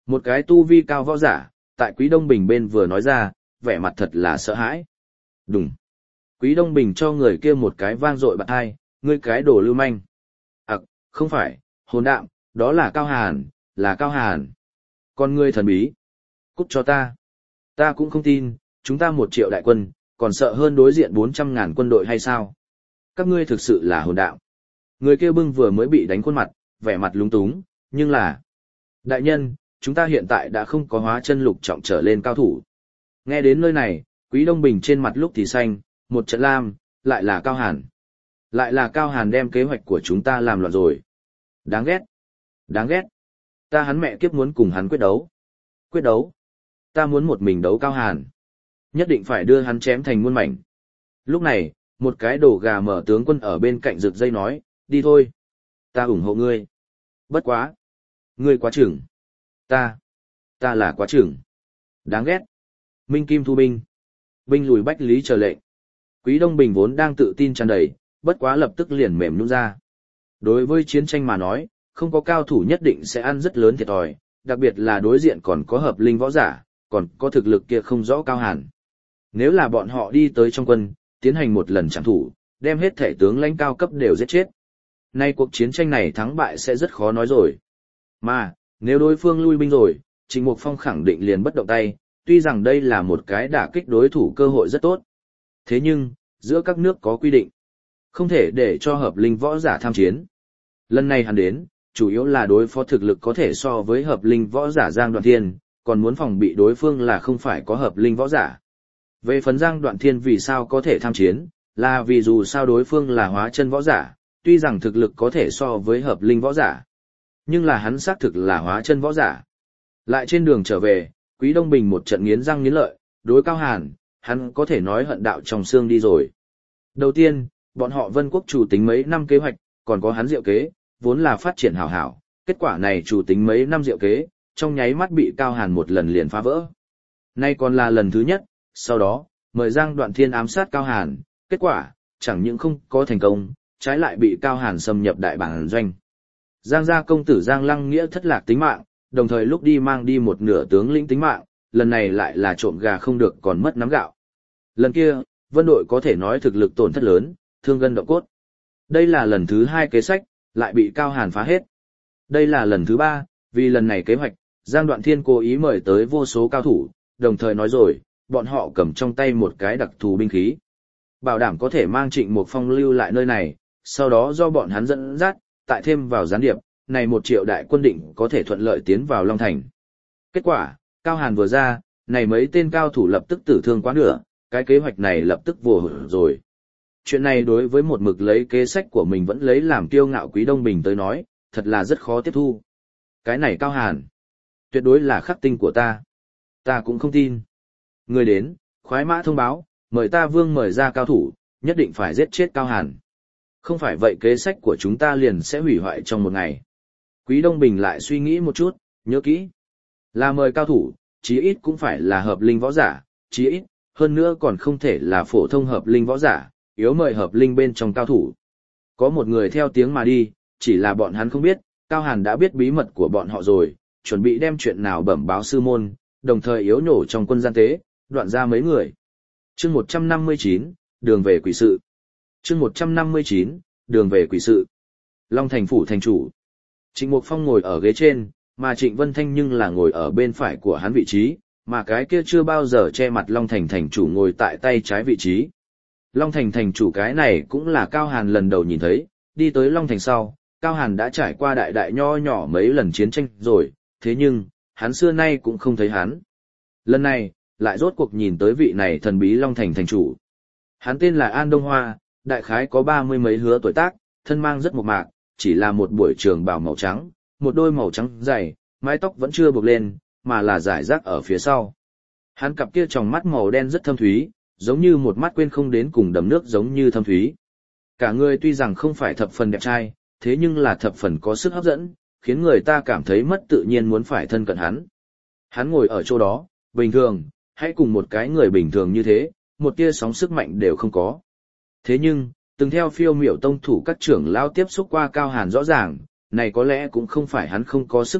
Một cái tu vi cao võ giả, tại Quý Đông Bình bên vừa nói ra, vẻ mặt thật là sợ hãi. Đùng. Quý Đông Bình cho người kia một cái vang dội bạt hai, ngươi cái đồ lưu manh. Không phải, hồn đạm, đó là Cao Hàn, là Cao Hàn. Con ngươi thần bí. Cút cho ta. Ta cũng không tin, chúng ta 1 triệu đại quân, còn sợ hơn đối diện 400.000 quân đội hay sao? Các ngươi thực sự là hồn đạm. Người kia bưng vừa mới bị đánh khuôn mặt, vẻ mặt lúng túng, nhưng là... Đại nhân, chúng ta hiện tại đã không có hóa chân lục trọng trở lên cao thủ. Nghe đến nơi này, Quý Đông Bình trên mặt lúc thì xanh, một trận lam, lại là Cao Hàn. Lại là Cao Hàn đem kế hoạch của chúng ta làm loạn rồi. Đáng ghét. Đáng ghét. Ta hắn mẹ kiếp muốn cùng hắn quyết đấu. Quyết đấu. Ta muốn một mình đấu Cao Hàn. Nhất định phải đưa hắn chém thành muôn mảnh. Lúc này, một cái đồ gà mở tướng quân ở bên cạnh rực dây nói, đi thôi. Ta ủng hộ ngươi. Bất quá. Ngươi quá chừng. Ta là quá chừng. Đáng ghét. Minh Kim thu binh. Binh lùi Bách Lý chờ lệnh. Quý Đông Bình vốn đang tự tin tràn đầy, bất quá lập tức liền mềm nhũn ra. Đối với chiến tranh mà nói, không có cao thủ nhất định sẽ ăn rất lớn thiệt thòi, đặc biệt là đối diện còn có hợp linh võ giả, còn có thực lực kia không rõ Cao Hàn. Nếu là bọn họ đi tới trong quân, tiến hành một lần trảm thủ, đem hết thể tướng lãnh cao cấp đều giết chết. Nay cuộc chiến tranh này thắng bại sẽ rất khó nói rồi. Mà, nếu đối phương lui binh rồi, Trịnh Mục Phong khẳng định liền bất động tay, tuy rằng đây là một cái đả kích đối thủ cơ hội rất tốt. Thế nhưng, giữa các nước có quy định, không thể để cho hợp linh võ giả tham chiến. Lần này hắn đến, chủ yếu là đối phó thực lực có thể so với hợp linh võ giả Giang Đoạn Thiên, còn muốn phòng bị đối phương là không phải có hợp linh võ giả. Về phần Giang Đoạn Thiên vì sao có thể tham chiến, là vì dù sao đối phương là hóa chân võ giả, tuy rằng thực lực có thể so với hợp linh võ giả, nhưng là hắn xác thực là hóa chân võ giả. Lại trên đường trở về, Quý Đông Bình một trận nghiến răng nghiến lợi, đối Cao Hàn, hắn có thể nói hận đạo trong xương đi rồi. Đầu tiên, bọn họ Vân Quốc chủ tính mấy năm kế hoạch, còn có hắn diệu kế, vốn là phát triển hảo hảo, kết quả này chủ tính mấy năm diệu kế, trong nháy mắt bị Cao Hàn một lần liền phá vỡ. Nay còn là lần thứ nhất, sau đó, mời Giang Đoạn Thiên ám sát Cao Hàn, kết quả, chẳng những không có thành công, trái lại bị Cao Hàn xâm nhập đại bản doanh. Giang gia công tử Giang Lăng Nghĩa thất lạc tính mạng, đồng thời lúc đi mang đi một nửa tướng lĩnh tính mạng, lần này lại là trộm gà không được còn mất nắm gạo. Lần kia, Vân đội có thể nói thực lực tổn thất lớn, thương gân động cốt. Đây là lần thứ 2 kế sách, lại bị Cao Hàn phá hết. Đây là lần thứ 3, vì lần này kế hoạch, Giang Đoạn Thiên cố ý mời tới vô số cao thủ, đồng thời nói rồi, bọn họ cầm trong tay một cái đặc thù binh khí. Bảo đảm có thể mang Trịnh Mục Phong lưu lại nơi này, sau đó do bọn hắn dẫn dắt, tại thêm vào gián điệp, này 1 triệu đại quân định có thể thuận lợi tiến vào Long Thành. Kết quả, Cao Hàn vừa ra, này mấy tên cao thủ lập tức tử thương quá nửa, cái kế hoạch này lập tức vô hủy rồi. Chuyện này đối với một mực lấy kế sách của mình vẫn lấy làm kiêu ngạo Quý Đông Bình tới nói, thật là rất khó tiếp thu. Cái này Cao Hàn, tuyệt đối là khắc tinh của ta. Ta cũng không tin. Người đến, khoái mã thông báo, mời ta Vương mời ra cao thủ, nhất định phải giết chết Cao Hàn. Không phải vậy kế sách của chúng ta liền sẽ hủy hoại trong một ngày. Quý Đông Bình lại suy nghĩ một chút, nhớ kỹ. Là mời cao thủ, chí ít cũng phải là hợp linh võ giả, chí ít, hơn nữa còn không thể là phổ thông hợp linh võ giả, yếu mời hợp linh bên trong cao thủ. Có một người theo tiếng mà đi, chỉ là bọn hắn không biết, Cao Hàn đã biết bí mật của bọn họ rồi, chuẩn bị đem chuyện nào bẩm báo sư môn, đồng thời yếu nhổ trong quân gian tế, đoạn ra mấy người. Chương 159, đường về quỷ sự. Chương 159, đường về quỷ sự. Long Thành phủ thành chủ. Trịnh Mục Phong ngồi ở ghế trên, mà Trịnh Vân Thanh nhưng là ngồi ở bên phải của hắn vị trí, mà cái kia chưa bao giờ che mặt Long Thành thành chủ ngồi tại tay trái vị trí. Long Thành thành chủ cái này cũng là Cao Hàn lần đầu nhìn thấy, đi tới Long Thành sau, Cao Hàn đã trải qua đại đại nho nhỏ mấy lần chiến tranh rồi, thế nhưng, hắn xưa nay cũng không thấy hắn. Lần này, lại rốt cuộc nhìn tới vị này thần bí Long Thành thành chủ. Hắn tên là An Đông Hoa, đại khái có 30 mấy hứa tuổi tác, thân mang rất mộc mạc, chỉ là một buổi trường bào màu trắng, một đôi màu trắng dày, mái tóc vẫn chưa buộc lên, mà là rải rác ở phía sau. Hắn cặp kia tròng mắt màu đen rất thâm thúy, giống như một mắt quên không đến cùng đầm nước giống như thâm thúy. Cả người tuy rằng không phải thập phần đẹp trai, thế nhưng là thập phần có sức hấp dẫn, khiến người ta cảm thấy mất tự nhiên muốn phải thân cận hắn. Hắn ngồi ở chỗ đó, bình thường, hãy cùng một cái người bình thường như thế, một tia sóng sức mạnh đều không có. Thế nhưng, từng theo phiêu miểu tông thủ các trưởng lao tiếp xúc qua Cao Hàn rõ ràng, này có lẽ cũng không phải hắn không có sức mạnh,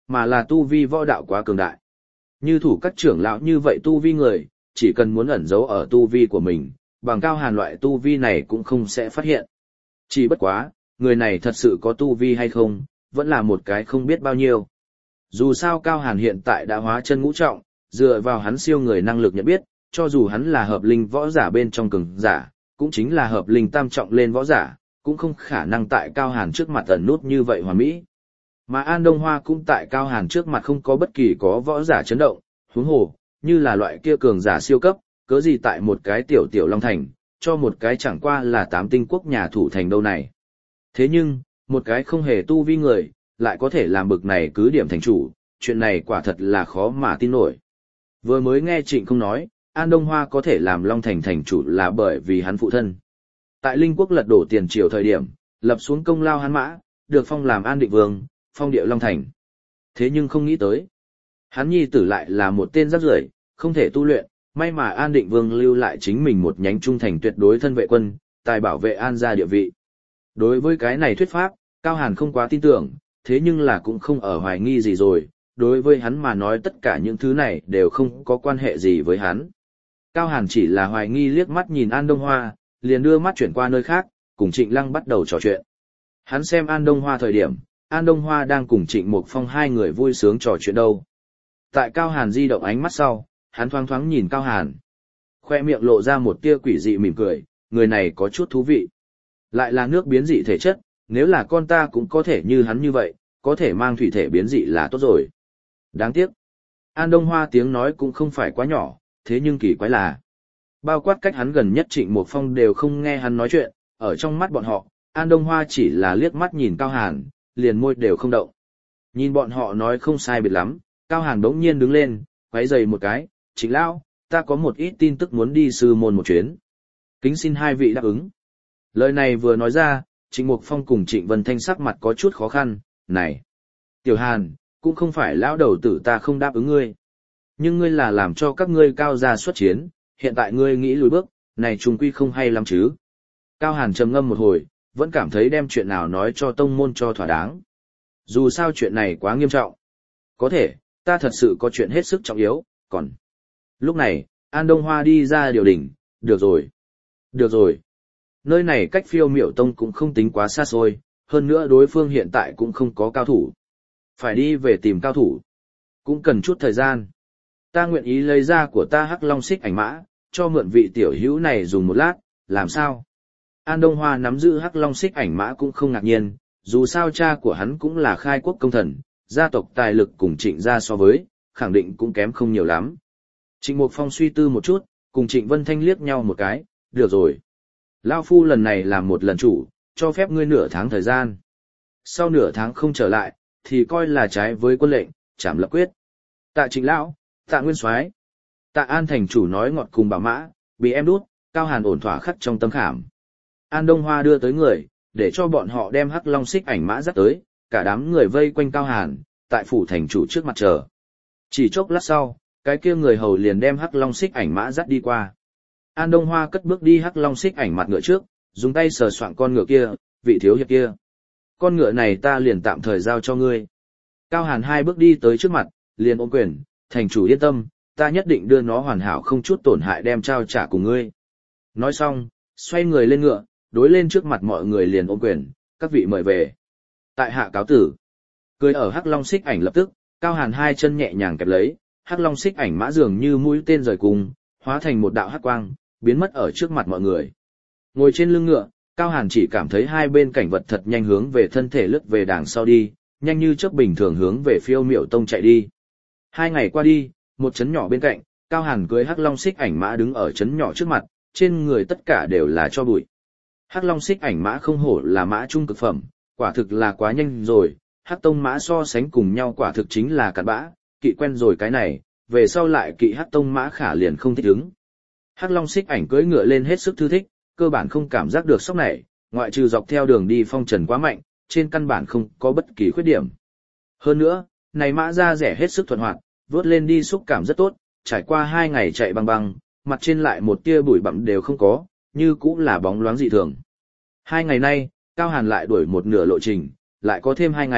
mà là tu vi võ đạo quá cường đại. Như thủ các trưởng lão như vậy tu vi người, chỉ cần muốn ẩn giấu ở tu vi của mình, bằng Cao Hàn loại tu vi này cũng không sẽ phát hiện. Chỉ bất quá, người này thật sự có tu vi hay không, vẫn là một cái không biết bao nhiêu. Dù sao Cao Hàn hiện tại đã hóa chân ngũ trọng, dựa vào hắn siêu người năng lực nhận biết, cho dù hắn là hợp linh võ giả bên trong cường giả, cũng chính là hợp linh tam trọng lên võ giả, cũng không khả năng tại Cao Hàn trước mặt ẩn nút như vậy hoàn mỹ. Mà An Đông Hoa cũng tại Cao Hàn trước mặt không có bất kỳ có võ giả chấn động, huống hồ, như là loại kia cường giả siêu cấp, cớ gì tại một cái tiểu tiểu Long Thành, cho một cái chẳng qua là 8 tinh quốc nhà thủ thành đâu này. Thế nhưng, một cái không hề tu vi người, lại có thể làm bực này cứ điểm thành chủ, chuyện này quả thật là khó mà tin nổi. Vừa mới nghe Trịnh không nói, An Đông Hoa có thể làm Long Thành thành chủ là bởi vì hắn phụ thân. Tại Linh quốc lật đổ tiền triều thời điểm, lập xuống công lao hắn mã, được phong làm An Định Vương, phong địa Long Thành. Thế nhưng không nghĩ tới, hắn nhi tử lại là một tên rác rưởi, không thể tu luyện, may mà An Định Vương lưu lại chính mình một nhánh trung thành tuyệt đối thân vệ quân, tài bảo vệ An gia địa vị. Đối với cái này thuyết pháp, Cao Hàn không quá tin tưởng, thế nhưng là cũng không ở hoài nghi gì rồi, đối với hắn mà nói tất cả những thứ này đều không có quan hệ gì với hắn. Cao Hàn chỉ là hoài nghi liếc mắt nhìn An Đông Hoa, liền đưa mắt chuyển qua nơi khác, cùng Trịnh Lăng bắt đầu trò chuyện. Hắn xem An Đông Hoa thời điểm, An Đông Hoa đang cùng Trịnh Mục Phong hai người vui sướng trò chuyện đâu. Tại Cao Hàn di động ánh mắt sau, hắn thoáng thoáng nhìn Cao Hàn. Khoe miệng lộ ra một tia quỷ dị mỉm cười, người này có chút thú vị. Lại là nước biến dị thể chất, nếu là con ta cũng có thể như hắn như vậy, có thể mang thủy thể biến dị là tốt rồi. Đáng tiếc. An Đông Hoa tiếng nói cũng không phải quá nhỏ, thế nhưng kỳ quái là bao quát cách hắn gần nhất Trịnh Mục Phong đều không nghe hắn nói chuyện, ở trong mắt bọn họ, An Đông Hoa chỉ là liếc mắt nhìn Cao Hàn, liền môi đều không động. Nhìn bọn họ nói không sai biệt lắm, Cao Hàn bỗng nhiên đứng lên, quấy giày một cái, Trịnh lão, ta có một ít tin tức muốn đi sư môn một chuyến. Kính xin hai vị đáp ứng. Lời này vừa nói ra, Trịnh Mục Phong cùng Trịnh Vân Thanh sắc mặt có chút khó khăn, này. Tiểu Hàn, cũng không phải lão đầu tử ta không đáp ứng ngươi. Nhưng ngươi là làm cho các ngươi cao gia xuất chiến, hiện tại ngươi nghĩ lùi bước, này trùng quy không hay lắm chứ. Cao Hàn trầm ngâm một hồi, vẫn cảm thấy đem chuyện nào nói cho tông môn cho thỏa đáng. Dù sao chuyện này quá nghiêm trọng. Có thể, ta thật sự có chuyện hết sức trọng yếu, còn... Lúc này, An Đông Hoa đi ra điều đình, được rồi. Được rồi. Nơi này cách Phiêu Miểu Tông cũng không tính quá xa xôi, hơn nữa đối phương hiện tại cũng không có cao thủ. Phải đi về tìm cao thủ. Cũng cần chút thời gian. Ta nguyện ý lấy ra của ta Hắc Long Xích Ảnh Mã, cho mượn vị tiểu hữu này dùng một lát, làm sao? An Đông Hoa nắm giữ Hắc Long Xích Ảnh Mã cũng không ngạc nhiên, dù sao cha của hắn cũng là khai quốc công thần, gia tộc tài lực cùng Trịnh gia so với, khẳng định cũng kém không nhiều lắm. Trịnh Mục Phong suy tư một chút, cùng Trịnh Vân Thanh liếc nhau một cái, được rồi. Lao Phu lần này làm một lần chủ, cho phép ngươi nửa tháng thời gian. Sau nửa tháng không trở lại, thì coi là trái với quân lệnh, trảm lập quyết. Tạ Trịnh Lão, tạ Nguyên Soái, tạ An thành chủ nói ngọt cùng bảo mã, bị em đút, Cao Hàn ổn thỏa khắc trong tâm khảm. An Đông Hoa đưa tới người, để cho bọn họ đem Hắc Long Xích Ảnh Mã dắt tới, cả đám người vây quanh Cao Hàn, tại phủ thành chủ trước mặt chờ. Chỉ chốc lát sau, cái kia người hầu liền đem Hắc Long Xích Ảnh Mã dắt đi qua. An Đông Hoa cất bước đi Hắc Long Xích Ảnh mặt ngựa trước, dùng tay sờ soạng con ngựa kia, vị thiếu hiệp kia. Con ngựa này ta liền tạm thời giao cho ngươi. Cao Hàn hai bước đi tới trước mặt, liền ôm quyền, thành chủ yên tâm, ta nhất định đưa nó hoàn hảo không chút tổn hại đem trao trả cùng ngươi. Nói xong, xoay người lên ngựa, đối lên trước mặt mọi người liền ôm quyền, các vị mời về. Tại hạ cáo tử. Cười ở Hắc Long Xích Ảnh lập tức, Cao Hàn hai chân nhẹ nhàng kẹp lấy, Hắc Long Xích Ảnh mã dường như mũi tên rời cùng, hóa thành một đạo hắc quang, biến mất ở trước mặt mọi người. Ngồi trên lưng ngựa, Cao Hàn chỉ cảm thấy hai bên cảnh vật thật nhanh hướng về thân thể lướt về đằng sau đi, nhanh như chớp bình thường hướng về Phiêu Miểu Tông chạy đi. 2 ngày qua đi, một trấn nhỏ bên cạnh, Cao Hàn cưỡi Hắc Long Xích Ảnh mã đứng ở trấn nhỏ trước mặt, trên người tất cả đều là tro bụi. Hắc Long Xích Ảnh mã không hổ là mã trung cực phẩm, quả thực là quá nhanh rồi, Hắc Tông mã so sánh cùng nhau quả thực chính là cặn bã, kỵ quen rồi cái này, về sau lại kỵ Hắc Tông mã khả liền không thích ứng. Hắc Long Xích Ảnh cưỡi ngựa lên hết sức thư thích, cơ bản không cảm giác được sốc này, ngoại trừ dọc theo đường đi phong trần quá mạnh, trên căn bản không có bất kỳ khuyết điểm. Hơn nữa, này mã da rẻ hết sức thuận hoạt, vớt lên đi xúc cảm rất tốt, trải qua 2 ngày chạy băng băng, mặt trên lại một tia bụi bặm đều không có, như cũng là bóng loáng dị thường. 2 ngày nay, Cao Hàn lại đuổi một nửa lộ trình, lại có thêm 2 ngày,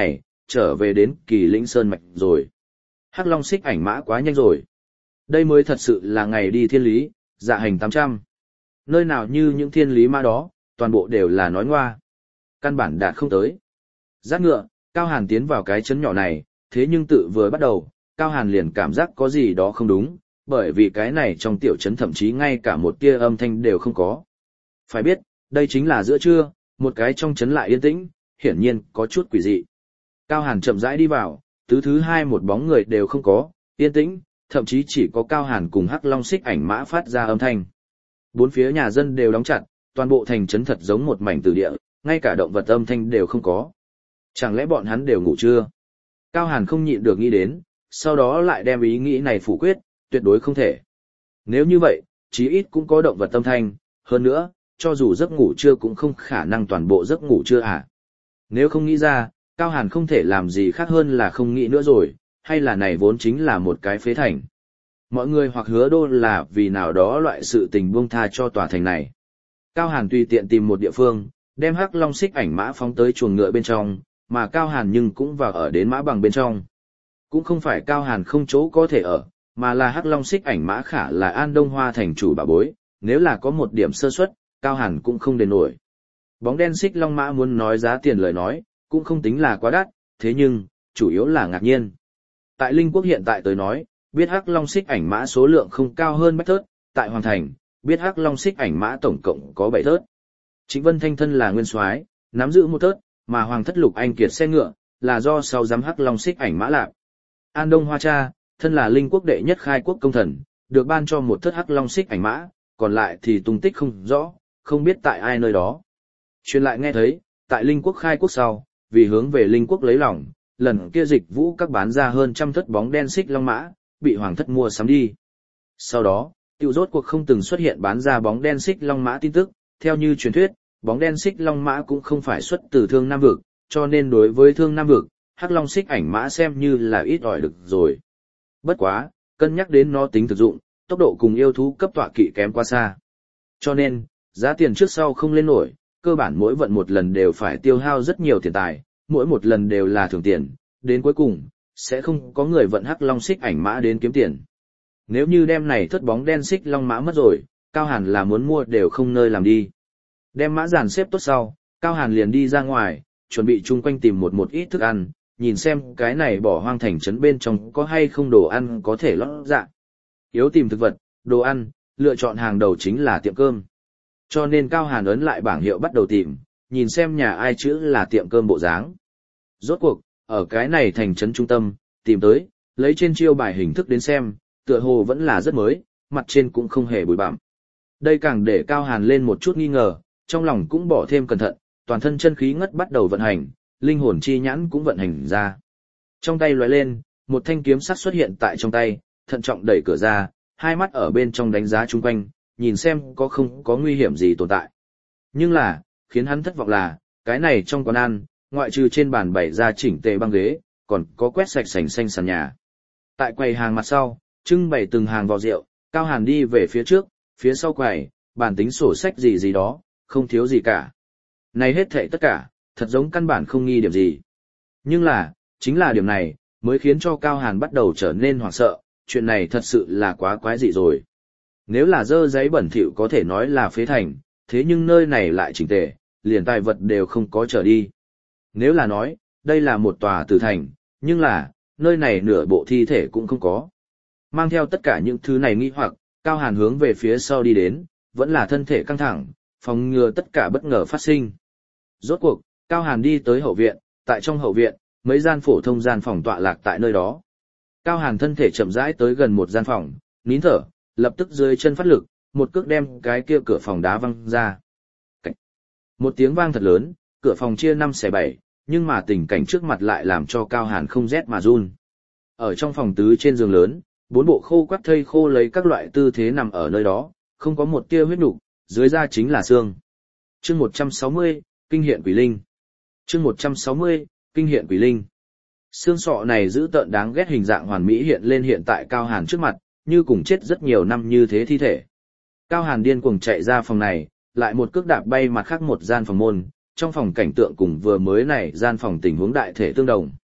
trở về đến Kỳ Lĩnh Sơn Mạch rồi. Hắc Long xích ảnh mã quá nhanh rồi. Đây mới thật sự là ngày đi thiên lý, dạ hành 800. Nơi nào như những thiên lý mã đó, toàn bộ đều là nói ngoa. Căn bản đạt không tới. Giác ngựa, Cao Hàn tiến vào cái chấn nhỏ này, thế nhưng tự vừa bắt đầu, Cao Hàn liền cảm giác có gì đó không đúng, bởi vì cái này trong tiểu trấn thậm chí ngay cả một tia âm thanh đều không có. Phải biết, đây chính là giữa trưa, một cái trong trấn lại yên tĩnh, hiển nhiên có chút quỷ dị. Cao Hàn chậm rãi đi vào, thứ hai một bóng người đều không có, yên tĩnh, thậm chí chỉ có Cao Hàn cùng Hắc Long xích ảnh mã phát ra âm thanh. Bốn phía nhà dân đều đóng chặt, toàn bộ thành trấn thật giống một mảnh tử địa, ngay cả động vật âm thanh đều không có. Chẳng lẽ bọn hắn đều ngủ chưa? Cao Hàn không nhịn được nghĩ đến, sau đó lại đem ý nghĩ này phủ quyết, tuyệt đối không thể. Nếu như vậy, chí ít cũng có động vật âm thanh, hơn nữa, cho dù giấc ngủ trưa cũng không khả năng toàn bộ giấc ngủ trưa à. Nếu không nghĩ ra, Cao Hàn không thể làm gì khác hơn là không nghĩ nữa rồi, hay là này vốn chính là một cái phế thành. Mọi người hoặc hứa đô là vì nào đó loại sự tình buông tha cho tòa thành này. Cao Hàn tùy tiện tìm một địa phương, đem Hắc Long xích ảnh mã phóng tới chuồng ngựa bên trong, mà Cao Hàn nhưng cũng vào ở đến mã bằng bên trong. Cũng không phải Cao Hàn không chỗ có thể ở, mà là Hắc Long xích ảnh mã khả là An Đông Hoa thành chủ bà bối, nếu là có một điểm sơ suất, Cao Hàn cũng không đền nổi. Bóng đen xích long mã muốn nói giá tiền lời nói, cũng không tính là quá đắt, thế nhưng, chủ yếu là ngạc nhiên. Tại Linh Quốc hiện tại tới nói, biết Hắc Long xích ảnh mã số lượng không cao hơn bách thớt, tại Hoàng Thành, biết Hắc Long xích ảnh mã tổng cộng có 7 thớt. Trịnh Vân Thanh thân là nguyên soái, nắm giữ một thớt, mà Hoàng Thất Lục Anh Kiệt xe ngựa, là do sau giám Hắc Long xích ảnh mã lạc. An Đông Hoa Cha, thân là Linh Quốc đệ nhất khai quốc công thần, được ban cho một thớt Hắc Long xích ảnh mã, còn lại thì tung tích không rõ, không biết tại ai nơi đó. Truyền lại nghe thấy, tại Linh Quốc khai quốc sau, vì hướng về Linh Quốc lấy lòng, lần kia Dịch Vũ các bán ra hơn trăm thất bóng đen xích long mã, bị Hoàng Thất mua sắm đi. Sau đó, tiêu rốt cuộc không từng xuất hiện bán ra bóng đen xích long mã tin tức, theo như truyền thuyết, bóng đen xích long mã cũng không phải xuất từ Thương Nam Vực, cho nên đối với Thương Nam Vực, Hắc Long xích ảnh mã xem như là ít ỏi được rồi. Bất quá, cân nhắc đến nó tính thực dụng, tốc độ cùng yêu thú cấp tọa kỵ kém quá xa. Cho nên, giá tiền trước sau không lên nổi, cơ bản mỗi vận một lần đều phải tiêu hao rất nhiều tiền tài, mỗi một lần đều là thưởng tiền, đến cuối cùng, sẽ không có người vận Hắc Long xích ảnh mã đến kiếm tiền. Nếu như đem này thất bóng đen xích long mã mất rồi, Cao Hàn là muốn mua đều không nơi làm đi. Đem mã dàn xếp tốt sau, Cao Hàn liền đi ra ngoài, chuẩn bị chung quanh tìm một ít thức ăn, nhìn xem cái này bỏ hoang thành trấn bên trong có hay không đồ ăn có thể lót dạ. Yếu tìm thực vật, đồ ăn, lựa chọn hàng đầu chính là tiệm cơm. Cho nên Cao Hàn ấn lại bảng hiệu bắt đầu tìm, nhìn xem nhà ai chữ là tiệm cơm bộ dáng. Rốt cuộc, ở cái này thành trấn trung tâm, tìm tới, lấy trên chiêu bài hình thức đến xem, tựa hồ vẫn là rất mới, mặt trên cũng không hề bụi bặm. Đây càng để Cao Hàn lên một chút nghi ngờ, trong lòng cũng bỏ thêm cẩn thận, toàn thân chân khí ngất bắt đầu vận hành, linh hồn chi nhãn cũng vận hành ra. Trong tay lóe lên, một thanh kiếm sắt xuất hiện tại trong tay, thận trọng đẩy cửa ra, hai mắt ở bên trong đánh giá chung quanh, nhìn xem có không có nguy hiểm gì tồn tại. Nhưng là, khiến hắn thất vọng là, cái này trong quán ăn, ngoại trừ trên bàn bày ra chỉnh tề băng ghế, còn có quét sạch sành xanh sàn nhà. Tại quầy hàng mặt sau, trưng bày từng hàng vò rượu, Cao Hàn đi về phía trước, phía sau quầy, bàn tính sổ sách gì gì đó, không thiếu gì cả. Này hết thảy tất cả, thật giống căn bản không nghi điểm gì. Nhưng là, chính là điểm này, mới khiến cho Cao Hàn bắt đầu trở nên hoảng sợ, chuyện này thật sự là quá quái dị rồi. Nếu là dơ giấy bẩn thỉu có thể nói là phế thành, thế nhưng nơi này lại chỉnh tề, liền tài vật đều không có trở đi. Nếu là nói, đây là một tòa tử thành, nhưng là, nơi này nửa bộ thi thể cũng không có. Mang theo tất cả những thứ này nghi hoặc, Cao Hàn hướng về phía sau đi đến, vẫn là thân thể căng thẳng, phòng ngừa tất cả bất ngờ phát sinh. Rốt cuộc, Cao Hàn đi tới hậu viện, tại trong hậu viện, mấy gian phổ thông gian phòng tọa lạc tại nơi đó. Cao Hàn thân thể chậm rãi tới gần một gian phòng, nín thở, lập tức dưới chân phát lực, một cước đem cái kia cửa phòng đá văng ra. Cảnh. Một tiếng vang thật lớn, cửa phòng chia 5/7, nhưng mà tình cảnh trước mặt lại làm cho Cao Hàn không rét mà run. Ở trong phòng tứ trên giường lớn, 4 bộ khô quắt thây khô lấy các loại tư thế nằm ở nơi đó, không có một tia huyết nục, dưới da chính là xương. Chương 160, kinh hiện quỷ linh. Chương 160, kinh hiện quỷ linh. Xương sọ này giữ tợn đáng ghét hình dạng hoàn mỹ hiện lên hiện tại Cao Hàn trước mặt, như cùng chết rất nhiều năm như thế thi thể. Cao Hàn điên cuồng chạy ra phòng này, lại một cước đạp bay mặt khác một gian phòng môn, trong phòng cảnh tượng cùng vừa mới này gian phòng tình huống đại thể tương đồng.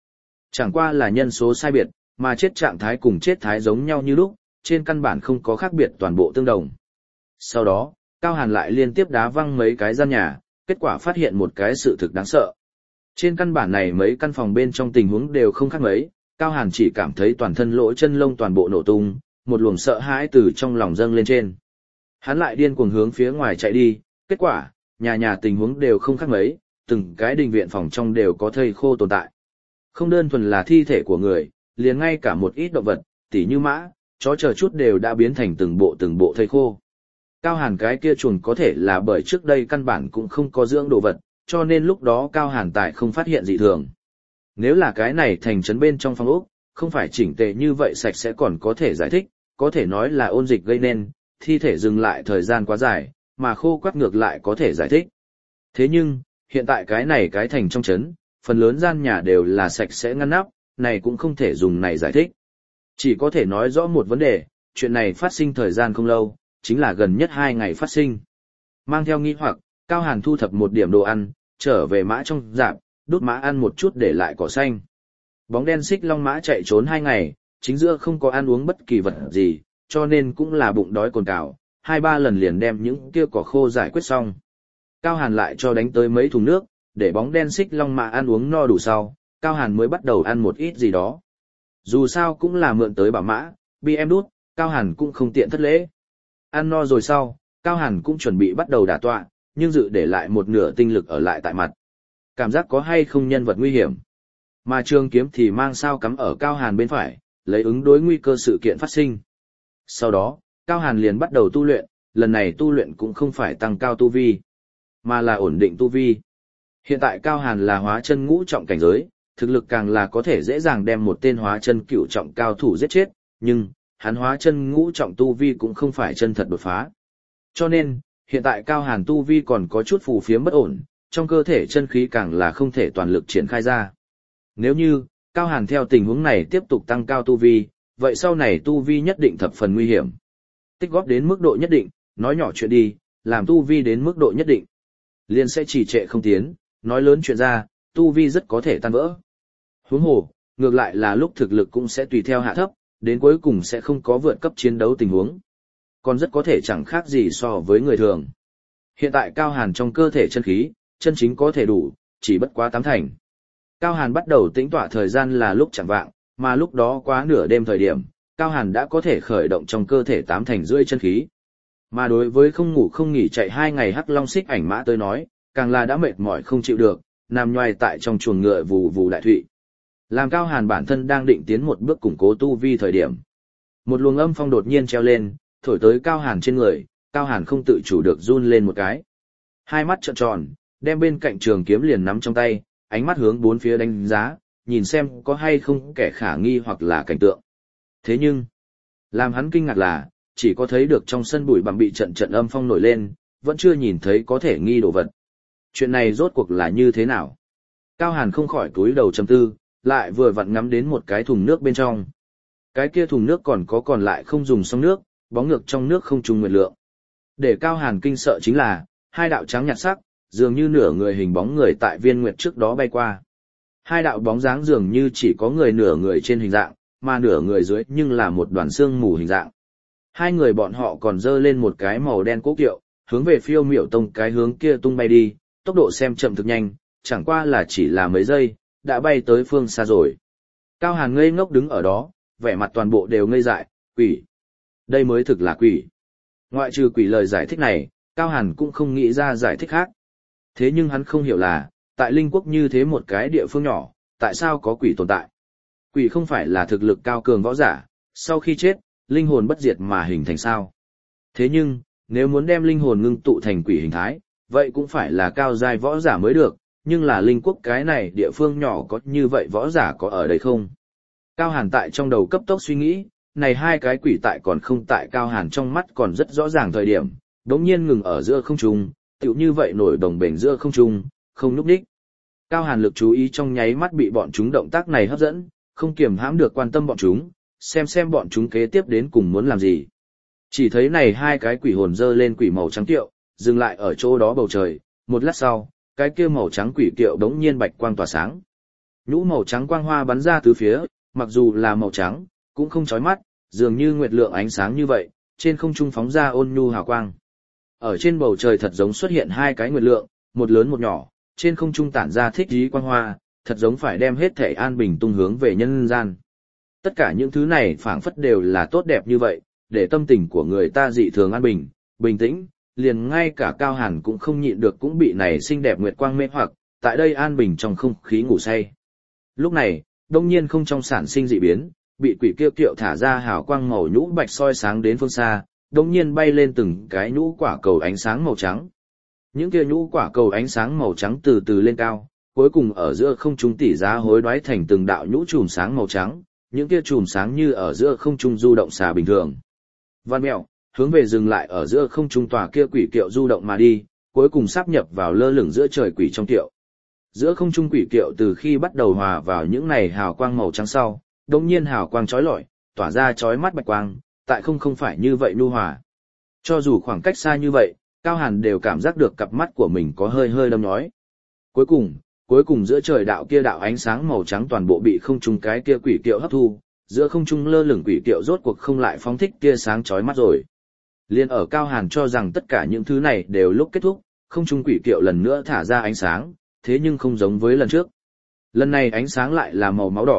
Chẳng qua là nhân số sai biệt, mà chết trạng thái cùng chết thái giống nhau như lúc, trên căn bản không có khác biệt toàn bộ tương đồng. Sau đó, Cao Hàn lại liên tiếp đá văng mấy cái gian nhà, kết quả phát hiện một cái sự thực đáng sợ. Trên căn bản này mấy căn phòng bên trong tình huống đều không khác mấy, Cao Hàn chỉ cảm thấy toàn thân lỗ chân lông toàn bộ nổ tung, một luồng sợ hãi từ trong lòng dâng lên trên. Hắn lại điên cuồng hướng phía ngoài chạy đi, kết quả, nhà nhà tình huống đều không khác mấy, từng cái đình viện phòng trong đều có thây khô tồn tại. Không đơn thuần là thi thể của người, liền ngay cả một ít động vật, tỉ như mã, chó chờ chút đều đã biến thành từng bộ thây khô. Cao Hàn cái kia chuồng có thể là bởi trước đây căn bản cũng không có dưỡng đồ vật, cho nên lúc đó Cao Hàn tại không phát hiện dị thường. Nếu là cái này thành trấn bên trong phòng ốc, không phải chỉnh tề như vậy sạch sẽ còn có thể giải thích, có thể nói là ôn dịch gây nên, thi thể dừng lại thời gian quá dài, mà khô quắt ngược lại có thể giải thích. Thế nhưng, hiện tại cái này cái thành trong trấn, phần lớn gian nhà đều là sạch sẽ ngăn nắp, này cũng không thể dùng này giải thích. Chỉ có thể nói rõ một vấn đề, chuyện này phát sinh thời gian không lâu, chính là gần nhất 2 ngày phát sinh. Mang theo nghi hoặc, Cao Hàn thu thập một điểm đồ ăn, trở về mã trong rạp, đút mã ăn một chút để lại cỏ xanh. Bóng đen xích long mã chạy trốn 2 ngày, chính giữa không có ăn uống bất kỳ vật gì, cho nên cũng là bụng đói cồn cào, 2-3 lần liền đem những kia cỏ khô giải quyết xong. Cao Hàn lại cho đánh tới mấy thùng nước, để bóng đen xích long mã ăn uống no đủ sau, Cao Hàn mới bắt đầu ăn một ít gì đó. Dù sao cũng là mượn tới bảo mã, bị em đút, Cao Hàn cũng không tiện thất lễ. Ăn no rồi sau, Cao Hàn cũng chuẩn bị bắt đầu đả tọa, nhưng dự để lại một nửa tinh lực ở lại tại mặt. Cảm giác có hay không nhân vật nguy hiểm. Mà trường kiếm thì mang sao cắm ở Cao Hàn bên phải, lấy ứng đối nguy cơ sự kiện phát sinh. Sau đó, Cao Hàn liền bắt đầu tu luyện, lần này tu luyện cũng không phải tăng cao tu vi, mà là ổn định tu vi. Hiện tại Cao Hàn là hóa chân ngũ trọng cảnh giới, thực lực càng là có thể dễ dàng đem một tên hóa chân cửu trọng cao thủ giết chết, nhưng, hắn hóa chân ngũ trọng tu vi cũng không phải chân thật đột phá. Cho nên, hiện tại Cao Hàn tu vi còn có chút phù phiếm bất ổn, trong cơ thể chân khí càng là không thể toàn lực triển khai ra. Nếu như, Cao Hàn theo tình huống này tiếp tục tăng cao tu vi, vậy sau này tu vi nhất định thập phần nguy hiểm. Tích góp đến mức độ nhất định, nói nhỏ chuyện đi, làm tu vi đến mức độ nhất định, liền sẽ trì trệ không tiến, nói lớn chuyện ra, tu vi rất có thể tan vỡ. Huống hồ, ngược lại là lúc thực lực cũng sẽ tùy theo hạ thấp, đến cuối cùng sẽ không có vượt cấp chiến đấu tình huống. Còn rất có thể chẳng khác gì so với người thường. Hiện tại Cao Hàn trong cơ thể chân khí, chân chính có thể đủ, chỉ bất quá 8 thành. Cao Hàn bắt đầu tĩnh tọa thời gian là lúc chẳng vạng, mà lúc đó quá nửa đêm thời điểm, Cao Hàn đã có thể khởi động trong cơ thể 8 thành rưỡi chân khí. Mà đối với không ngủ không nghỉ chạy 2 ngày hắc long xích ảnh mã tới nói, càng là đã mệt mỏi không chịu được, nằm nhoài tại trong chuồng ngựa vù vù đại thụy. Làm Cao Hàn bản thân đang định tiến một bước củng cố tu vi thời điểm. Một luồng âm phong đột nhiên treo lên, thổi tới Cao Hàn trên người, Cao Hàn không tự chủ được run lên một cái. Hai mắt trợn tròn, đem bên cạnh trường kiếm liền nắm trong tay, ánh mắt hướng bốn phía đánh giá, nhìn xem có hay không kẻ khả nghi hoặc là cảnh tượng. Thế nhưng, làm hắn kinh ngạc là, chỉ có thấy được trong sân bụi bặm bị trận trận âm phong nổi lên, vẫn chưa nhìn thấy có thể nghi đồ vật. Chuyện này rốt cuộc là như thế nào? Cao Hàn không khỏi cúi đầu trầm tư, lại vừa vặn ngắm đến một cái thùng nước bên trong. Cái kia thùng nước còn lại không dùng xong nước, bóng ngược trong nước không trùng nguyệt lượng. Để Cao Hàn kinh sợ chính là, hai đạo trắng nhạt sắc, dường như nửa người hình bóng người tại viên nguyệt trước đó bay qua. Hai đạo bóng dáng dường như chỉ có người nửa người trên hình dạng, mà nửa người dưới nhưng là một đoàn xương mù hình dạng. Hai người bọn họ còn dơ lên một cái màu đen cố kiệu, hướng về Phiêu Miểu Tông cái hướng kia tung bay đi, tốc độ xem chậm thực nhanh, chẳng qua là chỉ là mấy giây, đã bay tới phương xa rồi. Cao Hàn ngây ngốc đứng ở đó, vẻ mặt toàn bộ đều ngây dại, quỷ. Đây mới thực là quỷ. Ngoại trừ quỷ lời giải thích này, Cao Hàn cũng không nghĩ ra giải thích khác. Thế nhưng hắn không hiểu là, tại Linh Quốc như thế một cái địa phương nhỏ, tại sao có quỷ tồn tại? Quỷ không phải là thực lực cao cường võ giả, sau khi chết, linh hồn bất diệt mà hình thành sao? Thế nhưng, nếu muốn đem linh hồn ngưng tụ thành quỷ hình thái, vậy cũng phải là cao giai võ giả mới được, nhưng là Linh Quốc cái này địa phương nhỏ có như vậy võ giả có ở đây không? Cao Hàn tại trong đầu cấp tốc suy nghĩ, này hai cái quỷ tại còn không tại Cao Hàn trong mắt còn rất rõ ràng thời điểm, đống nhiên ngừng ở giữa không trung, tựu như vậy nổi đồng bền giữa không trung, không núp đích. Cao Hàn lực chú ý trong nháy mắt bị bọn chúng động tác này hấp dẫn, không kiềm hãm được quan tâm bọn chúng, xem bọn chúng kế tiếp đến cùng muốn làm gì. Chỉ thấy này hai cái quỷ hồn dơ lên quỷ màu trắng kiệu, dừng lại ở chỗ đó bầu trời, một lát sau, cái kia màu trắng quỷ kiệu đống nhiên bạch quang tỏa sáng. Nhũ màu trắng quang hoa bắn ra từ phía, mặc dù là màu trắng, cũng không chói mắt, dường như nguyệt lượng ánh sáng như vậy, trên không trung phóng ra ôn nhu hào quang. Ở trên bầu trời thật giống xuất hiện hai cái nguyệt lượng, một lớn một nhỏ, trên không trung tản ra thích ý quang hoa, thật giống phải đem hết thể an bình tung hướng về nhân gian. Tất cả những thứ này phảng phất đều là tốt đẹp như vậy, để tâm tình của người ta dị thường an bình, bình tĩnh, liền ngay cả Cao Hàn cũng không nhịn được cũng bị này xinh đẹp nguyệt quang mê hoặc, tại đây an bình trong không khí ngủ say. Lúc này, đông nhiên không trong sản sinh dị biến, bị quỷ kiêu kiệu thả ra hào quang màu nhũ bạch soi sáng đến phương xa, đông nhiên bay lên từng cái nhũ quả cầu ánh sáng màu trắng. Những kia nhũ quả cầu ánh sáng màu trắng từ từ lên cao, cuối cùng ở giữa không trung tỉ giá hối đoái thành từng đạo nhũ chùm sáng màu trắng, những kia chùm sáng như ở giữa không trung du động xà bình thường. Văn mèo, hướng về dừng lại ở giữa không trung tòa kia quỷ kiệu du động mà đi, cuối cùng sáp nhập vào lơ lửng giữa trời quỷ trong kiệu. Giữa không trung quỷ kiệu từ khi bắt đầu hòa vào những này hào quang màu trắng sau, đột nhiên hào quang chói lọi, tỏa ra chói mắt bạch quang, tại không phải như vậy nhu hòa. Cho dù khoảng cách xa như vậy, Cao Hàn đều cảm giác được cặp mắt của mình có hơi hơi đâm nhói. Cuối cùng giữa trời đạo kia đạo ánh sáng màu trắng toàn bộ bị không trung cái kia quỷ kiệu hấp thu, giữa không trung lơ lửng quỷ kiệu rốt cuộc không lại phóng thích tia sáng chói mắt rồi. Liên ở Cao Hàn cho rằng tất cả những thứ này đều lúc kết thúc, không trung quỷ kiệu lần nữa thả ra ánh sáng, thế nhưng không giống với lần trước. Lần này ánh sáng lại là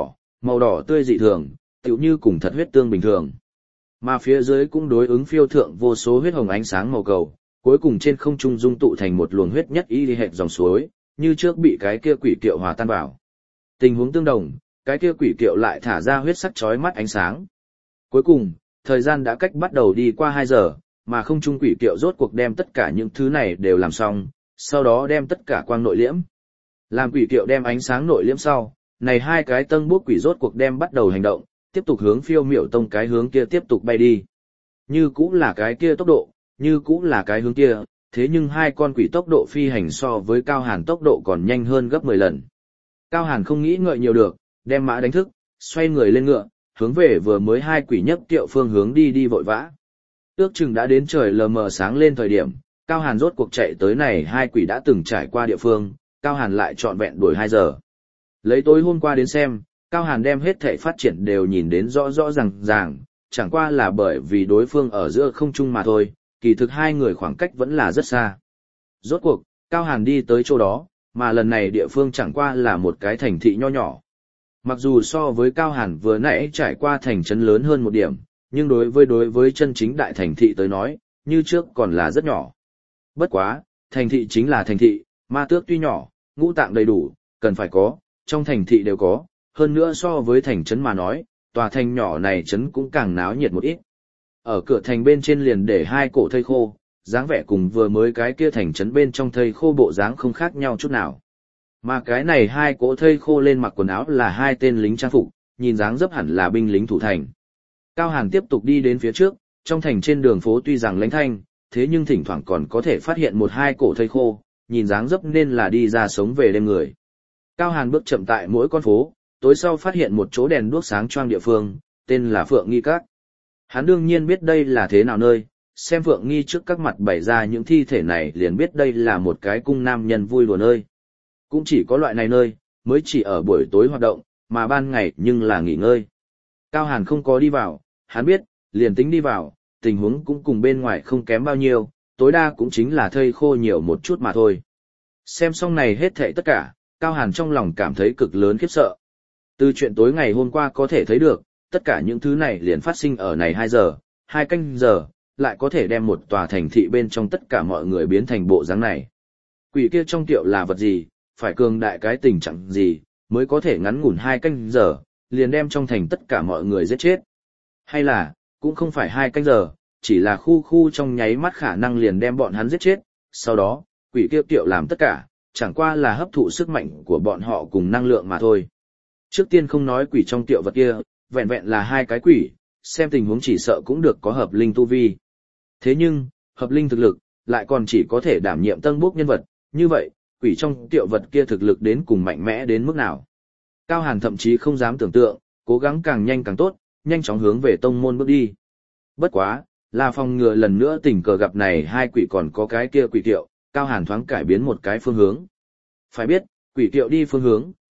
màu đỏ tươi dị thường, tựu như cùng thật huyết tương bình thường. Mà phía dưới cũng đối ứng phiêu thượng vô số huyết hồng ánh sáng màu cầu, cuối cùng trên không trung dung tụ thành một luồng huyết nhất y hệt dòng suối, như trước bị cái kia quỷ kiệu hòa tan vào. Tình huống tương đồng, cái kia quỷ kiệu lại thả ra huyết sắc chói mắt ánh sáng. Cuối cùng, thời gian đã cách bắt đầu đi qua 2 giờ, mà không trung quỷ kiệu rốt cuộc đem tất cả những thứ này đều làm xong, sau đó đem tất cả quang nội liễm. Làm quỷ kiệu đem ánh sáng nội liễm sau, này hai cái tân bốc quỷ rốt cuộc đem bắt đầu hành động, tiếp tục hướng Phiêu Miểu Tông cái hướng kia tiếp tục bay đi. Như cũng là cái kia tốc độ, như cũng là cái hướng kia, thế nhưng hai con quỷ tốc độ phi hành so với Cao Hàn tốc độ còn nhanh hơn gấp 10 lần. Cao Hàn không nghĩ ngợi nhiều được, đem mã đánh thức, xoay người lên ngựa, hướng về vừa mới hai quỷ nhấp kiệu phương hướng đi vội vã. Ước chừng đã đến trời lờ mờ sáng lên thời điểm, Cao Hàn rốt cuộc chạy tới này hai quỷ đã từng trải qua địa phương, Cao Hàn lại trọn vẹn đuổi 2 giờ. Lấy tối hôm qua đến xem, Cao Hàn đem hết thể phát triển đều nhìn đến rõ ràng, chẳng qua là bởi vì đối phương ở giữa không trung mà thôi, kỳ thực hai người khoảng cách vẫn là rất xa. Rốt cuộc, Cao Hàn đi tới chỗ đó, mà lần này địa phương chẳng qua là một cái thành thị nho nhỏ. Mặc dù so với Cao Hàn vừa nãy trải qua thành trấn lớn hơn một điểm, nhưng đối với chân chính đại thành thị tới nói, như trước còn là rất nhỏ. Bất quá, thành thị chính là thành thị, ma tước tuy nhỏ, ngũ tạng đầy đủ, cần phải có, trong thành thị đều có, hơn nữa so với thành trấn mà nói, tòa thành nhỏ này trấn cũng càng náo nhiệt một ít. Ở cửa thành bên trên liền để hai cổ thây khô, dáng vẻ cùng vừa mới cái kia thành trấn bên trong thây khô bộ dáng không khác nhau chút nào. Mà cái này hai cỗ thây khô lên mặc quần áo là hai tên lính trang phục, nhìn dáng dấp hẳn là binh lính thủ thành. Cao Hàn tiếp tục đi đến phía trước, trong thành trên đường phố tuy rằng lánh thanh, thế nhưng thỉnh thoảng còn có thể phát hiện một hai cổ thây khô, nhìn dáng dấp nên là đi ra sống về đêm người. Cao Hàn bước chậm tại mỗi con phố, tối sau phát hiện một chỗ đèn đuốc sáng choang địa phương, tên là Phượng Nghi Các. Hắn đương nhiên biết đây là thế nào nơi, xem Phượng Nghi trước các mặt bày ra những thi thể này liền biết đây là một cái cung nam nhân vui đùa nơi. Cũng chỉ có loại này nơi, mới chỉ ở buổi tối hoạt động, mà ban ngày nhưng là nghỉ ngơi. Cao Hàn không có đi vào, hắn biết, liền tính đi vào, tình huống cũng cùng bên ngoài không kém bao nhiêu, tối đa cũng chính là thây khô nhiều một chút mà thôi. Xem xong này hết thảy tất cả, Cao Hàn trong lòng cảm thấy cực lớn khiếp sợ. Từ chuyện tối ngày hôm qua có thể thấy được, tất cả những thứ này liền phát sinh ở này 2 giờ, 2 canh giờ, lại có thể đem một tòa thành thị bên trong tất cả mọi người biến thành bộ dáng này. Quỷ kia trong tiệu là vật gì, phải cường đại cái tình trạng gì, mới có thể ngắn ngủn 2 canh giờ, liền đem trong thành tất cả mọi người giết chết. Hay là, cũng không phải 2 canh giờ, chỉ là khu trong nháy mắt khả năng liền đem bọn hắn giết chết, sau đó, quỷ kia tiệu làm tất cả, chẳng qua là hấp thụ sức mạnh của bọn họ cùng năng lượng mà thôi. Trước tiên không nói quỷ trong tiệu vật kia, vẹn vẹn là 2 cái quỷ, xem tình huống chỉ sợ cũng được có hợp linh tu vi. Thế nhưng, hợp linh thực lực, lại còn chỉ có thể đảm nhiệm tân bốc nhân vật, như vậy, quỷ trong tiệu vật kia thực lực đến cùng mạnh mẽ đến mức nào. Cao Hàn thậm chí không dám tưởng tượng, cố gắng càng nhanh càng tốt, nhanh chóng hướng về tông môn bước đi. Bất quá, là phòng ngừa lần nữa tình cờ gặp này hai quỷ còn có cái kia quỷ tiệu, Cao Hàn thoáng cải biến một cái phương hướng. Phải biết, quỷ tiệu đi phương hướng,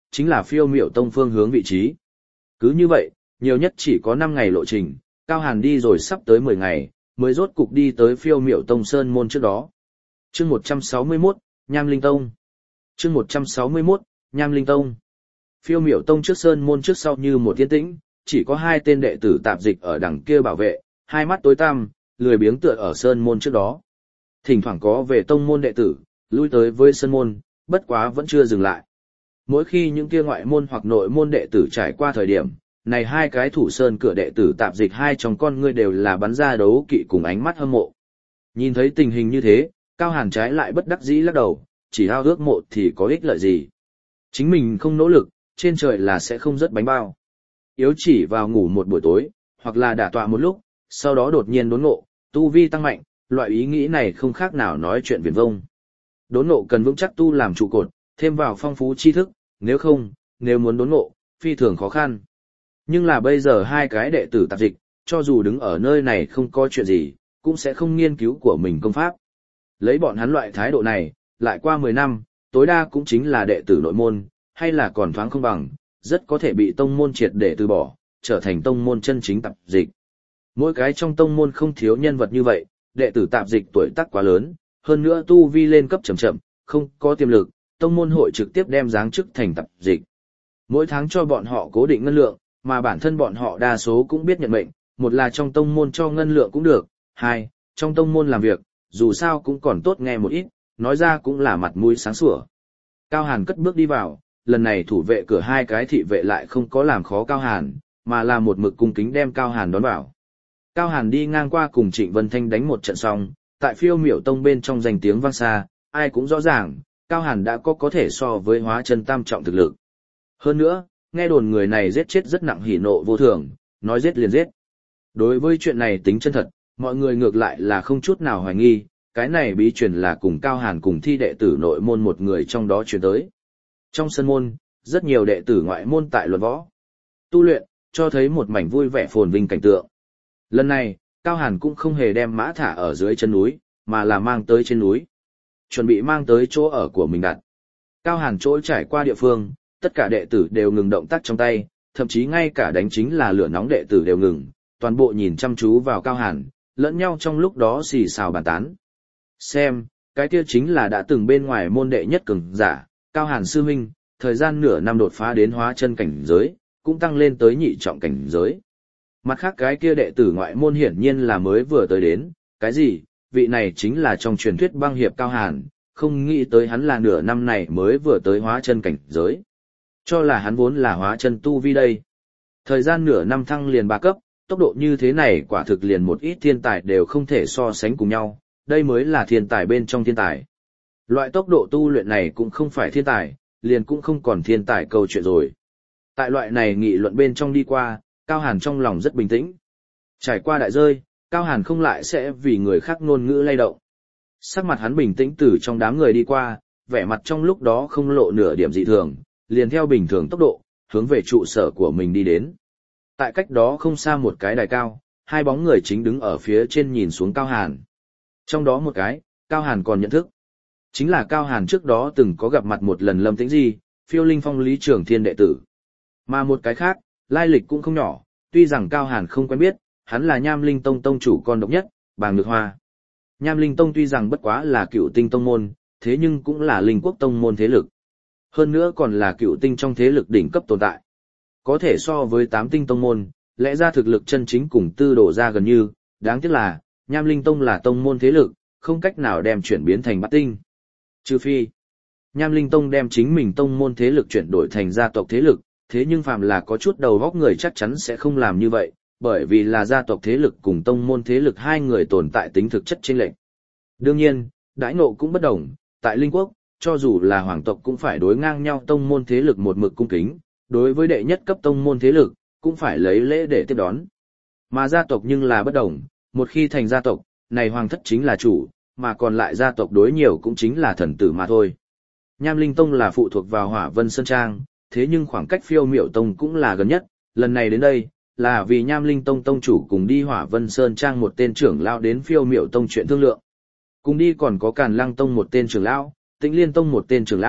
chính là phiêu miểu tông phương hướng vị trí. Cứ như vậy, nhiều nhất chỉ có 5 ngày lộ trình, Cao Hàn đi rồi sắp tới 10 ngày, mới rốt cục đi tới phiêu miểu tông sơn môn trước đó. Chương 161, Nham Linh Tông. Chương 161, Nham Linh Tông. Phiêu miểu tông trước sơn môn trước sau như một yên tĩnh, chỉ có 2 tên đệ tử tạp dịch ở đằng kia bảo vệ, hai mắt tối tăm, lười biếng tựa ở sơn môn trước đó. Thỉnh thoảng có về tông môn đệ tử, lui tới với sơn môn, bất quá vẫn chưa dừng lại. Mỗi khi những kia ngoại môn hoặc nội môn đệ tử trải qua thời điểm, này 2 cái thủ sơn cửa đệ tử tạp dịch hai trong con ngươi đều là bắn ra đấu kỵ cùng ánh mắt hâm mộ. Nhìn thấy tình hình như thế, Cao Hàn trái lại bất đắc dĩ lắc đầu, chỉ ao ước mộ thì có ích lợi gì. Chính mình không nỗ lực, trên trời là sẽ không rớt bánh bao. Yếu chỉ vào ngủ một buổi tối, hoặc là đả tọa một lúc, sau đó đột nhiên đốn ngộ, tu vi tăng mạnh, loại ý nghĩ này không khác nào nói chuyện viển vông. Đốn ngộ cần vững chắc tu làm trụ cột, thêm vào phong phú tri thức, nếu muốn đốn ngộ, phi thường khó khăn. Nhưng là bây giờ 2 cái đệ tử tạp dịch, cho dù đứng ở nơi này không có chuyện gì, cũng sẽ không nghiên cứu của mình công pháp. Lấy bọn hắn loại thái độ này, lại qua 10 năm, tối đa cũng chính là đệ tử nội môn, hay là còn thoáng không bằng, rất có thể bị tông môn triệt để từ bỏ, trở thành tông môn chân chính tạp dịch. Mỗi cái trong tông môn không thiếu nhân vật như vậy, đệ tử tạp dịch tuổi tác quá lớn, hơn nữa tu vi lên cấp chậm chậm, không có tiềm lực, tông môn hội trực tiếp đem giáng chức thành tạp dịch. Mỗi tháng cho bọn họ cố định ngân lượng, mà bản thân bọn họ đa số cũng biết nhận mệnh, một là trong tông môn cho ngân lượng cũng được, 2, trong tông môn làm việc, dù sao cũng còn tốt nghe một ít, nói ra cũng là mặt mũi sáng sủa. Cao Hàn cất bước đi vào, lần này thủ vệ cửa 2 cái thị vệ lại không có làm khó Cao Hàn, mà là một mực cung kính đem Cao Hàn đón vào. Cao Hàn đi ngang qua cùng Trịnh Vân Thanh đánh một trận xong, tại phiêu miểu tông bên trong danh tiếng vang xa, ai cũng rõ ràng, Cao Hàn đã có thể so với hóa chân tam trọng thực lực. Hơn nữa, nghe đồn người này giết chết rất nặng hỉ nộ vô thường, nói giết liền giết. Đối với chuyện này tính chân thật, mọi người ngược lại là không chút nào hoài nghi, cái này bí truyền là cùng Cao Hàn cùng thi đệ tử nội môn một người trong đó truyền tới. Trong sân môn, rất nhiều đệ tử ngoại môn tại luận võ, tu luyện, cho thấy một mảnh vui vẻ phồn vinh cảnh tượng. Lần này, Cao Hàn cũng không hề đem mã thả ở dưới chân núi, mà là mang tới trên núi. Chuẩn bị mang tới chỗ ở của mình đặt. Cao Hàn chỗ trải qua địa phương, tất cả đệ tử đều ngừng động tác trong tay, thậm chí ngay cả đánh chính là lửa nóng đệ tử đều ngừng, toàn bộ nhìn chăm chú vào Cao Hàn, lẫn nhau trong lúc đó xì xào bàn tán. Xem, cái kia chính là đã từng bên ngoài môn đệ nhất cường giả, Cao Hàn sư huynh, thời gian nửa năm đột phá đến hóa chân cảnh giới, cũng tăng lên tới nhị trọng cảnh giới. Mặt khác cái kia đệ tử ngoại môn hiển nhiên là mới vừa tới đến, cái gì, vị này chính là trong truyền thuyết băng hiệp Cao Hàn, không nghĩ tới hắn là nửa năm này mới vừa tới hóa chân cảnh giới. Cho là hắn vốn là hóa chân tu vi đây. Thời gian nửa năm thăng liền 3 cấp, tốc độ như thế này quả thực liền một ít thiên tài đều không thể so sánh cùng nhau, đây mới là thiên tài bên trong thiên tài. Loại tốc độ tu luyện này cũng không phải thiên tài, liền cũng không còn thiên tài câu chuyện rồi. Tại loại này nghị luận bên trong đi qua, Cao Hàn trong lòng rất bình tĩnh. Trải qua đại rơi, Cao Hàn không lại sẽ vì người khác ngôn ngữ lay động. Sắc mặt hắn bình tĩnh từ trong đám người đi qua, vẻ mặt trong lúc đó không lộ nửa điểm dị thường, liền theo bình thường tốc độ, hướng về trụ sở của mình đi đến. Tại cách đó không xa một cái đài cao, 2 bóng người chính đứng ở phía trên nhìn xuống Cao Hàn. Trong đó một cái, Cao Hàn còn nhận thức. Chính là Cao Hàn trước đó từng có gặp mặt một lần Lâm Tĩnh Di, Phiêu Linh Phong Lý Trường Thiên đệ tử. Mà một cái khác, lai lịch cũng không nhỏ, tuy rằng Cao Hàn không quen biết, hắn là Nham Linh Tông tông chủ con độc nhất, Bàng Nhược Hoa. Nham Linh Tông tuy rằng bất quá là Cựu Tinh tông môn, thế nhưng cũng là Linh Quốc tông môn thế lực. Hơn nữa còn là Cựu Tinh trong thế lực đỉnh cấp tồn tại. Có thể so với 8 tinh tông môn, lẽ ra thực lực chân chính cùng Tư Đồ ra gần như, đáng tiếc là, Nham Linh Tông là tông môn thế lực, không cách nào đem chuyển biến thành bát tinh. Trừ phi, Nham Linh Tông đem chính mình tông môn thế lực chuyển đổi thành gia tộc thế lực, thế nhưng phàm là có chút đầu óc người chắc chắn sẽ không làm như vậy, bởi vì là gia tộc thế lực cùng tông môn thế lực 2 người tồn tại tính thực chất chênh lệch. Đương nhiên, đãi ngộ cũng bất đồng, tại Linh Quốc, cho dù là hoàng tộc cũng phải đối ngang nhau tông môn thế lực một mực cung kính, đối với đệ nhất cấp tông môn thế lực, cũng phải lấy lễ để tiếp đón. Mà gia tộc nhưng là bất đồng, một khi thành gia tộc, này hoàng thất chính là chủ, mà còn lại gia tộc đối nhiều cũng chính là thần tử mà thôi. Nham Linh Tông là phụ thuộc vào Hỏa Vân Sơn Trang, thế nhưng khoảng cách Phiêu Miểu Tông cũng là gần nhất, lần này đến đây, là vì Nham Linh Tông tông chủ cùng đi Hỏa Vân Sơn Trang một tên trưởng lão đến Phiêu Miểu Tông chuyện thương lượng. Cùng đi còn có Càn Lăng Tông một tên trưởng lão, Tĩnh Liên Tông một tên trưởng lão,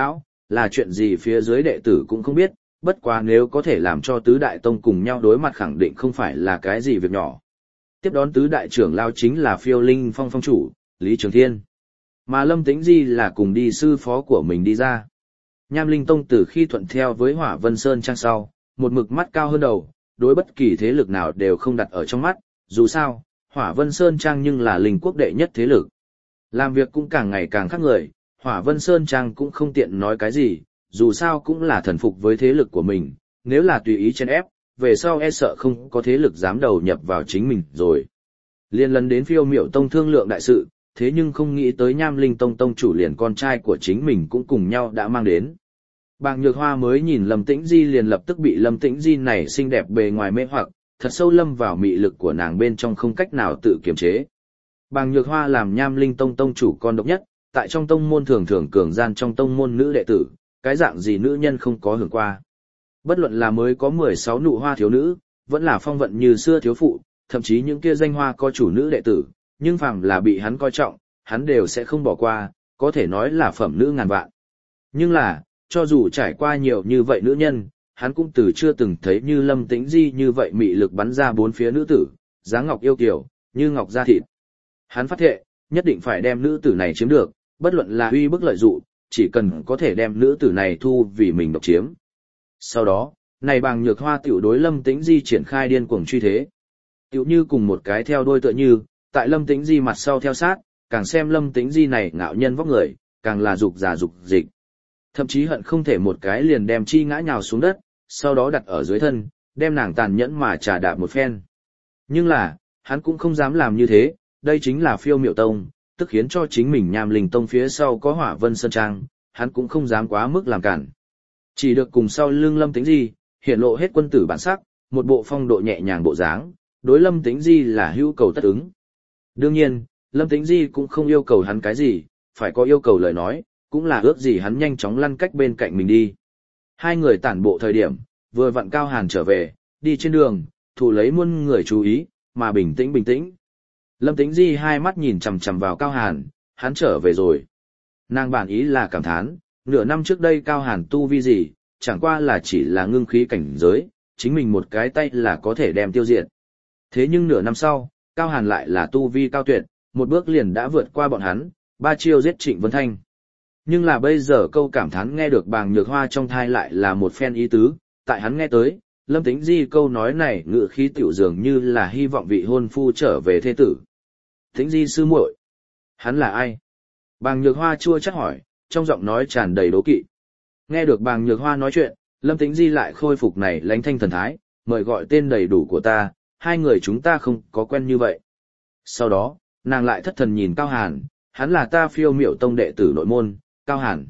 là chuyện gì phía dưới đệ tử cũng không biết, bất quá nếu có thể làm cho tứ đại tông cùng nhau đối mặt khẳng định không phải là cái gì việc nhỏ. Tiếp đón tứ đại trưởng lao chính là Phiêu Linh Phong phong chủ, Lý Trường Thiên. Mà Lâm Tĩnh Di là cùng đi sư phó của mình đi ra. Nham Linh Tông từ khi thuận theo với Hỏa Vân Sơn Trang sau, một mực mắt cao hơn đầu, đối bất kỳ thế lực nào đều không đặt ở trong mắt, dù sao, Hỏa Vân Sơn Trang nhưng là linh quốc đệ nhất thế lực. Làm việc cũng càng ngày càng khác người, Hỏa Vân Sơn Trang cũng không tiện nói cái gì, dù sao cũng là thần phục với thế lực của mình, nếu là tùy ý chen ép, về sau e sợ không có thế lực dám đầu nhập vào chính mình rồi. Liên lần đến Phiêu Miểu Tông thương lượng đại sự, thế nhưng không nghĩ tới Nham Linh Tông tông chủ liền con trai của chính mình cũng cùng nhau đã mang đến. Bàng Nhược Hoa mới nhìn Lâm Tĩnh Di liền lập tức bị Lâm Tĩnh Di này xinh đẹp bề ngoài mê hoặc, thật sâu lâm vào mị lực của nàng bên trong không cách nào tự kiềm chế. Bàng Nhược Hoa làm Nham Linh Tông tông chủ con độc nhất, tại trong tông môn thường thường cường gian trong tông môn nữ đệ tử, cái dạng gì nữ nhân không có hưởng qua. Bất luận là mới có 16 nụ hoa thiếu nữ, vẫn là phong vận như xưa thiếu phụ, thậm chí những kia danh hoa có chủ nữ đệ tử, nhưng phàm là bị hắn coi trọng, hắn đều sẽ không bỏ qua, có thể nói là phẩm nữ ngàn vạn. Nhưng là, cho dù trải qua nhiều như vậy nữ nhân, hắn cũng từ chưa từng thấy như Lâm Tĩnh Di như vậy mị lực bắn ra bốn phía nữ tử, dáng ngọc yêu kiều, như ngọc da thịt. Hắn phát thệ, nhất định phải đem nữ tử này chiếm được, bất luận là uy bức lợi dụ, chỉ cần có thể đem nữ tử này thu vì mình độc chiếm. Sau đó, này Bàng Nhược Hoa tiểu đối Lâm Tĩnh Di triển khai điên cuồng truy thế. Tiểu như cùng một cái theo đuôi tựa như, tại Lâm Tĩnh Di mặt sau theo sát, càng xem Lâm Tĩnh Di này ngạo nhân vóc người, càng là dục giả dục dịch. Thậm chí hận không thể một cái liền đem chi ngã nhào xuống đất, sau đó đặt ở dưới thân, đem nàng tàn nhẫn mà trà đạp một phen. Nhưng là, hắn cũng không dám làm như thế, đây chính là Phiêu Miểu Tông, tức khiến cho chính mình Nham Linh Tông phía sau có Hỏa Vân Sơn Trang, hắn cũng không dám quá mức làm cản. Chỉ được cùng sau lưng Lâm Tĩnh Di, hiện lộ hết quân tử bản sắc, một bộ phong độ nhẹ nhàng bộ dáng, đối Lâm Tĩnh Di là hữu cầu tất ứng. Đương nhiên, Lâm Tĩnh Di cũng không yêu cầu hắn cái gì, phải có yêu cầu lời nói, cũng là ước gì hắn nhanh chóng lăn cách bên cạnh mình đi. Hai người tản bộ thời điểm, vừa vặn Cao Hàn trở về, đi trên đường, thủ lấy muôn người chú ý, mà bình tĩnh bình tĩnh. Lâm Tĩnh Di hai mắt nhìn chằm chằm vào Cao Hàn, hắn trở về rồi. Nàng bản ý là cảm thán, nửa năm trước đây Cao Hàn tu vi gì, chẳng qua là chỉ là ngưng khí cảnh giới, chính mình một cái tay là có thể đem tiêu diệt. Thế nhưng nửa năm sau, Cao Hàn lại là tu vi cao tuyệt, một bước liền đã vượt qua bọn hắn, ba chiêu giết Trịnh Vân Thanh. Nhưng là bây giờ câu cảm thán nghe được Bàng Nhược Hoa trong thai lại là một phen ý tứ, tại hắn nghe tới, Lâm Tĩnh Di câu nói này ngự khí tiểu dường như là hy vọng vị hôn phu trở về thê tử. Tĩnh Di sư muội, hắn là ai? Bàng Nhược Hoa chua chắc hỏi, trong giọng nói tràn đầy đố kỵ. Nghe được Bàng Nhược Hoa nói chuyện, Lâm Tĩnh Di lại khôi phục này lánh thanh thần thái, mời gọi tên đầy đủ của ta, hai người chúng ta không có quen như vậy. Sau đó, nàng lại thất thần nhìn Cao Hàn, hắn là ta Phiêu Miểu Tông đệ tử nội môn, Cao Hàn.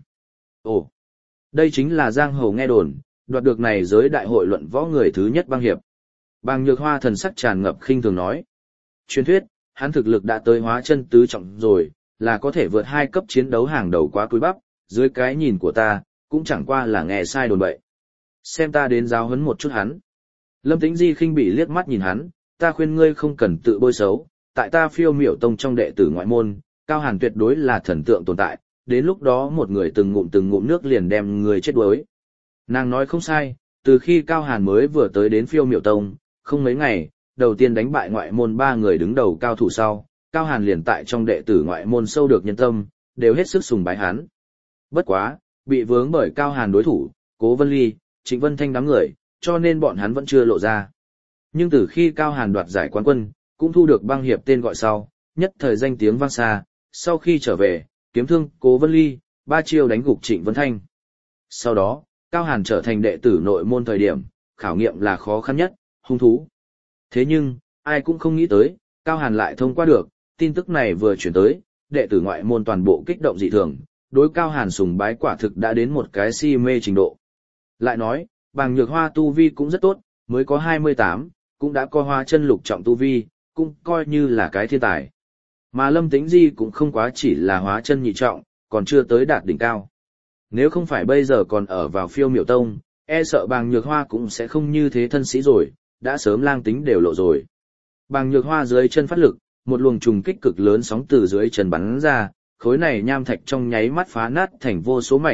Ồ, đây chính là giang hồ nghe đồn, đoạt được này giới đại hội luận võ người thứ nhất bang hiệp. Bàng Nhược Hoa thần sắc tràn ngập khinh thường nói. Truyền thuyết, hắn thực lực đã tới hóa chân tứ trọng rồi, là có thể vượt 2 cấp chiến đấu hàng đầu quá cúi bắp, dưới cái nhìn của ta, cũng chẳng qua là nghe sai đồn bậy. Xem ta đến giáo huấn một chút hắn. Lâm Tĩnh Di khinh bỉ liếc mắt nhìn hắn, ta khuyên ngươi không cần tự bôi xấu, tại ta Phiêu Miểu Tông trong đệ tử ngoại môn, Cao Hàn tuyệt đối là thần tượng tồn tại, đến lúc đó một người từng ngụm nước liền đem người chết đuối. Nàng nói không sai, từ khi Cao Hàn mới vừa tới đến Phiêu Miểu Tông, không mấy ngày, đầu tiên đánh bại ngoại môn 3 người đứng đầu cao thủ sau, Cao Hàn liền tại trong đệ tử ngoại môn sâu được nhân tâm, đều hết sức sùng bái hắn. Bất quá, bị vướng bởi Cao Hàn đối thủ, Cố Vân Ly, Trịnh Vân Thanh đám người, cho nên bọn hắn vẫn chưa lộ ra. Nhưng từ khi Cao Hàn đoạt giải quán quân, cũng thu được bang hiệp tên gọi sau, nhất thời danh tiếng vang xa, sau khi trở về, kiếm thương Cố Vân Ly, 3 chiêu đánh gục Trịnh Vân Thanh. Sau đó, Cao Hàn trở thành đệ tử nội môn thời điểm, khảo nghiệm là khó khăn nhất, hung thú. Thế nhưng, ai cũng không nghĩ tới, Cao Hàn lại thông qua được, tin tức này vừa chuyển tới, đệ tử ngoại môn toàn bộ kích động dị thường, đối Cao Hàn sùng bái quả thực đã đến một cái si mê trình độ. Lại nói, Bàng Nhược Hoa tu vi cũng rất tốt, mới có 28, cũng đã có hóa chân lục trọng tu vi, cũng coi như là cái thiên tài. Mà Lâm Tĩnh Di cũng không quá chỉ là hóa chân nhị trọng, còn chưa tới đạt đỉnh cao. Nếu không phải bây giờ còn ở vào Phiêu Miểu Tông, e sợ Bàng Nhược Hoa cũng sẽ không như thế thân sĩ rồi, đã sớm lang tính đều lộ rồi. Bàng Nhược Hoa dưới chân phát lực, một luồng trùng kích cực lớn sóng từ dưới chân bắn ra, khối này nham thạch trong nháy mắt phá nát thành vô số mảnh,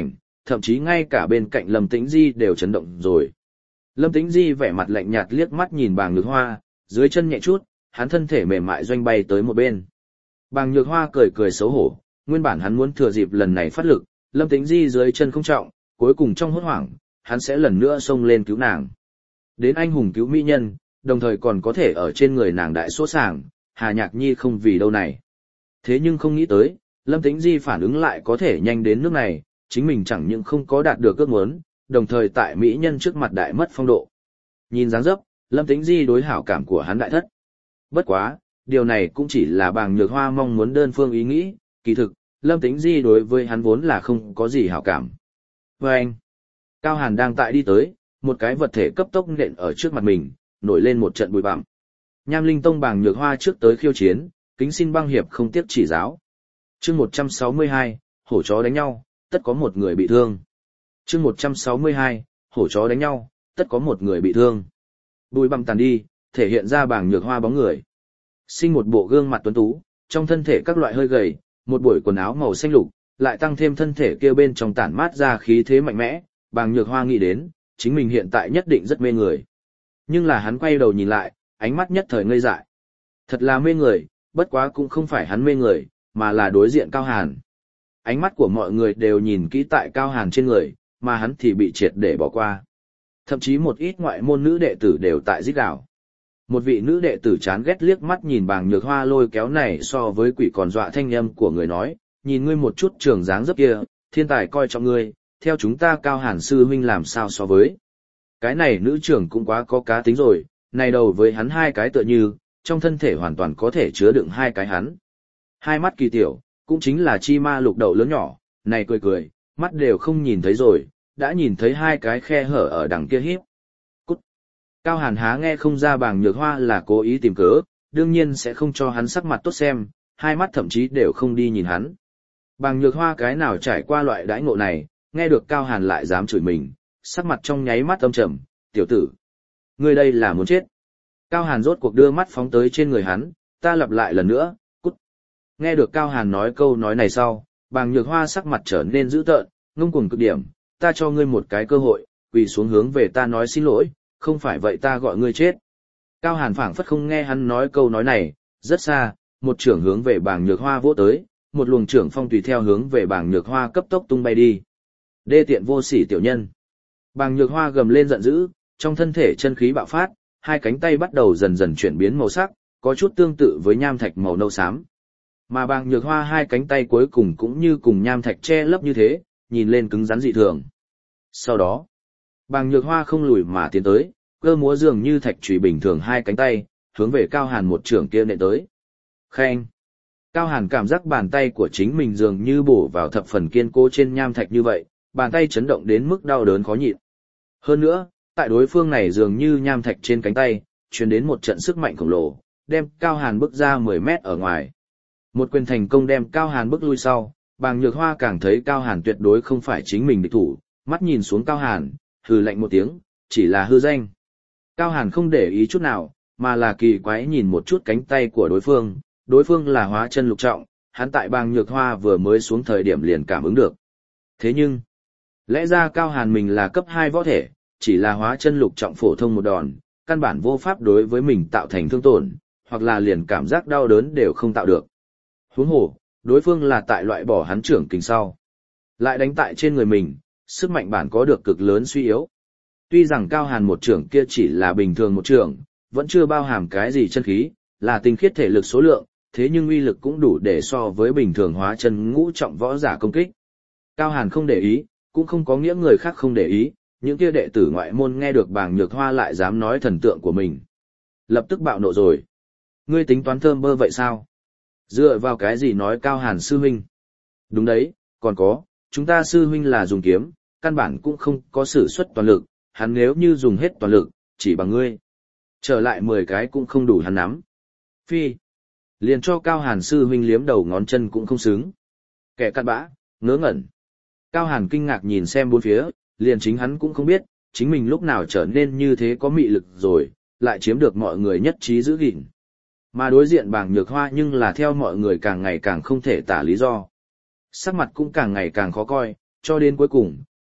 thậm chí ngay cả bên cạnh Lâm Tĩnh Di đều chấn động rồi. Lâm Tĩnh Di vẻ mặt lạnh nhạt liếc mắt nhìn Bàng Nhược Hoa, dưới chân nhẹ chút, hắn thân thể mềm mại doanh bay tới một bên. Bàng Nhược Hoa cười cười xấu hổ, nguyên bản hắn muốn thừa dịp lần này phát lực, Lâm Tĩnh Di dưới chân không trọng, cuối cùng trong hốt hoảng, hắn sẽ lần nữa xông lên cứu nàng. Đến anh hùng cứu mỹ nhân, đồng thời còn có thể ở trên người nàng đại số sàng, Hà Nhạc Nhi không vì đâu này. Thế nhưng không nghĩ tới, Lâm Tĩnh Di phản ứng lại có thể nhanh đến nước này, chính mình chẳng những không có đạt được ước muốn, đồng thời tại mỹ nhân trước mặt đại mất phong độ. Nhìn dáng dấp, Lâm Tĩnh Di đối hảo cảm của hắn đại thất. Bất quá, điều này cũng chỉ là Bàng Nhược Hoa mong muốn đơn phương ý nghĩ, kỳ thực, Lâm Tĩnh Di đối với hắn vốn là không có gì hảo cảm. Và anh, Cao Hàn đang tại đi tới, một cái vật thể cấp tốc nện ở trước mặt mình, nổi lên một trận bụi bặm. Nham Linh Tông Bàng Nhược Hoa trước tới khiêu chiến, kính xin băng hiệp không tiếc chỉ giáo. Chương 162, hổ chó đánh nhau, tất có một người bị thương. Chương 162, hổ chó đánh nhau, tất có một người bị thương. Bụi bặm tàn đi, thể hiện ra Bàng Nhược Hoa bóng người. Sinh một bộ gương mặt tuấn tú, trong thân thể các loại hơi gầy, một buổi quần áo màu xanh lục, lại tăng thêm thân thể kia bên trong tản mát ra khí thế mạnh mẽ, Bàng Nhược Hoa nghĩ đến, chính mình hiện tại nhất định rất mê người. Nhưng là hắn quay đầu nhìn lại, ánh mắt nhất thời ngây dại. Thật là mê người, bất quá cũng không phải hắn mê người, mà là đối diện Cao Hàn. Ánh mắt của mọi người đều nhìn kỹ tại Cao Hàn trên người, mà hắn thì bị triệt để bỏ qua. Thậm chí một ít ngoại môn nữ đệ tử đều tại rít gào. Một vị nữ đệ tử chán ghét liếc mắt nhìn Bàng Nhược Hoa lôi kéo này so với quỷ còn dọa thanh âm của người nói, nhìn ngươi một chút trường dáng dấp kia, thiên tài coi trọng ngươi, theo chúng ta Cao Hàn sư huynh làm sao so với. Cái này nữ trưởng cũng quá có cá tính rồi, này đầu với hắn hai cái tựa như, trong thân thể hoàn toàn có thể chứa đựng hai cái hắn. Hai mắt kỳ tiểu, cũng chính là chi ma lục đậu lớn nhỏ, này cười cười, mắt đều không nhìn thấy rồi, đã nhìn thấy hai cái khe hở ở đằng kia híp. Cút. Cao Hàn há nghe không ra Bàng Nhược Hoa là cố ý tìm cớ, đương nhiên sẽ không cho hắn sắc mặt tốt xem, hai mắt thậm chí đều không đi nhìn hắn. Bàng Nhược Hoa cái nào trải qua loại đãi ngộ này, nghe được Cao Hàn lại dám chửi mình, sắc mặt trong nháy mắt âm trầm, tiểu tử. Ngươi đây là muốn chết. Cao Hàn rốt cuộc đưa mắt phóng tới trên người hắn, ta lặp lại lần nữa, cút. Nghe được Cao Hàn nói câu nói này sau, Bàng Nhược Hoa sắc mặt trở nên dữ tợn, ngông cuồng cực điểm, ta cho ngươi một cái cơ hội, quỳ xuống hướng về ta nói xin lỗi, không phải vậy ta gọi ngươi chết. Cao Hàn phảng phất không nghe hắn nói câu nói này, rất xa, một trưởng hướng về Bàng Nhược Hoa vỗ tới, một luồng trưởng phong tùy theo hướng về Bàng Nhược Hoa cấp tốc tung bay đi. Đê tiện vô sỉ tiểu nhân. Bàng Nhược Hoa gầm lên giận dữ, trong thân thể chân khí bạo phát, hai cánh tay bắt đầu dần dần chuyển biến màu sắc, có chút tương tự với nham thạch màu nâu xám. Mà Bàng Nhược Hoa hai cánh tay cuối cùng cũng như cùng nham thạch che lấp như thế, nhìn lên cứng rắn dị thường. Sau đó, Bàng Nhược Hoa không lùi mà tiến tới, cơ múa dường như thạch chùy bình thường hai cánh tay, hướng về Cao Hàn một trưởng kia nện tới. Khen! Cao Hàn cảm giác bàn tay của chính mình dường như bổ vào thập phần kiên cố trên nham thạch như vậy, bàn tay chấn động đến mức đau đớn khó nhịn. Hơn nữa, tại đối phương này dường như nham thạch trên cánh tay, truyền đến một trận sức mạnh khổng lồ, đem Cao Hàn bước ra 10 mét ở ngoài. Một quyền thành công đem Cao Hàn bước lui sau, Bàng Nhược Hoa càng thấy Cao Hàn tuyệt đối không phải chính mình địch thủ, mắt nhìn xuống Cao Hàn, hừ lạnh một tiếng, chỉ là hư danh. Cao Hàn không để ý chút nào, mà là kỳ quái nhìn một chút cánh tay của đối phương là hóa chân lục trọng, hắn tại Bàng Nhược Hoa vừa mới xuống thời điểm liền cảm ứng được. Thế nhưng, lẽ ra Cao Hàn mình là cấp 2 võ thể, chỉ là hóa chân lục trọng phổ thông một đòn, căn bản vô pháp đối với mình tạo thành thương tổn, hoặc là liền cảm giác đau đớn đều không tạo được. Huống hồ, đối phương là tại loại bỏ hắn trưởng kình sau, lại đánh tại trên người mình, sức mạnh bản có được cực lớn suy yếu. Tuy rằng Cao Hàn một trưởng kia chỉ là bình thường một trưởng, vẫn chưa bao hàm cái gì chân khí, là tinh khiết thể lực số lượng, thế nhưng uy lực cũng đủ để so với bình thường hóa chân ngũ trọng võ giả công kích. Cao Hàn không để ý, cũng không có nghĩa người khác không để ý, những kia đệ tử ngoại môn nghe được Bàng Nhược Hoa lại dám nói thần tượng của mình. Lập tức bạo nộ rồi. Ngươi tính toán thơm bơ vậy sao? Dựa vào cái gì nói Cao Hàn sư huynh? Đúng đấy, còn có, chúng ta sư huynh là dùng kiếm, căn bản cũng không có sử xuất toàn lực, hắn nếu như dùng hết toàn lực, chỉ bằng ngươi. Trở lại 10 cái cũng không đủ hắn nắm. Phi. Liền cho Cao Hàn sư huynh liếm đầu ngón chân cũng không xứng. Kẻ cặn bã, ngớ ngẩn. Cao Hàn kinh ngạc nhìn xem bốn phía, liền chính hắn cũng không biết, chính mình lúc nào trở nên như thế có mị lực rồi, lại chiếm được mọi người nhất trí giữ gìn. Mà đối diện Bàng Nhược Hoa nhưng là theo mọi người càng ngày càng không thể tả lý do. Sắc mặt cũng càng ngày càng khó coi, cho đến cuối cùng,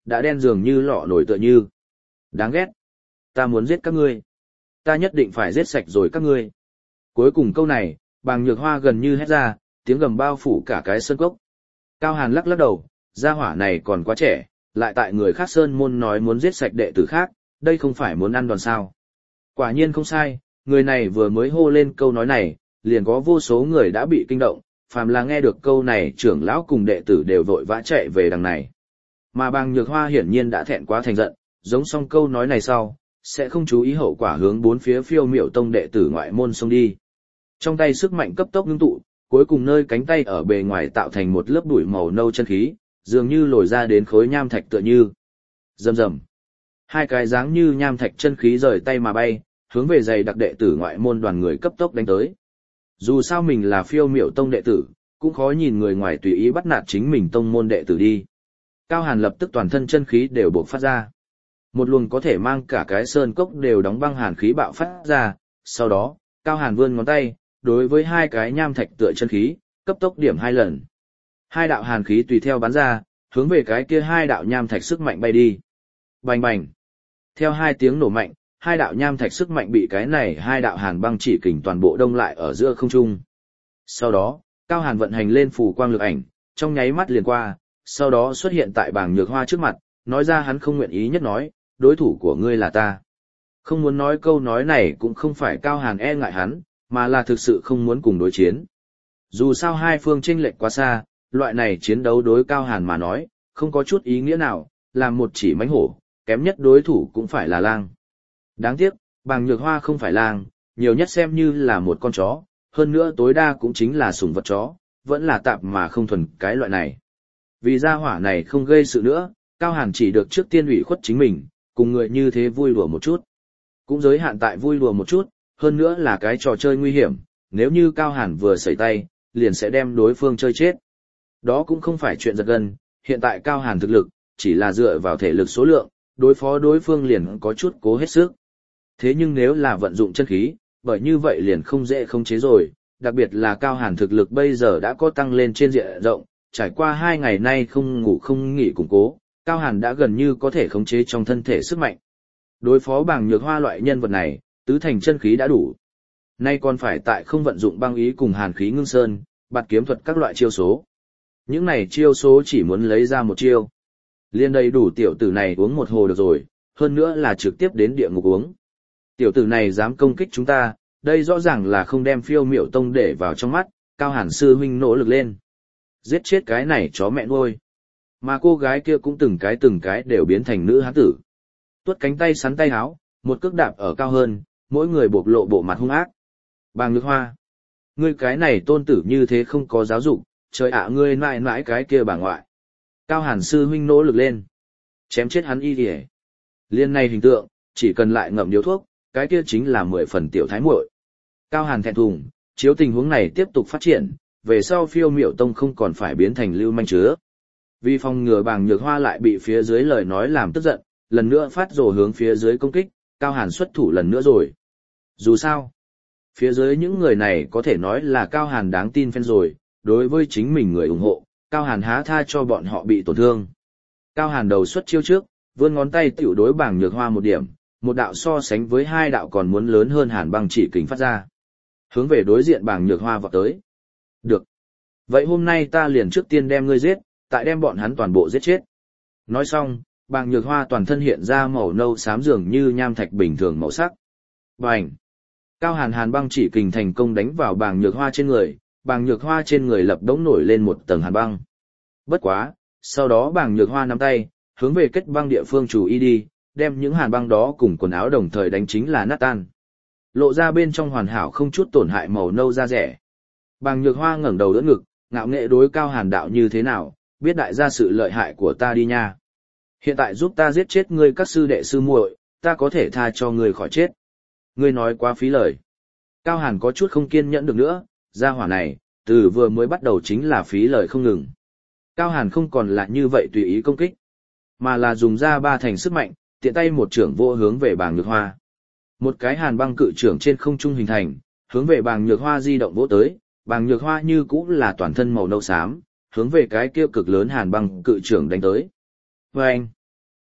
đã đen dường như lọ nổi tựa như. Đáng ghét. Ta muốn giết các ngươi. Ta nhất định phải giết sạch rồi các ngươi. Cuối cùng câu này, Bàng Nhược Hoa gần như hét ra, tiếng gầm bao phủ cả cái sơn cốc. Cao Hàn lắc lắc đầu, gia hỏa này còn quá trẻ, lại tại người khác sơn môn nói muốn giết sạch đệ tử khác, đây không phải muốn ăn đòn sao. Quả nhiên không sai, người này vừa mới hô lên câu nói này, liền có vô số người đã bị kinh động, phàm là nghe được câu này trưởng lão cùng đệ tử đều vội vã chạy về đằng này. Mà Bàng Nhược Hoa hiển nhiên đã thẹn quá thành giận, giống xong câu nói này sau, sẽ không chú ý hậu quả hướng bốn phía Phiêu Miểu Tông đệ tử ngoại môn xông đi. Trong tay sức mạnh cấp tốc ngưng tụ, cuối cùng nơi cánh tay ở bề ngoài tạo thành một lớp bụi màu nâu chân khí, dường như lồi ra đến khối nham thạch tựa như. Rầm rầm. Hai cái dáng như nham thạch chân khí rời tay mà bay, hướng về dày đặc đệ tử ngoại môn đoàn người cấp tốc đánh tới. Dù sao mình là Phiêu Miểu Tông đệ tử, cũng khó nhìn người ngoài tùy ý bắt nạt chính mình tông môn đệ tử đi. Cao Hàn lập tức toàn thân chân khí đều bộc phát ra. Một luồng có thể mang cả cái sơn cốc đều đóng băng hàn khí bạo phát ra, sau đó, Cao Hàn vươn ngón tay, đối với hai cái nham thạch tựa chân khí, cấp tốc điểm 2 lần. Hai đạo hàn khí tùy theo bắn ra, hướng về cái kia hai đạo nham thạch sức mạnh bay đi. Bành bành. Theo hai tiếng nổ mạnh, hai đạo nham thạch sức mạnh bị cái này hai đạo hàn băng chỉ kình toàn bộ đông lại ở giữa không trung. Sau đó, Cao Hàn vận hành lên phù quang lực ảnh, trong nháy mắt liền qua, sau đó xuất hiện tại Bàng Nhược Hoa trước mặt, nói ra hắn không nguyện ý nhất nói, đối thủ của ngươi là ta. Không muốn nói câu nói này cũng không phải Cao Hàn e ngại hắn, mà là thực sự không muốn cùng đối chiến. Dù sao hai phương chênh lệch quá xa, loại này chiến đấu đối Cao Hàn mà nói, không có chút ý nghĩa nào, làm một chỉ mãnh hổ, kém nhất đối thủ cũng phải là lang. Đáng tiếc, Bàng Nhược Hoa không phải lang, nhiều nhất xem như là một con chó, hơn nữa tối đa cũng chính là sủng vật chó, vẫn là tạp mà không thuần cái loại này. Vì gia hỏa này không gây sự nữa, Cao Hàn chỉ được trước tiên ủy khuất chính mình, cùng người như thế vui đùa một chút. Cũng giới hạn tại vui đùa một chút, hơn nữa là cái trò chơi nguy hiểm, nếu như Cao Hàn vừa sẩy tay, liền sẽ đem đối phương chơi chết. Đó cũng không phải chuyện giật gân, hiện tại Cao Hàn thực lực, chỉ là dựa vào thể lực số lượng, đối phó đối phương liền có chút cố hết sức. Thế nhưng nếu là vận dụng chân khí, bởi như vậy liền không dễ khống chế rồi, đặc biệt là Cao Hàn thực lực bây giờ đã có tăng lên trên diện rộng, trải qua 2 ngày nay không ngủ không nghỉ củng cố, Cao Hàn đã gần như có thể khống chế trong thân thể sức mạnh. Đối phó Bàng Nhược Hoa loại nhân vật này, tứ thành chân khí đã đủ. Nay còn phải tại không vận dụng băng ý cùng hàn khí ngưng sơn, bạt kiếm thuật các loại chiêu số. Những này chiêu số chỉ muốn lấy ra một chiêu. Liên đầy đủ tiểu tử này uống một hồ được rồi, hơn nữa là trực tiếp đến địa ngục uống. Tiểu tử này dám công kích chúng ta, đây rõ ràng là không đem Phiêu Miểu Tông để vào trong mắt, Cao Hàn sư huynh nỗ lực lên. Giết chết cái này chó mẹ nuôi. Mà cô gái kia cũng từng cái đều biến thành nữ hán tử. Tuốt cánh tay sắn tay háo, một cước đạp ở cao hơn, mỗi người bộc lộ bộ mặt hung ác. Bàng Nhược Hoa. Ngươi cái này tôn tử như thế không có giáo dục, trời ạ ngươi mãi mãi cái kia bà ngoại. Cao Hàn sư huynh nỗ lực lên. Chém chết hắn y kìa. Liên này hình tượng, chỉ cần lại ngậm điếu thuốc, cái kia chính là 10 phần tiểu thái muội. Cao Hàn thẹn thùng, chiếu tình huống này tiếp tục phát triển, về sau Phiêu Miểu Tông không còn phải biến thành lưu manh chứa. Vì phòng ngừa Bàng Nhược Hoa lại bị phía dưới lời nói làm tức giận, lần nữa phát rồ hướng phía dưới công kích, Cao Hàn xuất thủ lần nữa rồi. Dù sao, phía dưới những người này có thể nói là Cao Hàn đáng tin fan rồi, đối với chính mình người ủng hộ, Cao Hàn há tha cho bọn họ bị tổn thương. Cao Hàn đầu xuất chiêu trước, vươn ngón tay tiểu đối Bàng Nhược Hoa một điểm, một đạo so sánh với hai đạo còn muốn lớn hơn hàn băng chỉ kình phát ra. Hướng về đối diện Bàng Nhược Hoa vọt tới. Được. Vậy hôm nay ta liền trước tiên đem ngươi giết, tại đem bọn hắn toàn bộ giết chết. Nói xong, Bàng Nhược Hoa toàn thân hiện ra màu nâu xám dường như nham thạch bình thường màu sắc. Bành! Cao Hàn hàn băng chỉ kình thành công đánh vào Bàng Nhược Hoa trên người, Bàng Nhược Hoa trên người lập đống nổi lên một tầng hàn băng. Bất quá, sau đó Bàng Nhược Hoa nắm tay, hướng về kết băng địa phương chủ y đi, đem những hàn băng đó cùng quần áo đồng thời đánh chính là nát tan. Lộ ra bên trong hoàn hảo không chút tổn hại màu nâu da rẻ. Bàng Nhược Hoa ngẩng đầu đỡ ngực, ngạo nghệ đối Cao Hàn đạo như thế nào, biết đại gia sự lợi hại của ta đi nha. Hiện tại giúp ta giết chết ngươi các sư đệ sư muội, ta có thể tha cho ngươi khỏi chết. Ngươi nói quá phí lời. Cao Hàn có chút không kiên nhẫn được nữa, gia hỏa này, từ vừa mới bắt đầu chính là phí lời không ngừng. Cao Hàn không còn là như vậy tùy ý công kích, mà là dùng ra 3 thành sức mạnh, tiện tay một trưởng vô hướng về Bàng Nhược Hoa. Một cái hàn băng cự trưởng trên không trung hình thành, hướng về Bàng Nhược Hoa di động vỗ tới, Bàng Nhược Hoa như cũ là toàn thân màu nâu xám, hướng về cái kia cực lớn hàn băng cự trưởng đánh tới. Vâng!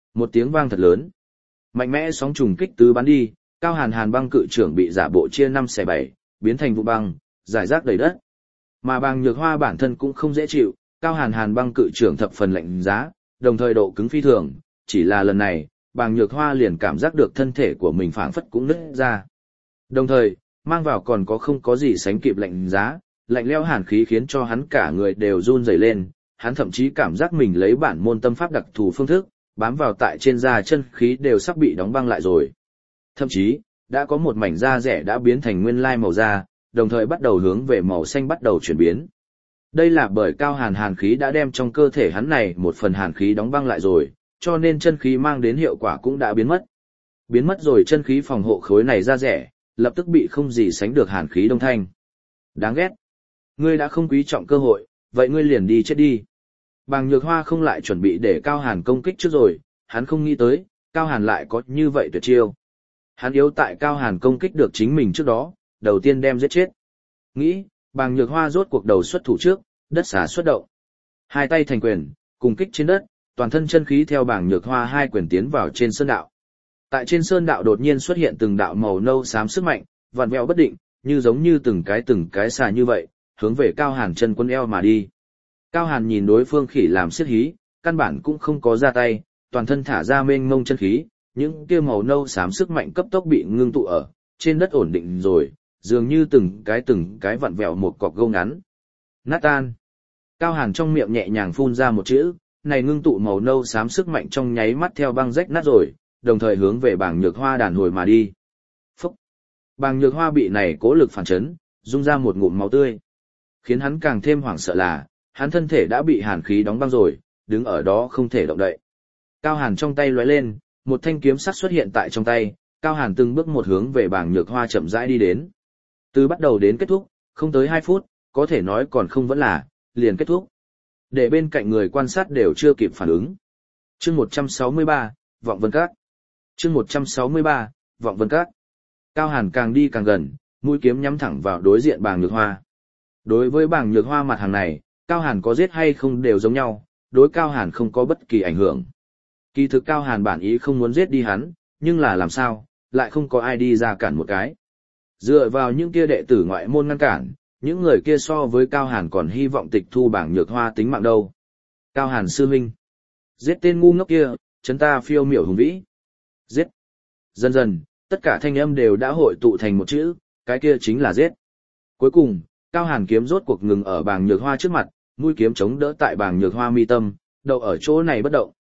Một tiếng vang thật lớn. Mạnh mẽ sóng trùng kích tứ bắn đi, Cao Hàn băng cự trưởng bị giả bộ chia 5/7, biến thành vụ băng, rải rác đầy đất. Mà Bàng Nhược Hoa bản thân cũng không dễ chịu, Cao Hàn băng cự trưởng thập phần lạnh giá, đồng thời độ cứng phi thường, chỉ là lần này, Bàng Nhược Hoa liền cảm giác được thân thể của mình phảng phất cũng nứt ra. Đồng thời, mang vào còn có không có gì sánh kịp lạnh giá, lạnh lẽo hàn khí khiến cho hắn cả người đều run rẩy lên, hắn thậm chí cảm giác mình lấy bản môn tâm pháp đặc thù phương thức, bám vào tại trên da chân khí đều sắp bị đóng băng lại rồi. Thậm chí, đã có một mảnh da rẻ đã biến thành nguyên lai màu da, đồng thời bắt đầu hướng về màu xanh bắt đầu chuyển biến. Đây là bởi Cao hàn khí đã đem trong cơ thể hắn này một phần hàn khí đóng băng lại rồi, cho nên chân khí mang đến hiệu quả cũng đã biến mất. Biến mất rồi chân khí phòng hộ khối này da rẻ, lập tức bị không gì sánh được hàn khí đông thanh. Đáng ghét. Ngươi đã không quý trọng cơ hội, vậy ngươi liền đi chết đi. Bàng Nhược Hoa không lại chuẩn bị để Cao Hàn công kích trước rồi, hắn không nghĩ tới, Cao Hàn lại có như vậy tuyệt chiêu. Hắn yếu tại Cao Hàn công kích được chính mình trước đó, đầu tiên đem giết chết. Nghĩ, Bàng Nhược Hoa rốt cuộc đầu xuất thủ trước, đất xà xuất động. Hai tay thành quyền, cùng kích trên đất, toàn thân chân khí theo Bàng Nhược Hoa hai quyền tiến vào trên sơn đạo. Tại trên sơn đạo đột nhiên xuất hiện từng đạo màu nâu xám sức mạnh, vặn vẹo bất định, như giống như từng cái xà như vậy, hướng về Cao Hàn chân quân eo mà đi. Cao Hàn nhìn đối phương khỉ làm xiết hí, căn bản cũng không có ra tay, toàn thân thả ra mênh mông chân khí, những kia màu nâu xám sức mạnh cấp tốc bị ngưng tụ ở trên đất ổn định rồi, dường như từng cái vặn vẹo một cọc gâu ngắn. Nát tan. Cao Hàn trong miệng nhẹ nhàng phun ra một chữ, này ngưng tụ màu nâu xám sức mạnh trong nháy mắt theo băng rách nát rồi, đồng thời hướng về Bàng Nhược Hoa đàn hồi mà đi. Phúc! Bàng Nhược Hoa bị này cố lực phản chấn, rung ra một ngụm máu tươi. Khiến hắn càng thêm hoảng sợ là, hắn thân thể đã bị hàn khí đóng băng rồi, đứng ở đó không thể động đậy. Cao Hàn trong tay lóe lên, một thanh kiếm sắc xuất hiện tại trong tay, Cao Hàn từng bước một hướng về Bàng Nhược Hoa chậm rãi đi đến. Từ bắt đầu đến kết thúc, không tới 2 phút, có thể nói còn không vẫn là, liền kết thúc. Để bên cạnh người quan sát đều chưa kịp phản ứng. Chương 163, Vọng Vân Các. Chương 163, Vọng Vân Các. Cao Hàn càng đi càng gần, mũi kiếm nhắm thẳng vào đối diện Bàng Nhược Hoa. Đối với Bàng Nhược Hoa mặt hàng này, Cao Hàn có giết hay không đều giống nhau, đối Cao Hàn không có bất kỳ ảnh hưởng. Kỳ thực Cao Hàn bản ý không muốn giết đi hắn, nhưng là làm sao, lại không có ai đi ra cản một cái. Dựa vào những kia đệ tử ngoại môn ngăn cản, những người kia so với Cao Hàn còn hy vọng tịch thu Bàng Nhược Hoa tính mạng đâu. Cao Hàn sư huynh. Giết tên ngu ngốc kia, chấn ta phiêu miểu hùng vĩ. Giết. Dần dần, tất cả thanh âm đều đã hội tụ thành một chữ, cái kia chính là giết. Cuối cùng, Cao Hàn kiếm rốt cuộc ngừng ở Bàng Nhược Hoa trước mặt, mũi kiếm chống đỡ tại Bàng Nhược Hoa mi tâm, đậu ở chỗ này bất động.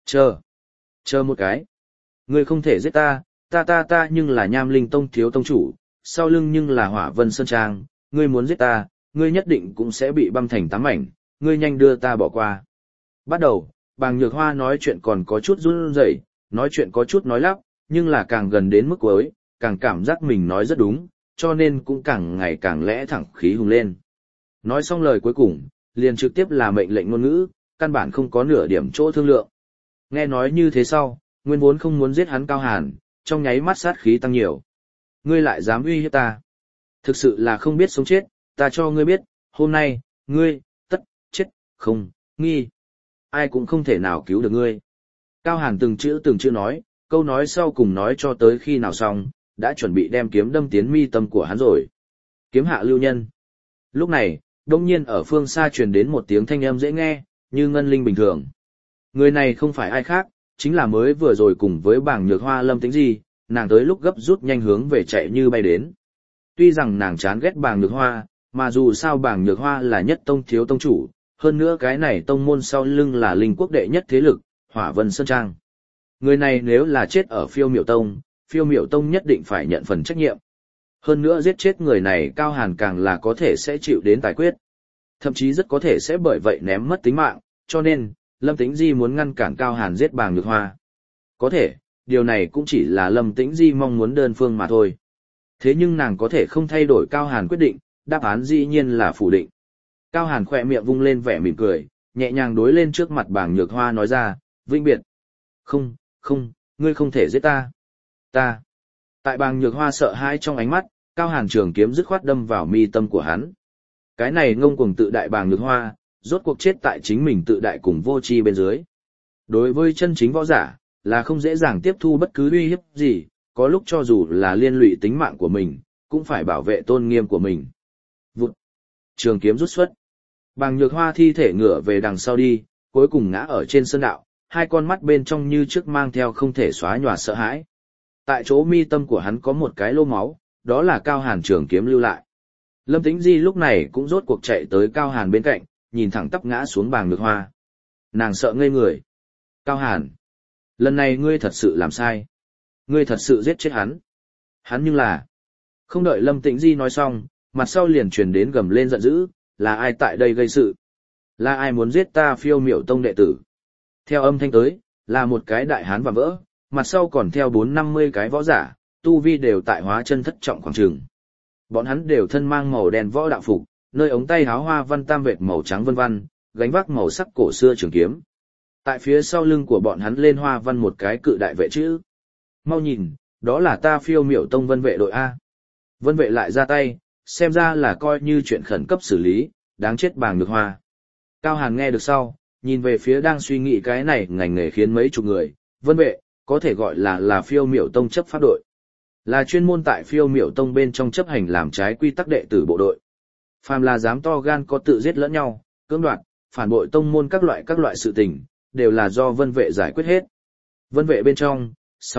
Chờ một cái. Ngươi không thể giết ta, ta nhưng là Nham Linh Tông thiếu tông chủ, sau lưng nhưng là Hỏa Vân Sơn Trang, ngươi muốn giết ta, ngươi nhất định cũng sẽ bị băm thành 8 mảnh, ngươi nhanh đưa ta bỏ qua. Bắt đầu, Bàng Nhược Hoa nói chuyện còn có chút run rẩy, nói chuyện có chút nói lắp, nhưng là càng gần đến mức cuối, càng cảm giác mình nói rất đúng, cho nên cũng càng ngày càng lẽ thẳng khí hùng lên. Nói xong lời cuối cùng, liền trực tiếp là mệnh lệnh ngôn ngữ, căn bản không có nửa điểm chỗ thương lượng. Nghe nói như thế sau, nguyên vốn không muốn giết hắn Cao Hàn, trong nháy mắt sát khí tăng nhiều. Ngươi lại dám uy hiếp ta. Thực sự là không biết sống chết, ta cho ngươi biết, hôm nay, ngươi, tất, chết, không, nghi. Ai cũng không thể nào cứu được ngươi. Cao Hàn từng chữ nói, câu nói sau cùng nói cho tới khi nào xong, đã chuẩn bị đem kiếm đâm tiến mi tâm của hắn rồi. Kiếm hạ lưu nhân. Lúc này, đông nhiên ở phương xa truyền đến một tiếng thanh âm dễ nghe, như ngân linh bình thường. Người này không phải ai khác, chính là mới vừa rồi cùng với Bàng Nhược Hoa Lâm Tĩnh Di, nàng tới lúc gấp rút nhanh hướng về chạy như bay đến. Tuy rằng nàng chán ghét Bàng Nhược Hoa, mà dù sao Bàng Nhược Hoa là nhất tông thiếu tông chủ, hơn nữa cái này tông môn sau lưng là linh quốc đệ nhất thế lực, Hỏa Vân Sơn Trang. Người này nếu là chết ở Phiêu Miểu Tông nhất định phải nhận phần trách nhiệm. Hơn nữa giết chết người này Cao Hàn càng là có thể sẽ chịu đến tài quyết. Thậm chí rất có thể sẽ bởi vậy ném mất tính mạng, cho nên, Lâm Tĩnh Di muốn ngăn cản Cao Hàn giết Bàng Nhược Hoa. Có thể, điều này cũng chỉ là Lâm Tĩnh Di mong muốn đơn phương mà thôi. Thế nhưng nàng có thể không thay đổi Cao Hàn quyết định, đáp án dĩ nhiên là phủ định. Cao Hàn khỏe miệng vung lên vẻ mỉm cười, nhẹ nhàng đối lên trước mặt Bàng Nhược Hoa nói ra, vĩnh biệt. Không, ngươi không thể giết ta. Ta. Tại Bàng Nhược Hoa sợ hãi trong ánh mắt, Cao Hàn trường kiếm dứt khoát đâm vào mi tâm của hắn. Cái này ngông cuồng tự đại Bàng Nhược Hoa, rốt cuộc chết tại chính mình tự đại cùng vô tri bên dưới. Đối với chân chính võ giả, là không dễ dàng tiếp thu bất cứ uy hiếp gì, có lúc cho dù là liên lụy tính mạng của mình, cũng phải bảo vệ tôn nghiêm của mình. Vụt. Trường kiếm rút xuất. Bàng Nhược Hoa thi thể ngửa về đằng sau đi, cuối cùng ngã ở trên sơn đạo, hai con mắt bên trong như trước mang theo không thể xóa nhòa sợ hãi. Tại chỗ mi tâm của hắn có một cái lô máu, đó là Cao Hàn trường kiếm lưu lại. Lâm Tĩnh Di lúc này cũng rốt cuộc chạy tới Cao Hàn bên cạnh, nhìn thẳng tắp ngã xuống Bàng Nhược Hoa. Nàng sợ ngây người. Cao Hàn, lần này ngươi thật sự làm sai. Ngươi thật sự giết chết hắn. Hắn nhưng là... Không đợi Lâm Tĩnh Di nói xong, mặt sau liền truyền đến gầm lên giận dữ, là ai tại đây gây sự? Là ai muốn giết ta Phiêu Miểu Tông đệ tử? Theo âm thanh tới, là một cái đại hán và vỡ, mặt sau còn theo 450 cái võ giả, tu vi đều tại hóa chân thất trọng khoảng trường. Bọn hắn đều thân mang màu đen võ đạo phục, nơi ống tay háo hoa văn tam vệt màu trắng vân vân, gánh vác màu sắc cổ xưa trường kiếm. Tại phía sau lưng của bọn hắn lên hoa văn một cái cự đại vệ chữ. Mau nhìn, đó là ta Phiêu Miểu Tông Vân vệ đội A. Vân vệ lại ra tay, xem ra là coi như chuyện khẩn cấp xử lý, đáng chết Bàng Nhược Hoa. Cao Hàn nghe được sau, nhìn về phía đang suy nghĩ cái này ngành nghề khiến mấy chục người, Vân vệ, có thể gọi là Phiêu Miểu Tông chấp pháp đội. Là chuyên môn tại Phiêu Miểu Tông bên trong chấp hành làm trái quy tắc đệ tử bộ đội. Phàm là dám to gan có tự giết lẫn nhau, cưỡng đoạt, phản bội tông môn các loại sự tình, đều là do Vân vệ giải quyết hết. Vân vệ bên trong,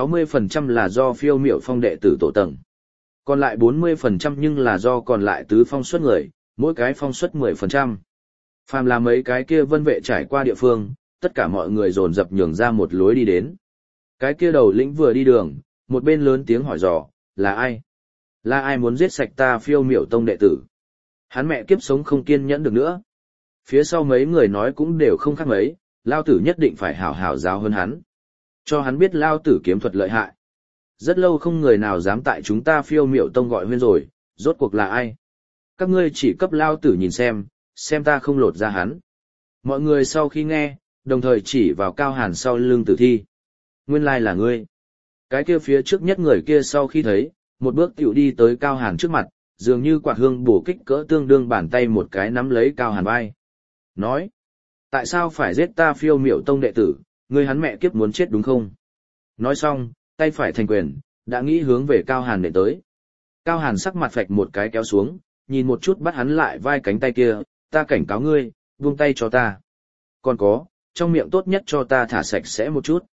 60% là do Phiêu Miểu Phong đệ tử tổ tầng. Còn lại 40% nhưng là do còn lại tứ phong suất người, mỗi cái phong suất 10%. Phàm là mấy cái kia Vân vệ trải qua địa phương, tất cả mọi người dồn dập nhường ra một lối đi đến. Cái kia đầu lĩnh vừa đi đường, một bên lớn tiếng hỏi dò, là ai? Là ai muốn giết sạch ta Phiêu Miểu Tông đệ tử? Hắn mẹ kiếp sống không kiên nhẫn được nữa. Phía sau mấy người nói cũng đều không khác mấy, lao tử nhất định phải hảo hảo giáo hơn hắn. Cho hắn biết lao tử kiếm thuật lợi hại. Rất lâu không người nào dám tại chúng ta Phiêu Miểu Tông gọi huyên rồi, rốt cuộc là ai? Các ngươi chỉ cấp lao tử nhìn xem ta không lột ra hắn. Mọi người sau khi nghe, đồng thời chỉ vào Cao Hàn sau lưng tử thi. Nguyên lai là ngươi. Cái kia phía trước nhất người kia sau khi thấy, một bước tiểu đi tới Cao Hàn trước mặt, dường như quạt hương bổ kích cỡ tương đương bàn tay một cái nắm lấy Cao Hàn vai. Nói, tại sao phải giết ta Phiêu Miểu Tông đệ tử, ngươi hắn mẹ kiếp muốn chết đúng không? Nói xong, tay phải thành quyền, đã nghĩ hướng về Cao Hàn nện tới. Cao Hàn sắc mặt phạch một cái kéo xuống, nhìn một chút bắt hắn lại vai cánh tay kia, ta cảnh cáo ngươi, buông tay cho ta. Còn có, trong miệng tốt nhất cho ta thả sạch sẽ một chút.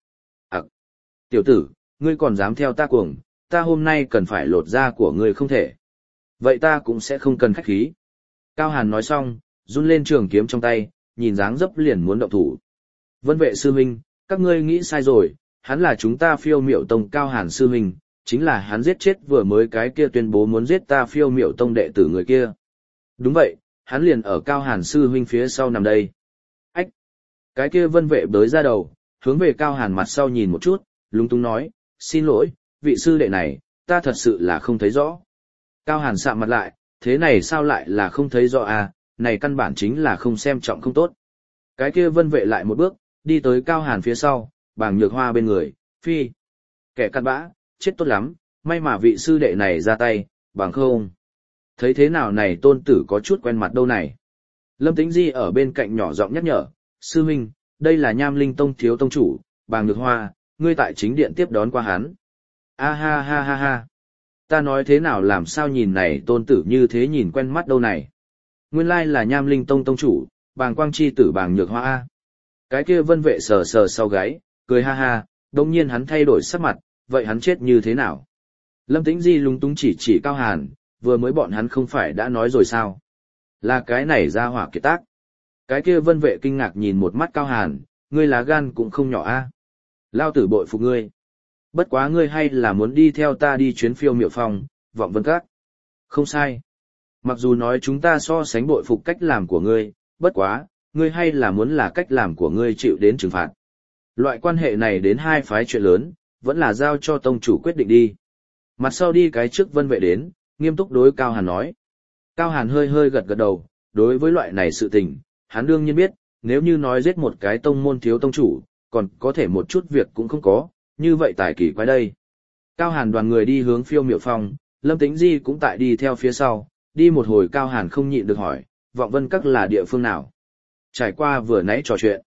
Tiểu tử, ngươi còn dám theo ta cuồng, ta hôm nay cần phải lột da của ngươi không thể. Vậy ta cũng sẽ không cần khách khí. Cao Hàn nói xong, run lên trường kiếm trong tay, nhìn dáng dấp liền muốn động thủ. Vân vệ sư huynh, các ngươi nghĩ sai rồi, hắn là chúng ta Phiêu Miểu Tông Cao Hàn sư huynh, chính là hắn giết chết vừa mới cái kia tuyên bố muốn giết ta Phiêu Miểu Tông đệ tử người kia. Đúng vậy, hắn liền ở Cao Hàn sư huynh phía sau nằm đây. Ách! Cái kia vân vệ bới ra đầu, hướng về Cao Hàn mặt sau nhìn một chút, lúng túng nói, xin lỗi, vị sư đệ này, ta thật sự là không thấy rõ. Cao Hàn sạm mặt lại, thế này sao lại là không thấy rõ à, này căn bản chính là không xem trọng không tốt. Cái kia vân vệ lại một bước, đi tới Cao Hàn phía sau, Bàng Nhược Hoa bên người, phi. Kẻ cặn bã, chết tốt lắm, may mà vị sư đệ này ra tay, bằng không. Thấy thế nào này tôn tử có chút quen mặt đâu này. Lâm Tĩnh Di ở bên cạnh nhỏ giọng nhắc nhở, sư huynh, đây là Nham Linh Tông thiếu tông chủ, Bàng Nhược Hoa, ngươi tại chính điện tiếp đón qua hắn. A ha ha ha ha. Ta nói thế nào làm sao nhìn này tôn tử như thế nhìn quen mắt đâu này. Nguyên lai là Nham Linh Tông tông chủ, Bàng Quang Chi tử Bàng Nhược Hoa A. Cái kia vân vệ sờ sờ sau gáy, cười ha ha, đồng nhiên hắn thay đổi sắc mặt, vậy hắn chết như thế nào? Lâm Tĩnh Di lúng túng chỉ Cao Hàn, vừa mới bọn hắn không phải đã nói rồi sao? Là cái này ra hỏa kiệt tác. Cái kia vân vệ kinh ngạc nhìn một mắt Cao Hàn, ngươi lá gan cũng không nhỏ a. Lao tử bội phục ngươi. Bất quá ngươi hay là muốn đi theo ta đi chuyến Phiêu Miểu Phong, Vọng Vân Các. Không sai. Mặc dù nói chúng ta so sánh bội phục cách làm của ngươi, bất quá, ngươi hay là muốn là cách làm của ngươi chịu đến trừng phạt. Loại quan hệ này đến hai phái chuyện lớn, vẫn là giao cho tông chủ quyết định đi. Mặt sau đi cái trước vân vệ đến, nghiêm túc đối Cao Hàn nói. Cao Hàn hơi hơi gật gật đầu, đối với loại này sự tình, hắn đương nhiên biết, nếu như nói giết một cái tông môn thiếu tông chủ, còn có thể một chút việc cũng không có, như vậy tài kỳ quái đây. Cao Hàn đoàn người đi hướng Phiêu Miểu Phong, Lâm Tĩnh Di cũng tại đi theo phía sau, đi một hồi Cao Hàn không nhịn được hỏi, Vọng Vân Các là địa phương nào? Trải qua vừa nãy trò chuyện.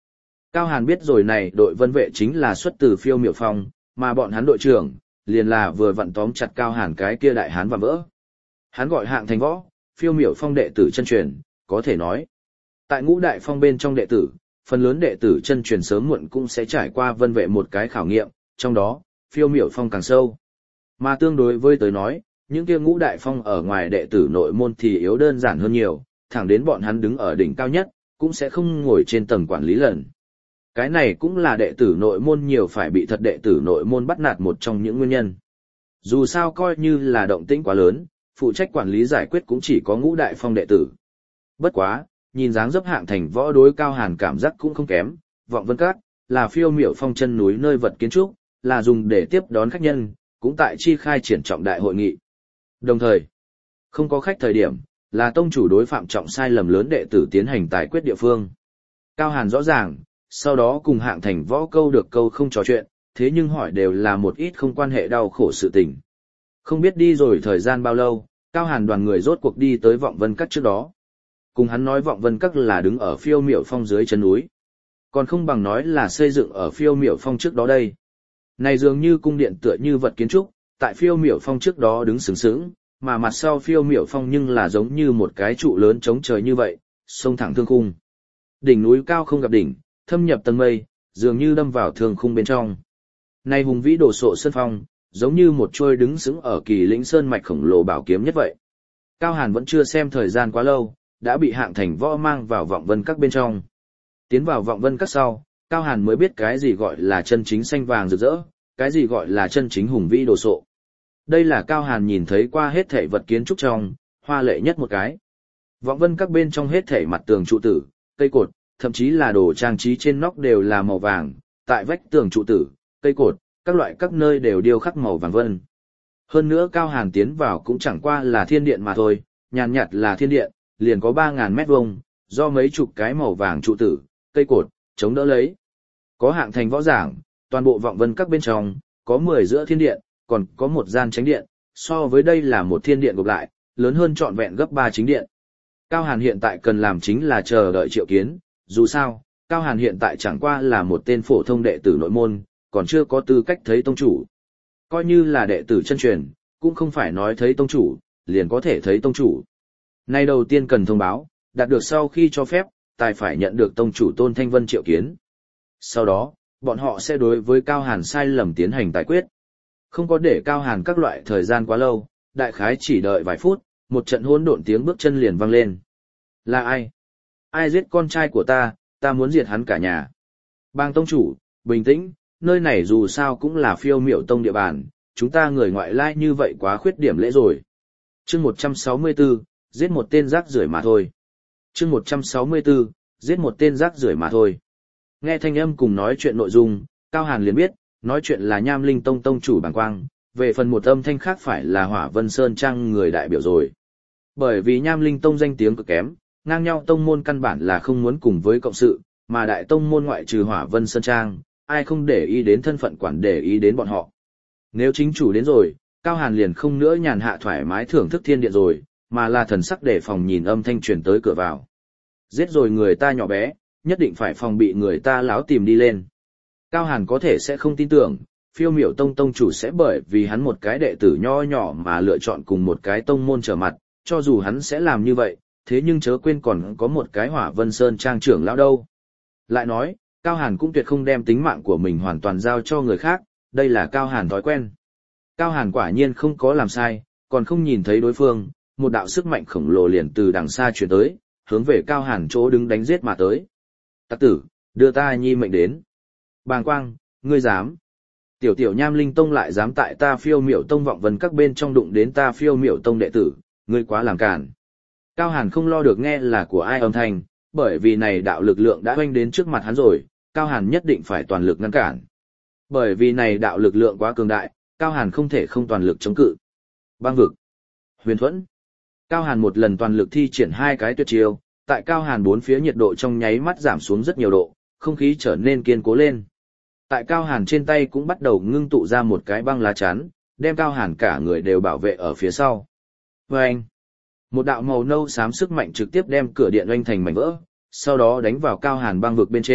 Cao Hàn biết rồi này đội vân vệ chính là xuất từ Phiêu Miểu Phong, mà bọn hắn đội trưởng, liền là vừa vặn tóm chặt Cao Hàn cái kia đại hán và vỡ. Hắn gọi Hạng Thành Võ, Phiêu Miểu Phong đệ tử chân truyền, có thể nói. Tại ngũ đại phong bên trong đệ tử, phần lớn đệ tử chân truyền sớm muộn cũng sẽ trải qua vân vệ một cái khảo nghiệm, trong đó, Phiêu Miểu Phong càng sâu. Mà tương đối với tới nói, những kia ngũ đại phong ở ngoài đệ tử nội môn thì yếu đơn giản hơn nhiều, thẳng đến bọn hắn đứng ở đỉnh cao nhất, cũng sẽ không ngồi trên tầng quản lý lần. Cái này cũng là đệ tử nội môn nhiều phải bị thật đệ tử nội môn bắt nạt một trong những nguyên nhân. Dù sao coi như là động tĩnh quá lớn, phụ trách quản lý giải quyết cũng chỉ có ngũ đại phong đệ tử. Bất quá, nhìn dáng dấp Hạng Thành Võ đối Cao Hàn cảm giác cũng không kém, Vọng Vân Các là Phiêu Miểu Phong chân núi nơi vật kiến trúc, là dùng để tiếp đón khách nhân, cũng tại chi khai triển trọng đại hội nghị. Đồng thời, không có khách thời điểm, là tông chủ đối phạm trọng sai lầm lớn đệ tử tiến hành tài quyết địa phương. Cao Hàn rõ ràng, sau đó cùng Hạng Thành Võ câu được câu không trò chuyện, thế nhưng hỏi đều là một ít không quan hệ đau khổ sự tình. Không biết đi rồi thời gian bao lâu, Cao Hàn đoàn người rốt cuộc đi tới Vọng Vân Các trước đó. Cùng hắn nói Vọng Vân Các là đứng ở Phiêu Miểu Phong dưới chân núi. Còn không bằng nói là xây dựng ở Phiêu Miểu Phong trước đó đây. Này dường như cung điện tựa như vật kiến trúc, tại Phiêu Miểu Phong trước đó đứng sừng sững, mà mặt sau Phiêu Miểu Phong nhưng là giống như một cái trụ lớn chống trời như vậy, sông thẳng thương khung. Đỉnh núi cao không gặp đỉnh, thâm nhập tầng mây, dường như đâm vào thương khung bên trong. Này hùng vĩ đồ sộ sơn phong, giống như một trôi đứng sững ở Kỳ Lĩnh sơn mạch khổng lồ bảo kiếm nhất vậy. Cao Hàn vẫn chưa xem thời gian quá lâu, đã bị Hạng Thành Võ mang vào Vọng Vân Các bên trong. Tiến vào Vọng Vân Các sau, Cao Hàn mới biết cái gì gọi là chân chính xanh vàng rực rỡ, cái gì gọi là chân chính hùng vĩ đồ sộ. Đây là Cao Hàn nhìn thấy qua hết thảy vật kiến trúc trong, hoa lệ nhất một cái. Vọng Vân Các bên trong hết thảy mặt tường trụ tử, cây cột, thậm chí là đồ trang trí trên nóc đều là màu vàng, tại vách tường trụ tử, cây cột, các loại các nơi đều điêu khắc màu vàng vân. Hơn nữa Cao Hàn tiến vào cũng chẳng qua là thiên điện mà thôi, nhàn nhạt là thiên điện, liền có 3.000 mét vuông, do mấy chục cái màu vàng trụ tử, cây cột, chống đỡ lấy. Có Hạng Thành Võ giảng, toàn bộ Vọng Vân Các bên trong, có 10 giữa thiên điện, còn có một gian chánh điện, so với đây là một thiên điện gộp lại, lớn hơn trọn vẹn gấp 3 chính điện. Cao Hàn hiện tại cần làm chính là chờ đợi triệu kiến, dù sao, Cao Hàn hiện tại chẳng qua là một tên phổ thông đệ tử nội môn, còn chưa có tư cách thấy tông chủ. Coi như là đệ tử chân truyền, cũng không phải nói thấy tông chủ, liền có thể thấy tông chủ. Nay đầu tiên cần thông báo, đạt được sau khi cho phép, tài phải nhận được tông chủ Tôn Thanh Vân triệu kiến. Sau đó, bọn họ sẽ đối với Cao Hàn sai lầm tiến hành tài quyết. Không có để Cao Hàn các loại thời gian quá lâu, đại khái chỉ đợi vài phút, một trận hỗn độn tiếng bước chân liền vang lên. Là ai? Ai giết con trai của ta muốn diệt hắn cả nhà. Bang tông chủ, bình tĩnh, nơi này dù sao cũng là Phiêu Miểu Tông địa bàn, chúng ta người ngoại lai như vậy quá khuyết điểm lễ rồi. Chương 164, giết một tên rác rưởi mà thôi. Chương 164, giết một tên rác rưởi mà thôi. Nghe thanh âm cùng nói chuyện nội dung, Cao Hàn liền biết, nói chuyện là Nham Linh Tông tông chủ Bàng Quang, về phần một âm thanh khác phải là Hỏa Vân Sơn Trang người đại biểu rồi. Bởi vì Nham Linh Tông danh tiếng cực kém, ngang nhau tông môn căn bản là không muốn cùng với cộng sự, mà đại tông môn ngoại trừ Hỏa Vân Sơn Trang, ai không để ý đến thân phận quản để ý đến bọn họ. Nếu chính chủ đến rồi, Cao Hàn liền không nữa nhàn hạ thoải mái thưởng thức thiên điện rồi, mà là thần sắc để phòng nhìn âm thanh truyền tới cửa vào. Giết rồi người ta nhỏ bé, nhất định phải phòng bị người ta láo tìm đi lên. Cao Hàn có thể sẽ không tin tưởng, Phiêu Miểu Tông tông chủ sẽ bởi vì hắn một cái đệ tử nho nhỏ mà lựa chọn cùng một cái tông môn trở mặt, cho dù hắn sẽ làm như vậy, thế nhưng chớ quên còn có một cái Hỏa Vân Sơn Trang trưởng lão đâu. Lại nói, Cao Hàn cũng tuyệt không đem tính mạng của mình hoàn toàn giao cho người khác, đây là Cao Hàn thói quen. Cao Hàn quả nhiên không có làm sai, còn không nhìn thấy đối phương, một đạo sức mạnh khổng lồ liền từ đằng xa truyền tới, hướng về Cao Hàn chỗ đứng đánh giết mà tới. Tặc tử, đưa ta nhi mệnh đến. Bàng Quang, ngươi dám. Tiểu Nham Linh Tông lại dám tại ta Phiêu Miểu Tông Vọng Vân Các bên trong đụng đến ta Phiêu Miểu Tông đệ tử, ngươi quá làm cản. Cao Hàn không lo được nghe là của ai âm thanh, bởi vì này đạo lực lượng đã hoanh đến trước mặt hắn rồi, Cao Hàn nhất định phải toàn lực ngăn cản. Bởi vì này đạo lực lượng quá cường đại, Cao Hàn không thể không toàn lực chống cự. Băng vực, huyền thuẫn. Cao Hàn một lần toàn lực thi triển hai cái tuyệt chiêu, tại Cao Hàn bốn phía nhiệt độ trong nháy mắt giảm xuống rất nhiều độ, không khí trở nên kiên cố lên. Tại Cao Hàn trên tay cũng bắt đầu ngưng tụ ra một cái băng lá chắn, đem Cao Hàn cả người đều bảo vệ ở phía sau. Vâng! Một đạo màu nâu xám sức mạnh trực tiếp đem cửa điện oanh thành mảnh vỡ, sau đó đánh vào Cao Hàn băng vực bên trên,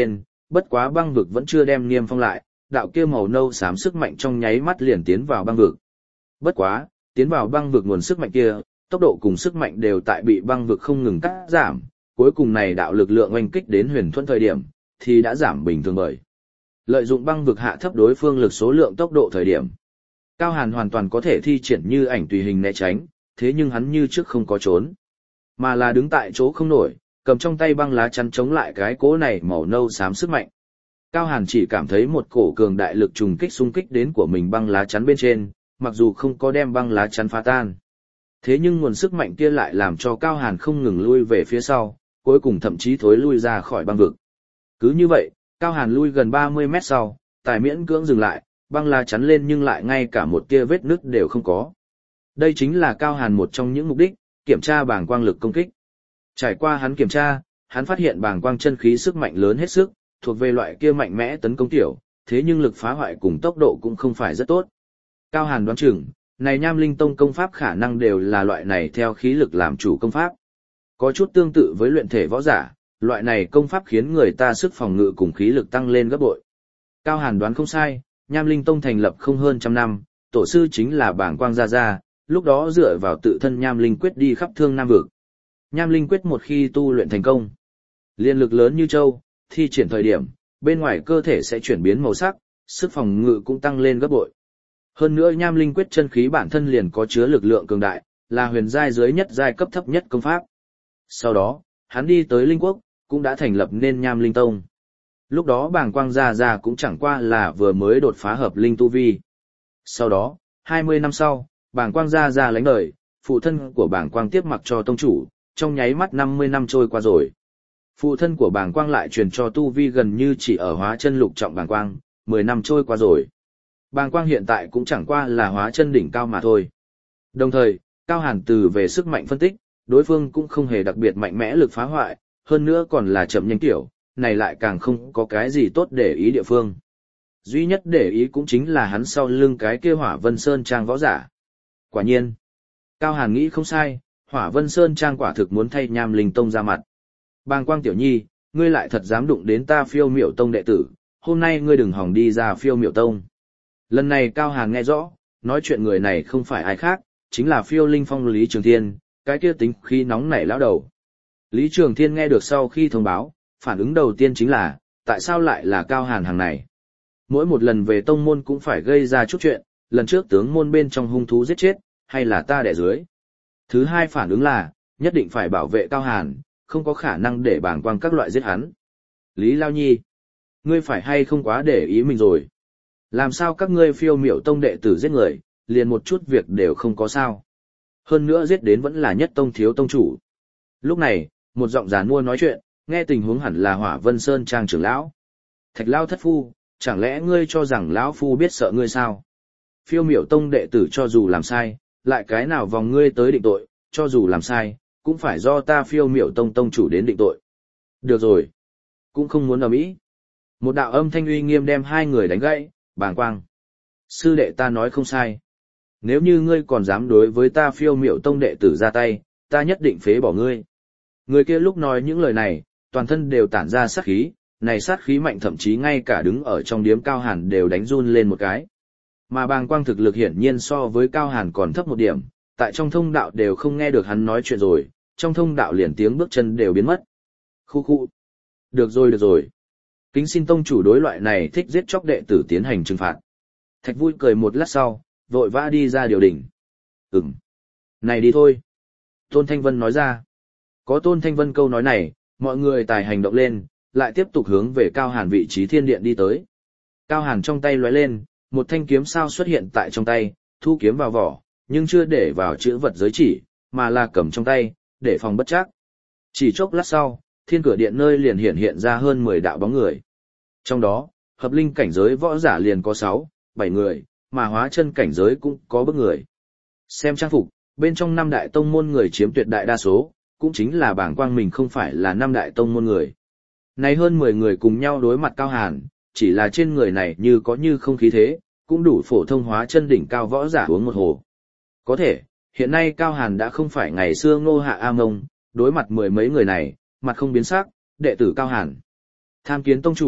bất quá băng vực vẫn chưa đem niêm phong lại, đạo kia màu nâu xám sức mạnh trong nháy mắt liền tiến vào băng vực. Bất quá, tiến vào băng vực nguồn sức mạnh kia, tốc độ cùng sức mạnh đều tại bị băng vực không ngừng cắt giảm, cuối cùng này đạo lực lượng oanh kích đến huyền thuẫn thời điểm, thì đã giảm bình thường bởi. Lợi dụng băng vực hạ thấp đối phương lực số lượng tốc độ thời điểm. Cao Hàn hoàn toàn có thể thi triển như ảnh tùy hình né tránh, thế nhưng hắn như trước không có trốn, mà là đứng tại chỗ không nổi, cầm trong tay băng lá chắn chống lại cái cỗ này màu nâu xám sức mạnh. Cao Hàn chỉ cảm thấy một cổ cường đại lực trùng kích xung kích đến của mình băng lá chắn bên trên, mặc dù không có đem băng lá chắn phá tan. Thế nhưng nguồn sức mạnh kia lại làm cho Cao Hàn không ngừng lui về phía sau, cuối cùng thậm chí thối lui ra khỏi băng vực. Cứ như vậy, Cao Hàn lui gần 30 mét sau, tài miễn cưỡng dừng lại, băng lá chắn lên nhưng lại ngay cả một tia vết nứt đều không có. Đây chính là Cao Hàn một trong những mục đích, kiểm tra bàng quang lực công kích. Trải qua hắn kiểm tra, hắn phát hiện bàng quang chân khí sức mạnh lớn hết sức, thuộc về loại kia mạnh mẽ tấn công tiểu, thế nhưng lực phá hoại cùng tốc độ cũng không phải rất tốt. Cao Hàn đoán chừng, này Nham Linh Tông công pháp khả năng đều là loại này theo khí lực làm chủ công pháp. Có chút tương tự với luyện thể võ giả, loại này công pháp khiến người ta sức phòng ngự cùng khí lực tăng lên gấp bội. Cao Hàn đoán không sai, Nham Linh Tông thành lập không hơn trăm năm, tổ sư chính là Bàng Quang Gia Gia, lúc đó dựa vào tự thân Nham Linh Quyết đi khắp Thương Nam vực. Nham Linh Quyết một khi tu luyện thành công, liên lực lớn như châu, thi triển thời điểm, bên ngoài cơ thể sẽ chuyển biến màu sắc, sức phòng ngự cũng tăng lên gấp bội. Hơn nữa Nham Linh Quyết chân khí bản thân liền có chứa lực lượng cường đại, là huyền giai dưới nhất giai cấp thấp nhất công pháp. Sau đó, hắn đi tới Linh Quốc, cũng đã thành lập nên Nham Linh Tông. Lúc đó Bàng Quang Gia Gia cũng chẳng qua là vừa mới đột phá hợp linh tu vi. Sau đó, 20 năm sau, Bàng Quang Gia Gia lánh đời, phụ thân của Bàng Quang tiếp mặc cho tông chủ, trong nháy mắt 50 năm trôi qua rồi. Phụ thân của Bàng Quang lại truyền cho tu vi gần như chỉ ở hóa chân lục trọng Bàng Quang, 10 năm trôi qua rồi. Bàng Quang hiện tại cũng chẳng qua là hóa chân đỉnh cao mà thôi. Đồng thời, Cao Hàn từ về sức mạnh phân tích, đối phương cũng không hề đặc biệt mạnh mẽ lực phá hoại, hơn nữa còn là chậm nhanh tiểu, này lại càng không có cái gì tốt để ý địa phương. Duy nhất để ý cũng chính là hắn sau lưng cái kia Hỏa Vân Sơn Trang võ giả. Quả nhiên, Cao Hàn nghĩ không sai, Hỏa Vân Sơn Trang quả thực muốn thay Nham Linh Tông ra mặt. Bàng Quang tiểu nhi, ngươi lại thật dám đụng đến ta Phiêu Miểu Tông đệ tử, hôm nay ngươi đừng hòng đi ra Phiêu Miểu Tông. Lần này Cao Hàn nghe rõ, nói chuyện người này không phải ai khác, chính là Phiêu Linh Phong Lý Trường Thiên, cái kia tính khí nóng nảy lão đầu. Lý Trường Thiên nghe được sau khi thông báo, phản ứng đầu tiên chính là, tại sao lại là Cao Hàn hàng này? Mỗi một lần về tông môn cũng phải gây ra chút chuyện, lần trước tướng môn bên trong hung thú giết chết, hay là ta đẻ dưới. Thứ hai phản ứng là, nhất định phải bảo vệ Cao Hàn, không có khả năng để Bàng Quang các loại giết hắn. Lý Lao Nhi, ngươi phải hay không quá để ý mình rồi? Làm sao các ngươi Phiêu Miểu Tông đệ tử giết người, liền một chút việc đều không có sao? Hơn nữa giết đến vẫn là nhất tông thiếu tông chủ. Lúc này, một giọng giàn mua nói chuyện, nghe tình huống hẳn là Hỏa Vân Sơn Trang trưởng lão. Thạch Lao thất phu, chẳng lẽ ngươi cho rằng lão phu biết sợ ngươi sao? Phiêu Miểu Tông đệ tử cho dù làm sai, lại cái nào vòng ngươi tới định tội, cho dù làm sai, cũng phải do ta Phiêu Miểu Tông tông chủ đến định tội. Được rồi, cũng không muốn ầm ĩ. Một đạo âm thanh uy nghiêm đem hai người đánh gãy. Bàng Quang, sư đệ ta nói không sai. Nếu như ngươi còn dám đối với ta Phiêu Miểu Tông đệ tử ra tay, ta nhất định phế bỏ ngươi. Người kia lúc nói những lời này, toàn thân đều tản ra sát khí, này sát khí mạnh thậm chí ngay cả đứng ở trong điếm Cao Hàn đều đánh run lên một cái. Mà Bàng Quang thực lực hiển nhiên so với Cao Hàn còn thấp một điểm, tại trong thông đạo đều không nghe được hắn nói chuyện rồi, trong thông đạo liền tiếng bước chân đều biến mất. Khu khu. Được rồi. Kính xin tông chủ đối loại này thích giết chóc đệ tử tiến hành trừng phạt. Thạch Vui cười một lát sau, vội vã đi ra điều đình. Này đi thôi. Tôn Thanh Vân nói ra. Có Tôn Thanh Vân câu nói này, mọi người tài hành động lên, lại tiếp tục hướng về Cao Hàn vị trí thiên điện đi tới. Cao Hàn trong tay lóe lên, một thanh kiếm sao xuất hiện tại trong tay, thu kiếm vào vỏ, nhưng chưa để vào chữ vật giới chỉ, mà là cầm trong tay, để phòng bất trắc. Chỉ chốc lát sau, thiên cửa điện nơi liền hiện ra hơn 10 đạo bóng người. Trong đó, hợp linh cảnh giới võ giả liền có 6, 7 người, mà hóa chân cảnh giới cũng có bức người. Xem trang phục, bên trong 5 đại tông môn người chiếm tuyệt đại đa số, cũng chính là Bàng Quang mình không phải là 5 đại tông môn người. Này hơn 10 người cùng nhau đối mặt Cao Hàn, chỉ là trên người này như có như không khí thế, cũng đủ phổ thông hóa chân đỉnh cao võ giả uống một hồ. Có thể, hiện nay Cao Hàn đã không phải ngày xưa Ngô Hạ A Mông, đối mặt 10 mấy người này, mặt không biến sắc, đệ tử Cao Hàn. Tham kiến tông chủ,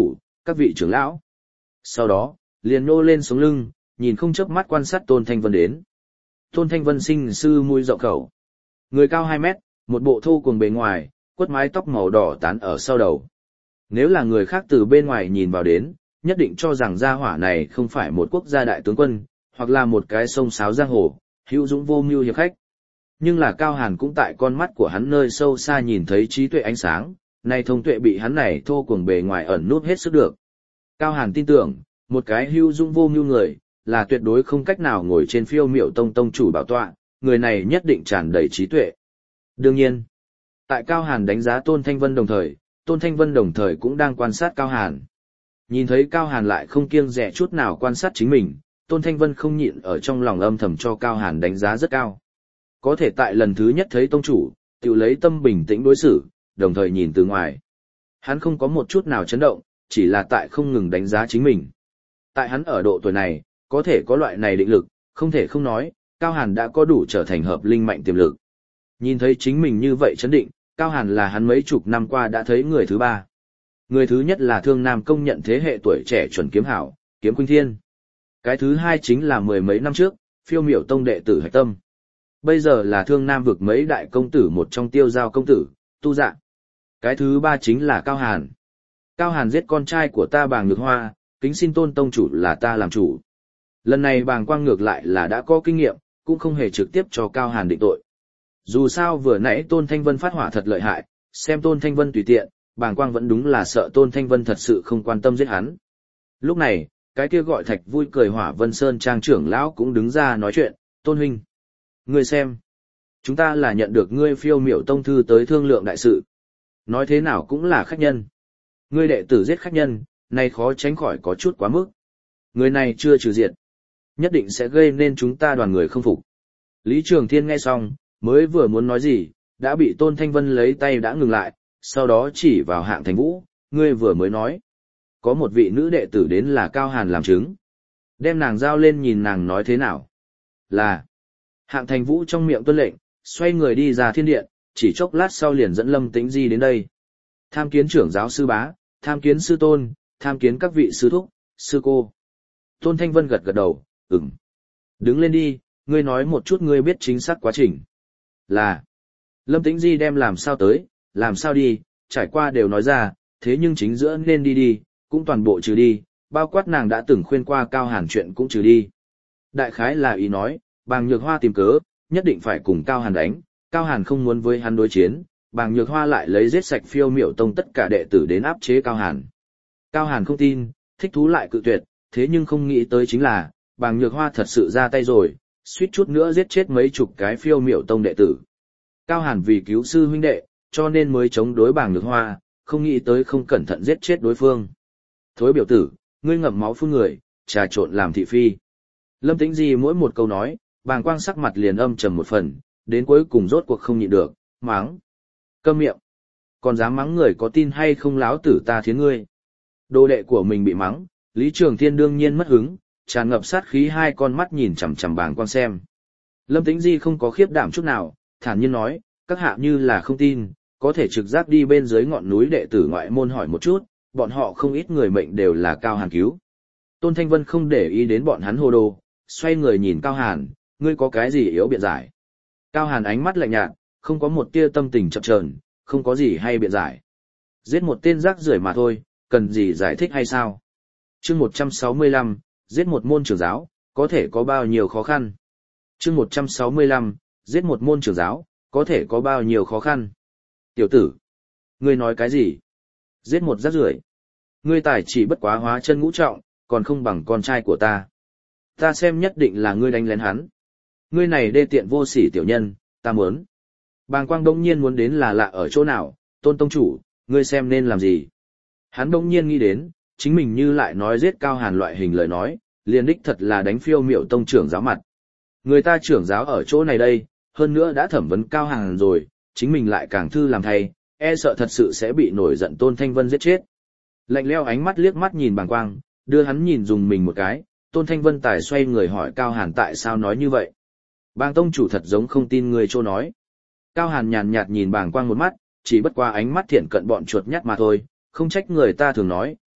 các vị trưởng lão. Sau đó, liền nô lên sống lưng, nhìn không chớp mắt quan sát Tôn Thanh Vân đến. Tôn Thanh Vân sinh sư mũi rộng khẩu. Người cao 2 mét, một bộ thô cuồng bề ngoài, quất mái tóc màu đỏ tán ở sau đầu. Nếu là người khác từ bên ngoài nhìn vào đến, nhất định cho rằng gia hỏa này không phải một quốc gia đại tướng quân, hoặc là một cái sông sáo giang hồ, hữu dũng vô mưu hiệp khách. Nhưng là Cao Hàn cũng tại con mắt của hắn nơi sâu xa nhìn thấy trí tuệ ánh sáng, nay thông tuệ bị hắn này thô cuồng bề ngoài ẩn nút hết sức được. Cao Hàn tin tưởng, một cái hữu dũng vô mưu người, là tuyệt đối không cách nào ngồi trên phiêu miểu tông tông chủ bảo tọa, người này nhất định tràn đầy trí tuệ. Đương nhiên, tại Cao Hàn đánh giá Tôn Thanh Vân đồng thời, Tôn Thanh Vân đồng thời cũng đang quan sát Cao Hàn. Nhìn thấy Cao Hàn lại không kiêng dè chút nào quan sát chính mình, Tôn Thanh Vân không nhịn ở trong lòng âm thầm cho Cao Hàn đánh giá rất cao. Có thể tại lần thứ nhất thấy tông chủ, tự lấy tâm bình tĩnh đối xử, đồng thời nhìn từ ngoài. Hắn không có một chút nào chấn động, chỉ là tại không ngừng đánh giá chính mình. Tại hắn ở độ tuổi này, có thể có loại này định lực, không thể không nói, Cao Hàn đã có đủ trở thành hợp linh mạnh tiềm lực. Nhìn thấy chính mình như vậy chấn định, Cao Hàn là hắn mấy chục năm qua đã thấy người thứ 3. Người thứ nhất là Thương Nam công nhận thế hệ tuổi trẻ chuẩn kiếm hảo, Kiếm Khuynh Thiên. Cái thứ 2 chính là mười mấy năm trước, phiêu miểu tông đệ tử Hạch Tâm. Bây giờ là Thương Nam vực mấy đại công tử một trong Tiêu Giao công tử, Tu Dạ. Cái thứ 3 chính là Cao Hàn. Cao Hàn giết con trai của ta Bàng Nhược Hoa, kính xin Tôn tông chủ là ta làm chủ. Lần này Bàng Quang ngược lại là đã có kinh nghiệm, cũng không hề trực tiếp cho Cao Hàn định tội. Dù sao vừa nãy Tôn Thanh Vân phát hỏa thật lợi hại, xem Tôn Thanh Vân tùy tiện, Bàng Quang vẫn đúng là sợ Tôn Thanh Vân thật sự không quan tâm giết hắn. Lúc này, cái kia gọi Thạch vui cười Hỏa Vân Sơn trang trưởng lão cũng đứng ra nói chuyện, Tôn huynh. Ngươi xem, chúng ta là nhận được ngươi phiêu miểu tông thư tới thương lượng đại sự. Nói thế nào cũng là khách nhân. Ngươi đệ tử giết khách nhân, này khó tránh khỏi có chút quá mức. Người này chưa trừ diệt, nhất định sẽ gây nên chúng ta đoàn người không phục. Lý Trường Thiên nghe xong, mới vừa muốn nói gì, đã bị Tôn Thanh Vân lấy tay đã ngừng lại, sau đó chỉ vào Hạng Thành Vũ, ngươi vừa mới nói. Có một vị nữ đệ tử đến là Cao Hàn làm chứng. Đem nàng giao lên nhìn nàng nói thế nào. Là. Hạng Thành Vũ trong miệng tuân lệnh, xoay người đi ra thiên điện, chỉ chốc lát sau liền dẫn Lâm Tĩnh Di đến đây. Tham kiến trưởng giáo sư bá, tham kiến sư tôn, tham kiến các vị sư thúc, sư cô. Tôn Thanh Vân gật gật đầu, ừm. Đứng lên đi, ngươi nói một chút ngươi biết chính xác quá trình. Là. Lâm Tĩnh Di đem làm sao tới, làm sao đi, trải qua đều nói ra, thế nhưng chính giữa nên đi đi, cũng toàn bộ trừ đi, bao quát nàng đã từng khuyên qua Cao Hàn chuyện cũng trừ đi. Đại khái là ý nói, Bàng Nhược Hoa tìm cớ, nhất định phải cùng Cao Hàn đánh, Cao Hàn không muốn với hắn đối chiến, Bàng Nhược Hoa lại lấy giết sạch phiêu miểu tông tất cả đệ tử đến áp chế Cao Hàn. Cao Hàn không tin, thích thú lại cự tuyệt, thế nhưng không nghĩ tới chính là, Bàng Nhược Hoa thật sự ra tay rồi, suýt chút nữa giết chết mấy chục cái phiêu miểu tông đệ tử. Cao Hàn vì cứu sư huynh đệ, cho nên mới chống đối Bàng Nhược Hoa, không nghĩ tới không cẩn thận giết chết đối phương. Thối biểu tử, ngươi ngậm máu phun người, trà trộn làm thị phi. Lâm Tĩnh Di mỗi một câu nói, Bàng Quang sắc mặt liền âm trầm một phần, đến cuối cùng rốt cuộc không nhịn được, mắng. Câm miệng. Còn dám mắng người có tin hay không láo tử ta thiến ngươi. Đồ đệ của mình bị mắng, Lý Trường Thiên đương nhiên mất hứng, tràn ngập sát khí hai con mắt nhìn chằm chằm Bàng Quang xem. Lâm Tĩnh Di không có khiếp đảm chút nào, thản nhiên nói, các hạ như là không tin, có thể trực giác đi bên dưới ngọn núi đệ tử ngoại môn hỏi một chút, bọn họ không ít người mệnh đều là Cao Hàn cứu. Tôn Thanh Vân không để ý đến bọn hắn hồ đồ, xoay người nhìn Cao Hàn, ngươi có cái gì yếu biện giải. Cao Hàn ánh mắt lạnh nhạt, không có một tia tâm tình chập chờn, không có gì hay biện giải. Giết một tên rác rưởi mà thôi, cần gì giải thích hay sao? Chương 165, giết một môn trưởng giáo, có thể có bao nhiêu khó khăn? Chương 165, giết một môn trưởng giáo, có thể có bao nhiêu khó khăn? Tiểu tử, ngươi nói cái gì? Giết một rác rưởi. Ngươi tài chỉ bất quá hóa chân ngũ trọng, còn không bằng con trai của ta. Ta xem nhất định là ngươi đánh lén hắn. Ngươi này đê tiện vô sỉ tiểu nhân, ta muốn. Bàng Quang đông nhiên muốn đến là lạ ở chỗ nào, Tôn tông chủ, ngươi xem nên làm gì. Hắn đông nhiên nghĩ đến, chính mình như lại nói giết Cao Hàn loại hình lời nói, liền đích thật là đánh phiêu miệu tông trưởng giáo mặt. Người ta trưởng giáo ở chỗ này đây, hơn nữa đã thẩm vấn Cao Hàn rồi, chính mình lại càng thư làm thay, e sợ thật sự sẽ bị nổi giận Tôn Thanh Vân giết chết. Lạnh lẽo ánh mắt liếc mắt nhìn Bàng Quang, đưa hắn nhìn dùng mình một cái, Tôn Thanh Vân tài xoay người hỏi Cao Hàn tại sao nói như vậy. Bàng tông chủ thật giống không tin người chỗ nói. Cao Hàn nhàn nhạt nhìn Bàng Quang một mắt, chỉ bất qua ánh mắt thiện cận bọn chuột nhắt mà thôi, không trách người ta thường nói,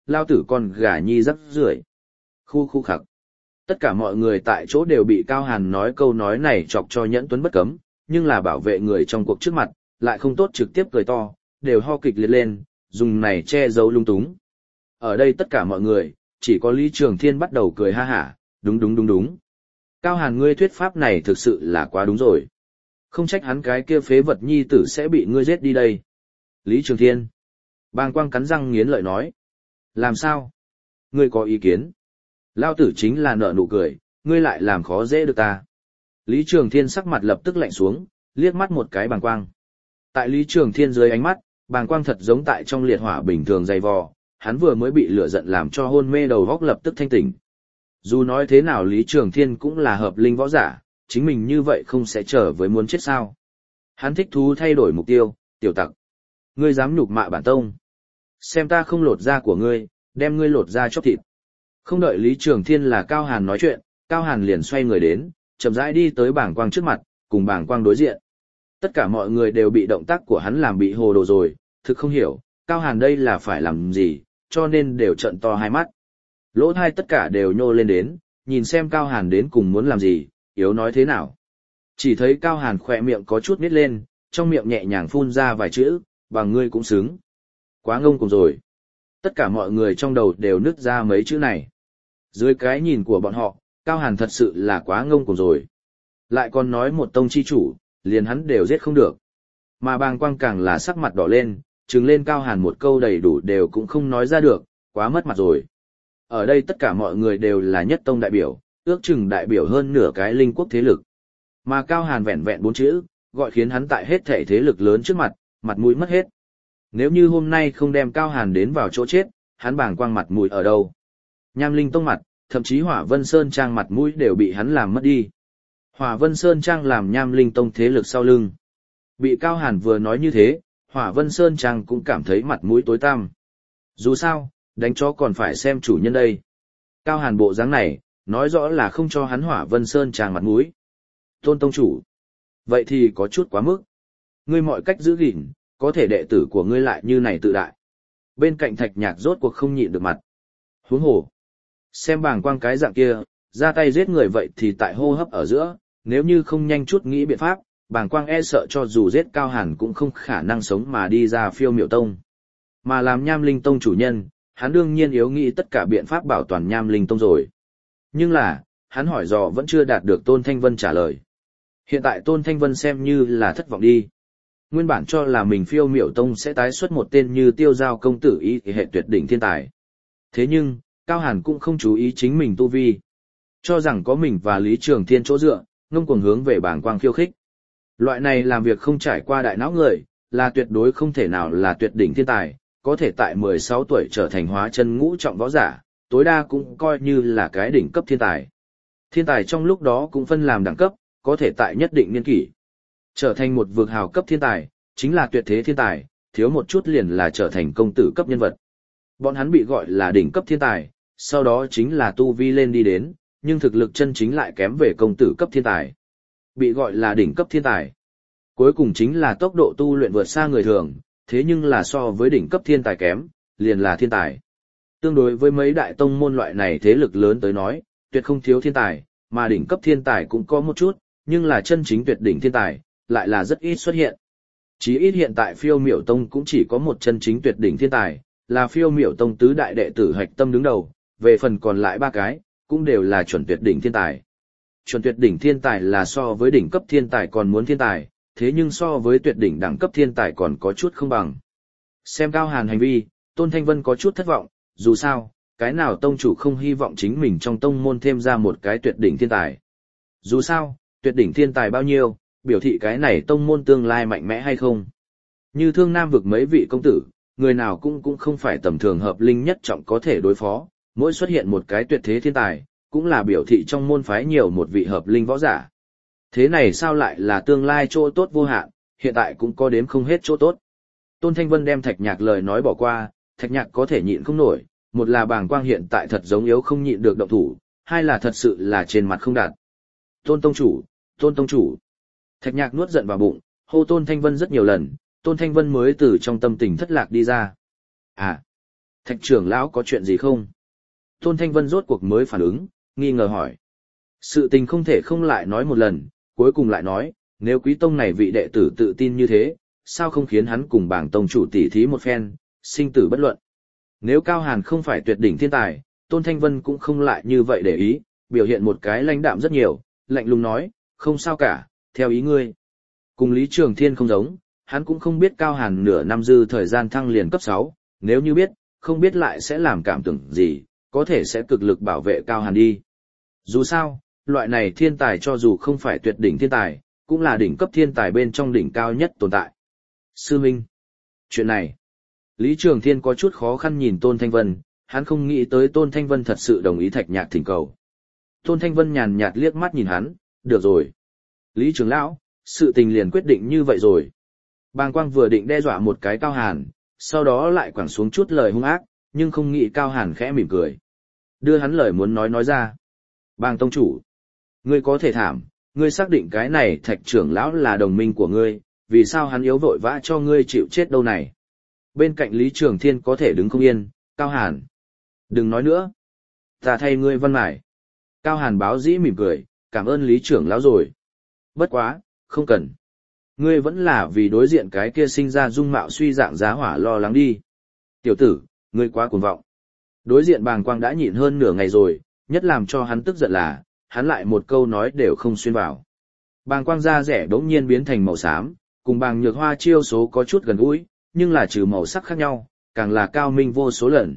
lao tử con gà nhi rắc rưởi. Khu khu khặc. Tất cả mọi người tại chỗ đều bị Cao Hàn nói câu nói này chọc cho Nhẫn Tuấn bất cấm, nhưng là bảo vệ người trong cuộc trước mặt, lại không tốt trực tiếp cười to, đều ho kịch liệt lên, dùng này che giấu lung túng. Ở đây tất cả mọi người, chỉ có Lý Trường Thiên bắt đầu cười ha hả, đúng đúng đúng đúng. Cao Hàn ngươi thuyết pháp này thực sự là quá đúng rồi. Không trách hắn cái kia phế vật nhi tử sẽ bị ngươi giết đi đây. Lý Trường Thiên. Bàng Quang cắn răng nghiến lợi nói. Làm sao? Ngươi có ý kiến? Lao tử chính là nợ nụ cười, ngươi lại làm khó dễ được ta. Lý Trường Thiên sắc mặt lập tức lạnh xuống, liếc mắt một cái Bàng Quang. Tại Lý Trường Thiên dưới ánh mắt, Bàng Quang thật giống tại trong liệt hỏa bình thường dày vò, hắn vừa mới bị lửa giận làm cho hôn mê đầu óc lập tức thanh tỉnh. Dù nói thế nào Lý Trường Thiên cũng là hợp linh võ giả, chính mình như vậy không sẽ trở với muốn chết sao. Hắn thích thú thay đổi mục tiêu, tiểu tặc. Ngươi dám nhục mạ bản tông. Xem ta không lột da của ngươi, đem ngươi lột da chóc thịt. Không đợi Lý Trường Thiên là Cao Hàn nói chuyện, Cao Hàn liền xoay người đến, chậm rãi đi tới Bàng Quang trước mặt, cùng Bàng Quang đối diện. Tất cả mọi người đều bị động tác của hắn làm bị hồ đồ rồi, thực không hiểu, Cao Hàn đây là phải làm gì, cho nên đều trợn to hai mắt. Lỗ thai tất cả đều nhô lên đến, nhìn xem Cao Hàn đến cùng muốn làm gì, yếu nói thế nào. Chỉ thấy Cao Hàn khỏe miệng có chút nít lên, trong miệng nhẹ nhàng phun ra vài chữ, bằng ngươi cũng xứng. Quá ngông cuồng rồi. Tất cả mọi người trong đầu đều nứt ra mấy chữ này. Dưới cái nhìn của bọn họ, Cao Hàn thật sự là quá ngông cuồng rồi. Lại còn nói một tông chi chủ, liền hắn đều giết không được. Mà Bàng Quang càng là sắc mặt đỏ lên, trừng lên Cao Hàn một câu đầy đủ đều cũng không nói ra được, quá mất mặt rồi. Ở đây tất cả mọi người đều là nhất tông đại biểu, ước chừng đại biểu hơn nửa cái linh quốc thế lực. Mà Cao Hàn vẹn vẹn 4 chữ, gọi khiến hắn tại hết thể thế lực lớn trước mặt, mặt mũi mất hết. Nếu như hôm nay không đem Cao Hàn đến vào chỗ chết, hắn Bàng Quang mặt mũi ở đâu? Nham Linh Tông mặt, thậm chí Hỏa Vân Sơn Trang mặt mũi đều bị hắn làm mất đi. Hỏa Vân Sơn Trang làm Nham Linh Tông thế lực sau lưng. Bị Cao Hàn vừa nói như thế, Hỏa Vân Sơn Trang cũng cảm thấy mặt mũi tối tăm. Dù sao, đánh chó còn phải xem chủ nhân đây. Cao Hàn bộ dáng này, nói rõ là không cho hắn Hỏa Vân Sơn Trang mặt mũi. Tôn tông chủ. Vậy thì có chút quá mức. Ngươi mọi cách giữ gìn, có thể đệ tử của ngươi lại như này tự đại. Bên cạnh Thạch Nhạc rốt cuộc không nhịn được mặt. Huống hồ. Xem Bàng Quang cái dạng kia, ra tay giết người vậy thì tại hô hấp ở giữa, nếu như không nhanh chút nghĩ biện pháp, Bàng Quang e sợ cho dù giết Cao Hàn cũng không khả năng sống mà đi ra Phiêu Miểu Tông. Mà làm Nham Linh Tông chủ nhân, hắn đương nhiên yếu nghĩ tất cả biện pháp bảo toàn Nham Linh Tông rồi. Nhưng là, hắn hỏi dò vẫn chưa đạt được Tôn Thanh Vân trả lời. Hiện tại Tôn Thanh Vân xem như là thất vọng đi. Nguyên bản cho là mình Phiêu Miểu Tông sẽ tái xuất một tên như Tiêu Giao công tử ý hệ tuyệt đỉnh thiên tài. Thế nhưng, Cao Hàn cũng không chú ý chính mình tu vi. Cho rằng có mình và Lý Trường Thiên chỗ dựa, ngông cuồng hướng về Bàng Quang khiêu khích. Loại này làm việc không trải qua đại não người, là tuyệt đối không thể nào là tuyệt đỉnh thiên tài, có thể tại 16 tuổi trở thành hóa chân ngũ trọng võ giả, tối đa cũng coi như là cái đỉnh cấp thiên tài. Thiên tài trong lúc đó cũng phân làm đẳng cấp, có thể tại nhất định niên kỷ trở thành một vực hào cấp thiên tài, chính là tuyệt thế thiên tài, thiếu một chút liền là trở thành công tử cấp nhân vật. Bọn hắn bị gọi là đỉnh cấp thiên tài, sau đó chính là tu vi lên đi đến, nhưng thực lực chân chính lại kém về công tử cấp thiên tài. Bị gọi là đỉnh cấp thiên tài. Cuối cùng chính là tốc độ tu luyện vượt xa người thường, thế nhưng là so với đỉnh cấp thiên tài kém, liền là thiên tài. Tương đối với mấy đại tông môn loại này thế lực lớn tới nói, tuyệt không thiếu thiên tài, mà đỉnh cấp thiên tài cũng có một chút, nhưng là chân chính tuyệt đỉnh thiên tài, lại là rất ít xuất hiện. Chí ít hiện tại Phiêu Miểu Tông cũng chỉ có một chân chính tuyệt đỉnh thiên tài, là Phiêu Miểu Tông tứ đại đệ tử hạch tâm đứng đầu, về phần còn lại 3 cái, cũng đều là chuẩn tuyệt đỉnh thiên tài. Chuẩn tuyệt đỉnh thiên tài là so với đỉnh cấp thiên tài còn muốn thiên tài, thế nhưng so với tuyệt đỉnh đẳng cấp thiên tài còn có chút không bằng. Xem Cao Hàn hành vi, Tôn Thanh Vân có chút thất vọng, dù sao, cái nào tông chủ không hy vọng chính mình trong tông môn thêm ra một cái tuyệt đỉnh thiên tài. Dù sao, tuyệt đỉnh thiên tài bao nhiêu, biểu thị cái này tông môn tương lai mạnh mẽ hay không. Như Thương Nam vực mấy vị công tử, người nào cũng không phải tầm thường hợp linh nhất trọng có thể đối phó, mỗi xuất hiện một cái tuyệt thế thiên tài, cũng là biểu thị trong môn phái nhiều một vị hợp linh võ giả. Thế này sao lại là tương lai chỗ tốt vô hạn, hiện tại cũng có đếm không hết chỗ tốt. Tôn Thanh Vân đem Thạch Nhạc lời nói bỏ qua, Thạch Nhạc có thể nhịn không nổi, một là Bàng Quang hiện tại thật giống yếu không nhịn được động thủ, hai là thật sự là trên mặt không đạt. Tôn tông chủ, Tôn tông chủ. Thạch Nhạc nuốt giận vào bụng, hô Tôn Thanh Vân rất nhiều lần, Tôn Thanh Vân mới từ trong tâm tình thất lạc đi ra. À, Thạch trưởng lão có chuyện gì không? Tôn Thanh Vân rốt cuộc mới phản ứng, nghi ngờ hỏi. Sự tình không thể không lại nói một lần, cuối cùng lại nói, nếu quý tông này vị đệ tử tự tin như thế, sao không khiến hắn cùng bảng tông chủ tỉ thí một phen, sinh tử bất luận. Nếu Cao Hàn không phải tuyệt đỉnh thiên tài, Tôn Thanh Vân cũng không lại như vậy để ý, biểu hiện một cái lãnh đạm rất nhiều, lạnh lùng nói, không sao cả, theo ý ngươi. Cùng Lý Trường Thiên không giống, hắn cũng không biết Cao Hàn nửa năm dư thời gian thăng liền cấp 6, nếu như biết, không biết lại sẽ làm cảm tưởng gì, có thể sẽ cực lực bảo vệ Cao Hàn đi. Dù sao, loại này thiên tài cho dù không phải tuyệt đỉnh thiên tài, cũng là đỉnh cấp thiên tài bên trong đỉnh cao nhất tồn tại. Sư Minh, chuyện này, Lý Trường Thiên có chút khó khăn nhìn Tôn Thanh Vân, hắn không nghĩ tới Tôn Thanh Vân thật sự đồng ý Thạch Nhạc thỉnh cầu. Tôn Thanh Vân nhàn nhạt liếc mắt nhìn hắn, được rồi. Lý trưởng lão, sự tình liền quyết định như vậy rồi. Bàng Quang vừa định đe dọa một cái Cao Hàn, sau đó lại quẳng xuống chút lời hung ác, nhưng không nghĩ Cao Hàn khẽ mỉm cười. Đưa hắn lời muốn nói ra. Bàng tông chủ, ngươi có thể thảm, ngươi xác định cái này Thạch trưởng lão là đồng minh của ngươi, vì sao hắn yếu vội vã cho ngươi chịu chết đâu này? Bên cạnh Lý Trường Thiên có thể đứng không yên, Cao Hàn. Đừng nói nữa. Ta thay ngươi văn mải. Cao Hàn báo dĩ mỉm cười, cảm ơn Lý trưởng lão rồi. Bất quá, không cần. Ngươi vẫn là vì đối diện cái kia sinh ra dung mạo suy dạng giá hỏa lo lắng đi. Tiểu tử, ngươi quá cuồng vọng. Đối diện Bàng Quang đã nhịn hơn nửa ngày rồi, nhất làm cho hắn tức giận là, hắn lại một câu nói đều không xuyên vào. Bàng Quang da rẻ đống nhiên biến thành màu xám, cùng Bàng Nhược Hoa chiêu số có chút gần gũi, nhưng là trừ màu sắc khác nhau, càng là cao minh vô số lần.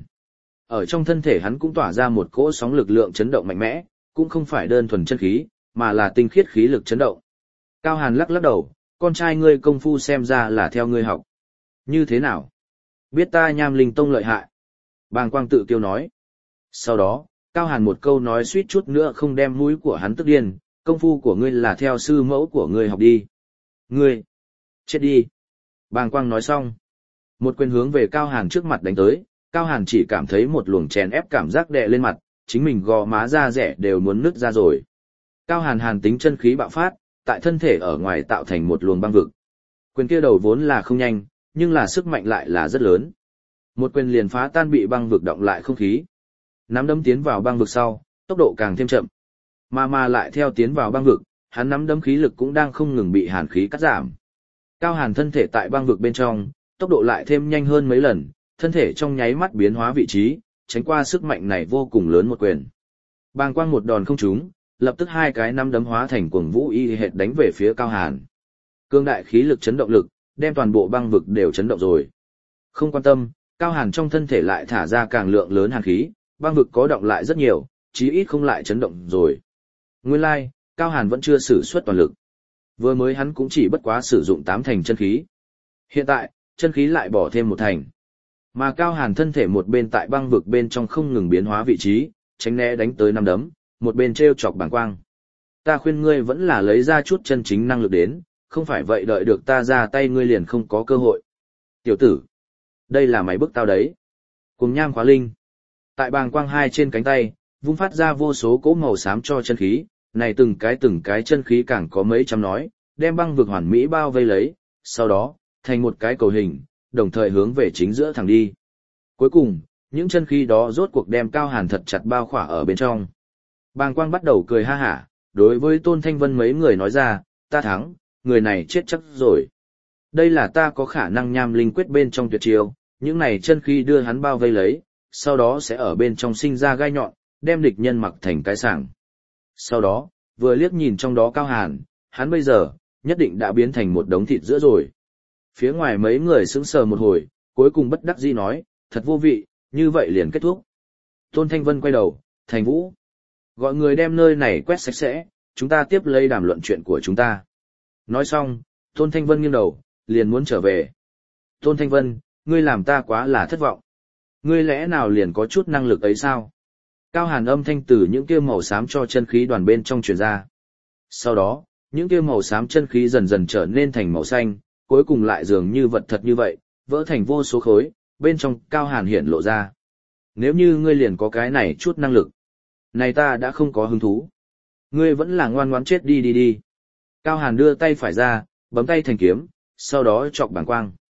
Ở trong thân thể hắn cũng tỏa ra một cỗ sóng lực lượng chấn động mạnh mẽ, cũng không phải đơn thuần chân khí, mà là tinh khiết khí lực chấn động. Cao Hàn lắc lắc đầu, con trai ngươi công phu xem ra là theo ngươi học. Như thế nào? Biết ta Nham Linh Tông lợi hại. Bàng Quang tự kiêu nói. Sau đó, Cao Hàn một câu nói suýt chút nữa không đem mũi của hắn tức điên, công phu của ngươi là theo sư mẫu của ngươi học đi. Ngươi, chết đi. Bàng Quang nói xong. Một quyền hướng về Cao Hàn trước mặt đánh tới, Cao Hàn chỉ cảm thấy một luồng chèn ép cảm giác đè lên mặt, chính mình gò má da rẻ đều muốn nứt ra rồi. Cao Hàn hàn tính chân khí bạo phát, tại thân thể ở ngoài tạo thành một luồng băng vực. Quyền kia đầu vốn là không nhanh, nhưng là sức mạnh lại là rất lớn. Một quyền liền phá tan bị băng vực động lại không khí. Nắm đấm tiến vào băng vực sau, tốc độ càng thêm chậm. Mà lại theo tiến vào băng vực, hắn nắm đấm khí lực cũng đang không ngừng bị hàn khí cắt giảm. Cao Hàn thân thể tại băng vực bên trong, tốc độ lại thêm nhanh hơn mấy lần, thân thể trong nháy mắt biến hóa vị trí, tránh qua sức mạnh này vô cùng lớn một quyền. Bàng Quang một đòn không trúng, lập tức hai cái nắm đấm hóa thành cuồng vũ y hệt đánh về phía Cao Hàn. Cương đại khí lực chấn động lực, đem toàn bộ băng vực đều chấn động rồi. Không quan tâm, Cao Hàn trong thân thể lại thả ra càng lượng lớn hàn khí, băng vực có động lại rất nhiều, chí ít không lại chấn động rồi. Nguyên lai, Cao Hàn vẫn chưa sử xuất toàn lực. Vừa mới hắn cũng chỉ bất quá sử dụng 8 thành chân khí. Hiện tại, chân khí lại bỏ thêm 1 thành. Mà Cao Hàn thân thể một bên tại băng vực bên trong không ngừng biến hóa vị trí, tránh né đánh tới năm đấm, một bên treo chọc Bàng Quang. Ta khuyên ngươi vẫn là lấy ra chút chân chính năng lực đến, không phải vậy đợi được ta ra tay ngươi liền không có cơ hội. Tiểu tử, đây là máy bức tao đấy. Cùng nham khóa linh. Tại Bàng Quang hai trên cánh tay, vung phát ra vô số cỗ màu xám cho chân khí, này từng cái chân khí càng có mấy trăm nói, đem băng vực hoàn mỹ bao vây lấy, sau đó, thành một cái cầu hình, đồng thời hướng về chính giữa thẳng đi. Cuối cùng, những chân khí đó rốt cuộc đem Cao Hàn thật chặt bao khỏa ở bên trong. Bàng Quang bắt đầu cười ha hả, đối với Tôn Thanh Vân mấy người nói ra, ta thắng, người này chết chắc rồi. Đây là ta có khả năng nham linh quyết bên trong tuyệt chiêu, những này chân khí đưa hắn bao vây lấy, sau đó sẽ ở bên trong sinh ra gai nhọn, đem địch nhân mặc thành cái sảng. Sau đó, vừa liếc nhìn trong đó Cao Hàn, hắn bây giờ, nhất định đã biến thành một đống thịt giữa rồi. Phía ngoài mấy người sững sờ một hồi, cuối cùng bất đắc dĩ nói, thật vô vị, như vậy liền kết thúc. Tôn Thanh Vân quay đầu, Thành Vũ. Gọi người đem nơi này quét sạch sẽ, chúng ta tiếp lấy đàm luận chuyện của chúng ta. Nói xong, Tôn Thanh Vân nghiêng đầu, liền muốn trở về. Tôn Thanh Vân, ngươi làm ta quá là thất vọng. Ngươi lẽ nào liền có chút năng lực ấy sao? Cao Hàn âm thanh từ những kia màu xám cho chân khí đoàn bên trong truyền ra. Sau đó, những kia màu xám chân khí dần dần trở nên thành màu xanh, cuối cùng lại dường như vật thật như vậy, vỡ thành vô số khối, bên trong Cao Hàn hiển lộ ra. Nếu như ngươi liền có cái này chút năng lực, này ta đã không có hứng thú. Ngươi vẫn là ngoan ngoãn chết đi. Cao Hàn đưa tay phải ra, bấm tay thành kiếm, sau đó chọc Bàng Quang.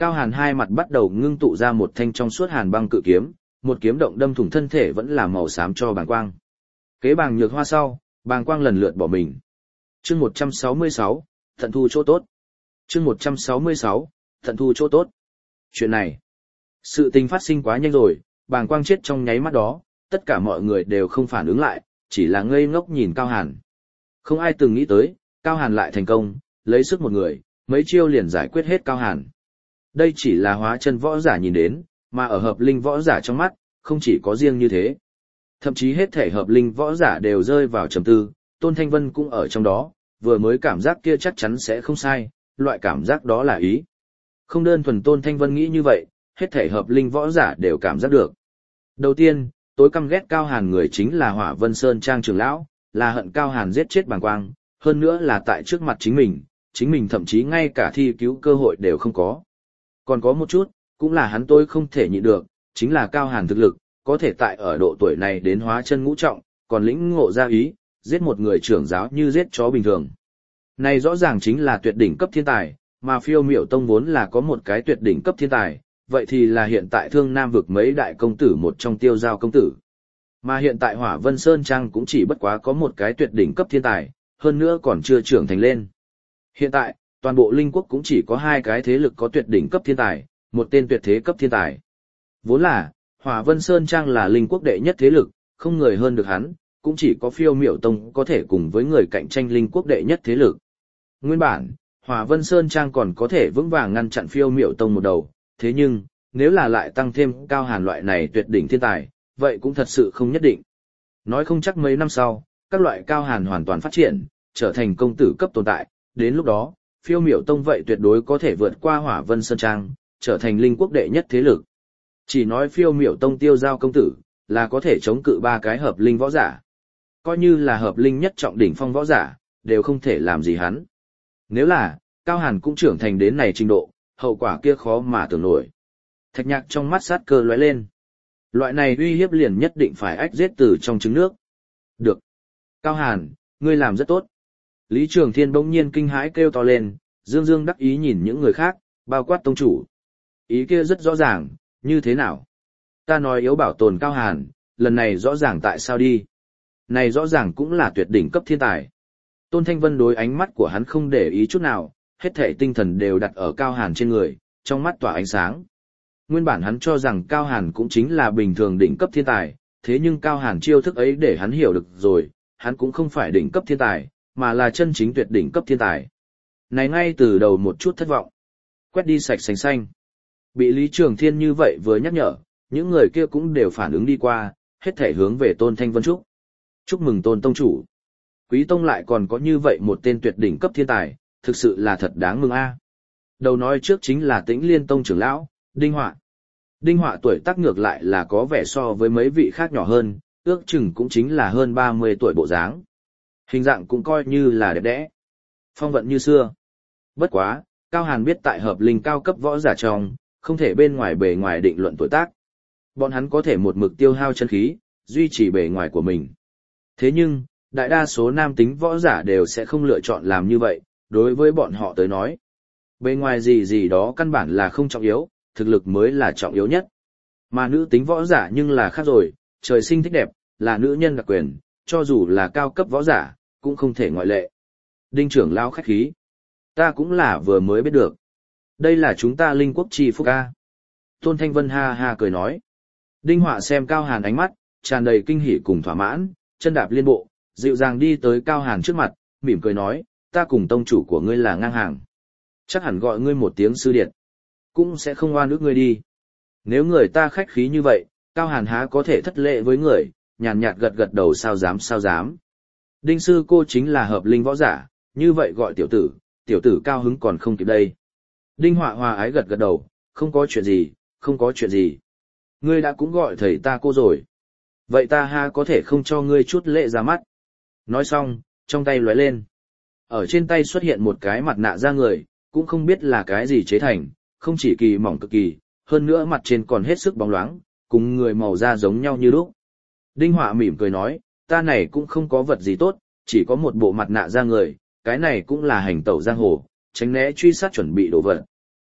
Cao Hàn hai mặt bắt đầu ngưng tụ ra một thanh trong suốt hàn băng cự kiếm, một kiếm động đâm thủng thân thể vẫn là màu xám cho bàng quang. Kế bàng nhược hoa sau, bàng quang lần lượt bỏ mình. Chương 166, thận thu chỗ tốt. Chương 166, thận thu chỗ tốt. Chuyện này, sự tình phát sinh quá nhanh rồi, bàng quang chết trong nháy mắt đó, tất cả mọi người đều không phản ứng lại, chỉ là ngây ngốc nhìn Cao Hàn. Không ai từng nghĩ tới, Cao Hàn lại thành công, lấy sức một người, mấy chiêu liền giải quyết hết Cao Hàn. Đây chỉ là hóa chân võ giả nhìn đến, mà ở hợp linh võ giả trong mắt, không chỉ có riêng như thế. Thậm chí hết thể hợp linh võ giả đều rơi vào trầm tư, Tôn Thanh Vân cũng ở trong đó, vừa mới cảm giác kia chắc chắn sẽ không sai, loại cảm giác đó là ý. Không đơn thuần Tôn Thanh Vân nghĩ như vậy, hết thể hợp linh võ giả đều cảm giác được. Đầu tiên, tối căm ghét Cao Hàn người chính là Hỏa Vân Sơn Trang trưởng lão, là hận Cao Hàn giết chết Bàng Quang, hơn nữa là tại trước mặt chính mình thậm chí ngay cả thi cứu cơ hội đều không có. Còn có một chút, cũng là hắn tôi không thể nhịn được, chính là Cao Hàn thực lực, có thể tại ở độ tuổi này đến hóa chân ngũ trọng, còn lĩnh ngộ ra ý, giết một người trưởng giáo như giết chó bình thường. Này rõ ràng chính là tuyệt đỉnh cấp thiên tài, mà Phiêu Miểu Tông vốn là có một cái tuyệt đỉnh cấp thiên tài, vậy thì là hiện tại Thương Nam vực mấy đại công tử một trong Tiêu Giao công tử. Mà hiện tại Hỏa Vân Sơn Trang cũng chỉ bất quá có một cái tuyệt đỉnh cấp thiên tài, hơn nữa còn chưa trưởng thành lên. Hiện tại, toàn bộ Linh Quốc cũng chỉ có hai cái thế lực có tuyệt đỉnh cấp thiên tài, một tên tuyệt thế cấp thiên tài. Vốn là, Hỏa Vân Sơn Trang là Linh Quốc đệ nhất thế lực, không người hơn được hắn, cũng chỉ có Phiêu Miểu Tông có thể cùng với người cạnh tranh Linh Quốc đệ nhất thế lực. Nguyên bản, Hỏa Vân Sơn Trang còn có thể vững vàng ngăn chặn Phiêu Miểu Tông một đầu, thế nhưng, nếu là lại tăng thêm Cao Hàn loại này tuyệt đỉnh thiên tài, vậy cũng thật sự không nhất định. Nói không chắc mấy năm sau, các loại Cao Hàn hoàn toàn phát triển, trở thành công tử cấp tồn tại, đến lúc đó, Phiêu Miểu Tông vậy tuyệt đối có thể vượt qua Hỏa Vân Sơn Trang, trở thành Linh Quốc đệ nhất thế lực. Chỉ nói Phiêu Miểu Tông Tiêu Giao công tử, là có thể chống cự ba cái hợp linh võ giả. Coi như là hợp linh nhất trọng đỉnh phong võ giả, đều không thể làm gì hắn. Nếu là, Cao Hàn cũng trưởng thành đến này trình độ, hậu quả kia khó mà tưởng nổi. Thạch Nhạc trong mắt sát cơ lóe lên. Loại này uy hiếp liền nhất định phải ách giết từ trong trứng nước. Được. Cao Hàn, ngươi làm rất tốt. Lý Trường Thiên bỗng nhiên kinh hãi kêu to lên, dương dương đắc ý nhìn những người khác, bao quát tông chủ. Ý kia rất rõ ràng, như thế nào? Ta nói yếu bảo tồn Cao Hàn, lần này rõ ràng tại sao đi? Này rõ ràng cũng là tuyệt đỉnh cấp thiên tài. Tôn Thanh Vân đối ánh mắt của hắn không để ý chút nào, hết thảy tinh thần đều đặt ở Cao Hàn trên người, trong mắt tỏa ánh sáng. Nguyên bản hắn cho rằng Cao Hàn cũng chính là bình thường đỉnh cấp thiên tài, thế nhưng Cao Hàn chiêu thức ấy để hắn hiểu được rồi, hắn cũng không phải đỉnh cấp thiên tài, mà là chân chính tuyệt đỉnh cấp thiên tài. Này ngay từ đầu một chút thất vọng. Quét đi sạch sành xanh. Bị Lý Trường Thiên như vậy vừa nhắc nhở, những người kia cũng đều phản ứng đi qua, hết thể hướng về Tôn Thanh Vân chúc. Chúc mừng Tôn Tông Chủ. Quý Tông lại còn có như vậy một tên tuyệt đỉnh cấp thiên tài, thực sự là thật đáng mừng a. Đầu nói trước chính là Tĩnh Liên Tông trưởng lão, Đinh Họa. Đinh Họa tuổi tác ngược lại là có vẻ so với mấy vị khác nhỏ hơn, ước chừng cũng chính là hơn 30 tuổi bộ dáng. Hình dạng cũng coi như là đẹp đẽ. Phong vận như xưa. Bất quá, Cao Hàn biết tại hợp linh cao cấp võ giả trong, không thể bên ngoài bề ngoài định luận tuổi tác. Bọn hắn có thể một mực tiêu hao chân khí, duy trì bề ngoài của mình. Thế nhưng, đại đa số nam tính võ giả đều sẽ không lựa chọn làm như vậy, đối với bọn họ tới nói. Bề ngoài gì gì đó căn bản là không trọng yếu, thực lực mới là trọng yếu nhất. Mà nữ tính võ giả nhưng là khác rồi, trời sinh thích đẹp, là nữ nhân đặc quyền, cho dù là cao cấp võ giả, cũng không thể ngoại lệ. Đinh trưởng lão khách khí. Ta cũng là vừa mới biết được. Đây là chúng ta Linh Quốc chi phúc a. Tôn Thanh Vân ha ha cười nói. Đinh Họa xem Cao Hàn ánh mắt, tràn đầy kinh hỉ cùng thỏa mãn, chân đạp liên bộ, dịu dàng đi tới Cao Hàn trước mặt, mỉm cười nói, ta cùng tông chủ của ngươi là ngang hàng. Chắc hẳn gọi ngươi một tiếng sư điệt, cũng sẽ không oan ức ngươi đi. Nếu người ta khách khí như vậy, Cao Hàn há có thể thất lễ với người, nhàn nhạt gật gật đầu sao dám. Đinh sư cô chính là hợp linh võ giả, như vậy gọi tiểu tử cao hứng còn không kịp đây. Đinh Họa hòa ái gật gật đầu, không có chuyện gì. Ngươi đã cũng gọi thầy ta cô rồi. Vậy ta ha có thể không cho ngươi chút lễ ra mắt. Nói xong, trong tay lóe lên. Ở trên tay xuất hiện một cái mặt nạ da người, cũng không biết là cái gì chế thành, không chỉ kỳ mỏng cực kỳ, hơn nữa mặt trên còn hết sức bóng loáng, cùng người màu da giống nhau như lúc. Đinh Họa mỉm cười nói, ta này cũng không có vật gì tốt, chỉ có một bộ mặt nạ da người, cái này cũng là hành tẩu giang hồ, tránh né truy sát chuẩn bị đồ vật.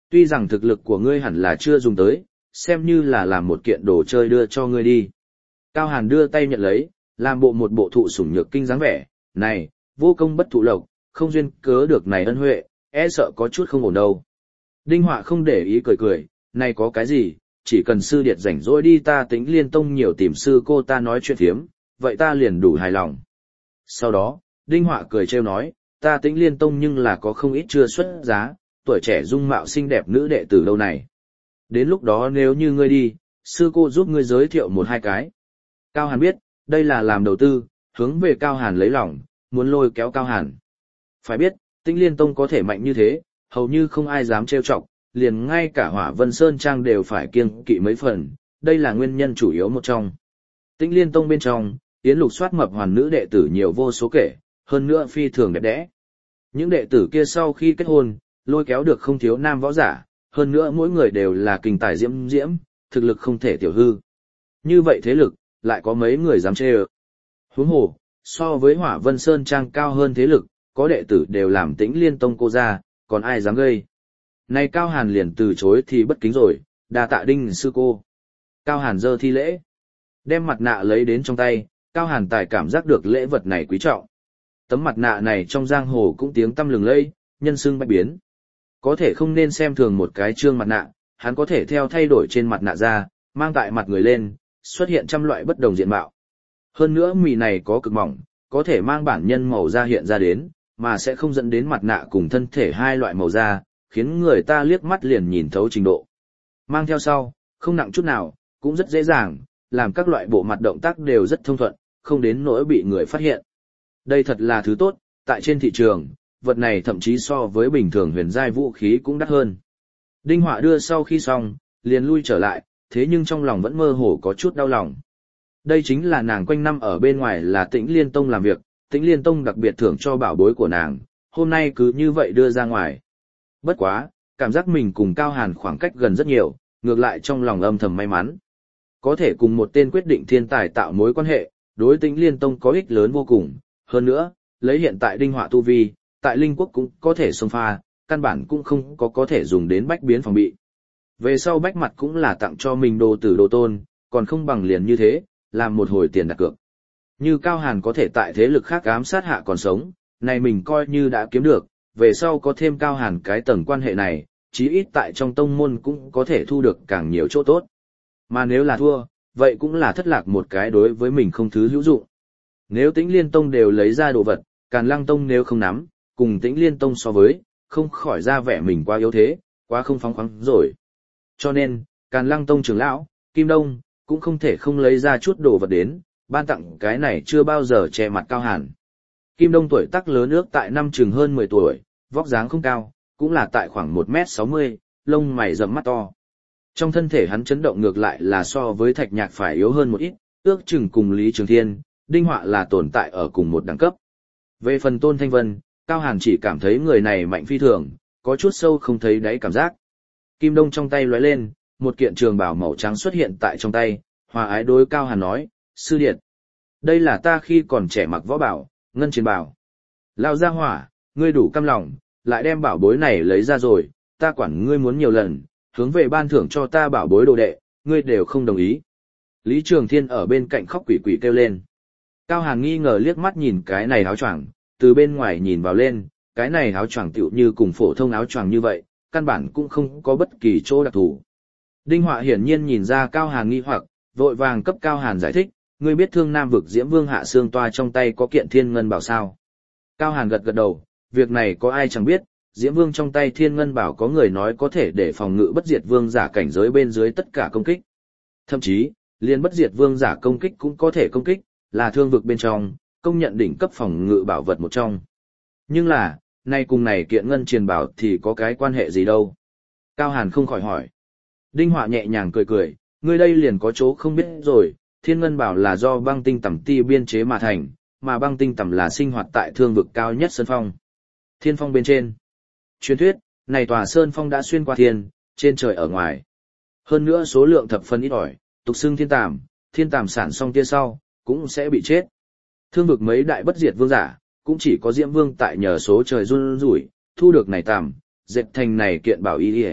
Tuy rằng thực lực của ngươi hẳn là chưa dùng tới, xem như là làm một kiện đồ chơi đưa cho ngươi đi. Cao Hàn đưa tay nhận lấy, làm một bộ thụ sủng nhược kinh dáng vẻ, này, vô công bất thụ lộc, không duyên cớ được này ân huệ, e sợ có chút không ổn đâu. Đinh Họa không để ý cười cười, này có cái gì, chỉ cần sư điệt rảnh rỗi đi ta Tĩnh Liên Tông nhiều tìm sư cô ta nói chuyện thiếm, vậy ta liền đủ hài lòng. Sau đó, Đinh Họa cười trêu nói, ta Tĩnh Liên Tông nhưng là có không ít chưa xuất giá, tuổi trẻ dung mạo xinh đẹp nữ đệ tử lâu này. Đến lúc đó nếu như ngươi đi, sư cô giúp ngươi giới thiệu một hai cái. Cao Hàn biết, đây là làm đầu tư, hướng về Cao Hàn lấy lòng, muốn lôi kéo Cao Hàn. Phải biết, Tĩnh Liên Tông có thể mạnh như thế, hầu như không ai dám trêu chọc, liền ngay cả Hỏa Vân Sơn Trang đều phải kiêng kỵ mấy phần, đây là nguyên nhân chủ yếu một trong. Tĩnh Liên Tông bên trong, Yến Lục soát mập hoàn nữ đệ tử nhiều vô số kể, hơn nữa phi thường đẹp đẽ. Những đệ tử kia sau khi kết hôn, lôi kéo được không thiếu nam võ giả, hơn nữa mỗi người đều là kình tài diễm diễm, thực lực không thể tiểu hư. Như vậy thế lực, lại có mấy người dám chê ơ. Huống hồ, so với Hỏa Vân Sơn Trang cao hơn thế lực, có đệ tử đều làm Tĩnh Liên Tông cô ra, còn ai dám gây. Này Cao Hàn liền từ chối thì bất kính rồi, đa tạ Đinh sư cô. Cao Hàn giơ thi lễ, đem mặt nạ lấy đến trong tay, Cao Hàn tài cảm giác được lễ vật này quý trọng. Tấm mặt nạ này trong giang hồ cũng tiếng tăm lừng lẫy, nhân xưng bách biến. Có thể không nên xem thường một cái trương mặt nạ, hắn có thể theo thay đổi trên mặt nạ ra, mang tại mặt người lên, xuất hiện trăm loại bất đồng diện mạo. Hơn nữa mì này có cực mỏng, có thể mang bản nhân màu da hiện ra đến, mà sẽ không dẫn đến mặt nạ cùng thân thể hai loại màu da, khiến người ta liếc mắt liền nhìn thấu trình độ. Mang theo sau, không nặng chút nào, cũng rất dễ dàng, làm các loại bộ mặt động tác đều rất thông thuận, không đến nỗi bị người phát hiện. Đây thật là thứ tốt, tại trên thị trường, vật này thậm chí so với bình thường huyền giai vũ khí cũng đắt hơn. Đinh Họa đưa sau khi xong, liền lui trở lại, thế nhưng trong lòng vẫn mơ hồ có chút đau lòng. Đây chính là nàng quanh năm ở bên ngoài là Tĩnh Liên Tông làm việc, Tĩnh Liên Tông đặc biệt thưởng cho bảo bối của nàng, hôm nay cứ như vậy đưa ra ngoài. Bất quá, cảm giác mình cùng Cao Hàn khoảng cách gần rất nhiều, ngược lại trong lòng âm thầm may mắn. Có thể cùng một tên quyết định thiên tài tạo mối quan hệ, đối Tĩnh Liên Tông có ích lớn vô cùng. Hơn nữa, lấy hiện tại Đinh Họa tu vi, tại Linh Quốc cũng có thể xông pha, căn bản cũng không có thể dùng đến bách biến phòng bị. Về sau bách mặt cũng là tặng cho mình đồ tử đồ tôn, còn không bằng liền như thế, làm một hồi tiền đặt cược. Như Cao Hàn có thể tại thế lực khác ám sát hạ còn sống, này mình coi như đã kiếm được, về sau có thêm Cao Hàn cái tầng quan hệ này, chí ít tại trong tông môn cũng có thể thu được càng nhiều chỗ tốt. Mà nếu là thua, vậy cũng là thất lạc một cái đối với mình không thứ hữu dụng. Nếu Tĩnh Liên Tông đều lấy ra đồ vật, Càn Lăng Tông nếu không nắm, cùng Tĩnh Liên Tông so với, không khỏi ra vẻ mình quá yếu thế, quá không phóng khoáng rồi. Cho nên, Càn Lăng Tông trưởng lão, Kim Đông, cũng không thể không lấy ra chút đồ vật đến, ban tặng cái này chưa bao giờ che mặt Cao Hàn. Kim Đông tuổi tác lớn ước tại năm chừng hơn 10 tuổi, vóc dáng không cao, cũng là tại khoảng 1m60, lông mày rậm mắt to. Trong thân thể hắn chấn động ngược lại là so với Thạch Nhạc phải yếu hơn một ít, ước chừng cùng Lý Trường Thiên, Đinh Họa là tồn tại ở cùng một đẳng cấp. Về phần Tôn Thanh Vân, Cao Hàn chỉ cảm thấy người này mạnh phi thường, có chút sâu không thấy đáy cảm giác. Kim Đông trong tay lóe lên, một kiện trường bào màu trắng xuất hiện tại trong tay, hòa ái đối Cao Hàn nói, sư điệt. Đây là ta khi còn trẻ mặc võ bảo, ngân chiến bào. Lao ra hỏa, ngươi đủ căm lòng, lại đem bảo bối này lấy ra rồi, ta quản ngươi muốn nhiều lần, hướng về ban thưởng cho ta bảo bối đồ đệ, ngươi đều không đồng ý. Lý Trường Thiên ở bên cạnh khóc quỷ quỷ kêu lên. Cao Hàn nghi ngờ liếc mắt nhìn cái này áo choàng, từ bên ngoài nhìn vào lên, cái này áo choàng tựu như cùng phổ thông áo choàng như vậy, căn bản cũng không có bất kỳ chỗ đặc thù. Đinh Họa hiển nhiên nhìn ra Cao Hàn nghi hoặc, vội vàng cấp Cao Hàn giải thích, ngươi biết Thương Nam vực Diễm Vương Hạ Xương Toa trong tay có kiện Thiên Ngân Bảo sao? Cao Hàn gật gật đầu, việc này có ai chẳng biết, Diễm Vương trong tay Thiên Ngân Bảo có người nói có thể để phòng ngự bất diệt vương giả cảnh giới bên dưới tất cả công kích. Thậm chí, liền bất diệt vương giả công kích cũng có thể công kích, là thương vực bên trong, công nhận đỉnh cấp phòng ngự bảo vật một trong. Nhưng là, nay cùng này kiện ngân truyền bảo thì có cái quan hệ gì đâu? Cao Hàn không khỏi hỏi. Đinh Họa nhẹ nhàng cười cười, ngươi đây liền có chỗ không biết rồi, Thiên Ngân Bảo là do băng tinh tẩm ti biên chế mà thành, mà băng tinh tẩm là sinh hoạt tại thương vực cao nhất sơn phong. Thiên phong bên trên. Truyền thuyết, này tòa sơn phong đã xuyên qua thiên, trên trời ở ngoài. Hơn nữa số lượng thập phân ít ỏi, tục xưng thiên tàm sản xong tia sau, cũng sẽ bị chết. Thương vực mấy đại bất diệt vương giả, cũng chỉ có Diễm Vương tại nhờ số trời run rủi, thu được này tàm, dệt thành này kiện bảo y,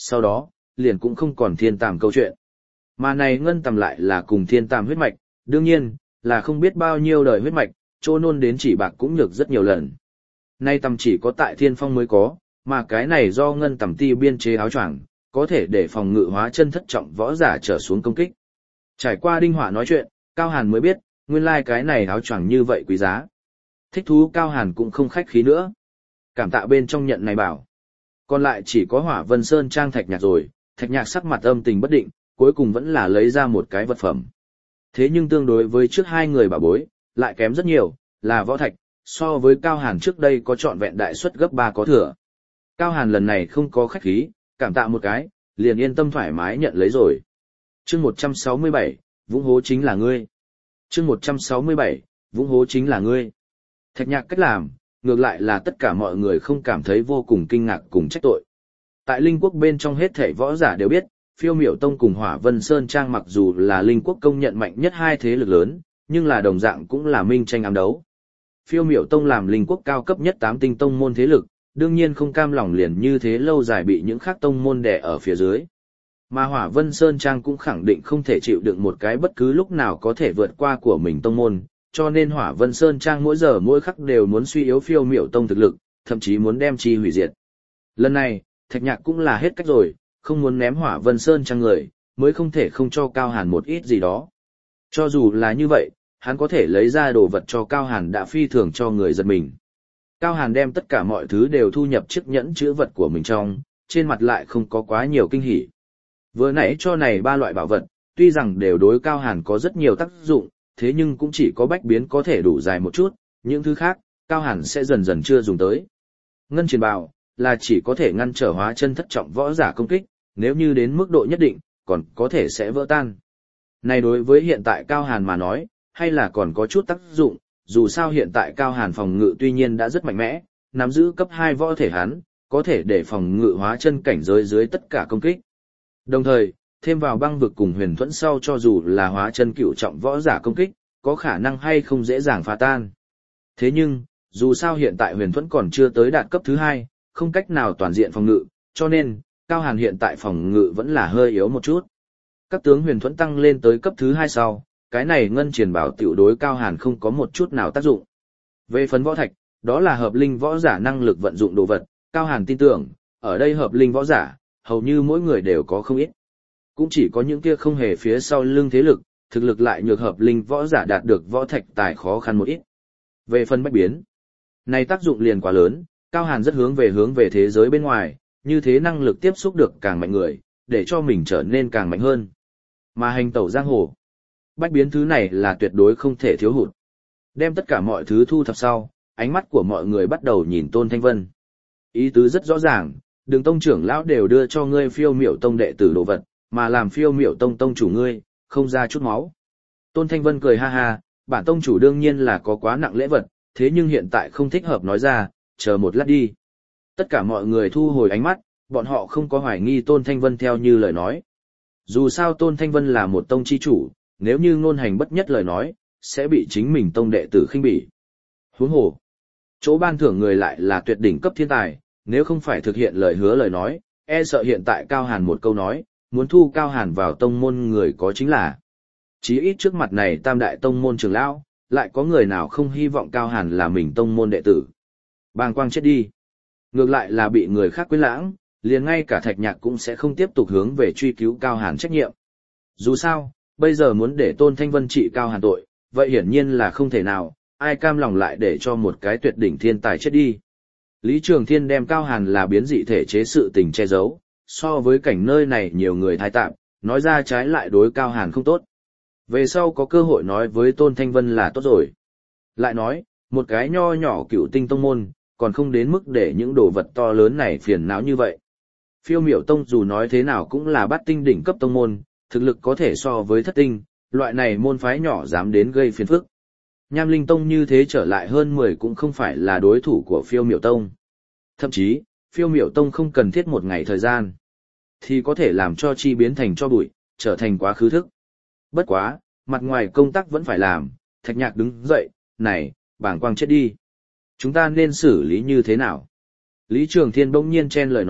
sau đó, liền cũng không còn thiên tàm câu chuyện. Mà này ngân tầm lại là cùng thiên tàm huyết mạch, đương nhiên, là không biết bao nhiêu đời huyết mạch, trô nôn đến chỉ bạc cũng nhược rất nhiều lần. Nay tầm chỉ có tại thiên phong mới có, mà cái này do ngân tầm ti biên chế áo choàng, có thể để phòng ngự hóa chân thất trọng võ giả trở xuống công kích. Trải qua Đinh Họa nói chuyện, Cao Hàn mới biết, nguyên lai cái này áo choàng như vậy quý giá. Thích thú Cao Hàn cũng không khách khí nữa. Cảm tạ bên trong nhận này bảo. Còn lại chỉ có Hỏa Vân Sơn Trang Thạch Nhạc rồi, Thạch Nhạc sắc mặt âm tình bất định, cuối cùng vẫn là lấy ra một cái vật phẩm. Thế nhưng tương đối với trước hai người bảo bối, lại kém rất nhiều, là võ thạch, so với Cao Hàn trước đây có trọn vẹn đại suất gấp 3 có thừa. Cao Hàn lần này không có khách khí, cảm tạ một cái, liền yên tâm thoải mái nhận lấy rồi. Chương 167, Vũng Hố chính là ngươi. Chương 167, Vũng Hố chính là ngươi. Thạch Nhạc cách làm, ngược lại là tất cả mọi người không cảm thấy vô cùng kinh ngạc cùng trách tội. Tại Linh Quốc bên trong hết thảy võ giả đều biết, Phiêu Miểu Tông cùng Hỏa Vân Sơn Trang mặc dù là Linh Quốc công nhận mạnh nhất hai thế lực lớn, nhưng là đồng dạng cũng là minh tranh ám đấu. Phiêu Miểu Tông làm Linh Quốc cao cấp nhất 8 tinh tông môn thế lực, đương nhiên không cam lòng liền như thế lâu dài bị những khác tông môn đè ở phía dưới. Mà Hỏa Vân Sơn Trang cũng khẳng định không thể chịu đựng một cái bất cứ lúc nào có thể vượt qua của mình tông môn, cho nên Hỏa Vân Sơn Trang mỗi giờ mỗi khắc đều muốn suy yếu Phiêu Miểu Tông thực lực, thậm chí muốn đem chi hủy diệt. Lần này, Thạch Nhạc cũng là hết cách rồi, không muốn ném Hỏa Vân Sơn Trang người, mới không thể không cho Cao Hàn một ít gì đó. Cho dù là như vậy, hắn có thể lấy ra đồ vật cho Cao Hàn đã phi thường cho người giật mình. Cao Hàn đem tất cả mọi thứ đều thu nhập chiếc nhẫn chữ vật của mình trong, trên mặt lại không có quá nhiều kinh hỉ. Vừa nãy cho này 3 loại bảo vật, tuy rằng đều đối Cao Hàn có rất nhiều tác dụng, thế nhưng cũng chỉ có bách biến có thể đủ dài một chút, những thứ khác, Cao Hàn sẽ dần dần chưa dùng tới. Ngân Truyền Bào là chỉ có thể ngăn trở hóa chân thất trọng võ giả công kích, nếu như đến mức độ nhất định, còn có thể sẽ vỡ tan. Này đối với hiện tại Cao Hàn mà nói, hay là còn có chút tác dụng, dù sao hiện tại Cao Hàn phòng ngự tuy nhiên đã rất mạnh mẽ, nắm giữ cấp 2 võ thể hắn, có thể để phòng ngự hóa chân cảnh giới dưới tất cả công kích. Đồng thời, thêm vào băng vực cùng huyền thuẫn sau cho dù là hóa chân cửu trọng võ giả công kích, có khả năng hay không dễ dàng phá tan. Thế nhưng, dù sao hiện tại huyền thuẫn còn chưa tới đạt cấp thứ 2, không cách nào toàn diện phòng ngự, cho nên, Cao Hàn hiện tại phòng ngự vẫn là hơi yếu một chút. Các tướng huyền thuẫn tăng lên tới cấp thứ 2 sau, cái này Ngân Truyền Bảo tiểu đối Cao Hàn không có một chút nào tác dụng. Về phấn võ thạch, đó là hợp linh võ giả năng lực vận dụng đồ vật, Cao Hàn tin tưởng, ở đây hợp linh võ giả, hầu như mỗi người đều có không ít. Cũng chỉ có những kia không hề phía sau lưng thế lực, thực lực lại nhược hợp linh võ giả đạt được võ thạch tài khó khăn một ít. Về phần bách biến, này tác dụng liền quá lớn, Cao Hàn rất hướng về thế giới bên ngoài, như thế năng lực tiếp xúc được càng mạnh người, để cho mình trở nên càng mạnh hơn. Mà hành tẩu giang hồ, bách biến thứ này là tuyệt đối không thể thiếu hụt. Đem tất cả mọi thứ thu thập sau, ánh mắt của mọi người bắt đầu nhìn Tôn Thanh Vân. Ý tứ rất rõ ràng, Đường tông trưởng lão đều đưa cho ngươi Phiêu Miểu Tông đệ tử đồ vật, mà làm Phiêu Miểu Tông tông chủ ngươi, không ra chút máu. Tôn Thanh Vân cười ha ha, bản tông chủ đương nhiên là có quá nặng lễ vật, thế nhưng hiện tại không thích hợp nói ra, chờ một lát đi. Tất cả mọi người thu hồi ánh mắt, bọn họ không có hoài nghi Tôn Thanh Vân theo như lời nói. Dù sao Tôn Thanh Vân là một tông chi chủ, nếu như ngôn hành bất nhất lời nói, sẽ bị chính mình tông đệ tử khinh bỉ. Huống hồ, chỗ ban thưởng người lại là tuyệt đỉnh cấp thiên tài, nếu không phải thực hiện lời hứa lời nói, e sợ hiện tại Cao Hàn một câu nói, muốn thu Cao Hàn vào tông môn người có chính là. Chí ít trước mặt này tam đại tông môn trưởng lão, lại có người nào không hy vọng Cao Hàn là mình tông môn đệ tử. Bàng quang chết đi. Ngược lại là bị người khác quên lãng, liền ngay cả Thạch Nhạc cũng sẽ không tiếp tục hướng về truy cứu Cao Hàn trách nhiệm. Dù sao, bây giờ muốn để Tôn Thanh Vân trị Cao Hàn tội, vậy hiển nhiên là không thể nào, ai cam lòng lại để cho một cái tuyệt đỉnh thiên tài chết đi. Lý Trường Thiên đem Cao Hàn là biến dị thể chế sự tình che giấu, so với cảnh nơi này nhiều người thái tạm, nói ra trái lại đối Cao Hàn không tốt. Về sau có cơ hội nói với Tôn Thanh Vân là tốt rồi. Lại nói, một cái nho nhỏ cựu tinh tông môn, còn không đến mức để những đồ vật to lớn này phiền não như vậy. Phiêu Miểu Tông dù nói thế nào cũng là bát tinh đỉnh cấp tông môn, thực lực có thể so với thất tinh, loại này môn phái nhỏ dám đến gây phiền phức. Nham Linh Tông như thế trở lại hơn 10 cũng không phải là đối thủ của Phiêu Miểu Tông. Thậm chí, Phiêu Miểu Tông không cần thiết một ngày thời gian, thì có thể làm cho chi biến thành cho bụi, trở thành quá khứ thức. Bất quá, mặt ngoài công tác vẫn phải làm, Thạch Nhạc đứng dậy, này, bàng quang chết đi. Chúng ta nên xử lý như thế nào? Lý Trường Thiên bỗng nhiên chen lời nói,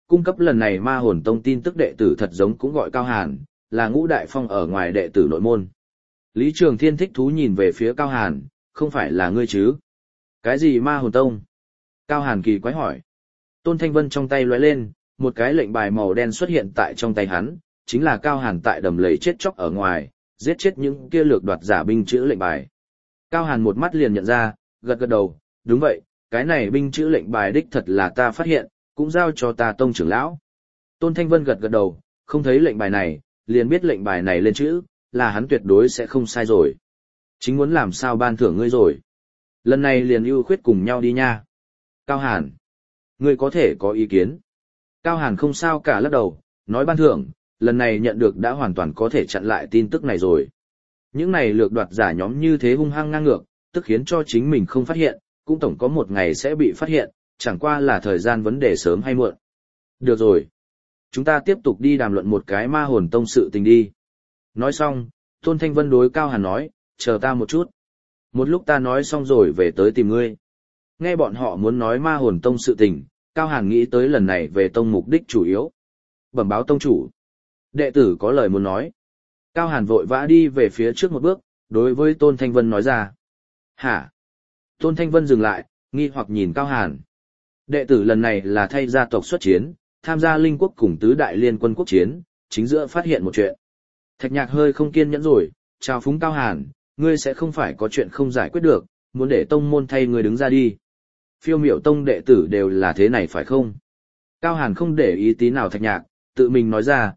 cung cấp lần này ma hồn tông tin tức đệ tử thật giống cũng gọi Cao Hàn, là Ngũ Đại Phong ở ngoài đệ tử nội môn. Lý Trường Thiên thích thú nhìn về phía Cao Hàn, không phải là ngươi chứ? Cái gì ma hồn tông? Cao Hàn kỳ quái hỏi. Tôn Thanh Vân trong tay lóe lên, một cái lệnh bài màu đen xuất hiện tại trong tay hắn, chính là Cao Hàn tại đầm lầy chết chóc ở ngoài, giết chết những kia lược đoạt giả binh chữ lệnh bài. Cao Hàn một mắt liền nhận ra, gật gật đầu, đúng vậy, cái này binh chữ lệnh bài đích thật là ta phát hiện, cũng giao cho ta tông trưởng lão. Tôn Thanh Vân gật gật đầu, không thấy lệnh bài này, liền biết lệnh bài này lên chữ, là hắn tuyệt đối sẽ không sai rồi. Chính muốn làm sao ban thưởng ngươi rồi. Lần này liền ưu khuyết cùng nhau đi nha. Cao Hàn, ngươi có thể có ý kiến. Cao Hàn không sao cả lắc đầu, nói ban thưởng, lần này nhận được đã hoàn toàn có thể chặn lại tin tức này rồi. Những này lược đoạt giả nhóm như thế hung hăng ngang ngược, tức khiến cho chính mình không phát hiện, cũng tổng có một ngày sẽ bị phát hiện, chẳng qua là thời gian vấn đề sớm hay muộn. Được rồi. Chúng ta tiếp tục đi đàm luận một cái ma hồn tông sự tình đi. Nói xong, Tôn Thanh Vân đối Cao Hàn nói, chờ ta một chút. Một lúc ta nói xong rồi về tới tìm ngươi. Nghe bọn họ muốn nói ma hồn tông sự tình, Cao Hàn nghĩ tới lần này về tông mục đích chủ yếu. Bẩm báo tông chủ. Đệ tử có lời muốn nói. Cao Hàn vội vã đi về phía trước một bước, đối với Tôn Thanh Vân nói ra. Hả? Tôn Thanh Vân dừng lại, nghi hoặc nhìn Cao Hàn. Đệ tử lần này là thay gia tộc xuất chiến, tham gia linh quốc cùng tứ đại liên quân quốc chiến, chính giữa phát hiện một chuyện. Thạch Nhạc hơi không kiên nhẫn rồi, chào phúng Cao Hàn, ngươi sẽ không phải có chuyện không giải quyết được, muốn để tông môn thay ngươi đứng ra đi. Phiêu Miểu tông đệ tử đều là thế này phải không? Cao Hàn không để ý tí nào Thạch Nhạc, tự mình nói ra,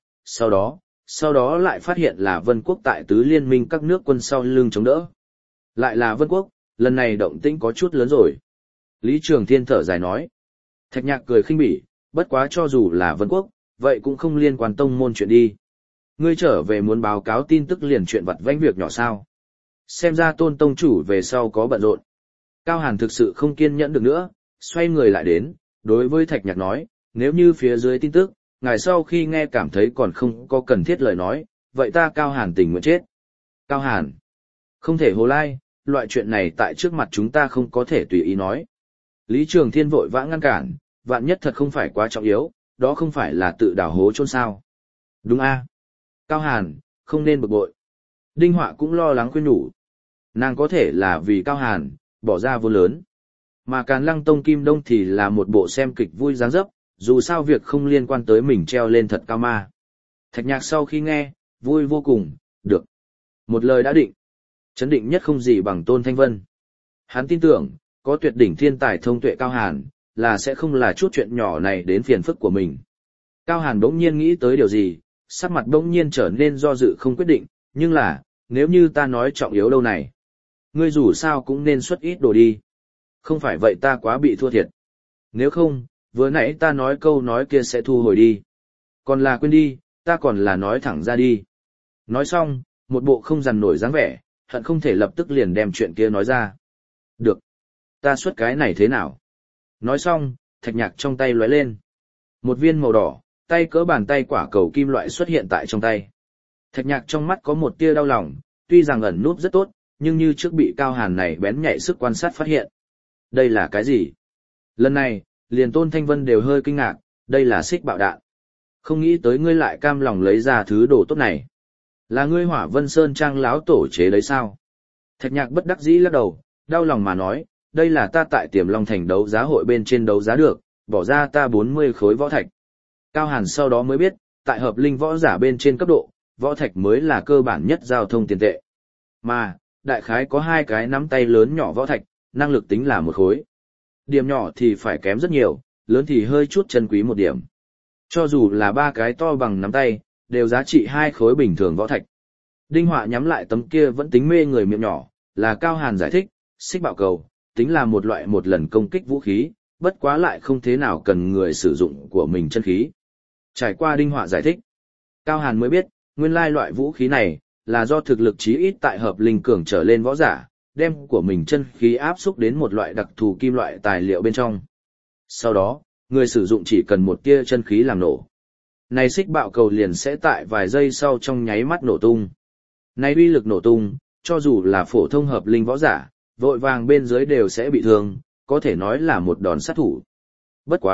sau đó lại phát hiện là Vân Quốc tại tứ liên minh các nước quân sau lưng chống đỡ. Lại là Vân Quốc, lần này động tĩnh có chút lớn rồi. Lý Trường Thiên thở dài nói. Thạch Nhạc cười khinh bỉ, bất quá cho dù là Vân Quốc, vậy cũng không liên quan tông môn chuyện đi. Ngươi trở về muốn báo cáo tin tức liền chuyện vặt vãnh việc nhỏ sao. Xem ra Tôn tông chủ về sau có bận rộn. Cao Hàn thực sự không kiên nhẫn được nữa, xoay người lại đến, đối với Thạch Nhạc nói, nếu như phía dưới tin tức, ngài sau khi nghe cảm thấy còn không có cần thiết lời nói, vậy ta Cao Hàn tình nguyện chết. Cao Hàn, không thể hồ lai, loại chuyện này tại trước mặt chúng ta không có thể tùy ý nói. Lý Trường Thiên vội vã ngăn cản, vạn nhất thật không phải quá trọng yếu, đó không phải là tự đào hố chôn sao. Đúng a, Cao Hàn, không nên bực bội. Đinh Họa cũng lo lắng khuyên nhủ. Nàng có thể là vì Cao Hàn, bỏ ra vô lớn. Mà Càn Lăng Tông Kim Đông thì là một bộ xem kịch vui dáng dấp, dù sao việc không liên quan tới mình treo lên thật cao ma. Thạch Nhạc sau khi nghe, vui vô cùng, được. Một lời đã định. Chấn định nhất không gì bằng Tôn Thanh Vân. Hắn tin tưởng, có tuyệt đỉnh thiên tài thông tuệ Cao Hàn, là sẽ không là chút chuyện nhỏ này đến phiền phức của mình. Cao Hàn bỗng nhiên nghĩ tới điều gì, sắc mặt bỗng nhiên trở nên do dự không quyết định, nhưng là, nếu như ta nói trọng yếu đâu này, ngươi dù sao cũng nên xuất ít đồ đi. Không phải vậy ta quá bị thua thiệt. Nếu không, vừa nãy ta nói câu nói kia sẽ thu hồi đi. Còn là quên đi, ta còn là nói thẳng ra đi. Nói xong, một bộ không dằn nổi dáng vẻ, hận không thể lập tức liền đem chuyện kia nói ra. Được. Ta xuất cái này thế nào? Nói xong, Thạch Nhạc trong tay lóe lên. Một viên màu đỏ, tay cỡ bàn tay quả cầu kim loại xuất hiện tại trong tay. Thạch Nhạc trong mắt có một tia đau lòng, tuy rằng ẩn núp rất tốt, nhưng như trước bị Cao Hàn này bén nhạy sức quan sát phát hiện. Đây là cái gì? Lần này, liền Tôn Thanh Vân đều hơi kinh ngạc, đây là xích bạo đạn. Không nghĩ tới ngươi lại cam lòng lấy ra thứ đồ tốt này. Là ngươi Hỏa Vân Sơn Trang láo tổ chế đấy sao? Thạch Nhạc bất đắc dĩ lắc đầu, đau lòng mà nói, đây là ta tại Tiềm Long Thành đấu giá hội bên trên đấu giá được, bỏ ra ta 40 khối võ thạch. Cao Hàn sau đó mới biết, tại hợp linh võ giả bên trên cấp độ, võ thạch mới là cơ bản nhất giao thông tiền tệ. Mà, đại khái có 2 cái nắm tay lớn nhỏ võ thạch, năng lực tính là 1 khối. Điểm nhỏ thì phải kém rất nhiều, lớn thì hơi chút chân quý 1 điểm. Cho dù là 3 cái to bằng nắm tay, đều giá trị 2 khối bình thường võ thạch. Đinh Họa nhắm lại tấm kia vẫn tính mê người miệng nhỏ, là Cao Hàn giải thích, xích bạo cầu, tính là một loại một lần công kích vũ khí, bất quá lại không thế nào cần người sử dụng của mình chân khí. Trải qua Đinh Họa giải thích, Cao Hàn mới biết, nguyên lai loại vũ khí này, là do thực lực chí ít tại hợp linh cường trở lên võ giả, đem của mình chân khí áp xúc đến một loại đặc thù kim loại tài liệu bên trong. Sau đó, người sử dụng chỉ cần một tia chân khí làm nổ. Này xích bạo cầu liền sẽ tại vài giây sau trong nháy mắt nổ tung. Này uy lực nổ tung, cho dù là phổ thông hợp linh võ giả, vội vàng bên dưới đều sẽ bị thương, có thể nói là một đòn sát thủ. Bất quá,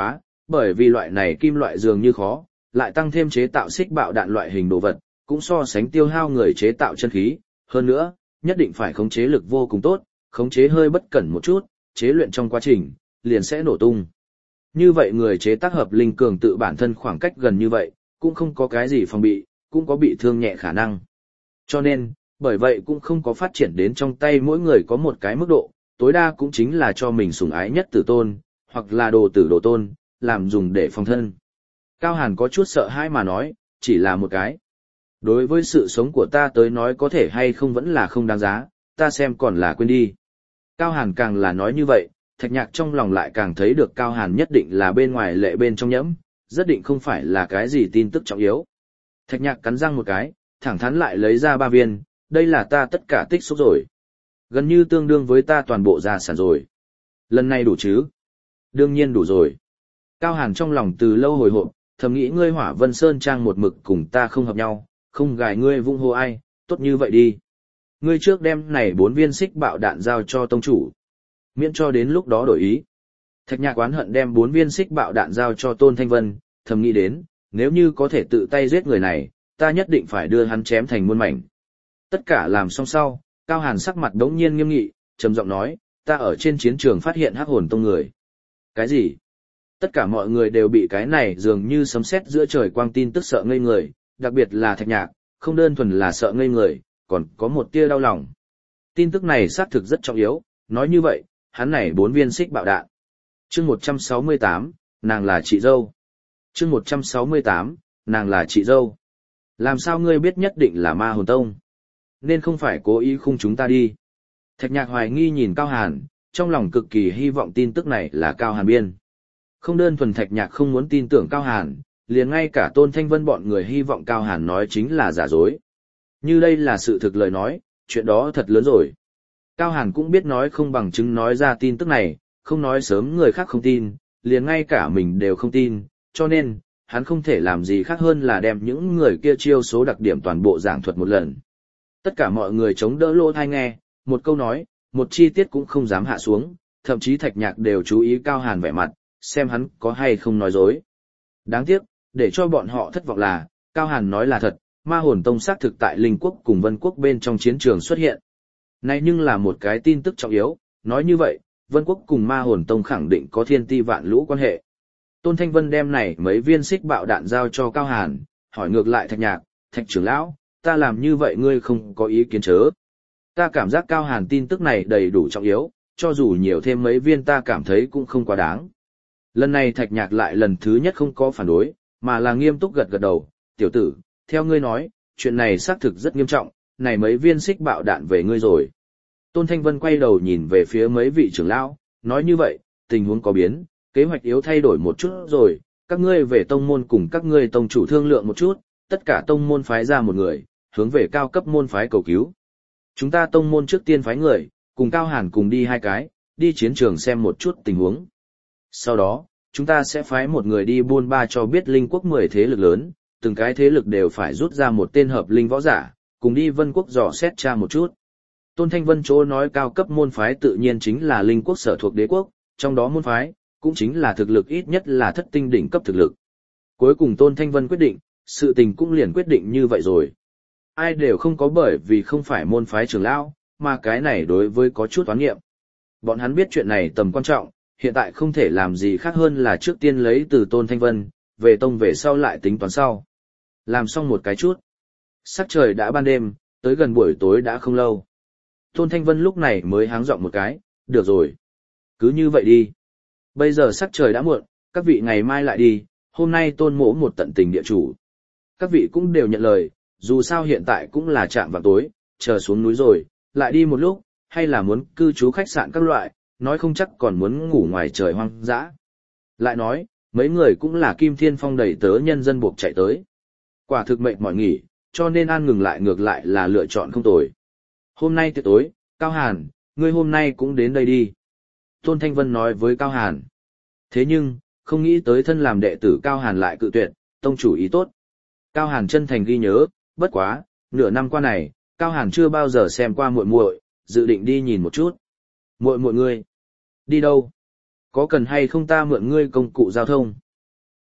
bởi vì loại này kim loại dường như khó, lại tăng thêm chế tạo xích bạo đạn loại hình đồ vật, cũng so sánh tiêu hao người chế tạo chân khí, hơn nữa, nhất định phải khống chế lực vô cùng tốt, khống chế hơi bất cẩn một chút, chế luyện trong quá trình, liền sẽ nổ tung. Như vậy người chế tác hợp linh cường tự bản thân khoảng cách gần như vậy, cũng không có cái gì phòng bị, cũng có bị thương nhẹ khả năng. Cho nên, bởi vậy cũng không có phát triển đến trong tay mỗi người có một cái mức độ, tối đa cũng chính là cho mình sủng ái nhất tử tôn, hoặc là đồ tử đồ tôn, làm dùng để phòng thân. Cao Hàn có chút sợ hãi mà nói, chỉ là một cái. Đối với sự sống của ta tới nói có thể hay không vẫn là không đáng giá, ta xem còn là quên đi. Cao Hàn càng là nói như vậy, Thạch Nhạc trong lòng lại càng thấy được Cao Hàn nhất định là bên ngoài lệ bên trong nhẫm, rất định không phải là cái gì tin tức trọng yếu. Thạch Nhạc cắn răng một cái, thẳng thắn lại lấy ra 3 viên, đây là ta tất cả tích xúc rồi. Gần như tương đương với ta toàn bộ gia sản rồi. Lần này đủ chứ? Đương nhiên đủ rồi. Cao Hàn trong lòng từ lâu hồi hộp, thầm nghĩ ngươi Hỏa Vân Sơn Trang một mực cùng ta không hợp nhau, không gài ngươi vung hô ai, tốt như vậy đi. Ngươi trước đem này 4 viên xích bạo đạn giao cho tông chủ. Miễn cho đến lúc đó đổi ý. Thạch Nhạc oán hận đem 4 viên xích bạo đạn giao cho Tôn Thanh Vân, thầm nghĩ đến, nếu như có thể tự tay giết người này, ta nhất định phải đưa hắn chém thành muôn mảnh. Tất cả làm xong sau, Cao Hàn sắc mặt đống nhiên nghiêm nghị, trầm giọng nói, ta ở trên chiến trường phát hiện hắc hồn tông người. Cái gì? Tất cả mọi người đều bị cái này dường như sấm sét giữa trời quang tin tức sợ ngây người, đặc biệt là Thạch Nhạc, không đơn thuần là sợ ngây người, còn có một tia đau lòng. Tin tức này xác thực rất trọng yếu, nói như vậy, hắn này 4 viên xích bạo đạn. Chương 168, nàng là chị dâu. Chương 168, nàng là chị dâu. Làm sao ngươi biết nhất định là Ma Hồn Tông? Nên không phải cố ý khung chúng ta đi. Thạch Nhạc hoài nghi nhìn Cao Hàn, trong lòng cực kỳ hy vọng tin tức này là Cao Hàn biên. Không đơn thuần Thạch Nhạc không muốn tin tưởng Cao Hàn, liền ngay cả Tôn Thanh Vân bọn người hy vọng Cao Hàn nói chính là giả dối. Như đây là sự thực lời nói, chuyện đó thật lớn rồi. Cao Hàn cũng biết nói không bằng chứng nói ra tin tức này, không nói sớm người khác không tin, liền ngay cả mình đều không tin, cho nên, hắn không thể làm gì khác hơn là đem những người kia chiêu số đặc điểm toàn bộ giảng thuật một lần. Tất cả mọi người chống đỡ lỗ tai nghe, một câu nói, một chi tiết cũng không dám hạ xuống, thậm chí Thạch Nhạc đều chú ý Cao Hàn vẻ mặt, xem hắn có hay không nói dối. Đáng tiếc, để cho bọn họ thất vọng là, Cao Hàn nói là thật, Ma Hồn Tông xác thực tại Linh Quốc cùng Vân Quốc bên trong chiến trường xuất hiện. Này nhưng là một cái tin tức trọng yếu, nói như vậy, Vân Quốc cùng Ma Hồn Tông khẳng định có thiên ti vạn lũ quan hệ. Tôn Thanh Vân đem này mấy viên xích bạo đạn giao cho Cao Hàn, hỏi ngược lại Thạch Nhạc, Thạch trưởng lão, ta làm như vậy ngươi không có ý kiến chớ. Ta cảm giác Cao Hàn tin tức này đầy đủ trọng yếu, cho dù nhiều thêm mấy viên ta cảm thấy cũng không quá đáng. Lần này Thạch Nhạc lại lần thứ nhất không có phản đối, mà là nghiêm túc gật gật đầu, tiểu tử, theo ngươi nói, chuyện này xác thực rất nghiêm trọng, này mấy viên xích bạo đạn về ngươi rồi. Tôn Thanh Vân quay đầu nhìn về phía mấy vị trưởng lão, nói như vậy, tình huống có biến, kế hoạch yếu thay đổi một chút rồi, các ngươi về tông môn cùng các ngươi tông chủ thương lượng một chút, tất cả tông môn phái ra một người, hướng về cao cấp môn phái cầu cứu. Chúng ta tông môn trước tiên phái người, cùng Cao Hàn cùng đi 2 cái, đi chiến trường xem một chút tình huống. Sau đó, chúng ta sẽ phái một người đi buôn ba cho biết Linh Quốc 10 thế lực lớn, từng cái thế lực đều phải rút ra một tên hợp linh võ giả, cùng đi Vân Quốc dò xét tra một chút. Tôn Thanh Vân chỗ nói cao cấp môn phái tự nhiên chính là Linh Quốc sở thuộc đế quốc, trong đó môn phái, cũng chính là thực lực ít nhất là thất tinh đỉnh cấp thực lực. Cuối cùng Tôn Thanh Vân quyết định, sự tình cũng liền quyết định như vậy rồi. Ai đều không có bởi vì không phải môn phái trưởng lão, mà cái này đối với có chút toán nghiệm. Bọn hắn biết chuyện này tầm quan trọng, hiện tại không thể làm gì khác hơn là trước tiên lấy từ Tôn Thanh Vân, về tông về sau lại tính toán sau. Làm xong một cái chút. Sắc trời đã ban đêm, tới gần buổi tối đã không lâu. Tôn Thanh Vân lúc này mới háng giọng một cái, được rồi. Cứ như vậy đi. Bây giờ sắc trời đã muộn, các vị ngày mai lại đi, hôm nay Tôn mỗ một tận tình địa chủ. Các vị cũng đều nhận lời, dù sao hiện tại cũng là trạm vào tối, chờ xuống núi rồi, lại đi một lúc, hay là muốn cư trú khách sạn các loại, nói không chắc còn muốn ngủ ngoài trời hoang dã. Lại nói, mấy người cũng là Kim Thiên Phong đẩy tớ nhân dân buộc chạy tới. Quả thực mệt mỏi nghỉ, cho nên an ngừng lại ngược lại là lựa chọn không tồi. Hôm nay tiệc tối, Cao Hàn, ngươi hôm nay cũng đến đây đi. Tôn Thanh Vân nói với Cao Hàn. Thế nhưng, không nghĩ tới thân làm đệ tử Cao Hàn lại cự tuyệt, tông chủ ý tốt. Cao Hàn chân thành ghi nhớ, bất quá, nửa năm qua này, Cao Hàn chưa bao giờ xem qua muội muội, dự định đi nhìn một chút. Muội muội ngươi, đi đâu? Có cần hay không ta mượn ngươi công cụ giao thông?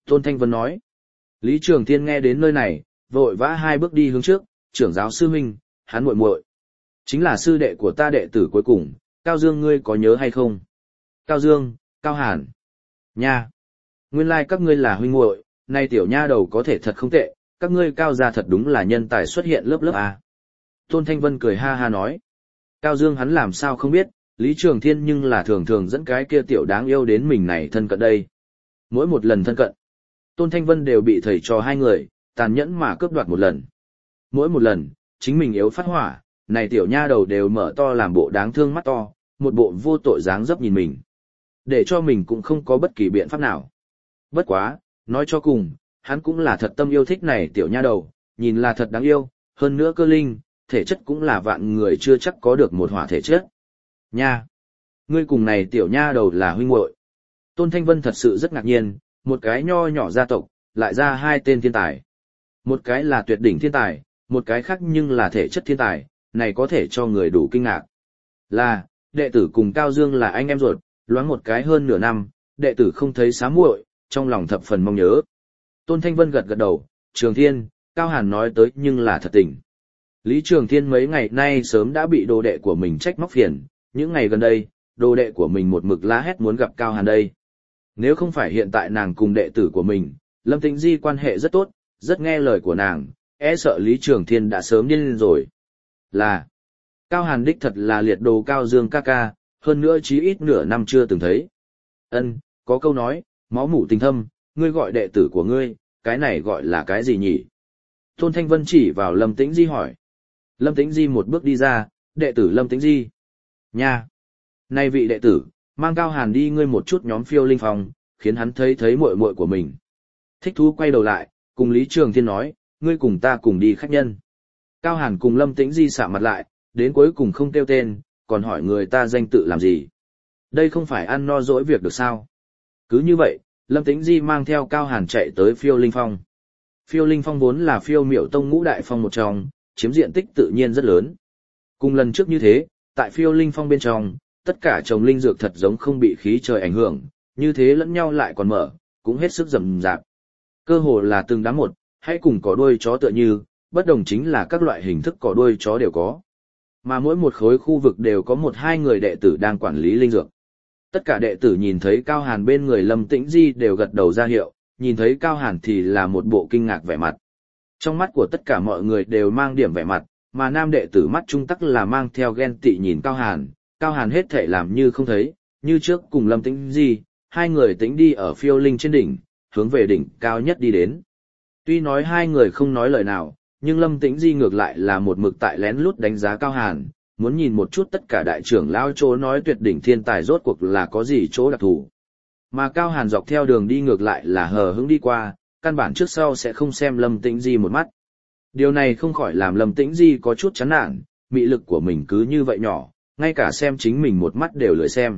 Tôn Thanh Vân nói. Lý Trường Thiên nghe đến nơi này, vội vã 2 bước đi hướng trước, trưởng giáo sư huynh, hắn muội muội, chính là sư đệ của ta đệ tử cuối cùng, Cao Dương ngươi có nhớ hay không? Cao Dương, Cao Hàn. Nha. Nguyên lai các ngươi là huynh muội, nay tiểu nha đầu có thể thật không tệ, các ngươi Cao gia thật đúng là nhân tài xuất hiện lớp lớp à. Tôn Thanh Vân cười ha ha nói. Cao Dương hắn làm sao không biết, Lý Trường Thiên nhưng là thường thường dẫn cái kia tiểu đáng yêu đến mình này thân cận đây. Mỗi một lần thân cận, Tôn Thanh Vân đều bị thầy trò 2 người, tàn nhẫn mà cướp đoạt một lần. Mỗi một lần, chính mình yếu phát hỏa, này tiểu nha đầu đều mở to làm bộ đáng thương mắt to, một bộ vô tội dáng dấp nhìn mình. Để cho mình cũng không có bất kỳ biện pháp nào. Bất quá, nói cho cùng, hắn cũng là thật tâm yêu thích này tiểu nha đầu, nhìn là thật đáng yêu, hơn nữa cơ linh, thể chất cũng là vạn người chưa chắc có được một hỏa thể chất. Nha! Ngươi cùng này tiểu nha đầu là huynh muội. Tôn Thanh Vân thật sự rất ngạc nhiên, một cái nho nhỏ gia tộc, lại ra 2 tên thiên tài. Một cái là tuyệt đỉnh thiên tài, một cái khác nhưng là thể chất thiên tài, này có thể cho người đủ kinh ngạc. Là, đệ tử cùng Cao Dương là anh em ruột, loáng một cái hơn nửa năm, đệ tử không thấy xá muội, trong lòng thập phần mong nhớ. Tôn Thanh Vân gật gật đầu, Trường Thiên, Cao Hàn nói tới nhưng là thật tình. Lý Trường Thiên mấy ngày nay sớm đã bị đồ đệ của mình trách móc phiền, những ngày gần đây, đồ đệ của mình một mực la hét muốn gặp Cao Hàn đây. Nếu không phải hiện tại nàng cùng đệ tử của mình, Lâm Tĩnh Di quan hệ rất tốt, rất nghe lời của nàng, e sợ Lý Trường Thiên đã sớm điên lên rồi. Là, Cao Hàn đích thật là liệt đồ Cao Dương ca ca, hơn nữa chí ít nửa năm chưa từng thấy. Ân, có câu nói, máu mủ tình thâm, ngươi gọi đệ tử của ngươi, cái này gọi là cái gì nhỉ? Tôn Thanh Vân chỉ vào Lâm Tĩnh Di hỏi. Lâm Tĩnh Di một bước đi ra, đệ tử Lâm Tĩnh Di. Nha! Này vị đệ tử, mang Cao Hàn đi ngươi một chút nhóm Phiêu Linh Phong, khiến hắn thấy thấy muội muội của mình. Thích thú quay đầu lại, cùng Lý Trường Thiên nói, ngươi cùng ta cùng đi khách nhân. Cao Hàn cùng Lâm Tĩnh Di sạm mặt lại, đến cuối cùng không kêu tên, còn hỏi người ta danh tự làm gì. Đây không phải ăn no dỗi việc được sao? Cứ như vậy, Lâm Tĩnh Di mang theo Cao Hàn chạy tới Phiêu Linh Phong. Phiêu Linh Phong vốn là Phiêu Miểu Tông ngũ đại phong một trong, chiếm diện tích tự nhiên rất lớn. Cùng lần trước như thế, tại Phiêu Linh Phong bên trong, tất cả trồng linh dược thật giống không bị khí trời ảnh hưởng, như thế lẫn nhau lại còn mở, cũng hết sức rầm rạp. Cơ hồ là từng đám một, hãy cùng có đuôi chó tựa như, bất đồng chính là các loại hình thức cỏ đuôi chó đều có. Mà mỗi một khối khu vực đều có 1-2 người đệ tử đang quản lý linh dược. Tất cả đệ tử nhìn thấy Cao Hàn bên người Lâm Tĩnh Di đều gật đầu ra hiệu, nhìn thấy Cao Hàn thì là một bộ kinh ngạc vẻ mặt. Trong mắt của tất cả mọi người đều mang điểm vẻ mặt, mà nam đệ tử mắt trung tắc là mang theo ghen tị nhìn Cao Hàn hết thể làm như không thấy, như trước cùng Lâm Tĩnh Di, 2 người tĩnh đi ở phiêu linh trên đỉnh, hướng về đỉnh cao nhất đi đến. Tuy nói 2 người không nói lời nào, nhưng Lâm Tĩnh Di ngược lại là một mực tại lén lút đánh giá Cao Hàn, muốn nhìn một chút tất cả đại trưởng lão chỗ nói tuyệt đỉnh thiên tài rốt cuộc là có gì chỗ đặc thù. Mà Cao Hàn dọc theo đường đi ngược lại là hờ hững đi qua, căn bản trước sau sẽ không xem Lâm Tĩnh Di một mắt. Điều này không khỏi làm Lâm Tĩnh Di có chút chán nản, mị lực của mình cứ như vậy nhỏ, ngay cả xem chính mình một mắt đều lười xem.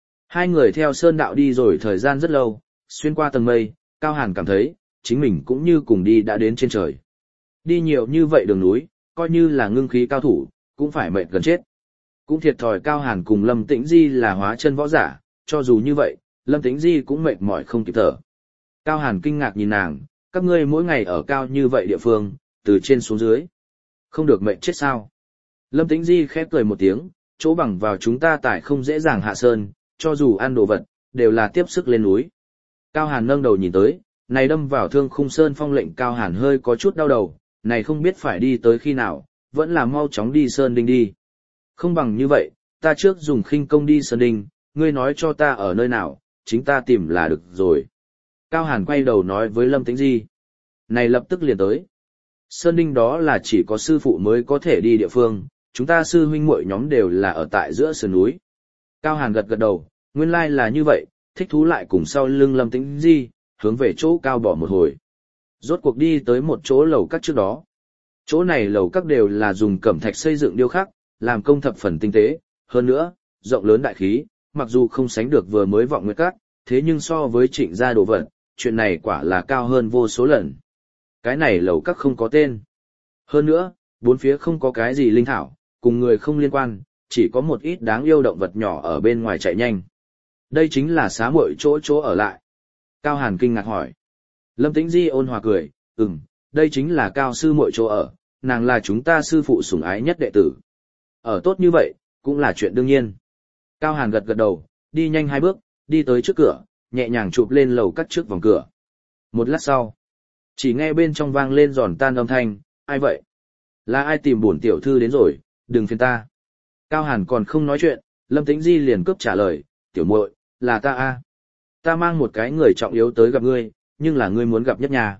2 người theo sơn đạo đi rồi thời gian rất lâu, xuyên qua tầng mây, Cao Hàn cảm thấy, chính mình cũng như cùng đi đã đến trên trời. Đi nhiều như vậy đường núi, coi như là ngưng khí cao thủ, cũng phải mệt gần chết. Cũng thiệt thòi Cao Hàn cùng Lâm Tĩnh Di là hóa chân võ giả, cho dù như vậy, Lâm Tĩnh Di cũng mệt mỏi không kịp thở. Cao Hàn kinh ngạc nhìn nàng, các ngươi mỗi ngày ở cao như vậy địa phương, từ trên xuống dưới. Không được mệt chết sao? Lâm Tĩnh Di khép cười một tiếng, chỗ bằng vào chúng ta tải không dễ dàng hạ sơn, cho dù ăn đồ vật, đều là tiếp sức lên núi. Cao Hàn nâng đầu nhìn tới, này đâm vào Thương Khung Sơn Phong lệnh Cao Hàn hơi có chút đau đầu, này không biết phải đi tới khi nào, vẫn là mau chóng đi Sơn Đinh đi. Không bằng như vậy, ta trước dùng khinh công đi Sơn Đinh, ngươi nói cho ta ở nơi nào, chính ta tìm là được rồi. Cao Hàn quay đầu nói với Lâm Tĩnh Di. Này lập tức liền tới. Sơn Đinh đó là chỉ có sư phụ mới có thể đi địa phương, chúng ta sư huynh muội nhóm đều là ở tại giữa sườn núi. Cao Hàn gật gật đầu, nguyên lai là như vậy, thích thú lại cùng sau lưng Lâm Tĩnh Di, hướng về chỗ cao bỏ một hồi. Rốt cuộc đi tới một chỗ lầu các trước đó. Chỗ này lầu các đều là dùng cẩm thạch xây dựng điêu khắc, làm công thập phần tinh tế, hơn nữa, rộng lớn đại khí, mặc dù không sánh được vừa mới vọng nguyệt các, thế nhưng so với Trịnh gia đồ vật, chuyện này quả là cao hơn vô số lần. Cái này lầu các không có tên. Hơn nữa, bốn phía không có cái gì linh thảo, cùng người không liên quan, chỉ có một ít đáng yêu động vật nhỏ ở bên ngoài chạy nhanh. Đây chính là xá muội chỗ ở lại. Cao Hàn kinh ngạc hỏi. Lâm Tĩnh Di ôn hòa cười, đây chính là Cao sư muội chỗ ở, nàng là chúng ta sư phụ sủng ái nhất đệ tử. Ở tốt như vậy, cũng là chuyện đương nhiên. Cao Hàn gật gật đầu, đi nhanh 2 bước, đi tới trước cửa, nhẹ nhàng chụp lên lầu cắt trước vòng cửa. Một lát sau, chỉ nghe bên trong vang lên giòn tan âm thanh, ai vậy? Là ai tìm bổn tiểu thư đến rồi, đừng phiền ta. Cao Hàn còn không nói chuyện, Lâm Tĩnh Di liền cướp trả lời, tiểu muội, là ta a. Ta mang một cái người trọng yếu tới gặp ngươi, nhưng là ngươi muốn gặp nhất nhà.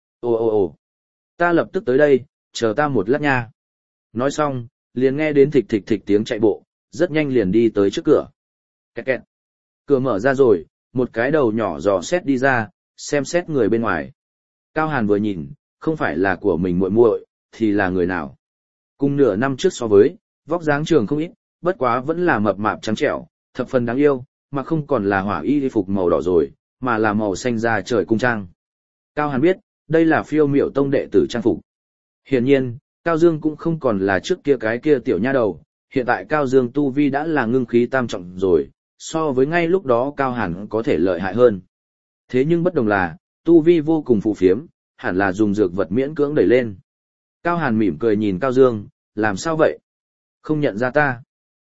Ồ, ta lập tức tới đây, chờ ta một lát nha. Nói xong, liền nghe đến thịch thịch thịch tiếng chạy bộ, rất nhanh liền đi tới trước cửa. Kẹt kẹt. Cửa mở ra rồi, một cái đầu nhỏ dò xét đi ra, xem xét người bên ngoài. Cao Hàn vừa nhìn, không phải là của mình muội muội, thì là người nào? Cùng nửa năm trước so với, vóc dáng trường không ít, bất quá vẫn là mập mạp trắng trẻo, thập phần đáng yêu, mà không còn là hỏa y phục màu đỏ rồi, mà là màu xanh da trời cung trang. Cao Hàn biết, đây là Phiêu Miểu Tông đệ tử trang phục. Hiển nhiên, Cao Dương cũng không còn là trước kia cái kia tiểu nha đầu, hiện tại Cao Dương tu vi đã là ngưng khí tam trọng rồi, so với ngay lúc đó Cao Hàn có thể lợi hại hơn. Thế nhưng bất đồng là, tu vi vô cùng phù phiếm, hẳn là dùng dược vật miễn cưỡng đẩy lên. Cao Hàn mỉm cười nhìn Cao Dương, làm sao vậy? Không nhận ra ta.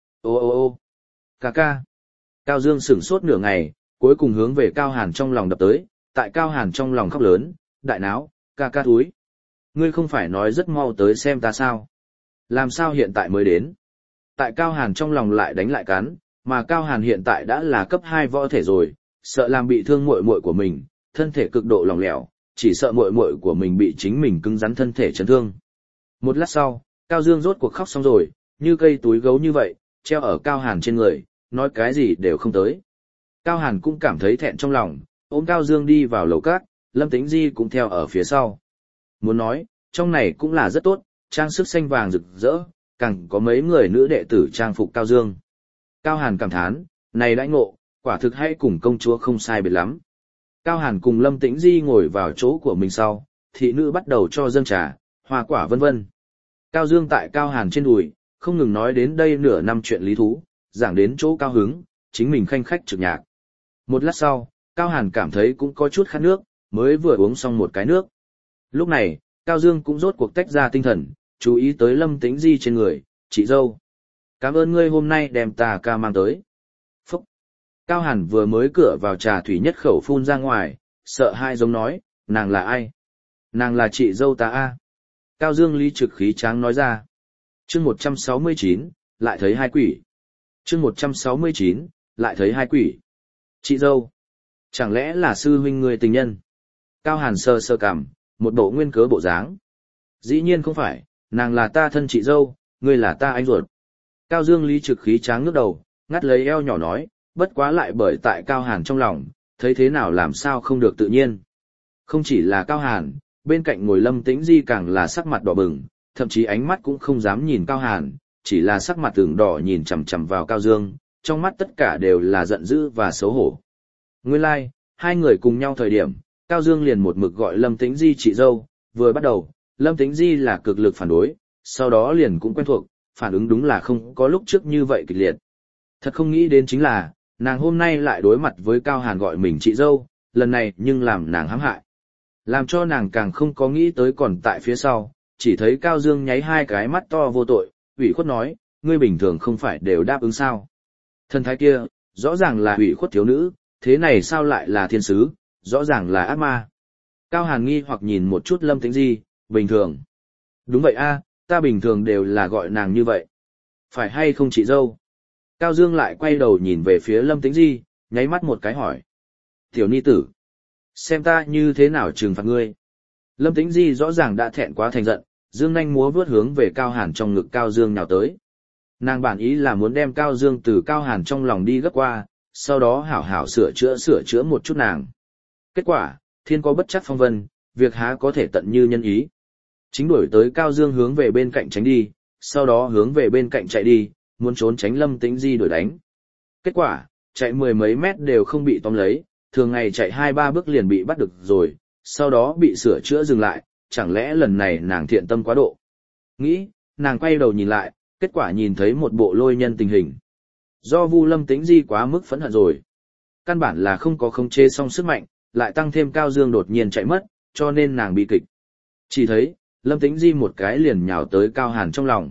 Ô, ca ca. Cao Dương sửng sốt nửa ngày, cuối cùng hướng về Cao Hàn trong lòng đập tới, tại Cao Hàn trong lòng khóc lớn, đại náo, ca ca thúi. Ngươi không phải nói rất mau tới xem ta sao? Làm sao hiện tại mới đến? Tại Cao Hàn trong lòng lại đánh lại cắn, mà Cao Hàn hiện tại đã là cấp 2 võ thể rồi, sợ làm bị thương muội muội của mình, thân thể cực độ lỏng lẻo, chỉ sợ muội muội của mình bị chính mình cứng rắn thân thể chấn thương. Một lát sau, Cao Dương rốt cuộc khóc xong rồi, như cây túi gấu như vậy, treo ở Cao Hàn trên người, nói cái gì đều không tới. Cao Hàn cũng cảm thấy thẹn trong lòng, ôm Cao Dương đi vào lầu cát, Lâm Tĩnh Di cũng theo ở phía sau. Muốn nói, trong này cũng là rất tốt, trang sức xanh vàng rực rỡ, càng có mấy người nữ đệ tử trang phục Cao Dương. Cao Hàn cảm thán, này đãi ngộ, quả thực hay cùng công chúa không sai biệt lắm. Cao Hàn cùng Lâm Tĩnh Di ngồi vào chỗ của mình sau, thị nữ bắt đầu cho dâng trà, hoa quả vân vân. Cao Dương tại Cao Hàn trên đùi, không ngừng nói đến đây nửa năm chuyện lý thú, giảng đến chỗ cao hứng, chính mình khanh khách trực nhạc. Một lát sau, Cao Hàn cảm thấy cũng có chút khát nước, mới vừa uống xong một cái nước. Lúc này, Cao Dương cũng rốt cuộc tách ra tinh thần, chú ý tới Lâm Tĩnh Di trên người, chị dâu. Cảm ơn ngươi hôm nay đem ta ca mang tới. Phúc! Cao Hàn vừa mới cửa vào trà thủy nhất khẩu phun ra ngoài, sợ hai giống nói, nàng là ai? Nàng là chị dâu ta a. Cao Dương lý trực khí tráng nói ra. Chương 169, lại thấy hai quỷ. Chương 169, lại thấy hai quỷ. Chị dâu. Chẳng lẽ là sư huynh người tình nhân? Cao Hàn sơ sơ cằm, một bộ nguyên cớ bộ dáng. Dĩ nhiên không phải, nàng là ta thân chị dâu, ngươi là ta anh ruột. Cao Dương lý trực khí tráng ngước đầu, ngắt lấy eo nhỏ nói, bất quá lại bởi tại Cao Hàn trong lòng, thấy thế nào làm sao không được tự nhiên. Không chỉ là Cao Hàn, bên cạnh ngồi Lâm Tĩnh Di càng là sắc mặt đỏ bừng, thậm chí ánh mắt cũng không dám nhìn Cao Hàn, chỉ là sắc mặt ửng đỏ nhìn chằm chằm vào Cao Dương, trong mắt tất cả đều là giận dữ và xấu hổ. Nguyên lai, hai người cùng nhau thời điểm, Cao Dương liền một mực gọi Lâm Tĩnh Di chị dâu, vừa bắt đầu, Lâm Tĩnh Di là cực lực phản đối, sau đó liền cũng quen thuộc, phản ứng đúng là không có lúc trước như vậy kịch liệt. Thật không nghĩ đến chính là, nàng hôm nay lại đối mặt với Cao Hàn gọi mình chị dâu, lần này nhưng làm nàng hãm hại. Làm cho nàng càng không có nghĩ tới còn tại phía sau, chỉ thấy Cao Dương nháy hai cái mắt to vô tội, ủy khuất nói, ngươi bình thường không phải đều đáp ứng sao. Thân thái kia, rõ ràng là ủy khuất thiếu nữ, thế này sao lại là thiên sứ, rõ ràng là ác ma. Cao Hàn nghi hoặc nhìn một chút Lâm Tĩnh Di, bình thường. Đúng vậy a, ta bình thường đều là gọi nàng như vậy. Phải hay không chị dâu? Cao Dương lại quay đầu nhìn về phía Lâm Tĩnh Di, nháy mắt một cái hỏi. Tiểu ni tử, xem ta như thế nào trừng phạt ngươi. Lâm Tĩnh Di rõ ràng đã thẹn quá thành giận, dương nanh múa vướt hướng về Cao Hàn trong ngực Cao Dương nào tới. Nàng bản ý là muốn đem Cao Dương từ Cao Hàn trong lòng đi gấp qua, sau đó hảo hảo sửa chữa một chút nàng. Kết quả, thiên có bất chắc phong vân, việc há có thể tận như nhân ý. Chính đuổi tới Cao Dương hướng về bên cạnh tránh đi, sau đó hướng về bên cạnh chạy đi, muốn trốn tránh Lâm Tĩnh Di đuổi đánh. Kết quả, chạy 10 mấy mét đều không bị tóm lấy, thường ngày chạy 2-3 bước liền bị bắt được rồi, sau đó bị sửa chữa dừng lại, chẳng lẽ lần này nàng thiện tâm quá độ. Nghĩ, nàng quay đầu nhìn lại, kết quả nhìn thấy một bộ lôi nhân tình hình. Do Vu Lâm Tĩnh Di quá mức phẫn hận rồi. Căn bản là không có khống chế xong sức mạnh, lại tăng thêm Cao Dương đột nhiên chạy mất, cho nên nàng bị kịch. Chỉ thấy, Lâm Tĩnh Di một cái liền nhào tới Cao Hàn trong lòng.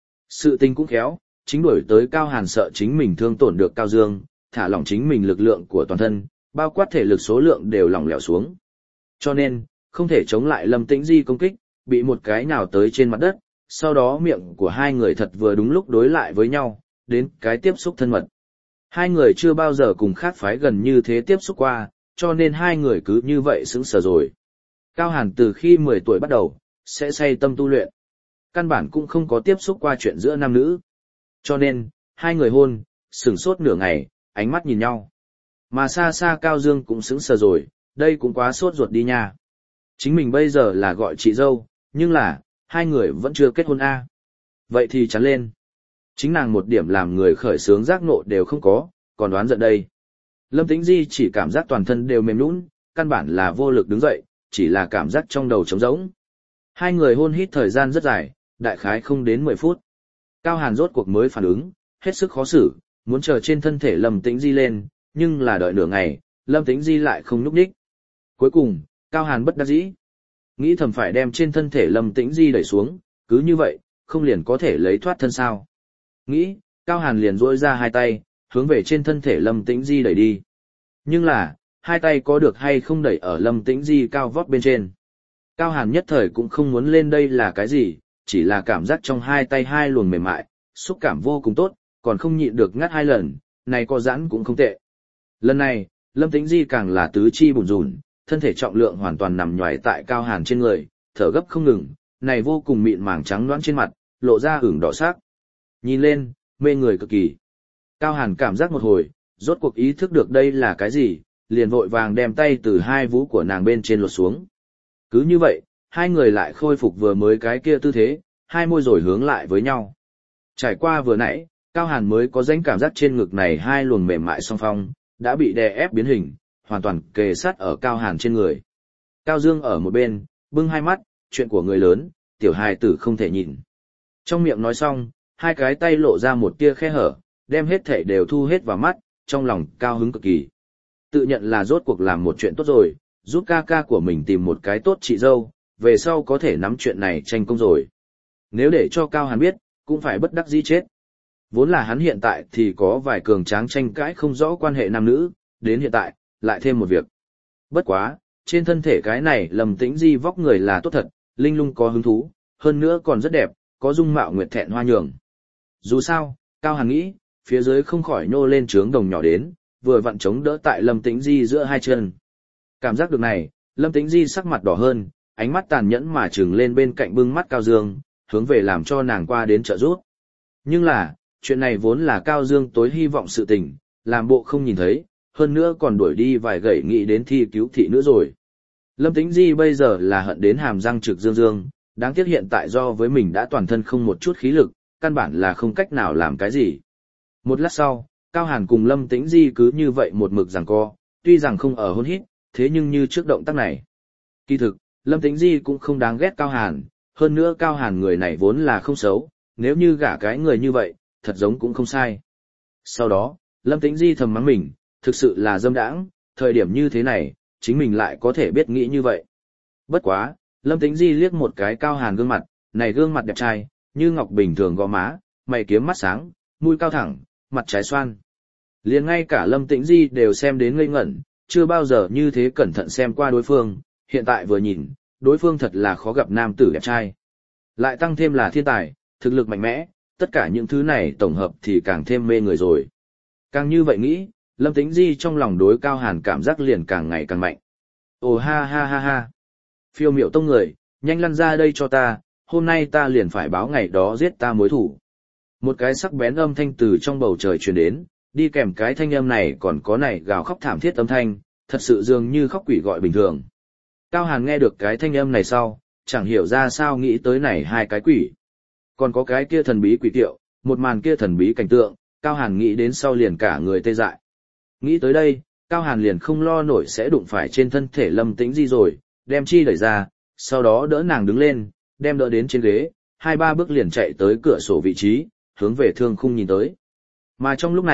Sự tình cũng khéo, chính đuổi tới Cao Hàn sợ chính mình thương tổn được Cao Dương, thả lỏng chính mình lực lượng của toàn thân, bao quát thể lực số lượng đều lỏng lẻo xuống. Cho nên, không thể chống lại Lâm Tĩnh Di công kích, bị một cái nhào tới trên mặt đất, sau đó miệng của hai người thật vừa đúng lúc đối lại với nhau, đến cái tiếp xúc thân mật. Hai người chưa bao giờ cùng khác phái gần như thế tiếp xúc qua, cho nên hai người cứ như vậy sững sờ rồi. Cao Hàn từ khi 10 tuổi bắt đầu, sẽ say tâm tu luyện. Căn bản cũng không có tiếp xúc qua chuyện giữa nam nữ. Cho nên, hai người hôn, sửng sốt nửa ngày, ánh mắt nhìn nhau. Mà xa xa Cao Dương cũng sững sờ rồi, đây cũng quá sốt ruột đi nha. Chính mình bây giờ là gọi chị dâu, nhưng là, hai người vẫn chưa kết hôn a. Vậy thì chắn lên. Chính nàng một điểm làm người khởi sướng giác ngộ đều không có, còn đoán giận đây. Lâm Tĩnh Di chỉ cảm giác toàn thân đều mềm nhũn, căn bản là vô lực đứng dậy, chỉ là cảm giác trong đầu trống rỗng. Hai người hôn hít thời gian rất dài, đại khái không đến 10 phút. Cao Hàn rốt cuộc mới phản ứng, hết sức khó xử, muốn chờ trên thân thể Lâm Tĩnh Di lên, nhưng là đợi nửa ngày, Lâm Tĩnh Di lại không nhúc nhích. Cuối cùng, Cao Hàn bất đắc dĩ. Nghĩ thầm phải đem trên thân thể Lâm Tĩnh Di đẩy xuống, cứ như vậy, không liền có thể lấy thoát thân sao. Nghĩ, Cao Hàn liền duỗi ra hai tay, hướng về trên thân thể Lâm Tĩnh Di đẩy đi. Nhưng là, hai tay có được hay không đẩy ở Lâm Tĩnh Di cao vót bên trên. Cao Hàn nhất thời cũng không muốn lên đây là cái gì, chỉ là cảm giác trong hai tay hai luồng mềm mại, xúc cảm vô cùng tốt, còn không nhịn được ngắt hai lần, này có giãn cũng không tệ. Lần này, Lâm Tĩnh Di càng là tứ chi bùn rùn, thân thể trọng lượng hoàn toàn nằm nhoài tại Cao Hàn trên người, thở gấp không ngừng, này vô cùng mịn màng trắng nõn trên mặt, lộ ra ửng đỏ sắc. Nhìn lên, mê người cực kỳ. Cao Hàn cảm giác một hồi, rốt cuộc ý thức được đây là cái gì, liền vội vàng đem tay từ hai vú của nàng bên trên lột xuống. Cứ như vậy, hai người lại khôi phục vừa mới cái kia tư thế, hai môi rồi hướng lại với nhau. Trải qua vừa nãy, Cao Hàn mới có dánh cảm giác trên ngực này hai luồng mềm mại song phong, đã bị đè ép biến hình, hoàn toàn kề sát ở Cao Hàn trên người. Cao Dương ở một bên, bưng hai mắt, chuyện của người lớn, tiểu hài tử không thể nhìn. Trong miệng nói xong, hai cái tay lộ ra một tia khe hở, đem hết thể đều thu hết vào mắt, trong lòng cao hứng cực kỳ. Tự nhận là rốt cuộc làm một chuyện tốt rồi, giúp ca ca của mình tìm một cái tốt chị dâu, về sau có thể nắm chuyện này tranh công rồi. Nếu để cho Cao Hàn biết, cũng phải bất đắc dĩ chết. Vốn là hắn hiện tại thì có vài cường tráng tranh cãi không rõ quan hệ nam nữ, đến hiện tại, lại thêm một việc. Bất quá, trên thân thể cái này Lâm Tĩnh Di vóc người là tốt thật, linh lung có hứng thú, hơn nữa còn rất đẹp, có dung mạo nguyệt thẹn hoa nhường. Dù sao, Cao Hàn nghĩ, phía dưới không khỏi nhô lên trướng đồng nhỏ đến, vừa vặn chống đỡ tại Lâm Tĩnh Di giữa hai chân. Cảm giác được này, Lâm Tĩnh Di sắc mặt đỏ hơn, ánh mắt tàn nhẫn mà trừng lên bên cạnh bưng mắt Cao Dương, hướng về làm cho nàng qua đến trợ giúp. Nhưng là, chuyện này vốn là Cao Dương tối hy vọng sự tình, làm bộ không nhìn thấy, hơn nữa còn đuổi đi vài gậy nghĩ đến thi cứu thị nữa rồi. Lâm Tĩnh Di bây giờ là hận đến hàm răng trực dương dương, đáng tiếc hiện tại do với mình đã toàn thân không một chút khí lực, căn bản là không cách nào làm cái gì. Một lát sau, Cao Hàn cùng Lâm Tĩnh Di cứ như vậy một mực giằng co, tuy rằng không ở hôn hít, thế nhưng như trước động tác này. Kỳ thực, Lâm Tĩnh Di cũng không đáng ghét Cao Hàn, hơn nữa Cao Hàn người này vốn là không xấu, nếu như gả cái người như vậy, thật giống cũng không sai. Sau đó, Lâm Tĩnh Di thầm mắng mình, thực sự là dâm đãng, thời điểm như thế này, chính mình lại có thể biết nghĩ như vậy. Bất quá, Lâm Tĩnh Di liếc một cái Cao Hàn gương mặt, này gương mặt đẹp trai, như ngọc bình thường gò má, mày kiếm mắt sáng, mũi cao thẳng, mặt trái xoan. Liền ngay cả Lâm Tĩnh Di đều xem đến ngây ngẩn, chưa bao giờ như thế cẩn thận xem qua đối phương, hiện tại vừa nhìn, đối phương thật là khó gặp nam tử đẹp trai. Lại tăng thêm là thiên tài, thực lực mạnh mẽ, tất cả những thứ này tổng hợp thì càng thêm mê người rồi. Càng như vậy nghĩ, Lâm Tĩnh Di trong lòng đối Cao Hàn cảm giác liền càng ngày càng mạnh. Ồ ha ha ha ha. Phiêu miệu tông người, nhanh lăn ra đây cho ta, hôm nay ta liền phải báo ngày đó giết ta mối thủ. Một cái sắc bén âm thanh từ trong bầu trời truyền đến, đi kèm cái thanh âm này còn có này gào khóc thảm thiết âm thanh, thật sự dường như khóc quỷ gọi bình thường. Cao Hàn nghe được cái thanh âm này sau, chẳng hiểu ra sao nghĩ tới này hai cái quỷ. Còn có cái kia thần bí quỷ tiệu, một màn kia thần bí cảnh tượng, Cao Hàn nghĩ đến sau liền cả người tê dại. Nghĩ tới đây, Cao Hàn liền không lo nổi sẽ đụng phải trên thân thể Lâm Tĩnh Di rồi, đem chi đẩy ra, sau đó đỡ nàng đứng lên, đem đỡ đến trên ghế, 2-3 bước liền chạy tới cửa sổ vị trí, hướng về thương khung nhìn tới. Mà trong lúc này,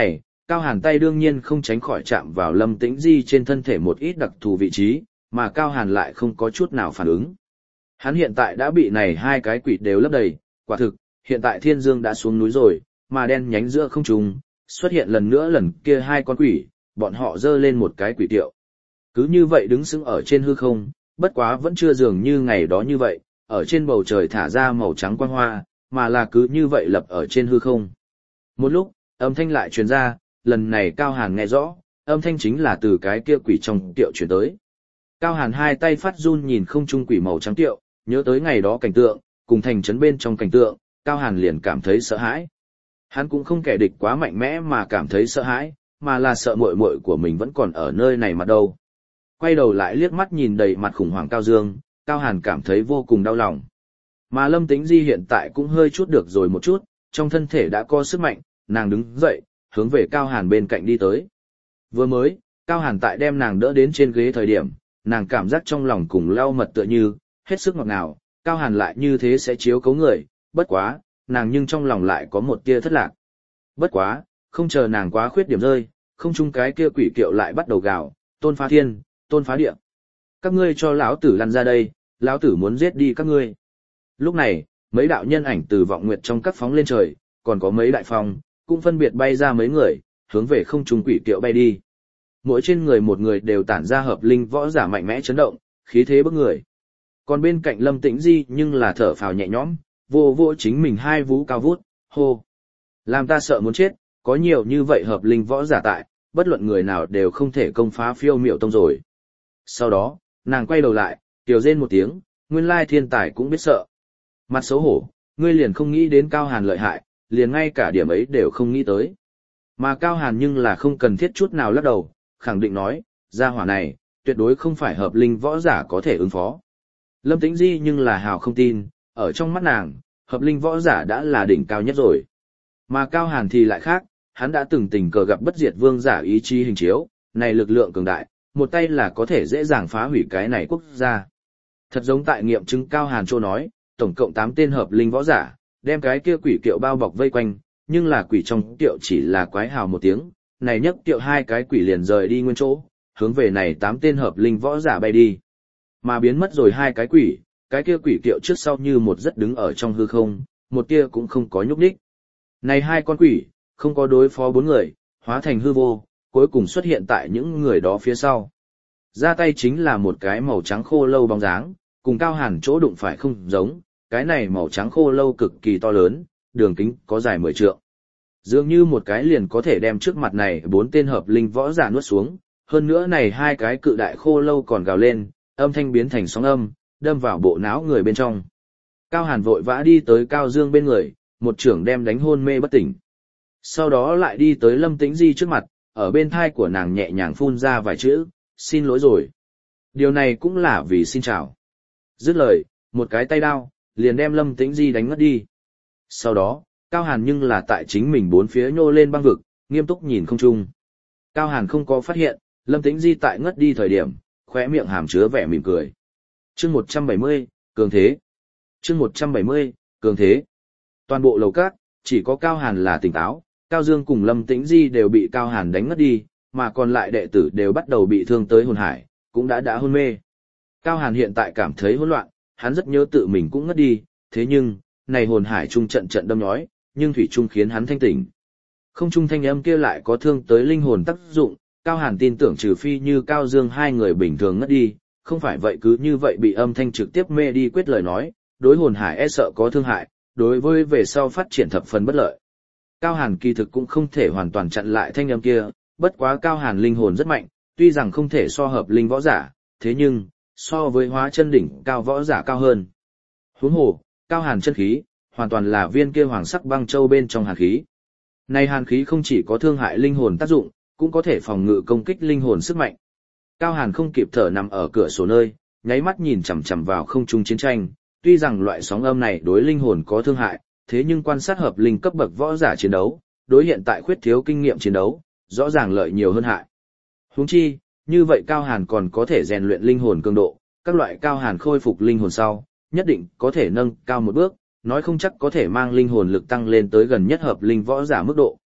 Cao Hàn tay đương nhiên không tránh khỏi chạm vào Lâm Tĩnh Di trên thân thể một ít đặc thù vị trí, mà Cao Hàn lại không có chút nào phản ứng. Hắn hiện tại đã bị này hai cái quỷ đều lấp đầy, quả thực, hiện tại Thiên Dương đã xuống núi rồi, mà đen nhánh giữa không trung xuất hiện lần nữa lần kia hai con quỷ, bọn họ dơ lên một cái quỷ tiệu. Cứ như vậy đứng sững ở trên hư không, bất quá vẫn chưa dường như ngày đó như vậy, ở trên bầu trời thả ra màu trắng quang hoa, mà là cứ như vậy lập ở trên hư không. Một lúc, âm thanh lại truyền ra, lần này Cao Hàn nghe rõ, âm thanh chính là từ cái kia quỷ trong tiệu truyền tới. Cao Hàn hai tay phát run nhìn không trung quỷ màu trắng tiệu, nhớ tới ngày đó cảnh tượng, cùng thành trấn bên trong cảnh tượng, Cao Hàn liền cảm thấy sợ hãi. Hắn cũng không kẻ địch quá mạnh mẽ mà cảm thấy sợ hãi, mà là sợ muội muội của mình vẫn còn ở nơi này mà đâu. Quay đầu lại liếc mắt nhìn đầy mặt khủng hoảng Cao Dương, Cao Hàn cảm thấy vô cùng đau lòng. Mà Lâm Tĩnh Di hiện tại cũng hơi chút được rồi một chút, trong thân thể đã có sức mạnh, nàng đứng dậy, hướng về Cao Hàn bên cạnh đi tới. Vừa mới, Cao Hàn tại đem nàng đỡ đến trên ghế thời điểm, nàng cảm giác trong lòng cùng lau mật tựa như, hết sức ngọt ngào, Cao Hàn lại như thế sẽ chiếu cố người, bất quá, nàng nhưng trong lòng lại có một tia thất lạc. Bất quá, không chờ nàng quá khuyết điểm rơi, không chung cái kia quỷ kiệu lại bắt đầu gào, tôn phá thiên, tôn phá địa. Các ngươi cho lão tử lăn ra đây, lão tử muốn giết đi các ngươi. Lúc này, mấy đạo nhân ảnh từ vọng nguyệt trong các phóng lên trời, còn có mấy đại phong, cũng phân biệt bay ra mấy người, hướng về không trung quỷ kiệu bay đi. Mỗi trên người một người đều tản ra hợp linh võ giả mạnh mẽ chấn động, khí thế bức người. Còn bên cạnh Lâm Tĩnh Di nhưng là thở phào nhẹ nhõm, vô vô chính mình hai vú cao vút, hô. Làm ta sợ muốn chết, có nhiều như vậy hợp linh võ giả tại, bất luận người nào đều không thể công phá Phiêu Miểu Tông rồi. Sau đó, nàng quay đầu lại, tiểu rên một tiếng, nguyên lai thiên tài cũng biết sợ. Mặt xấu hổ, ngươi liền không nghĩ đến Cao Hàn lợi hại, liền ngay cả điểm ấy đều không nghĩ tới. Mà Cao Hàn nhưng là không cần thiết chút nào lắc đầu, khẳng định nói, gia hỏa này, tuyệt đối không phải hợp linh võ giả có thể ứng phó. Lâm Tĩnh Di nhưng là hào không tin, ở trong mắt nàng, hợp linh võ giả đã là đỉnh cao nhất rồi. Mà Cao Hàn thì lại khác, hắn đã từng tình cờ gặp bất diệt vương giả ý chí hình chiếu, này lực lượng cường đại, một tay là có thể dễ dàng phá hủy cái này quốc gia. Thật giống tại nghiệm chứng Cao Hàn Châu nói, tổng cộng 8 tên hợp linh võ giả, đem cái kia quỷ kiệu bao bọc vây quanh, nhưng là quỷ trong kiệu chỉ là quái hào một tiếng, này nhấc kiệu hai cái quỷ liền rời đi nguyên chỗ, hướng về này 8 tên hợp linh võ giả bay đi. Mà biến mất rồi hai cái kia quỷ kiệu trước sau như một rất đứng ở trong hư không, một tia cũng không có nhúc nhích. Này hai con quỷ, không có đối phó 4 người, hóa thành hư vô, cuối cùng xuất hiện tại những người đó phía sau. Ra tay chính là một cái màu trắng khô lâu bóng dáng, cùng Cao Hàn chỗ đụng phải không giống, cái này màu trắng khô lâu cực kỳ to lớn, đường kính có dài 10 trượng. Dường như một cái liền có thể đem trước mặt này 4 tên hợp linh võ giả nuốt xuống, hơn nữa này hai cái cự đại khô lâu còn gào lên, âm thanh biến thành sóng âm, đâm vào bộ não người bên trong. Cao Hàn vội vã đi tới Cao Dương bên người, một chưởng đem đánh hôn mê bất tỉnh. Sau đó lại đi tới Lâm Tĩnh Di trước mặt, ở bên thai của nàng nhẹ nhàng phun ra vài chữ, xin lỗi rồi. Điều này cũng là vì xin chào. Dứt lời, một cái tay đao, liền đem Lâm Tĩnh Di đánh ngất đi. Sau đó, Cao Hàn nhưng là tại chính mình bốn phía nhô lên băng vực, nghiêm túc nhìn không trung. Cao Hàn không có phát hiện, Lâm Tĩnh Di tại ngất đi thời điểm, khóe miệng hàm chứa vẻ mỉm cười. Chương 170, cường thế. Chương 170, cường thế. Toàn bộ lầu cát, chỉ có Cao Hàn là tỉnh táo, Cao Dương cùng Lâm Tĩnh Di đều bị Cao Hàn đánh ngất đi, mà còn lại đệ tử đều bắt đầu bị thương tới hồn hải, cũng đã hôn mê. Cao Hàn hiện tại cảm thấy hỗn loạn, hắn rất nhớ tự mình cũng ngất đi, thế nhưng, này hồn hải trung trận trận đâm nhói, nhưng thủy trung khiến hắn thanh tỉnh. Không trung thanh âm kia lại có thương tới linh hồn tác dụng, Cao Hàn tin tưởng trừ phi như Cao Dương hai người bình thường ngất đi, không phải vậy cứ như vậy bị âm thanh trực tiếp mê đi quyết lời nói, đối hồn hải e sợ có thương hại, đối với về sau phát triển thập phần bất lợi. Cao Hàn kỳ thực cũng không thể hoàn toàn chặn lại thanh âm kia, bất quá Cao Hàn linh hồn rất mạnh, tuy rằng không thể so hợp linh võ giả, thế nhưng, so với hóa chân đỉnh cao võ giả cao hơn. Huống hồ, Cao Hàn chân khí, hoàn toàn là viên kia hoàng sắc băng châu bên trong hàn khí. Này hàn khí không chỉ có thương hại linh hồn tác dụng, cũng có thể phòng ngự công kích linh hồn sức mạnh. Cao Hàn không kịp thở nằm ở cửa sổ nơi, nháy mắt nhìn chằm chằm vào không trung chiến tranh, tuy rằng loại sóng âm này đối linh hồn có thương hại, thế nhưng quan sát hợp linh cấp bậc võ giả chiến đấu, đối hiện tại khuyết thiếu kinh nghiệm chiến đấu, rõ ràng lợi nhiều hơn hại. Huống chi, như vậy Cao Hàn còn có thể rèn luyện linh hồn cường độ, các loại Cao Hàn khôi phục linh hồn sau, nhất định có thể nâng cao một bước, nói không chắc có thể mang linh hồn lực tăng lên tới gần nhất hợp linh võ giả mức độ.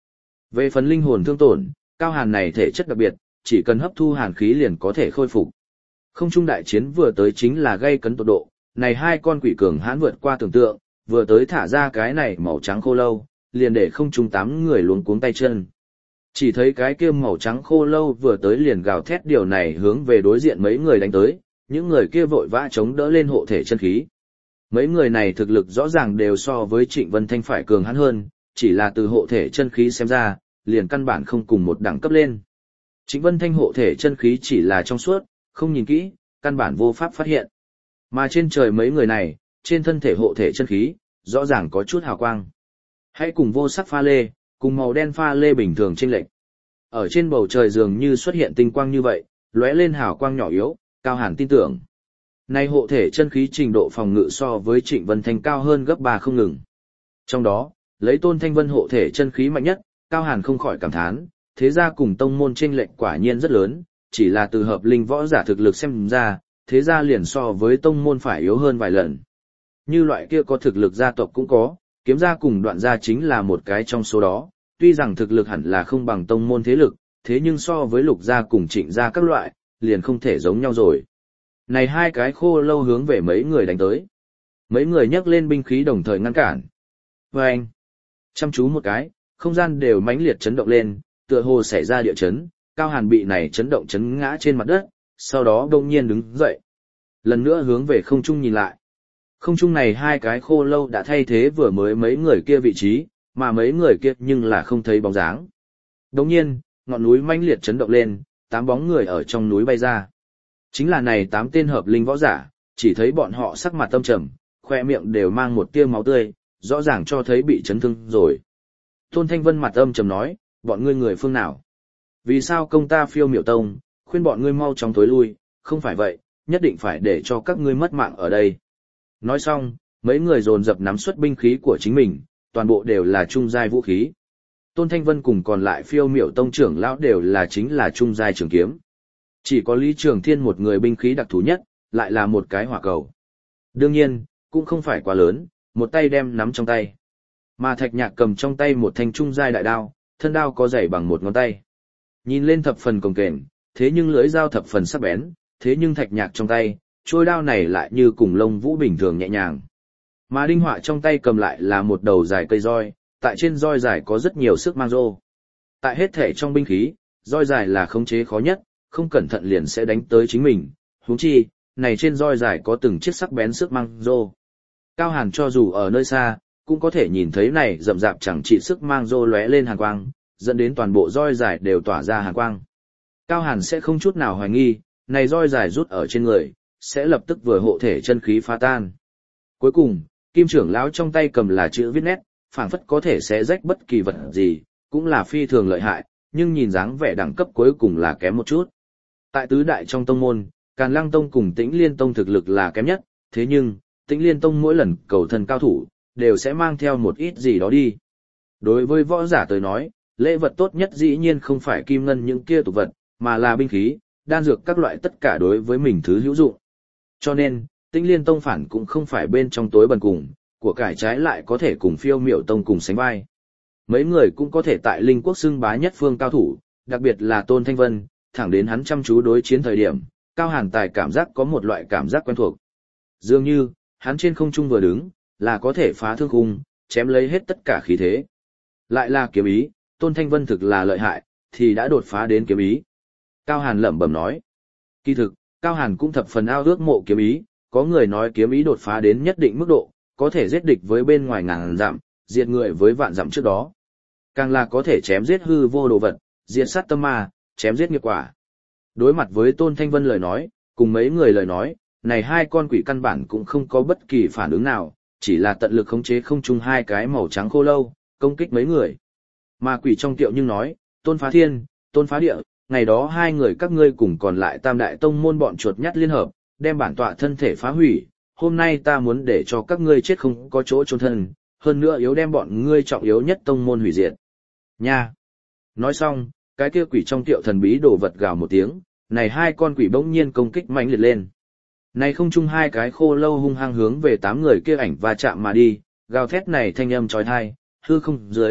Về phần linh hồn thương tổn, Cao Hàn này thể chất đặc biệt, chỉ cần hấp thu hàn khí liền có thể khôi phục. Không trung đại chiến vừa tới chính là gây cấn tột độ, này hai con quỷ cường hãn vượt qua tưởng tượng, vừa tới thả ra cái này màu trắng khô lâu, liền để không trung 8 người luống cuống tay chân. Chỉ thấy cái kia màu trắng khô lâu vừa tới liền gào thét điều này hướng về đối diện mấy người đánh tới, những người kia vội vã chống đỡ lên hộ thể chân khí. Mấy người này thực lực rõ ràng đều so với Trịnh Vân Thanh phải cường hãn hơn, chỉ là từ hộ thể chân khí xem ra, liền căn bản không cùng một đẳng cấp lên. Trịnh Vân Thanh hộ thể chân khí chỉ là trong suốt, không nhìn kỹ, căn bản vô pháp phát hiện. Mà trên trời mấy người này, trên thân thể hộ thể chân khí, rõ ràng có chút hào quang. Hãy cùng vô sắc pha lê, cùng màu đen pha lê bình thường chênh lệch. Ở trên bầu trời dường như xuất hiện tinh quang như vậy, lóe lên hào quang nhỏ yếu, Cao Hàn tin tưởng. Nay hộ thể chân khí trình độ phòng ngự so với Trịnh Vân Thanh cao hơn gấp 3 không ngừng. Trong đó, lấy Tôn Thanh Vân hộ thể chân khí mạnh nhất, Cao Hàn không khỏi cảm thán, thế gia cùng tông môn chênh lệch quả nhiên rất lớn, chỉ là từ hợp linh võ giả thực lực xem ra, thế gia liền so với tông môn phải yếu hơn vài lần. Như loại kia có thực lực gia tộc cũng có, kiếm gia cùng đoạn gia chính là một cái trong số đó, tuy rằng thực lực hẳn là không bằng tông môn thế lực, thế nhưng so với lục gia cùng Trịnh gia các loại, liền không thể giống nhau rồi. Này hai cái khô lâu hướng về mấy người đánh tới. Mấy người nhấc lên binh khí đồng thời ngăn cản. Và anh, chăm chú một cái, không gian đều mãnh liệt chấn động lên, tựa hồ xảy ra địa chấn, Cao Hàn bị này chấn động chấn ngã trên mặt đất, sau đó đông nhiên đứng dậy. Lần nữa hướng về không trung nhìn lại. Không trung này hai cái khô lâu đã thay thế vừa mới mấy người kia vị trí, mà mấy người kia nhưng là không thấy bóng dáng. Đồng nhiên, ngọn núi mãnh liệt chấn động lên, 8 bóng người ở trong núi bay ra. Chính là này 8 tên hợp linh võ giả, chỉ thấy bọn họ sắc mặt tâm trầm, khoe miệng đều mang một tia máu tươi, rõ ràng cho thấy bị chấn thương rồi. Tôn Thanh Vân mặt âm trầm nói, bọn ngươi người phương nào? Vì sao công ta Phiêu Miểu Tông, khuyên bọn ngươi mau chóng tối lui, không phải vậy, nhất định phải để cho các ngươi mất mạng ở đây. Nói xong, mấy người dồn dập nắm xuất binh khí của chính mình, toàn bộ đều là trung giai vũ khí. Tôn Thanh Vân cùng còn lại Phiêu Miểu Tông trưởng lão đều là chính là trung giai trường kiếm. Chỉ có Lý Trường Thiên một người binh khí đặc thù nhất, lại là một cái hỏa cầu. Đương nhiên, cũng không phải quá lớn, một tay đem nắm trong tay. Mà Thạch Nhạc cầm trong tay một thanh trung giai đại đao, thân đao có dày bằng một ngón tay. Nhìn lên thập phần cồng kềnh, thế nhưng lưỡi dao thập phần sắc bén, thế nhưng Thạch Nhạc trong tay, trôi đao này lại như cùng lông vũ bình thường nhẹ nhàng. Mà Đinh Họa trong tay cầm lại là một đầu dài cây roi, tại trên roi dài có rất nhiều sức mang rô. Tại hết thể trong binh khí, roi dài là khống chế khó nhất, không cẩn thận liền sẽ đánh tới chính mình, huống chi, này trên roi dài có từng chiếc sắc bén sức mang rô. Cao Hàn cho dù ở nơi xa, cũng có thể nhìn thấy này rậm rạp chẳng trị sức mang rô lóe lên hàn quang, dẫn đến toàn bộ roi dài đều tỏa ra hàn quang. Cao Hàn sẽ không chút nào hoài nghi, này roi dài rút ở trên người, sẽ lập tức vừa hộ thể chân khí phá tan. Cuối cùng, Kim trưởng lão trong tay cầm là chữ viết nét, phảng phất có thể xé rách bất kỳ vật gì, cũng là phi thường lợi hại, nhưng nhìn dáng vẻ đẳng cấp cuối cùng là kém một chút. Tại tứ đại trong tông môn, Càn Lăng Tông cùng Tĩnh Liên Tông thực lực là kém nhất, thế nhưng, Tĩnh Liên Tông mỗi lần cầu thần cao thủ, đều sẽ mang theo một ít gì đó đi. Đối với võ giả tới nói, lễ vật tốt nhất dĩ nhiên không phải kim ngân những kia tục vật, mà là binh khí, đan dược các loại tất cả đối với mình thứ hữu dụng. Cho nên, Tĩnh Liên Tông phản cũng không phải bên trong tối bần cùng, của cải trái lại có thể cùng Phiêu Miểu Tông cùng sánh vai. Mấy người cũng có thể tại Linh Quốc xưng bá nhất phương cao thủ, đặc biệt là Tôn Thanh Vân, thẳng đến hắn chăm chú đối chiến thời điểm, Cao Hàn Tài cảm giác có một loại cảm giác quen thuộc. Dường như, hắn trên không trung vừa đứng, là có thể phá thương khung, chém lấy hết tất cả khí thế. Lại là kiếm ý, Tôn Thanh Vân thực là lợi hại, thì đã đột phá đến kiếm ý. Cao Hàn lẩm bẩm nói. Kỳ thực, Cao Hàn cũng thập phần ao ước mộ kiếm ý, có người nói kiếm ý đột phá đến nhất định mức độ, có thể giết địch với bên ngoài ngàn dặm, diệt người với vạn dặm trước đó. Càng là có thể chém giết hư vô đồ vật, diệt sát tâm ma, chém giết nghiệp quả. Đối mặt với Tôn Thanh Vân lời nói, cùng mấy người lời nói, này hai con quỷ căn bản cũng không có bất kỳ phản ứng nào, chỉ là tận lực khống chế không chung hai cái màu trắng khô lâu, công kích mấy người. Mà quỷ trong tiệu nhưng nói, Tôn Phá Thiên, Tôn Phá Địa, ngày đó hai người các ngươi cùng còn lại tam đại tông môn bọn chuột nhắt liên hợp, đem bản tọa thân thể phá hủy, hôm nay ta muốn để cho các ngươi chết không có chỗ chôn thân, hơn nữa yếu đem bọn ngươi trọng yếu nhất tông môn hủy diệt. Nha! Nói xong, cái kia quỷ trong tiệu thần bí đổ vật gào một tiếng, này hai con quỷ bỗng nhiên công kích mãnh liệt lên. Này không chung hai cái khô lâu hung hăng hướng về 8 người kia ảnh và chạm mà đi, gào thét này thanh âm chói tai, hư không dưới,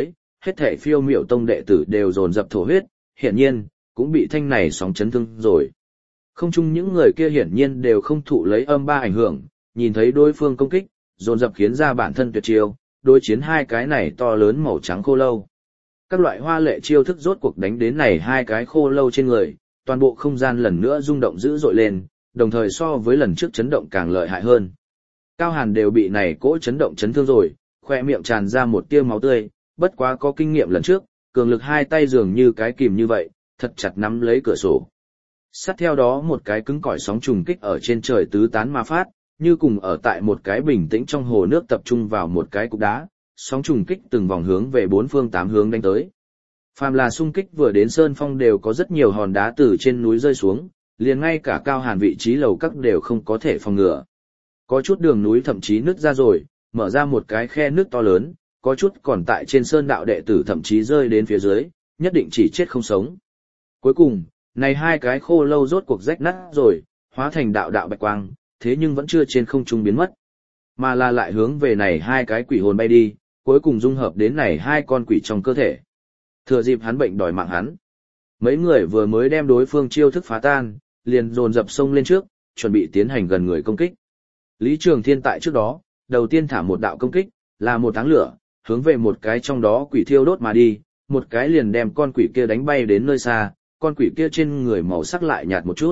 hết thảy Phiêu Miểu Tông đệ tử đều dồn dập thổ huyết, hiển nhiên, cũng bị thanh này sóng chấn thương rồi. Không chung những người kia hiển nhiên đều không thụ lấy âm ba ảnh hưởng, nhìn thấy đối phương công kích, dồn dập khiến ra bản thân tuyệt chiêu, đối chiến hai cái này to lớn màu trắng khô lâu. Các loại hoa lệ chiêu thức rốt cuộc đánh đến này hai cái khô lâu trên người, toàn bộ không gian lần nữa rung động dữ dội lên, đồng thời so với lần trước chấn động càng lợi hại hơn. Cao Hàn đều bị này cỗ chấn động chấn thương rồi, khoe miệng tràn ra một tia máu tươi, bất quá có kinh nghiệm lần trước, cường lực hai tay dường như cái kìm như vậy, thật chặt nắm lấy cửa sổ. Sát theo đó một cái cứng cỏi sóng trùng kích ở trên trời tứ tán ma phát, như cùng ở tại một cái bình tĩnh trong hồ nước tập trung vào một cái cục đá, sóng trùng kích từng vòng hướng về bốn phương tám hướng đánh tới. Phàm là xung kích vừa đến sơn phong đều có rất nhiều hòn đá từ trên núi rơi xuống, liền ngay cả Cao Hàn vị trí lầu các đều không có thể phòng ngừa. Có chút đường núi thậm chí nứt ra rồi, mở ra một cái khe nước to lớn, có chút còn tại trên sơn đạo đệ tử thậm chí rơi đến phía dưới, nhất định chỉ chết không sống. Cuối cùng, này hai cái khô lâu rốt cuộc rách nát rồi, hóa thành đạo đạo bạch quang, thế nhưng vẫn chưa trên không trung biến mất, mà là lại hướng về này hai cái quỷ hồn bay đi, cuối cùng dung hợp đến này hai con quỷ trong cơ thể. Thừa dịp hắn bệnh đòi mạng hắn. Mấy người vừa mới đem đối phương chiêu thức phá tan, liền dồn dập sông lên trước, chuẩn bị tiến hành gần người công kích. Lý Trường Thiên tại trước đó, đầu tiên thả một đạo công kích, là một áng lửa, hướng về một cái trong đó quỷ thiêu đốt mà đi, một cái liền đem con quỷ kia đánh bay đến nơi xa, con quỷ kia trên người màu sắc lại nhạt một chút.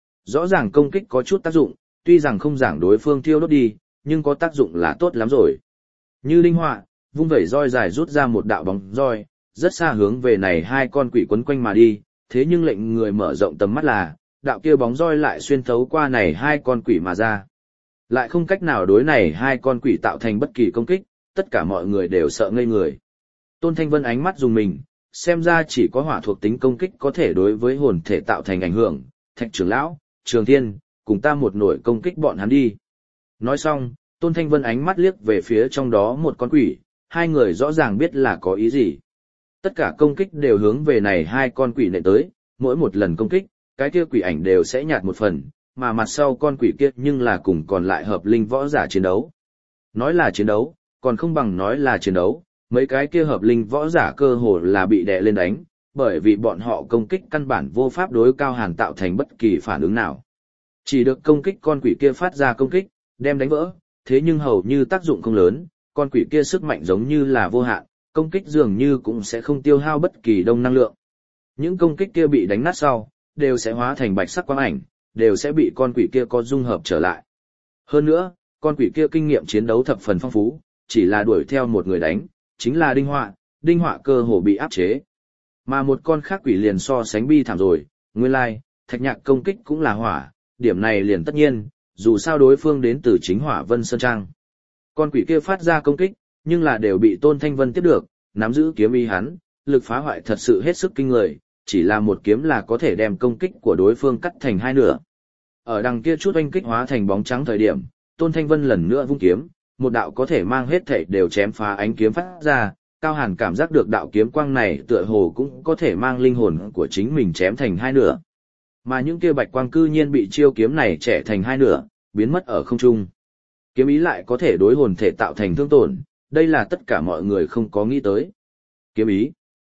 Rõ ràng công kích có chút tác dụng, tuy rằng không giảng đối phương thiêu đốt đi, nhưng có tác dụng là tốt lắm rồi. Như linh họa, vung vẩy roi dài rút ra một đạo bóng roi, rất xa hướng về này hai con quỷ quấn quanh mà đi, thế nhưng lệnh người mở rộng tầm mắt là, đạo kia bóng roi lại xuyên thấu qua này hai con quỷ mà ra. Lại không cách nào đối này hai con quỷ tạo thành bất kỳ công kích, tất cả mọi người đều sợ ngây người. Tôn Thanh Vân ánh mắt dùng mình, xem ra chỉ có hỏa thuộc tính công kích có thể đối với hồn thể tạo thành ảnh hưởng, Thạch trưởng lão, Trường Thiên, cùng ta một nổi công kích bọn hắn đi. Nói xong, Tôn Thanh Vân ánh mắt liếc về phía trong đó một con quỷ, hai người rõ ràng biết là có ý gì. Tất cả công kích đều hướng về này hai con quỷ nệ tới, mỗi một lần công kích, cái kia quỷ ảnh đều sẽ nhạt một phần, mà mặt sau con quỷ kia nhưng là cùng còn lại hợp linh võ giả chiến đấu. Nói là chiến đấu, còn không bằng nói là chiến đấu, mấy cái kia hợp linh võ giả cơ hồ là bị đè lên đánh, bởi vì bọn họ công kích căn bản vô pháp đối Cao Hàn tạo thành bất kỳ phản ứng nào. Chỉ được công kích con quỷ kia phát ra công kích, đem đánh vỡ, thế nhưng hầu như tác dụng không lớn, con quỷ kia sức mạnh giống như là vô hạn, công kích dường như cũng sẽ không tiêu hao bất kỳ đông năng lượng. Những công kích kia bị đánh nát sau, đều sẽ hóa thành bạch sắc quang ảnh, đều sẽ bị con quỷ kia có dung hợp trở lại. Hơn nữa, con quỷ kia kinh nghiệm chiến đấu thập phần phong phú, chỉ là đuổi theo một người đánh, chính là đinh họa cơ hồ bị áp chế. Mà một con khác quỷ liền so sánh bi thảm rồi, nguyên lai, Thạch Nhạc công kích cũng là hỏa, điểm này liền tất nhiên, dù sao đối phương đến từ chính Hỏa Vân Sơn Trang. Con quỷ kia phát ra công kích, nhưng là đều bị Tôn Thanh Vân tiếp được, nắm giữ kiếm ý hắn, lực phá hoại thật sự hết sức kinh người, chỉ là một kiếm là có thể đem công kích của đối phương cắt thành hai nửa. Ở đằng kia chút oanh kích hóa thành bóng trắng thời điểm, Tôn Thanh Vân lần nữa vung kiếm, một đạo có thể mang hết thảy đều chém phá ánh kiếm phát ra, Cao Hàn cảm giác được đạo kiếm quang này tựa hồ cũng có thể mang linh hồn của chính mình chém thành hai nửa. Mà những kia bạch quang cư nhiên bị chiêu kiếm này chẻ thành hai nửa, biến mất ở không trung. Kiếm ý lại có thể đối hồn thể tạo thành thương tổn, đây là tất cả mọi người không có nghĩ tới. Kiếm ý.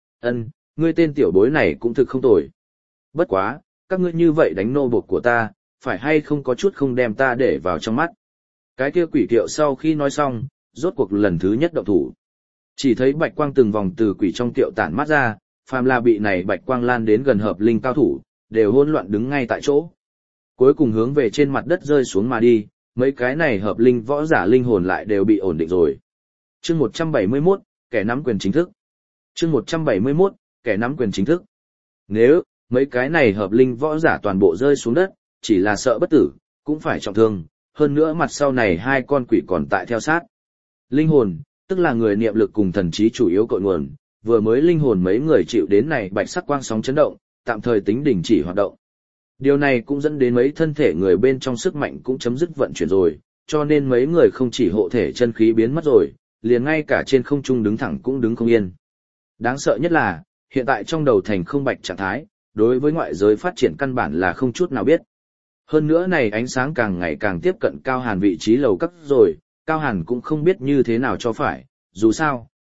Ngươi tên tiểu bối này cũng thực không tồi. Bất quá, các ngươi như vậy đánh nô bộc của ta, phải hay không có chút không đem ta để vào trong mắt. Cái kia quỷ kiệu sau khi nói xong, rốt cuộc lần thứ nhất động thủ. Chỉ thấy bạch quang từng vòng từ quỷ trong kiệu tản mắt ra, phàm là bị này bạch quang lan đến gần hợp linh cao thủ, đều hỗn loạn đứng ngay tại chỗ. Cuối cùng hướng về trên mặt đất rơi xuống mà đi, mấy cái này hợp linh võ giả linh hồn lại đều bị ổn định rồi. Chương 171, kẻ nắm quyền chính thức. Chương 171, kẻ nắm quyền chính thức. Nếu mấy cái này hợp linh võ giả toàn bộ rơi xuống đất, chỉ là sợ bất tử, cũng phải trọng thương, hơn nữa mặt sau này hai con quỷ còn tại theo sát. Linh hồn, tức là người niệm lực cùng thần trí chủ yếu cội nguồn, vừa mới linh hồn mấy người chịu đến này bạch sắc quang sóng chấn động, tạm thời tính đình chỉ hoạt động. Điều này cũng dẫn đến mấy thân thể người bên trong sức mạnh cũng chấm dứt vận chuyển rồi, cho nên mấy người không chỉ hộ thể chân khí biến mất rồi, liền ngay cả trên không trung đứng thẳng cũng đứng không yên. Đáng sợ nhất là, hiện tại trong đầu thành không bạch trạng thái, đối với ngoại giới phát triển căn bản là không chút nào biết. Hơn nữa này ánh sáng càng ngày càng tiếp cận Cao Hàn vị trí lầu cấp rồi, Cao Hàn cũng không biết như thế nào cho phải, dù sao,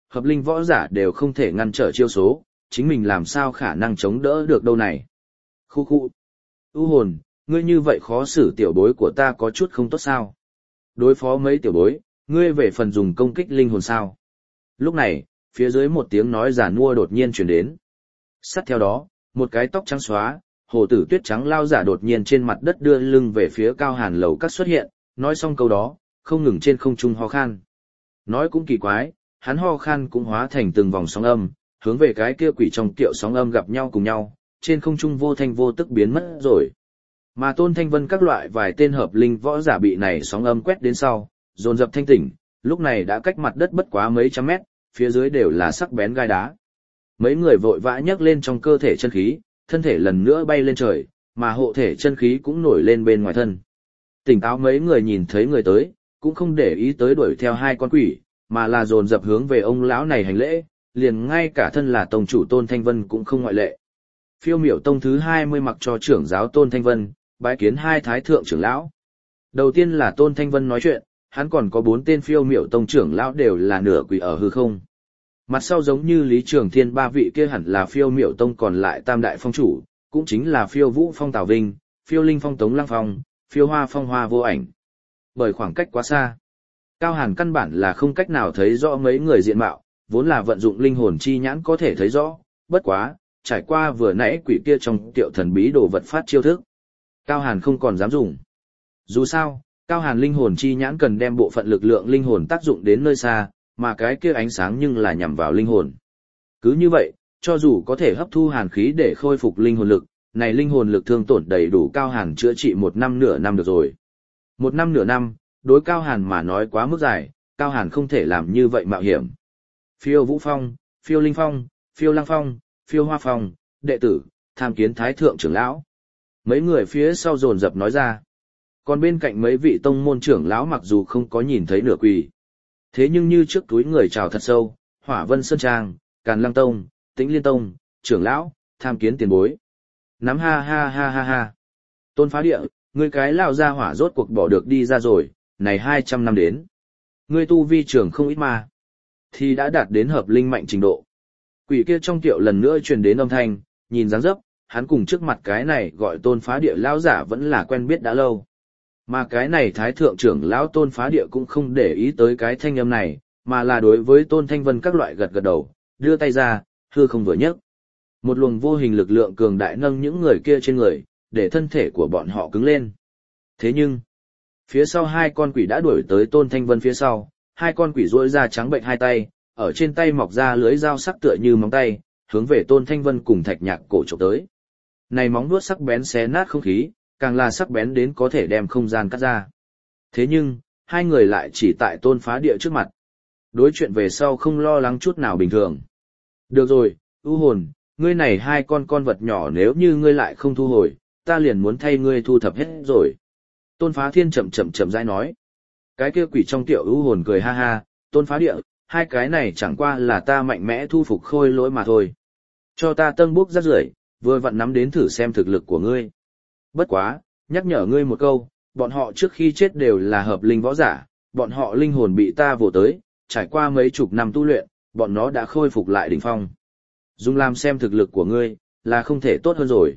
hợp linh võ giả đều không thể ngăn trở chiêu số, chính mình làm sao khả năng chống đỡ được đâu này. Khu khu. U hồn, ngươi như vậy khó xử tiểu bối của ta có chút không tốt sao? Đối phó mấy tiểu bối, ngươi về phần dùng công kích linh hồn sao? Lúc này, phía dưới một tiếng nói giản mua đột nhiên truyền đến. Sát theo đó, một cái tóc trắng xóa, hồ tử tuyết trắng lao giả đột nhiên trên mặt đất đưa lưng về phía Cao Hàn lầu các xuất hiện, nói xong câu đó, không ngừng trên không trung ho khan. Nói cũng kỳ quái, hắn ho khan cũng hóa thành từng vòng sóng âm, hướng về cái kia quỷ trong kiệu sóng âm gặp nhau cùng nhau, trên không trung vô thanh vô tức biến mất rồi. Mà Tôn Thanh Vân các loại vài tên hợp linh võ giả bị này sóng âm quét đến sau, dồn dập thanh tỉnh, lúc này đã cách mặt đất bất quá mấy trăm mét, phía dưới đều là sắc bén gai đá. Mấy người vội vã nhấc lên trong cơ thể chân khí, thân thể lần nữa bay lên trời, mà hộ thể chân khí cũng nổi lên bên ngoài thân. Tỉnh táo mấy người nhìn thấy người tới, cũng không để ý tới đuổi theo hai con quỷ, mà là dồn dập hướng về ông lão này hành lễ, liền ngay cả thân là tông chủ Tôn Thanh Vân cũng không ngoại lệ. Phiêu miểu tông thứ 20 mặc cho trưởng giáo Tôn Thanh Vân, bái kiến hai thái thượng trưởng lão. Đầu tiên là Tôn Thanh Vân nói chuyện, hắn còn có 4 tên phiêu miểu tông trưởng lão đều là nửa quỷ ở hư không. Mặt sau giống như Lý Trường Thiên ba vị kia hẳn là phiêu miểu tông còn lại tam đại phong chủ, cũng chính là phiêu vũ phong Tào Vinh, phiêu linh phong Tống Lăng Phong, phiêu hoa phong Hoa Vô Ảnh. Bởi khoảng cách quá xa, Cao Hàn căn bản là không cách nào thấy rõ mấy người diện mạo, vốn là vận dụng linh hồn chi nhãn có thể thấy rõ, bất quá, trải qua vừa nãy quỷ kia trong tiệu thần bí đồ vật phát chiêu thức. Cao Hàn không còn dám dùng. Dù sao, Cao Hàn linh hồn chi nhãn cần đem bộ phận lực lượng linh hồn tác dụng đến nơi xa, mà cái kia ánh sáng nhưng là nhằm vào linh hồn. Cứ như vậy, cho dù có thể hấp thu hàn khí để khôi phục linh hồn lực, này linh hồn lực thương tổn đầy đủ Cao Hàn chữa trị 1 năm nửa năm được rồi. 1 năm nửa năm, đối Cao Hàn mà nói quá mức dài, Cao Hàn không thể làm như vậy mạo hiểm. Phiêu Vũ Phong, Phiêu Linh Phong, Phiêu Lăng Phong, Phiêu Hoa Phong, đệ tử, tham kiến Thái Thượng trưởng lão. Mấy người phía sau dồn dập nói ra. Còn bên cạnh mấy vị tông môn trưởng lão mặc dù không có nhìn thấy nửa quỳ. Thế nhưng như trước túi người chào thật sâu, Hỏa Vân Sơn Trang, Càn Lăng Tông, Tĩnh Liên Tông, trưởng lão, tham kiến tiền bối. Nắm ha ha ha ha ha. Tôn Phá Địa, ngươi cái lão gia hỏa rốt cuộc bỏ được đi ra rồi, này 200 năm đến. Ngươi tu vi trưởng không ít mà. Thì đã đạt đến hợp linh mạnh trình độ. Quỷ kia trong tiệu lần nữa truyền đến âm thanh, nhìn dáng dấp, hắn cùng trước mặt cái này gọi Tôn Phá Địa lão giả vẫn là quen biết đã lâu. Mà cái này thái thượng trưởng lão Tôn Phá Địa cũng không để ý tới cái thanh âm này, mà là đối với Tôn Thanh Vân các loại gật gật đầu, đưa tay ra, hư không vừa nhấc. Một luồng vô hình lực lượng cường đại nâng những người kia trên người, để thân thể của bọn họ cứng lên. Thế nhưng, phía sau hai con quỷ đã đuổi tới Tôn Thanh Vân phía sau, hai con quỷ rỗi ra trắng bệnh hai tay, ở trên tay mọc ra lưới dao sắc tựa như móng tay, hướng về Tôn Thanh Vân cùng Thạch Nhạc cổ chụp tới. Này móng vuốt sắc bén xé nát không khí, càng là sắc bén đến có thể đem không gian cắt ra. Thế nhưng, hai người lại chỉ tại Tôn Phá Địa trước mặt. Đối chuyện về sau không lo lắng chút nào bình thường. Được rồi, ưu hồn, ngươi này hai con vật nhỏ nếu như ngươi lại không thu hồi, ta liền muốn thay ngươi thu thập hết rồi. Tôn Phá Thiên chậm rãi nói. Cái kia quỷ trong tiệu ưu hồn cười ha ha, Tôn Phá Địa, hai cái này chẳng qua là ta mạnh mẽ thu phục khôi lỗi mà thôi. Cho ta tân bốc rác rưởi, vừa vặn nắm đến thử xem thực lực của ngươi. Bất quá, nhắc nhở ngươi một câu, bọn họ trước khi chết đều là hợp linh võ giả, bọn họ linh hồn bị ta vồ tới, trải qua mấy chục năm tu luyện, bọn nó đã khôi phục lại đỉnh phong. Dùng làm xem thực lực của ngươi, là không thể tốt hơn rồi.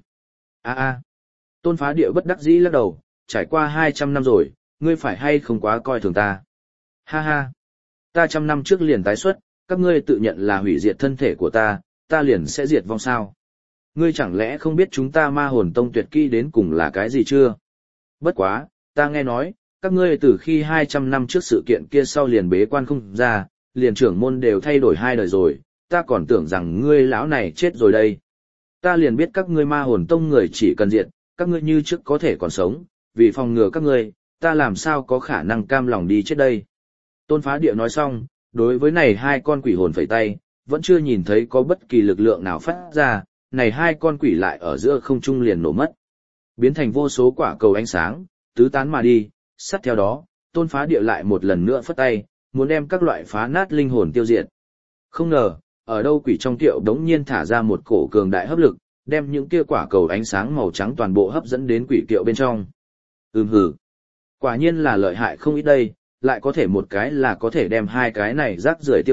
Tôn Phá Địa bất đắc dĩ lắc đầu, trải qua 200 năm rồi, ngươi phải hay không quá coi thường ta. Ha ha, ta 100 năm trước liền tái xuất, các ngươi tự nhận là hủy diệt thân thể của ta liền sẽ diệt vong sao. Ngươi chẳng lẽ không biết chúng ta Ma Hồn Tông tuyệt kỹ đến cùng là cái gì chưa? Bất quá, ta nghe nói, các ngươi từ khi 200 năm trước sự kiện kia sau liền bế quan không ra, liền trưởng môn đều thay đổi 2 đời rồi, ta còn tưởng rằng ngươi lão này chết rồi đây. Ta liền biết các ngươi Ma Hồn Tông người chỉ cần diệt, các ngươi như trước có thể còn sống, vì phòng ngừa các ngươi, ta làm sao có khả năng cam lòng đi chết đây. Tôn Phá Địa nói xong, đối với này hai con quỷ hồn phẩy tay, vẫn chưa nhìn thấy có bất kỳ lực lượng nào phát ra, này hai con quỷ lại ở giữa không trung liền nổ mất. Biến thành vô số quả cầu ánh sáng, tứ tán mà đi, sát theo đó, Tôn Phá Địa lại một lần nữa phất tay, muốn đem các loại phá nát linh hồn tiêu diệt. Không ngờ, ở đâu quỷ trong tiệu đống nhiên thả ra một cổ cường đại hấp lực, đem những kia quả cầu ánh sáng màu trắng toàn bộ hấp dẫn đến quỷ tiệu bên trong. Hừ. Quả nhiên là lợi hại không ít đây, lại có thể một cái là có thể đem hai cái này rác rưởi tiêu diệt,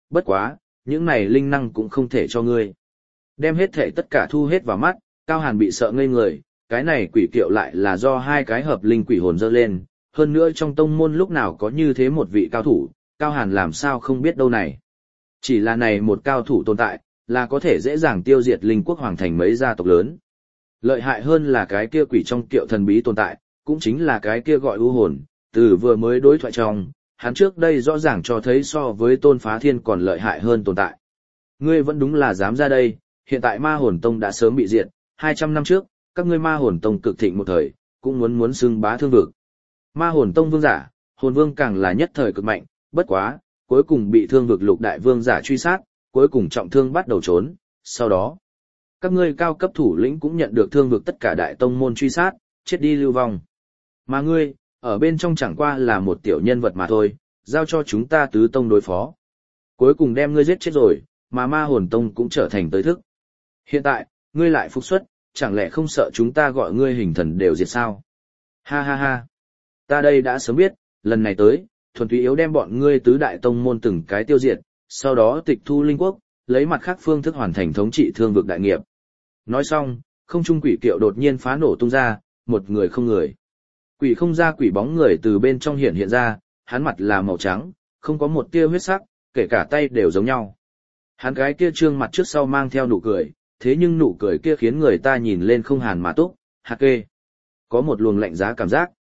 bất quá, những này linh năng cũng không thể cho ngươi. Đem hết thể tất cả thu hết vào mắt, Cao Hàn bị sợ ngây người, cái này quỷ kiệu lại là do hai cái hợp linh quỷ hồn dơ lên, hơn nữa trong tông môn lúc nào có như thế một vị cao thủ, Cao Hàn làm sao không biết đâu này. Chỉ là này một cao thủ tồn tại, là có thể dễ dàng tiêu diệt linh quốc hoàng thành mấy gia tộc lớn. Lợi hại hơn là cái kia quỷ trong kiệu thần bí tồn tại, cũng chính là cái kia gọi u hồn, từ vừa mới đối thoại trong, hắn trước đây rõ ràng cho thấy so với Tôn Phá Thiên còn lợi hại hơn tồn tại. Ngươi vẫn đúng là dám ra đây, hiện tại Ma Hồn Tông đã sớm bị diệt, 200 năm trước, các ngươi Ma Hồn Tông cực thịnh một thời, cũng muốn xưng bá thương vực. Ma Hồn Tông vương giả, hồn vương càng là nhất thời cực mạnh, bất quá, cuối cùng bị thương vực lục đại vương giả truy sát, cuối cùng trọng thương bắt đầu trốn, sau đó, các ngươi cao cấp thủ lĩnh cũng nhận được thương vực tất cả đại tông môn truy sát, chết đi lưu vong. Mà ngươi, ở bên trong chẳng qua là một tiểu nhân vật mà thôi, giao cho chúng ta tứ tông đối phó. Cuối cùng đem ngươi giết chết rồi, mà Ma Hồn Tông cũng trở thành tới thức. Hiện tại, ngươi lại phục xuất, chẳng lẽ không sợ chúng ta gọi ngươi hình thần đều diệt sao? Ha ha ha. Ta đây đã sớm biết, lần này tới, thuần túy yếu đem bọn ngươi tứ đại tông môn từng cái tiêu diệt, sau đó tịch thu linh quốc, lấy mặt khác phương thức hoàn thành thống trị thương vực đại nghiệp. Nói xong, không trung quỷ kiệu đột nhiên phá nổ tung ra, một người không người. Quỷ không ra quỷ bóng người từ bên trong hiện ra, hắn mặt là màu trắng, không có một tia huyết sắc, kể cả tay đều giống nhau. Hắn cái kia trương mặt trước sau mang theo nụ cười, thế nhưng nụ cười kia khiến người ta nhìn lên không hàn mà túc, hạt kê. Có một luồng lạnh giá cảm giác.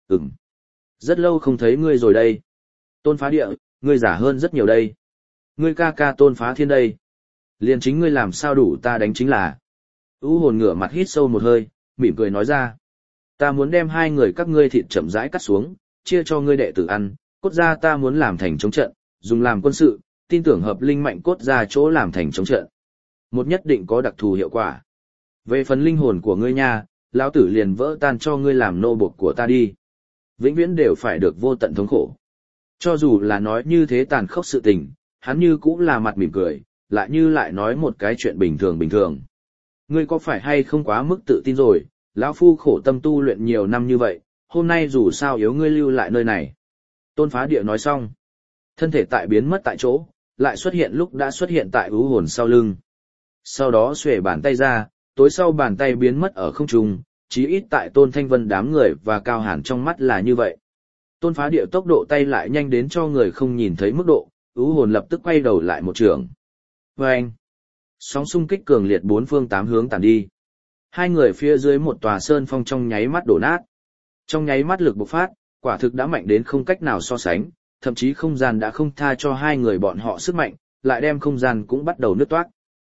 Rất lâu không thấy ngươi rồi đây. Tôn Phá Địa, ngươi giả hơn rất nhiều đây. Ngươi ca ca Tôn Phá Thiên đây. Liền chính ngươi làm sao đủ ta đánh chính là. U hồn ngửa mặt hít sâu một hơi, mỉm cười nói ra. Ta muốn đem hai người các ngươi thịt chậm rãi cắt xuống, chia cho ngươi đệ tử ăn, cốt ra ta muốn làm thành chống trận, dùng làm quân sự, tin tưởng hợp linh mạnh cốt ra chỗ làm thành chống trận. Một nhất định có đặc thù hiệu quả. Về phần linh hồn của ngươi nha, lão tử liền vỡ tan cho ngươi làm nô bộc của ta đi. Vĩnh viễn đều phải được vô tận thống khổ. Cho dù là nói như thế tàn khốc sự tình, hắn như cũng là mặt mỉm cười, lại như lại nói một cái chuyện bình thường. Ngươi có phải hay không quá mức tự tin rồi, lão phu khổ tâm tu luyện nhiều năm như vậy, hôm nay dù sao yếu ngươi lưu lại nơi này. Tôn Phá Địa nói xong, thân thể tại biến mất tại chỗ, lại xuất hiện lúc đã xuất hiện tại u hồn sau lưng. Sau đó xuề bàn tay ra, tối sau bàn tay biến mất ở không trung, chí ít tại Tôn Thanh Vân đám người và Cao Hàn trong mắt là như vậy. Tôn Phá Địa tốc độ tay lại nhanh đến cho người không nhìn thấy mức độ, u hồn lập tức quay đầu lại một trường. Vâng! Sóng xung kích cường liệt bốn phương tám hướng tản đi. Hai người phía dưới một tòa sơn phong trong nháy mắt đổ nát. Trong nháy mắt lực bộc phát, quả thực đã mạnh đến không cách nào so sánh, thậm chí không gian đã không tha cho hai người bọn họ sức mạnh, lại đem không gian cũng bắt đầu nứt toác.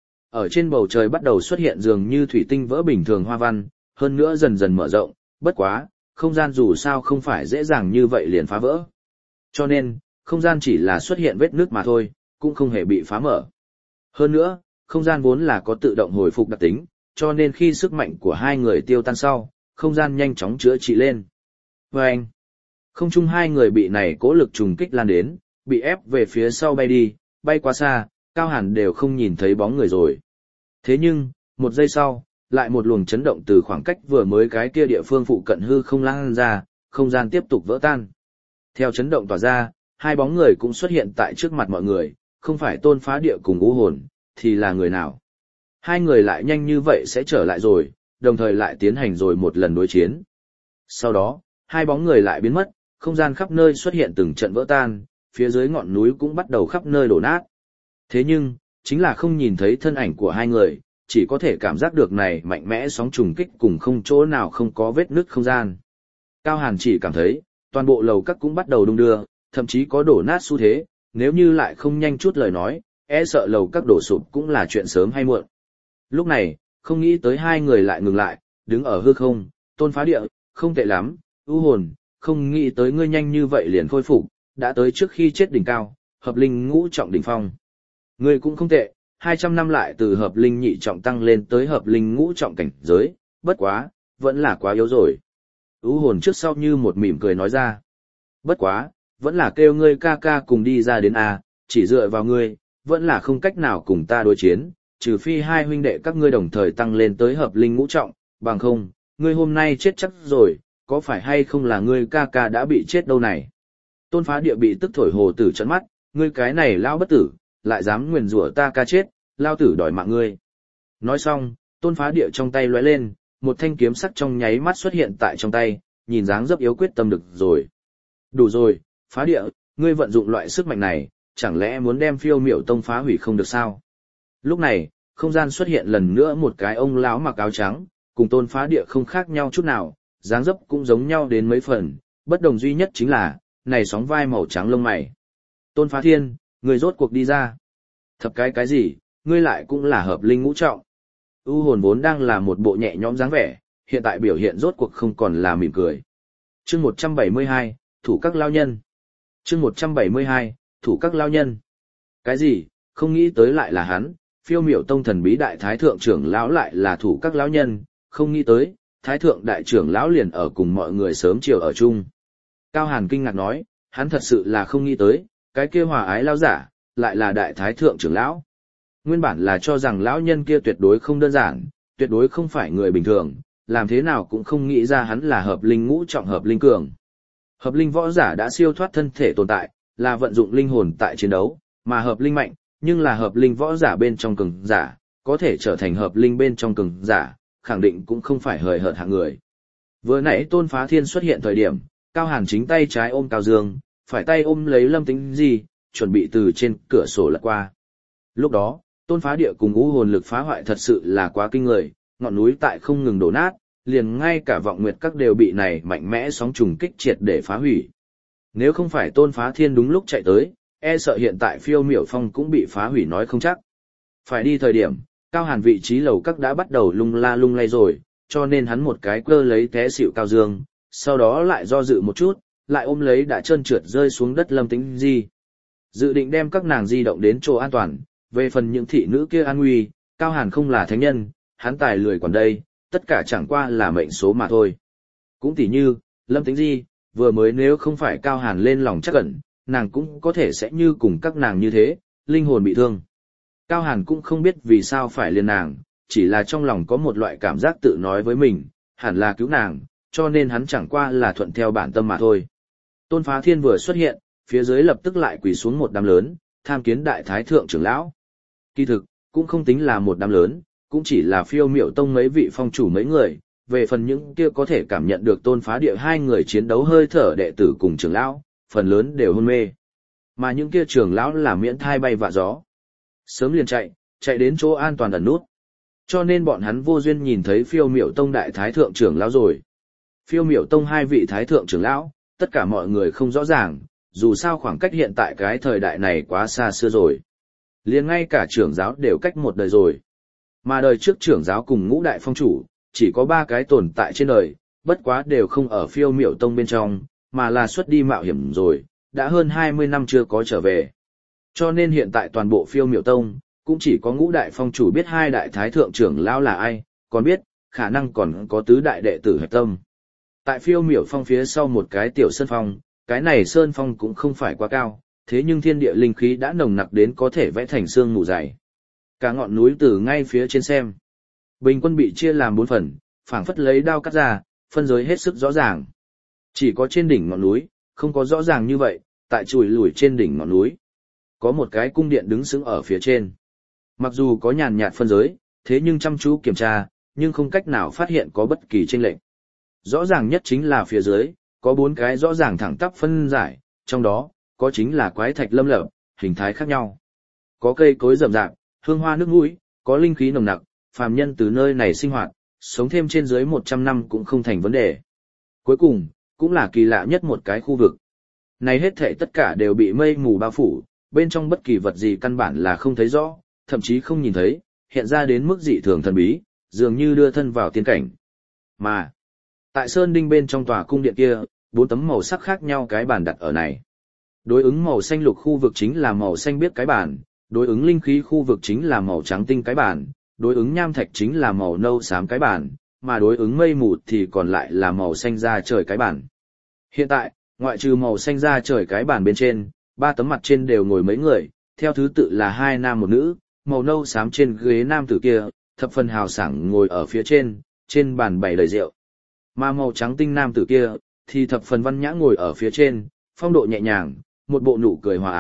Ở trên bầu trời bắt đầu xuất hiện dường như thủy tinh vỡ bình thường hoa văn, hơn nữa dần dần mở rộng, bất quá, không gian dù sao không phải dễ dàng như vậy liền phá vỡ. Cho nên, không gian chỉ là xuất hiện vết nứt mà thôi, cũng không hề bị phá mở. Hơn nữa, không gian vốn là có tự động hồi phục đặc tính, cho nên khi sức mạnh của hai người tiêu tan sau, không gian nhanh chóng chữa trị lên. Vâng! Không chung hai người bị này cố lực trùng kích lan đến, bị ép về phía sau bay đi, bay quá xa, Cao Hàn đều không nhìn thấy bóng người rồi. Thế nhưng, một giây sau, lại một luồng chấn động từ khoảng cách vừa mới cái kia địa phương phụ cận hư không lan ra, không gian tiếp tục vỡ tan. Theo chấn động tỏa ra, hai bóng người cũng xuất hiện tại trước mặt mọi người, không phải Tôn Phá Địa cùng u hồn, thì là người nào? Hai người lại nhanh như vậy sẽ trở lại rồi, đồng thời lại tiến hành rồi một lần đối chiến. Sau đó, hai bóng người lại biến mất, không gian khắp nơi xuất hiện từng trận vỡ tan, phía dưới ngọn núi cũng bắt đầu khắp nơi đổ nát. Thế nhưng, chính là không nhìn thấy thân ảnh của hai người, chỉ có thể cảm giác được này mạnh mẽ sóng trùng kích cùng không chỗ nào không có vết nứt không gian. Cao Hàn chỉ cảm thấy, toàn bộ lầu các cũng bắt đầu đung đưa, thậm chí có đổ nát xu thế, nếu như lại không nhanh chút lời nói, e sợ lầu các đổ sụp cũng là chuyện sớm hay muộn. Lúc này, không nghĩ tới hai người lại ngừng lại, đứng ở hư không, Tôn Phá Địa, không tệ lắm, u hồn, không nghĩ tới ngươi nhanh như vậy liền khôi phục, đã tới trước khi chết đỉnh cao, hợp linh ngũ trọng đỉnh phong. Ngươi cũng không tệ, 200 năm lại từ hợp linh nhị trọng tăng lên tới hợp linh ngũ trọng cảnh giới, bất quá, vẫn là quá yếu rồi. U hồn trước sau như một mỉm cười nói ra. Bất quá, vẫn là kêu ngươi ca ca cùng đi ra đến A, chỉ dựa vào ngươi, vẫn là không cách nào cùng ta đối chiến, trừ phi hai huynh đệ các ngươi đồng thời tăng lên tới hợp linh ngũ trọng, bằng không, ngươi hôm nay chết chắc rồi, có phải hay không là ngươi ca ca đã bị chết đâu này. Tôn Phá Địa bị tức thổi hồ tử trấn mắt, ngươi cái này lao bất tử, lại dám nguyền rủa ta ca chết, lao tử đòi mạng ngươi. Nói xong, Tôn Phá Địa trong tay lóe lên, một thanh kiếm sắc trong nháy mắt xuất hiện tại trong tay, nhìn dáng dấp yếu quyết tâm được rồi. Đủ rồi, Phá Địa, ngươi vận dụng loại sức mạnh này, chẳng lẽ muốn đem Phiêu Miểu Tông phá hủy không được sao? Lúc này, không gian xuất hiện lần nữa một cái ông lão mặc áo trắng, cùng Tôn Phá Địa không khác nhau chút nào, dáng dấp cũng giống nhau đến mấy phần, bất đồng duy nhất chính là, này sóng vai màu trắng lông mày. Tôn Phá Thiên, ngươi rốt cuộc đi ra. Thập cái gì, ngươi lại cũng là hợp linh ngũ trọng. U hồn vốn đang là một bộ nhẹ nhõm dáng vẻ, hiện tại biểu hiện rốt cuộc không còn là mỉm cười. Chương 172, thủ các lao nhân. Chương 172, thủ các lao nhân. Cái gì, không nghĩ tới lại là hắn, Phiêu Miểu Tông thần bí đại thái thượng trưởng lão lại là thủ các lão nhân, không nghĩ tới, thái thượng đại trưởng lão liền ở cùng mọi người sớm chiều ở chung. Cao Hàn kinh ngạc nói, hắn thật sự là không nghĩ tới, cái kia hòa ái lão giả, lại là đại thái thượng trưởng lão. Nguyên bản là cho rằng lão nhân kia tuyệt đối không đơn giản, tuyệt đối không phải người bình thường, làm thế nào cũng không nghĩ ra hắn là hợp linh ngũ trọng hợp linh cường. Hợp linh võ giả đã siêu thoát thân thể tồn tại, là vận dụng linh hồn tại chiến đấu, mà hợp linh mạnh, nhưng là hợp linh võ giả bên trong cường giả, có thể trở thành hợp linh bên trong cường giả, khẳng định cũng không phải hời hợt hạng người. Vừa nãy Tôn Phá Thiên xuất hiện thời điểm, Cao Hàn chính tay trái ôm Cao Dương, phải tay ôm lấy Lâm Tĩnh Di, chuẩn bị từ trên cửa sổ lật qua. Lúc đó, Tôn Phá Địa cùng ngũ hồn lực phá hoại thật sự là quá kinh người, ngọn núi tại không ngừng đổ nát, liền ngay cả vọng nguyệt các đều bị này mạnh mẽ sóng trùng kích triệt để phá hủy. Nếu không phải Tôn Phá Thiên đúng lúc chạy tới, e sợ hiện tại Phiêu Miểu Phong cũng bị phá hủy nói không chắc. Phải đi thời điểm, Cao Hàn vị trí lầu các đã bắt đầu lung la lung lay rồi, cho nên hắn một cái cơ lấy té xịu Cao Dương, sau đó lại do dự một chút, lại ôm lấy đã trơn trượt rơi xuống đất Lâm Tĩnh Di. Dự định đem các nàng di động đến chỗ an toàn, về phần những thị nữ kia an nguy, Cao Hàn không là thánh nhân, hắn tài lười còn đây, tất cả chẳng qua là mệnh số mà thôi. Cũng tỉ như, Lâm Tĩnh Di, vừa mới nếu không phải Cao Hàn lên lòng chắc ẩn, nàng cũng có thể sẽ như cùng các nàng như thế, linh hồn bị thương. Cao Hàn cũng không biết vì sao phải liên nàng, chỉ là trong lòng có một loại cảm giác tự nói với mình, hẳn là cứu nàng, cho nên hắn chẳng qua là thuận theo bản tâm mà thôi. Tôn Phá Thiên vừa xuất hiện, phía dưới lập tức lại quỳ xuống một đám lớn, tham kiến đại thái thượng trưởng lão. Kỳ thực, cũng không tính là một đám lớn, cũng chỉ là Phiêu Miểu Tông mấy vị phong chủ mấy người, về phần những kia có thể cảm nhận được Tôn Phá Địa hai người chiến đấu hơi thở đệ tử cùng trưởng lão, phần lớn đều hôn mê. Mà những kia trưởng lão là miễn thai bay vạ gió. Sớm liền chạy đến chỗ an toàn ẩn nút. Cho nên bọn hắn vô duyên nhìn thấy Phiêu Miểu Tông đại thái thượng trưởng lão rồi. Phiêu Miểu Tông hai vị thái thượng trưởng lão, tất cả mọi người không rõ ràng, dù sao khoảng cách hiện tại cái thời đại này quá xa xưa rồi. Liền ngay cả trưởng giáo đều cách một đời rồi. Mà đời trước trưởng giáo cùng ngũ đại phong chủ, chỉ có 3 cái tồn tại trên đời, bất quá đều không ở Phiêu Miểu Tông bên trong, mà là xuất đi mạo hiểm rồi, đã hơn 20 năm chưa có trở về. Cho nên hiện tại toàn bộ Phiêu Miểu Tông, cũng chỉ có ngũ đại phong chủ biết 2 đại thái thượng trưởng lão là ai, còn biết, khả năng còn có tứ đại đệ tử hạch tâm. Tại Phiêu Miểu Phong phía sau một cái tiểu sơn phong, cái này sơn phong cũng không phải quá cao, thế nhưng thiên địa linh khí đã nồng nặc đến có thể vẽ thành xương mù dày. Cả ngọn núi từ ngay phía trên xem. Bình quân bị chia làm 4 phần, phảng phất lấy đao cắt ra, phân giới hết sức rõ ràng. Chỉ có trên đỉnh ngọn núi, không có rõ ràng như vậy, tại chùi lùi trên đỉnh ngọn núi. Có một cái cung điện đứng sững ở phía trên. Mặc dù có nhàn nhạt phân giới, thế nhưng chăm chú kiểm tra, nhưng không cách nào phát hiện có bất kỳ chênh lệch. Rõ ràng nhất chính là phía dưới, có 4 cái rõ ràng thẳng tắp phân giải, trong đó, có chính là quái thạch lâm lập, hình thái khác nhau. Có cây cối rậm rạp, hương hoa nước mũi, có linh khí nồng nặc, phàm nhân từ nơi này sinh hoạt, sống thêm trên dưới 100 năm cũng không thành vấn đề. Cuối cùng, cũng là kỳ lạ nhất một cái khu vực. Này hết thảy tất cả đều bị mây mù bao phủ, bên trong bất kỳ vật gì căn bản là không thấy rõ, thậm chí không nhìn thấy, hiện ra đến mức dị thường thần bí, dường như đưa thân vào tiên cảnh. Mà, tại sơn đinh bên trong tòa cung điện kia, 4 tấm màu sắc khác nhau cái bàn đặt ở này. Đối ứng màu xanh lục khu vực chính là màu xanh biếc cái bàn, đối ứng linh khí khu vực chính là màu trắng tinh cái bàn, đối ứng nham thạch chính là màu nâu xám cái bàn, mà đối ứng mây mù thì còn lại là màu xanh da trời cái bàn. Hiện tại, ngoại trừ màu xanh da trời cái bàn bên trên, 3 tấm mặt trên đều ngồi mấy người, theo thứ tự là 2 nam 1 nữ, màu nâu xám trên ghế nam tử kia, thập phần hào sảng ngồi ở phía trên bàn bày đầy rượu. Mà màu trắng tinh nam tử kia, thì thập phần văn nhã ngồi ở phía trên, phong độ nhẹ nhàng, một bộ nụ cười hòa ái,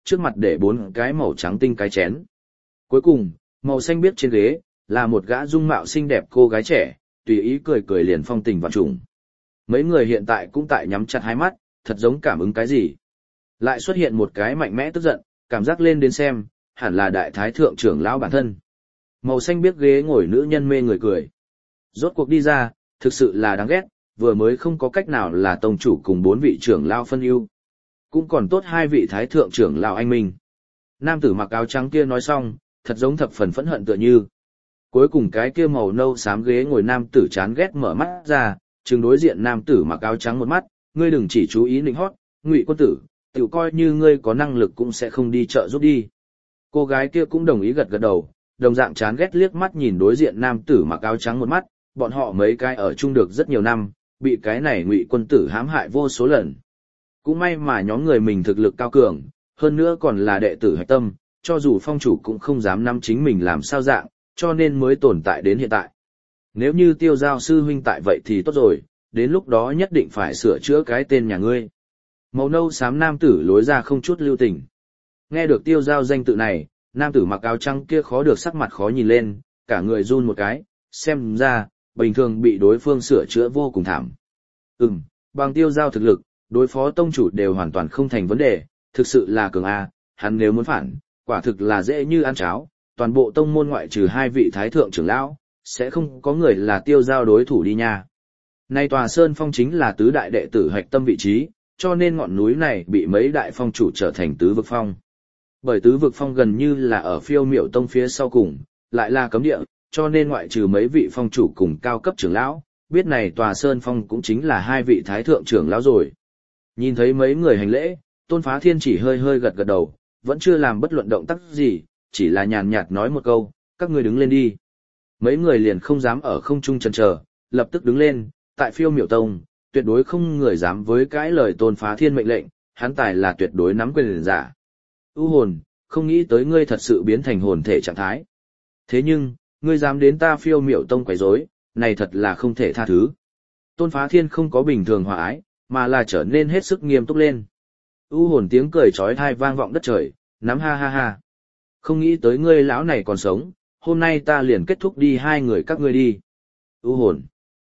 trước mặt để 4 cái màu trắng tinh cái chén. Cuối cùng, màu xanh biếc trên ghế, là một gã dung mạo xinh đẹp cô gái trẻ, tùy ý cười cười liền phong tình vạn trùng. Mấy người hiện tại cũng tại nhắm chặt hai mắt, thật giống cảm ứng cái gì. Lại xuất hiện một cái mạnh mẽ tức giận, cảm giác lên đến xem, hẳn là đại thái thượng trưởng lão bản thân. Màu xanh biếc ghế ngồi nữ nhân mê người cười. Rốt cuộc đi ra, thực sự là đáng ghét, vừa mới không có cách nào là tông chủ cùng 4 vị trưởng lão phân ưu. Cũng còn tốt 2 vị thái thượng trưởng lão anh minh. Nam tử mặc áo trắng kia nói xong, thật giống thập phần phẫn hận tựa như. Cuối cùng cái kia màu nâu xám ghế ngồi nam tử chán ghét mở mắt ra, trừng đối diện nam tử mặc áo trắng một mắt, ngươi đừng chỉ chú ý nịnh hót, Ngụy quân tử, tiểu coi như ngươi có năng lực cũng sẽ không đi chợ giúp đi. Cô gái kia cũng đồng ý gật gật đầu, đồng dạng chán ghét liếc mắt nhìn đối diện nam tử mặc áo trắng một mắt, bọn họ mấy cái ở chung được rất nhiều năm, bị cái này Ngụy quân tử hãm hại vô số lần. Cũng may mà nhóm người mình thực lực cao cường, hơn nữa còn là đệ tử hạch tâm, cho dù phong chủ cũng không dám nắm chính mình làm sao dạng, cho nên mới tồn tại đến hiện tại. Nếu như Tiêu Giao sư huynh tại vậy thì tốt rồi, đến lúc đó nhất định phải sửa chữa cái tên nhà ngươi. Màu nâu xám nam tử lối ra không chút lưu tình. Nghe được Tiêu Giao danh tự này, nam tử mặc áo trắng kia khó được sắc mặt khó nhìn lên, cả người run một cái, xem ra, bình thường bị đối phương sửa chữa vô cùng thảm. Bằng Tiêu Giao thực lực, đối phó tông chủ đều hoàn toàn không thành vấn đề, thực sự là cường A, hắn nếu muốn phản, quả thực là dễ như ăn cháo, toàn bộ tông môn ngoại trừ 2 vị thái thượng trưởng lão, sẽ không có người là Tiêu Giao đối thủ đi nha. Nay tòa sơn phong chính là tứ đại đệ tử hạch tâm vị trí, cho nên ngọn núi này bị mấy đại phong chủ trở thành tứ vực phong. Bởi tứ vực phong gần như là ở Phiêu Miểu tông phía sau cùng, lại là cấm địa, cho nên ngoại trừ mấy vị phong chủ cùng cao cấp trưởng lão, biết này tòa sơn phong cũng chính là 2 vị thái thượng trưởng lão rồi. Nhìn thấy mấy người hành lễ, Tôn Phá Thiên chỉ hơi hơi gật gật đầu, vẫn chưa làm bất luận động tác gì, chỉ là nhàn nhạt nói một câu, các ngươi đứng lên đi. Mấy người liền không dám ở không trung chần chờ, lập tức đứng lên, tại Phiêu Miểu tông, tuyệt đối không người dám với cái lời Tôn Phá Thiên mệnh lệnh, hắn tài là tuyệt đối nắm quyền giả. U hồn, không nghĩ tới ngươi thật sự biến thành hồn thể trạng thái. Thế nhưng, ngươi dám đến ta Phiêu Miểu tông quấy rối, này thật là không thể tha thứ. Tôn Phá Thiên không có bình thường hòa ái, mà là trở nên hết sức nghiêm túc lên. U hồn tiếng cười chói tai vang vọng đất trời, nắm ha ha ha. Không nghĩ tới ngươi lão này còn sống, hôm nay ta liền kết thúc đi 2 người các ngươi đi. U hồn.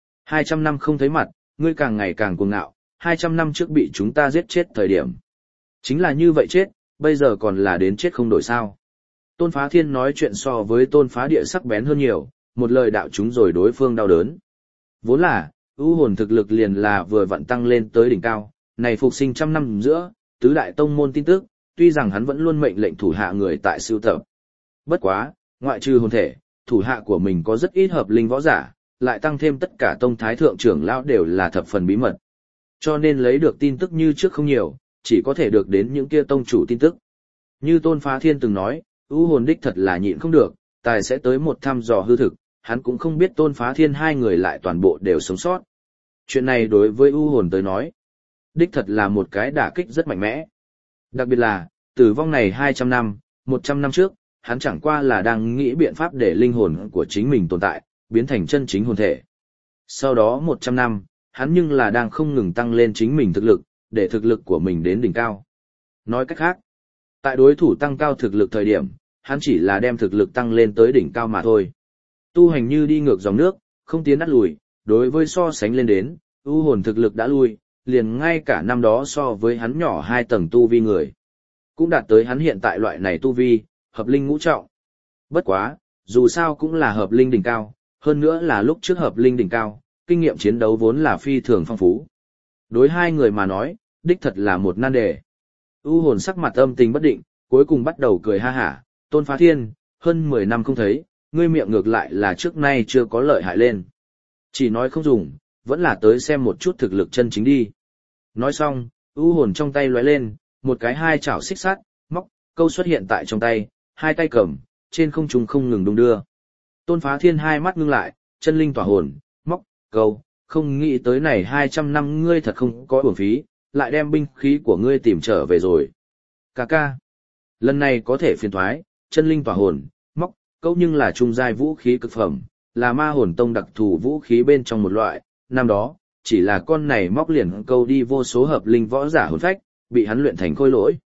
200 năm không thấy mặt, ngươi càng ngày càng cuồng ngạo, 200 năm trước bị chúng ta giết chết thời điểm. Chính là như vậy chết, bây giờ còn là đến chết không đổi sao. Tôn Phá Thiên nói chuyện so với Tôn Phá Địa sắc bén hơn nhiều, một lời đạo chúng rồi đối phương đau đớn. Vốn là, U hồn thực lực liền là vừa vặn tăng lên tới đỉnh cao, này phục sinh 100 năm giữa, tứ đại tông môn tin tức, tuy rằng hắn vẫn luôn mệnh lệnh thủ hạ người tại sưu tập. Bất quá, ngoại trừ hồn thể, thủ hạ của mình có rất ít hợp linh võ giả, lại tăng thêm tất cả tông thái thượng trưởng lão đều là thập phần bí mật. Cho nên lấy được tin tức như trước không nhiều, chỉ có thể được đến những kia tông chủ tin tức. Như Tôn Phá Thiên từng nói, U hồn đích thật là nhịn không được, tài sẽ tới một thăm dò hư thực, hắn cũng không biết Tôn Phá Thiên 2 người lại toàn bộ đều sống sót. Chuyện này đối với U hồn tới nói, đích thật là một cái đả kích rất mạnh mẽ. Đặc biệt là, tử vong này 200 năm, 100 năm trước, hắn chẳng qua là đang nghĩ biện pháp để linh hồn của chính mình tồn tại, biến thành chân chính hồn thể. Sau đó 100 năm, hắn nhưng là đang không ngừng tăng lên chính mình thực lực, để thực lực của mình đến đỉnh cao. Nói cách khác, tại đối thủ tăng cao thực lực thời điểm, hắn chỉ là đem thực lực tăng lên tới đỉnh cao mà thôi. Tu hành như đi ngược dòng nước, không tiến đắt lùi, đối với so sánh lên đến, U hồn thực lực đã lui, liền ngay cả năm đó so với hắn nhỏ 2 tầng tu vi người. Cũng đạt tới hắn hiện tại loại này tu vi, hợp linh ngũ trọng. Bất quá, dù sao cũng là hợp linh đỉnh cao, hơn nữa là lúc trước hợp linh đỉnh cao, kinh nghiệm chiến đấu vốn là phi thường phong phú. Đối 2 người mà nói, đích thật là một nan đề. U hồn sắc mặt âm tình bất định, cuối cùng bắt đầu cười ha hả, Tôn Phá Thiên, hơn 10 năm không thấy, ngươi miệng ngược lại là trước nay chưa có lợi hại lên. Chỉ nói không dùng, vẫn là tới xem một chút thực lực chân chính đi. Nói xong, U hồn trong tay lóe lên, một cái 2 chảo xích sắt, móc, câu xuất hiện tại trong tay, 2 tay cầm, trên không trung không ngừng đung đưa. Tôn Phá Thiên 2 mắt ngưng lại, chân linh tỏa hồn, móc, câu, không nghĩ tới này 200 năm ngươi thật không có uổng phí, lại đem binh khí của ngươi tìm trở về rồi. Cà ca. Lần này có thể phiền thoái, chân linh tỏa hồn, móc, câu nhưng là trung giai vũ khí cực phẩm, là ma hồn tông đặc thù vũ khí bên trong một loại, năm đó, chỉ là con này móc liền câu đi vô số hợp linh võ giả hồn phách, bị hắn luyện thành khôi lỗi.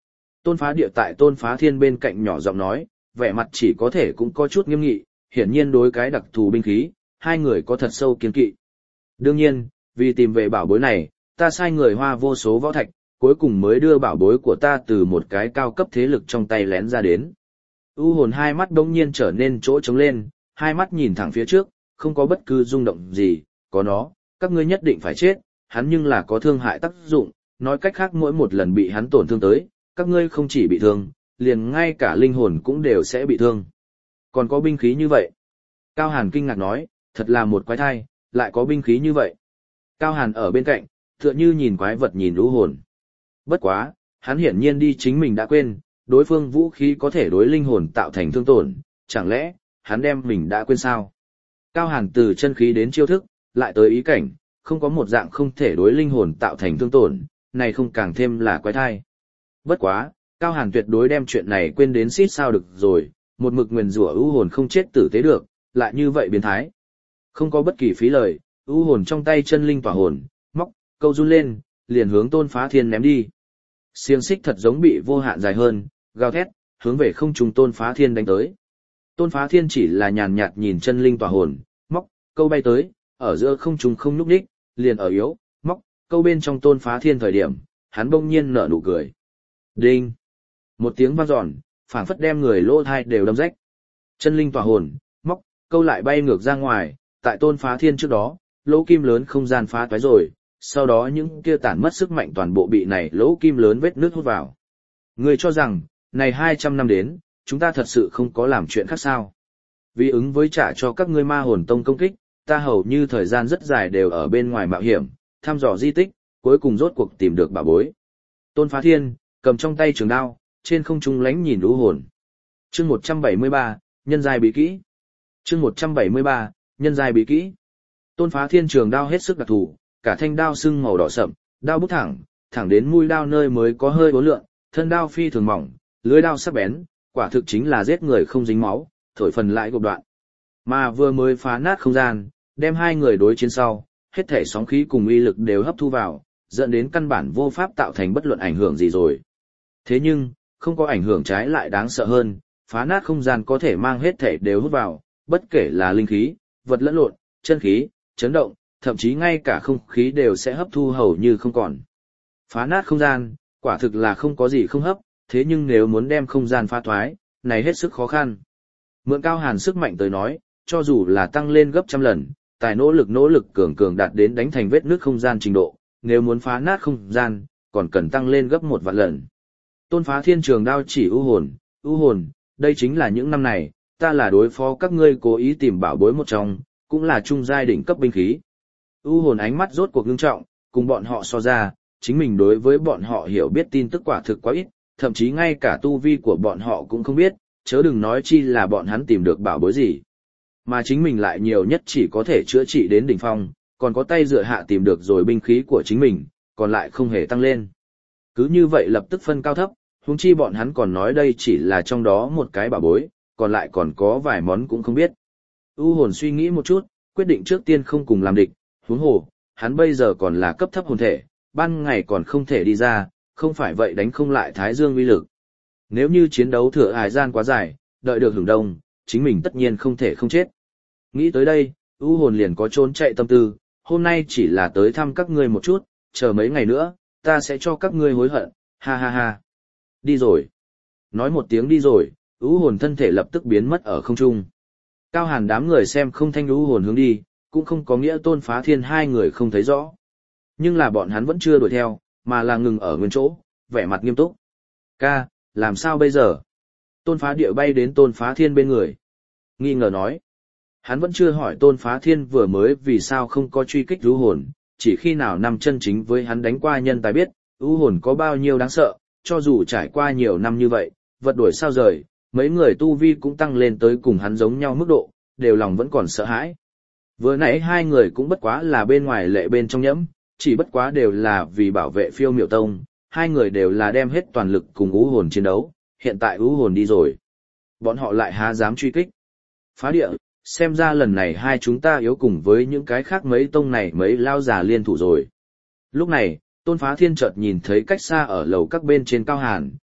Tôn Phá Địa tại Tôn Phá Thiên bên cạnh nhỏ giọng nói, vẻ mặt chỉ có thể cũng có chút nghiêm nghị, hiển nhiên đối cái đặc thù binh khí, hai người có thật sâu kiên kỵ. Đương nhiên, vì tìm về bảo bối này, ta sai người hoa vô số võ thạch, cuối cùng mới đưa bảo bối của ta từ một cái cao cấp thế lực trong tay lén ra đến. U hồn hai mắt đống nhiên trở nên chỗ trống lên, hai mắt nhìn thẳng phía trước, không có bất cứ rung động gì, có nó, các ngươi nhất định phải chết, hắn nhưng là có thương hại tác dụng, nói cách khác mỗi một lần bị hắn tổn thương tới, các ngươi không chỉ bị thương, liền ngay cả linh hồn cũng đều sẽ bị thương. Còn có binh khí như vậy. Cao Hàn kinh ngạc nói, thật là một quái thai, lại có binh khí như vậy. Cao Hàn ở bên cạnh, tựa như nhìn quái vật nhìn u hồn. Bất quá, hắn hiển nhiên đi chính mình đã quên, đối phương vũ khí có thể đối linh hồn tạo thành thương tổn, chẳng lẽ, hắn đem mình đã quên sao? Cao Hàn từ chân khí đến chiêu thức, lại tới ý cảnh, không có một dạng không thể đối linh hồn tạo thành thương tổn, này không càng thêm là quái thai. Bất quá, Cao Hàn tuyệt đối đem chuyện này quên đến xít sao được rồi, một mực nguyền rủa ưu hồn không chết tử tế được, lại như vậy biến thái. Không có bất kỳ phí lời, ưu hồn trong tay chân linh tỏa hồn, móc, câu run lên, liền hướng Tôn Phá Thiên ném đi. Xiềng xích thật giống bị vô hạn dài hơn, gào thét, hướng về không trung Tôn Phá Thiên đánh tới. Tôn Phá Thiên chỉ là nhàn nhạt nhìn chân linh tỏa hồn, móc, câu bay tới, ở giữa không trung không nhúc nhích, liền ở yếu, móc, câu bên trong Tôn Phá Thiên thời điểm, hắn bỗng nhiên nở nụ cười. Đinh! Một tiếng vang dọn, phảng phất đem người lỗ thai đều đâm rách. Chân linh tỏa hồn, móc, câu lại bay ngược ra ngoài, tại Tôn Phá Thiên trước đó, lỗ kim lớn không gian phá toái rồi, sau đó những kia tản mất sức mạnh toàn bộ bị này lỗ kim lớn vết nước hút vào. Người cho rằng, này 200 năm đến, chúng ta thật sự không có làm chuyện khác sao. Vì ứng với trả cho các ngươi ma hồn tông công kích, ta hầu như thời gian rất dài đều ở bên ngoài mạo hiểm, thăm dò di tích, cuối cùng rốt cuộc tìm được bảo bối. Tôn Phá Thiên, cầm trong tay trường đao, trên không trung lánh nhìn u hồn. Chương 173, nhân giai bí kỹ. Chương 173, nhân giai bí kỹ. Tôn Phá Thiên trường đao hết sức đặc thù, cả thanh đao sưng màu đỏ sậm, đao bút thẳng, thẳng đến mũi đao nơi mới có hơi uốn lượn, thân đao phi thường mỏng, lưỡi đao sắc bén, quả thực chính là giết người không dính máu, thổi phần lại gộp đoạn. Mà vừa mới phá nát không gian, đem hai người đối chiến sau, hết thể sóng khí cùng uy lực đều hấp thu vào, dẫn đến căn bản vô pháp tạo thành bất luận ảnh hưởng gì rồi. Thế nhưng, không có ảnh hưởng trái lại đáng sợ hơn, phá nát không gian có thể mang hết thể đều hút vào, bất kể là linh khí, vật lẫn lộn, chân khí, chấn động, thậm chí ngay cả không khí đều sẽ hấp thu hầu như không còn. Phá nát không gian, quả thực là không có gì không hấp, thế nhưng nếu muốn đem không gian phá thoái, này hết sức khó khăn. Mượn Cao Hàn sức mạnh tới nói, cho dù là tăng lên gấp trăm lần, tài nỗ lực cường đạt đến đánh thành vết nước không gian trình độ, nếu muốn phá nát không gian, còn cần tăng lên gấp 1 vạn lần. Tôn Phá Thiên trường đao chỉ ưu hồn, đây chính là những năm này, ta là đối phó các ngươi cố ý tìm bảo bối một trong, cũng là trung giai đỉnh cấp binh khí. U hồn ánh mắt rốt cuộc ngưng trọng, cùng bọn họ so ra, chính mình đối với bọn họ hiểu biết tin tức quả thực quá ít, thậm chí ngay cả tu vi của bọn họ cũng không biết, chớ đừng nói chi là bọn hắn tìm được bảo bối gì. Mà chính mình lại nhiều nhất chỉ có thể chữa trị đến đỉnh phong, còn có tay dựa hạ tìm được rồi binh khí của chính mình, còn lại không hề tăng lên. Cứ như vậy lập tức phân cao thấp, huống chi bọn hắn còn nói đây chỉ là trong đó một cái bảo bối, còn lại còn có vài món cũng không biết. U hồn suy nghĩ một chút, quyết định trước tiên không cùng làm địch, huống hồ, hắn bây giờ còn là cấp thấp hồn thể, ban ngày còn không thể đi ra, không phải vậy đánh không lại Thái Dương uy lực. Nếu như chiến đấu thừa hải gian quá dài, đợi được hưởng đông, chính mình tất nhiên không thể không chết. Nghĩ tới đây, U hồn liền có trốn chạy tâm tư, hôm nay chỉ là tới thăm các ngươi một chút, chờ mấy ngày nữa, ta sẽ cho các ngươi hối hận, ha ha ha. Đi rồi. Nói một tiếng đi rồi, U hồn thân thể lập tức biến mất ở không trung. Cao Hàn đám người xem không thanh U hồn hướng đi, cũng không có nghĩa Tôn Phá Thiên hai người không thấy rõ. Nhưng là bọn hắn vẫn chưa đuổi theo, mà là ngừng ở nguyên chỗ, vẻ mặt nghiêm túc. Ca, làm sao bây giờ? Tôn Phá Địa bay đến Tôn Phá Thiên bên người. Nghi ngờ nói. Hắn vẫn chưa hỏi Tôn Phá Thiên vừa mới vì sao không có truy kích U hồn, chỉ khi nào nằm chân chính với hắn đánh qua nhân tài biết, U hồn có bao nhiêu đáng sợ, cho dù trải qua nhiều năm như vậy, vật đuổi sao rời, mấy người tu vi cũng tăng lên tới cùng hắn giống nhau mức độ, đều lòng vẫn còn sợ hãi. Vừa nãy hai người cũng bất quá là bên ngoài lệ bên trong nhẫm, chỉ bất quá đều là vì bảo vệ Phiêu Miểu Tông, hai người đều là đem hết toàn lực cùng U hồn chiến đấu, hiện tại U hồn đi rồi. Bọn họ lại há dám truy kích. Phá Địa, xem ra lần này hai chúng ta yếu cùng với những cái khác mấy tông này mấy lao già liên thủ rồi. Lúc này, Tôn Phá Thiên chợt nhìn thấy cách xa ở lầu các bên trên Cao Hàn,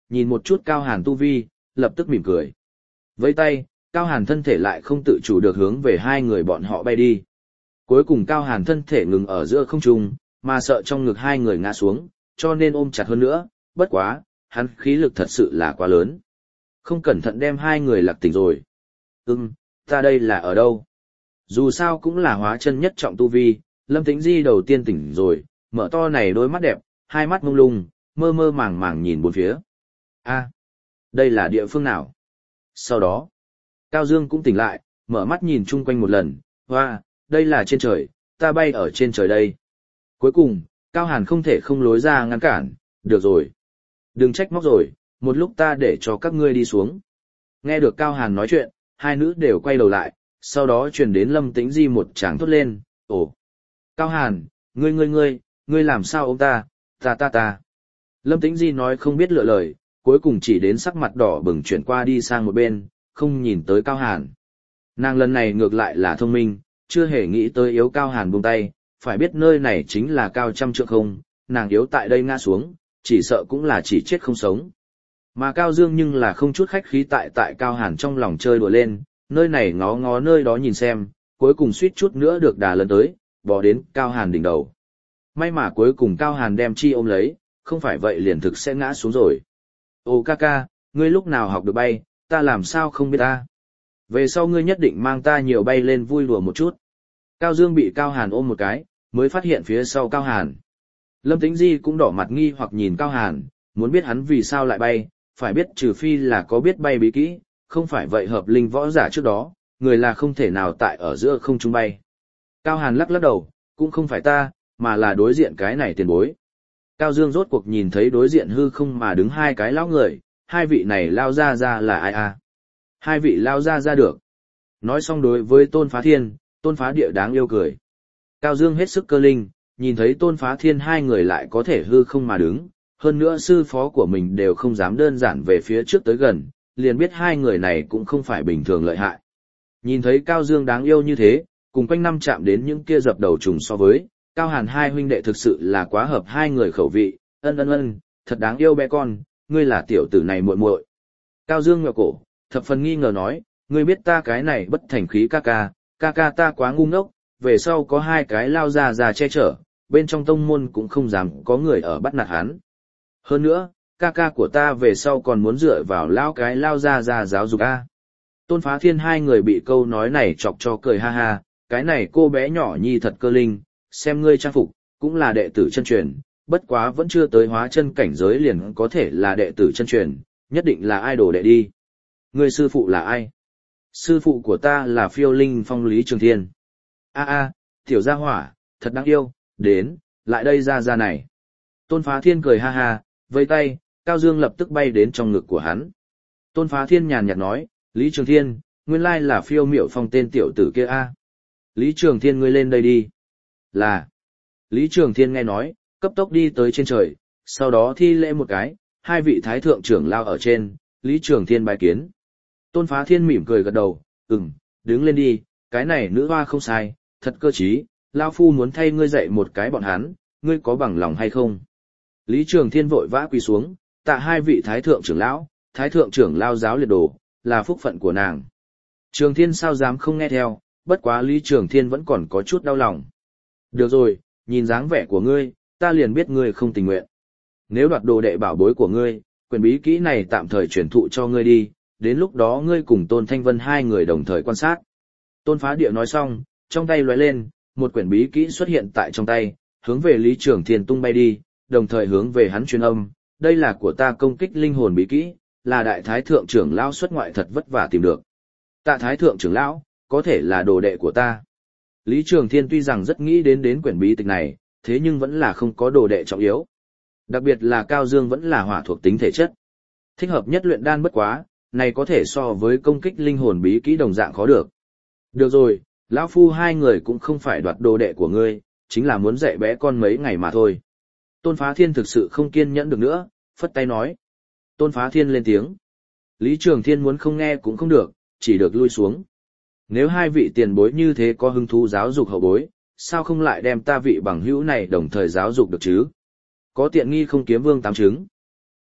nhìn một chút Cao Hàn tu vi, lập tức mỉm cười. Vẫy tay, Cao Hàn thân thể lại không tự chủ được hướng về hai người bọn họ bay đi. Cuối cùng Cao Hàn thân thể ngừng ở giữa không trung, mà sợ trong ngực hai người ngã xuống, cho nên ôm chặt hơn nữa, bất quá, hắn khí lực thật sự là quá lớn. Không cẩn thận đem hai người lạc tỉnh rồi. Ta đây là ở đâu? Dù sao cũng là hóa chân nhất trọng tu vi, Lâm Tĩnh Di đầu tiên tỉnh rồi, mở to này đôi mắt đẹp, hai mắt mông lung, mơ mơ màng màng nhìn bốn phía. Đây là địa phương nào? Sau đó, Cao Dương cũng tỉnh lại, mở mắt nhìn chung quanh một lần, đây là trên trời, ta bay ở trên trời đây. Cuối cùng, Cao Hàn không thể không lối ra ngăn cản, được rồi. Đừng trách móc rồi, một lúc ta để cho các ngươi đi xuống. Nghe được Cao Hàn nói chuyện, hai nữ đều quay đầu lại, sau đó truyền đến Lâm Tĩnh Di một tràng thốt lên, ồ. Cao Hàn, ngươi làm sao ông ta, ta. Lâm Tĩnh Di nói không biết lựa lời, cuối cùng chỉ đến sắc mặt đỏ bừng chuyển qua đi sang một bên, không nhìn tới Cao Hàn. Nàng lần này ngược lại là thông minh, chưa hề nghĩ tới yếu Cao Hàn buông tay, phải biết nơi này chính là cao trăm trượng không, nàng yếu tại đây ngã xuống, chỉ sợ cũng là chỉ chết không sống. Mà Cao Dương nhưng là không chút khách khí tại Cao Hàn trong lòng chơi đùa lên, nơi này ngó ngó nơi đó nhìn xem, cuối cùng suýt chút nữa được đà lần tới, bò đến Cao Hàn đỉnh đầu. May mà cuối cùng Cao Hàn đem chi ôm lấy, không phải vậy liền thực sẽ ngã xuống rồi. Ô ca, ngươi lúc nào học được bay, ta làm sao không biết ta. Về sau ngươi nhất định mang ta nhiều bay lên vui đùa một chút. Cao Dương bị Cao Hàn ôm một cái, mới phát hiện phía sau Cao Hàn. Lâm Tĩnh Di cũng đỏ mặt nghi hoặc nhìn Cao Hàn, muốn biết hắn vì sao lại bay, phải biết trừ phi là có biết bay bí kỹ, không phải vậy hợp linh võ giả trước đó, người là không thể nào tại ở giữa không trung bay. Cao Hàn lắc đầu, cũng không phải ta, mà là đối diện cái này tiền bối. Cao Dương rốt cuộc nhìn thấy đối diện hư không mà đứng hai cái lão người, hai vị này lao ra là ai à? Hai vị lao ra được. Nói xong đối với Tôn Phá Thiên, Tôn Phá Địa đáng yêu cười. Cao Dương hết sức cơ linh, nhìn thấy Tôn Phá Thiên hai người lại có thể hư không mà đứng, hơn nữa sư phó của mình đều không dám đơn giản về phía trước tới gần, liền biết hai người này cũng không phải bình thường lợi hại. Nhìn thấy Cao Dương đáng yêu như thế, cùng quanh năm chạm đến những kia dập đầu trùng so với, Cao Hàn hai huynh đệ thực sự là quá hợp hai người khẩu vị, ân, thật đáng yêu bé con, ngươi là tiểu tử này muội muội. Cao Dương ngẹo cổ, thập phần nghi ngờ nói, ngươi biết ta cái này bất thành khí ca ca ta quá ngu ngốc, về sau có hai cái lao ra che chở, bên trong tông môn cũng không dám có người ở bắt nạt hắn. Hơn nữa, ca của ta về sau còn muốn dựa vào lao ra giáo dục a. Tôn Phá Thiên hai người bị câu nói này chọc cho cười ha ha, cái này cô bé nhỏ nhi thật cơ linh, xem ngươi trang phục, cũng là đệ tử chân truyền, bất quá vẫn chưa tới hóa chân cảnh giới liền có thể là đệ tử chân truyền, nhất định là idol đệ đi. Ngươi sư phụ là ai? Sư phụ của ta là Phiêu Linh Phong Lý Trường Thiên. Tiểu gia hỏa, thật đáng yêu, đến, lại đây ra này. Tôn Phá Thiên cười ha ha, vây tay, Cao Dương lập tức bay đến trong ngực của hắn. Tôn Phá Thiên nhàn nhạt nói, Lý Trường Thiên, nguyên lai là Phiêu Miểu Phong tên tiểu tử kia a. Lý Trường Thiên ngươi lên đây đi. Là. Lý Trường Thiên nghe nói, cấp tốc đi tới trên trời, sau đó thi lễ một cái, hai vị thái thượng trưởng lao ở trên, Lý Trường Thiên bài kiến. Tôn Phá Thiên mỉm cười gật đầu, đứng lên đi, cái này nữ hoa không sai, thật cơ trí, lao phu muốn thay ngươi dạy một cái bọn hắn, ngươi có bằng lòng hay không? Lý Trường Thiên vội vã quỳ xuống, tạ hai vị thái thượng trưởng lão, thái thượng trưởng lao giáo liệt đồ, là phúc phận của nàng. Trường Thiên sao dám không nghe theo, bất quá Lý Trường Thiên vẫn còn có chút đau lòng. Được rồi, nhìn dáng vẻ của ngươi, ta liền biết ngươi không tình nguyện. Nếu đoạt đồ đệ bảo bối của ngươi, quyền bí kỹ này tạm thời chuyển thụ cho ngươi đi, đến lúc đó ngươi cùng Tôn Thanh Vân hai người đồng thời quan sát. Tôn Phá Địa nói xong, trong tay lóe lên, một quyển bí kỹ xuất hiện tại trong tay, hướng về Lý Trường Thiên tung bay đi, đồng thời hướng về hắn truyền âm, đây là của ta công kích linh hồn bí kỹ, là đại thái thượng trưởng lão xuất ngoại thật vất vả tìm được. Tạ thái thượng trưởng lão, có thể là đồ đệ của ta. Lý Trường Thiên tuy rằng rất nghĩ đến quyển bí tịch này, thế nhưng vẫn là không có đồ đệ trọng yếu. Đặc biệt là Cao Dương vẫn là hỏa thuộc tính thể chất. Thích hợp nhất luyện đan bất quá, này có thể so với công kích linh hồn bí kỹ đồng dạng khó được. Được rồi, lão phu hai người cũng không phải đoạt đồ đệ của ngươi, chính là muốn dạy bé con mấy ngày mà thôi. Tôn Phá Thiên thực sự không kiên nhẫn được nữa, phất tay nói. Tôn Phá Thiên lên tiếng. Lý Trường Thiên muốn không nghe cũng không được, chỉ được lui xuống. Nếu hai vị tiền bối như thế có hứng thú giáo dục hậu bối, sao không lại đem ta vị bằng hữu này đồng thời giáo dục được chứ? Có tiện nghi không kiếm vương tám trứng.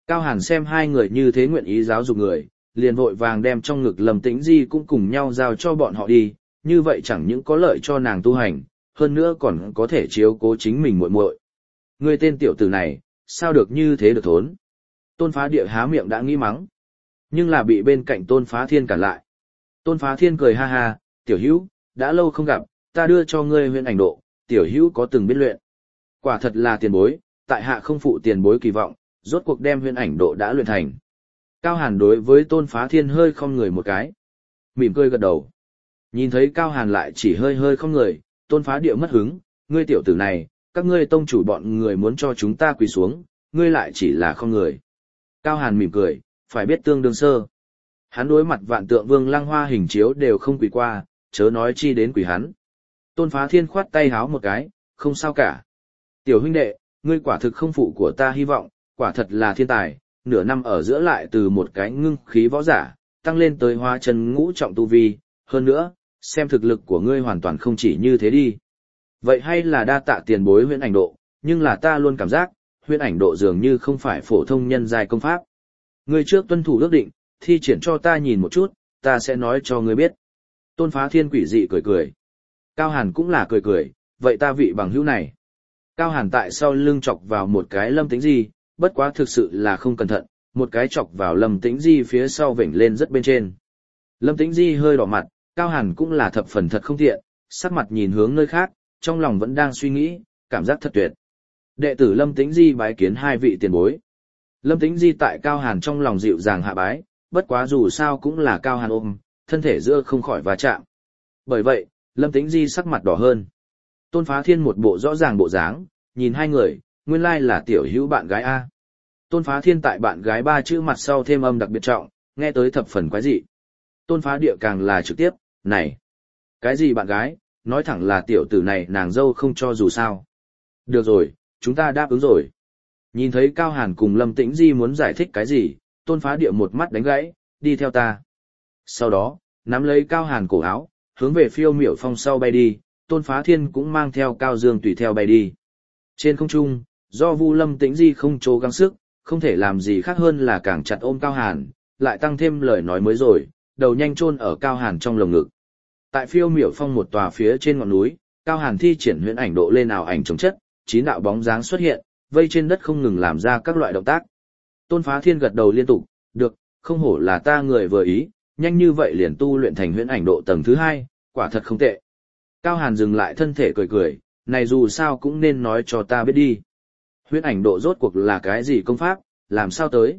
Cao Hàn xem hai người như thế nguyện ý giáo dục người, liền vội vàng đem trong ngực Lâm Tĩnh Di cũng cùng nhau giao cho bọn họ đi, như vậy chẳng những có lợi cho nàng tu hành, hơn nữa còn có thể chiếu cố chính mình muội muội. Ngươi tên tiểu tử này, sao được như thế được thốn? Tôn Phá Địa há miệng đã nghĩ mắng, nhưng là bị bên cạnh Tôn Phá Thiên cản lại. Tôn Phá Thiên cười ha ha, tiểu hữu, đã lâu không gặp, ta đưa cho ngươi huyền ảnh độ, tiểu hữu có từng biết luyện. Quả thật là tiền bối, tại hạ không phụ tiền bối kỳ vọng, rốt cuộc đem huyền ảnh độ đã luyện thành. Cao Hàn đối với Tôn Phá Thiên hơi không người một cái, mỉm cười gật đầu. Nhìn thấy Cao Hàn lại chỉ hơi không người, Tôn Phá Địa mất hứng, ngươi tiểu tử này, các ngươi tông chủ bọn người muốn cho chúng ta quỳ xuống, ngươi lại chỉ là không người. Cao Hàn mỉm cười, phải biết tương đương sơ. Hắn đối mặt vạn tượng vương lăng hoa hình chiếu đều không quỳ qua, chớ nói chi đến quỳ hắn. Tôn Phá Thiên khoát tay háo một cái, không sao cả. Tiểu huynh đệ, ngươi quả thực không phụ của ta hy vọng, quả thật là thiên tài, nửa năm ở giữa lại từ một cái ngưng khí võ giả, tăng lên tới hóa chân ngũ trọng tu vi, hơn nữa, xem thực lực của ngươi hoàn toàn không chỉ như thế đi. Vậy hay là đa tạ tiền bối huyễn ảnh độ, nhưng là ta luôn cảm giác, huyễn ảnh độ dường như không phải phổ thông nhân giai công pháp. Ngươi trước tuân thủ ước định, thi triển cho ta nhìn một chút, ta sẽ nói cho ngươi biết. Tôn Phá Thiên quỷ dị cười cười. Cao Hàn cũng là cười cười, vậy ta vị bằng hữu này. Cao Hàn tại sau lưng chọc vào một cái Lâm Tĩnh Di, bất quá thực sự là không cẩn thận, một cái chọc vào Lâm Tĩnh Di phía sau vểnh lên rất bên trên. Lâm Tĩnh Di hơi đỏ mặt, Cao Hàn cũng là thập phần thật không thiện, sắc mặt nhìn hướng nơi khác, trong lòng vẫn đang suy nghĩ, cảm giác thật tuyệt. Đệ tử Lâm Tĩnh Di bái kiến hai vị tiền bối. Lâm Tĩnh Di tại Cao Hàn trong lòng dịu dàng hạ bái, bất quá dù sao cũng là Cao Hàn ôm, thân thể giữa không khỏi va chạm. Bởi vậy, Lâm Tĩnh Di sắc mặt đỏ hơn. Tôn Phá Thiên một bộ rõ ràng bộ dáng, nhìn hai người, nguyên lai là tiểu hữu bạn gái A. Tôn Phá Thiên tại bạn gái ba chữ mặt sau thêm âm đặc biệt trọng, nghe tới thập phần quái dị. Tôn Phá Địa càng là trực tiếp, này, cái gì bạn gái, nói thẳng là tiểu tử này nàng dâu không cho dù sao. Được rồi, chúng ta đáp ứng rồi. Nhìn thấy Cao Hàn cùng Lâm Tĩnh Di muốn giải thích cái gì, Tôn Phá Địa một mắt đánh gãy, đi theo ta. Sau đó, nắm lấy Cao Hàn cổ áo, hướng về Phiêu Miểu Phong sau bay đi, Tôn Phá Thiên cũng mang theo Cao Dương tùy theo bay đi. Trên không trung, do Vu Lâm Tĩnh Di không cố gắng sức, không thể làm gì khác hơn là càng chặt ôm Cao Hàn, lại tăng thêm lời nói mới rồi, đầu nhanh chôn ở Cao Hàn trong lồng ngực. Tại Phiêu Miểu Phong một tòa phía trên ngọn núi, Cao Hàn thi triển huyễn ảnh độ lên ảo ảnh chống chất, 9 đạo bóng dáng xuất hiện, vây trên đất không ngừng làm ra các loại động tác. Tôn Phá Thiên gật đầu liên tục, được, không hổ là ta người vừa ý, nhanh như vậy liền tu luyện thành huyễn ảnh độ tầng thứ 2, quả thật không tệ. Cao Hàn dừng lại thân thể cười cười, này dù sao cũng nên nói cho ta biết đi. Huyễn ảnh độ rốt cuộc là cái gì công pháp, làm sao tới?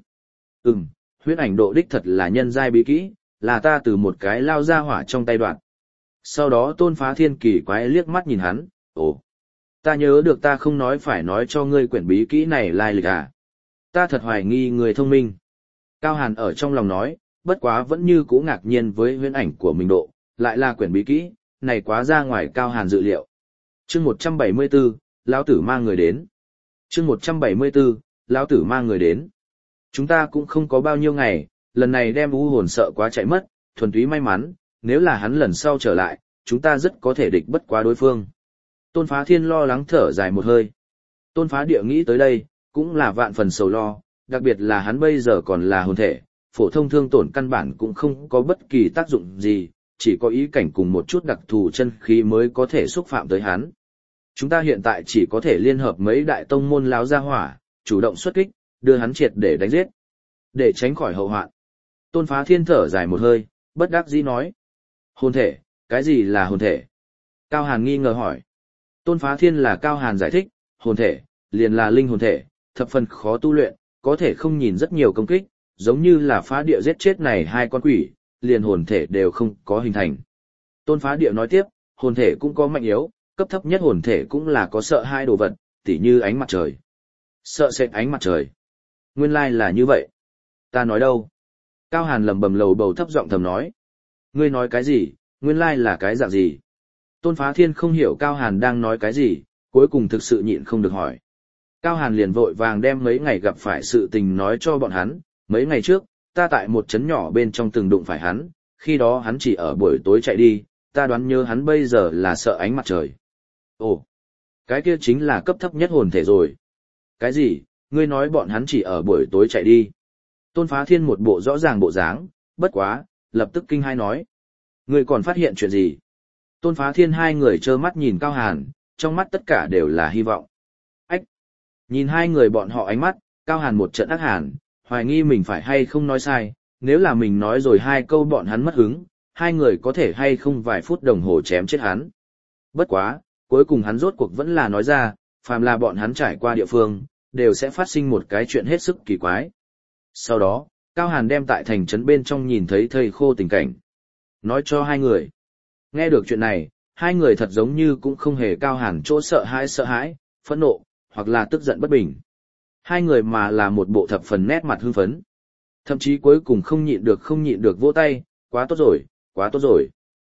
Huyễn ảnh độ đích thật là nhân giai bí kỹ, là ta từ một cái lao ra hỏa trong tay đoạn. Sau đó Tôn Phá Thiên kỳ quái liếc mắt nhìn hắn, ồ, ta nhớ được ta không nói phải nói cho ngươi quyển bí kỹ này lai lịch à? Ta thật hoài nghi người thông minh. Cao Hàn ở trong lòng nói, bất quá vẫn như cũ ngạc nhiên với huyễn ảnh của mình độ, lại là quyển bí kỹ, này quá ra ngoài Cao Hàn dự liệu. Chương 174, lão tử mang người đến. Chương 174, lão tử mang người đến. Chúng ta cũng không có bao nhiêu ngày, lần này đem u hồn sợ quá chạy mất, thuần túy may mắn, nếu là hắn lần sau trở lại, chúng ta rất có thể địch bất quá đối phương. Tôn Phá Thiên lo lắng thở dài một hơi. Tôn Phá Địa nghĩ tới đây, cũng là vạn phần sầu lo, đặc biệt là hắn bây giờ còn là hồn thể, phổ thông thương tổn căn bản cũng không có bất kỳ tác dụng gì, chỉ có ý cảnh cùng một chút đặc thù chân khí mới có thể xúc phạm tới hắn. Chúng ta hiện tại chỉ có thể liên hợp mấy đại tông môn láo gia hỏa, chủ động xuất kích, đưa hắn triệt để đánh giết, để tránh khỏi hậu hoạn. Tôn Phá Thiên thở dài một hơi, bất đắc dĩ nói. Hồn thể, cái gì là hồn thể? Cao Hàn nghi ngờ hỏi. Tôn Phá Thiên là Cao Hàn giải thích, hồn thể, liền là linh hồn thể, thập phần khó tu luyện, có thể không nhìn rất nhiều công kích, giống như là Phá Địa giết chết này hai con quỷ, liền hồn thể đều không có hình thành. Tôn Phá Địa nói tiếp, hồn thể cũng có mạnh yếu, cấp thấp nhất hồn thể cũng là có sợ hai đồ vật, tỉ như ánh mặt trời. Sợ sệt ánh mặt trời. Nguyên lai là như vậy. Ta nói đâu? Cao Hàn lẩm bẩm lầu bầu thấp giọng thầm nói. Ngươi nói cái gì, nguyên lai là cái dạng gì? Tôn Phá Thiên không hiểu Cao Hàn đang nói cái gì, cuối cùng thực sự nhịn không được hỏi. Cao Hàn liền vội vàng đem mấy ngày gặp phải sự tình nói cho bọn hắn, mấy ngày trước, ta tại một trấn nhỏ bên trong từng đụng phải hắn, khi đó hắn chỉ ở buổi tối chạy đi, ta đoán nhớ hắn bây giờ là sợ ánh mặt trời. Ồ, cái kia chính là cấp thấp nhất hồn thể rồi. Cái gì, ngươi nói bọn hắn chỉ ở buổi tối chạy đi. Tôn Phá Thiên một bộ rõ ràng bộ dáng, bất quá, lập tức kinh hai nói. Ngươi còn phát hiện chuyện gì? Tôn Phá Thiên hai người trơ mắt nhìn Cao Hàn, trong mắt tất cả đều là hy vọng. Ách! Nhìn hai người bọn họ ánh mắt, Cao Hàn một trận ác hàn, hoài nghi mình phải hay không nói sai, nếu là mình nói rồi hai câu bọn hắn mất hứng, hai người có thể hay không vài phút đồng hồ chém chết hắn. Bất quá, cuối cùng hắn rốt cuộc vẫn là nói ra, phàm là bọn hắn trải qua địa phương, đều sẽ phát sinh một cái chuyện hết sức kỳ quái. Sau đó, Cao Hàn đem tại thành trấn bên trong nhìn thấy thầy khô tình cảnh. Nói cho hai người. Nghe được chuyện này, hai người thật giống như cũng không hề Cao Hàn chỗ sợ hãi, phẫn nộ, hoặc là tức giận bất bình. Hai người mà là một bộ thập phần nét mặt hưng phấn. Thậm chí cuối cùng không nhịn được vỗ tay, quá tốt rồi, quá tốt rồi.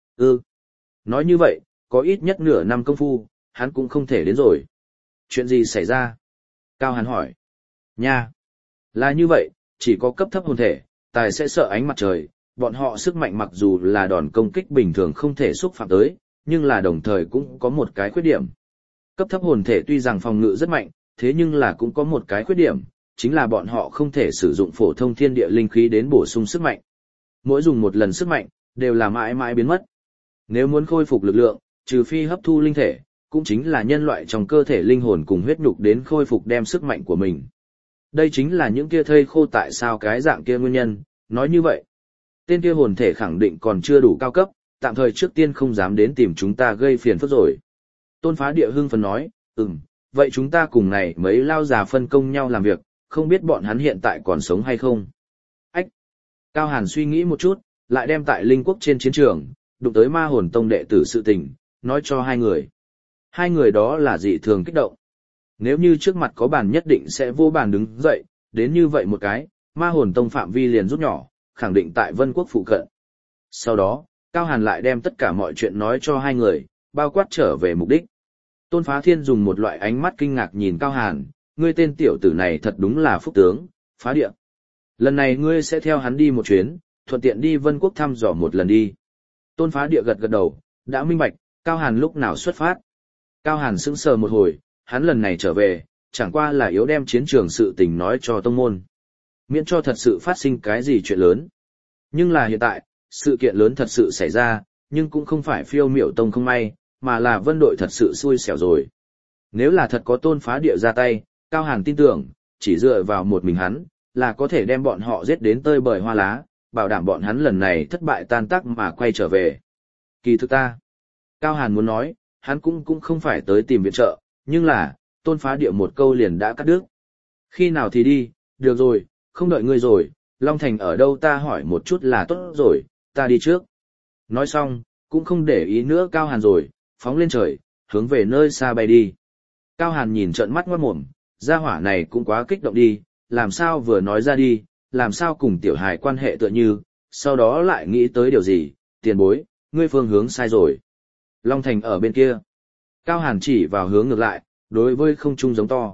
Nói như vậy, có ít nhất nửa năm công phu, hắn cũng không thể đến rồi. Chuyện gì xảy ra? Cao Hàn hỏi. Nha! Là như vậy, chỉ có cấp thấp hồn thể, tài sẽ sợ ánh mặt trời, bọn họ sức mạnh mặc dù là đòn công kích bình thường không thể xúc phạm tới, nhưng là đồng thời cũng có một cái khuyết điểm. Cấp thấp hồn thể tuy rằng phòng ngự rất mạnh, thế nhưng là cũng có một cái khuyết điểm, chính là bọn họ không thể sử dụng phổ thông thiên địa linh khí đến bổ sung sức mạnh. Mỗi dùng một lần sức mạnh, đều là mãi mãi biến mất. Nếu muốn khôi phục lực lượng, trừ phi hấp thu linh thể, cũng chính là nhân loại trong cơ thể linh hồn cùng huyết nhục đến khôi phục đem sức mạnh của mình. Đây chính là những kia thây khô tại sao cái dạng kia nguyên nhân, nói như vậy. Tên kia hồn thể khẳng định còn chưa đủ cao cấp, tạm thời trước tiên không dám đến tìm chúng ta gây phiền phức rồi. Tôn Phá Địa hưng phấn nói, vậy chúng ta cùng này mấy lao già phân công nhau làm việc, không biết bọn hắn hiện tại còn sống hay không. Ách! Cao Hàn suy nghĩ một chút, lại đem tại Linh Quốc trên chiến trường, đụng tới Ma Hồn Tông đệ tử sự tình, nói cho hai người. Hai người đó là dị thường kích động. Nếu như trước mặt có bàn nhất định sẽ vô bàn đứng dậy, đến như vậy một cái, Ma Hồn Tông phạm vi liền rút nhỏ, khẳng định tại Vân Quốc phụ cận. Sau đó, Cao Hàn lại đem tất cả mọi chuyện nói cho hai người, bao quát trở về mục đích. Tôn Phá Thiên dùng một loại ánh mắt kinh ngạc nhìn Cao Hàn, ngươi tên tiểu tử này thật đúng là phúc tướng, Phá Địa. Lần này ngươi sẽ theo hắn đi một chuyến, thuận tiện đi Vân Quốc thăm dò một lần đi. Tôn Phá Địa gật gật đầu, đã minh bạch, Cao Hàn lúc nào xuất phát. Cao Hàn sững sờ một hồi, hắn lần này trở về, chẳng qua là yếu đem chiến trường sự tình nói cho tông môn. Miễn cho thật sự phát sinh cái gì chuyện lớn. Nhưng là hiện tại, sự kiện lớn thật sự xảy ra, nhưng cũng không phải Phiêu Miểu Tông không may, mà là Vân đội thật sự xui xẻo rồi. Nếu là thật có Tôn Phá Địa ra tay, Cao Hàn tin tưởng, chỉ dựa vào một mình hắn, là có thể đem bọn họ giết đến tơi bời hoa lá, bảo đảm bọn hắn lần này thất bại tan tác mà quay trở về. Kỳ thực ta, Cao Hàn muốn nói, hắn cũng không phải tới tìm viện trợ, nhưng là, Tôn Phá Địa một câu liền đã cắt đứt. Khi nào thì đi, được rồi, không đợi ngươi rồi, Long Thành ở đâu ta hỏi một chút là tốt rồi, ta đi trước. Nói xong, cũng không để ý nữa Cao Hàn rồi, phóng lên trời, hướng về nơi xa bay đi. Cao Hàn nhìn trợn mắt ngoát mồm, gia hỏa này cũng quá kích động đi, làm sao vừa nói ra đi, làm sao cùng tiểu hài quan hệ tựa như, sau đó lại nghĩ tới điều gì, tiền bối, ngươi phương hướng sai rồi. Long Thành ở bên kia. Cao Hàn chỉ vào hướng ngược lại, đối với không trung giống to.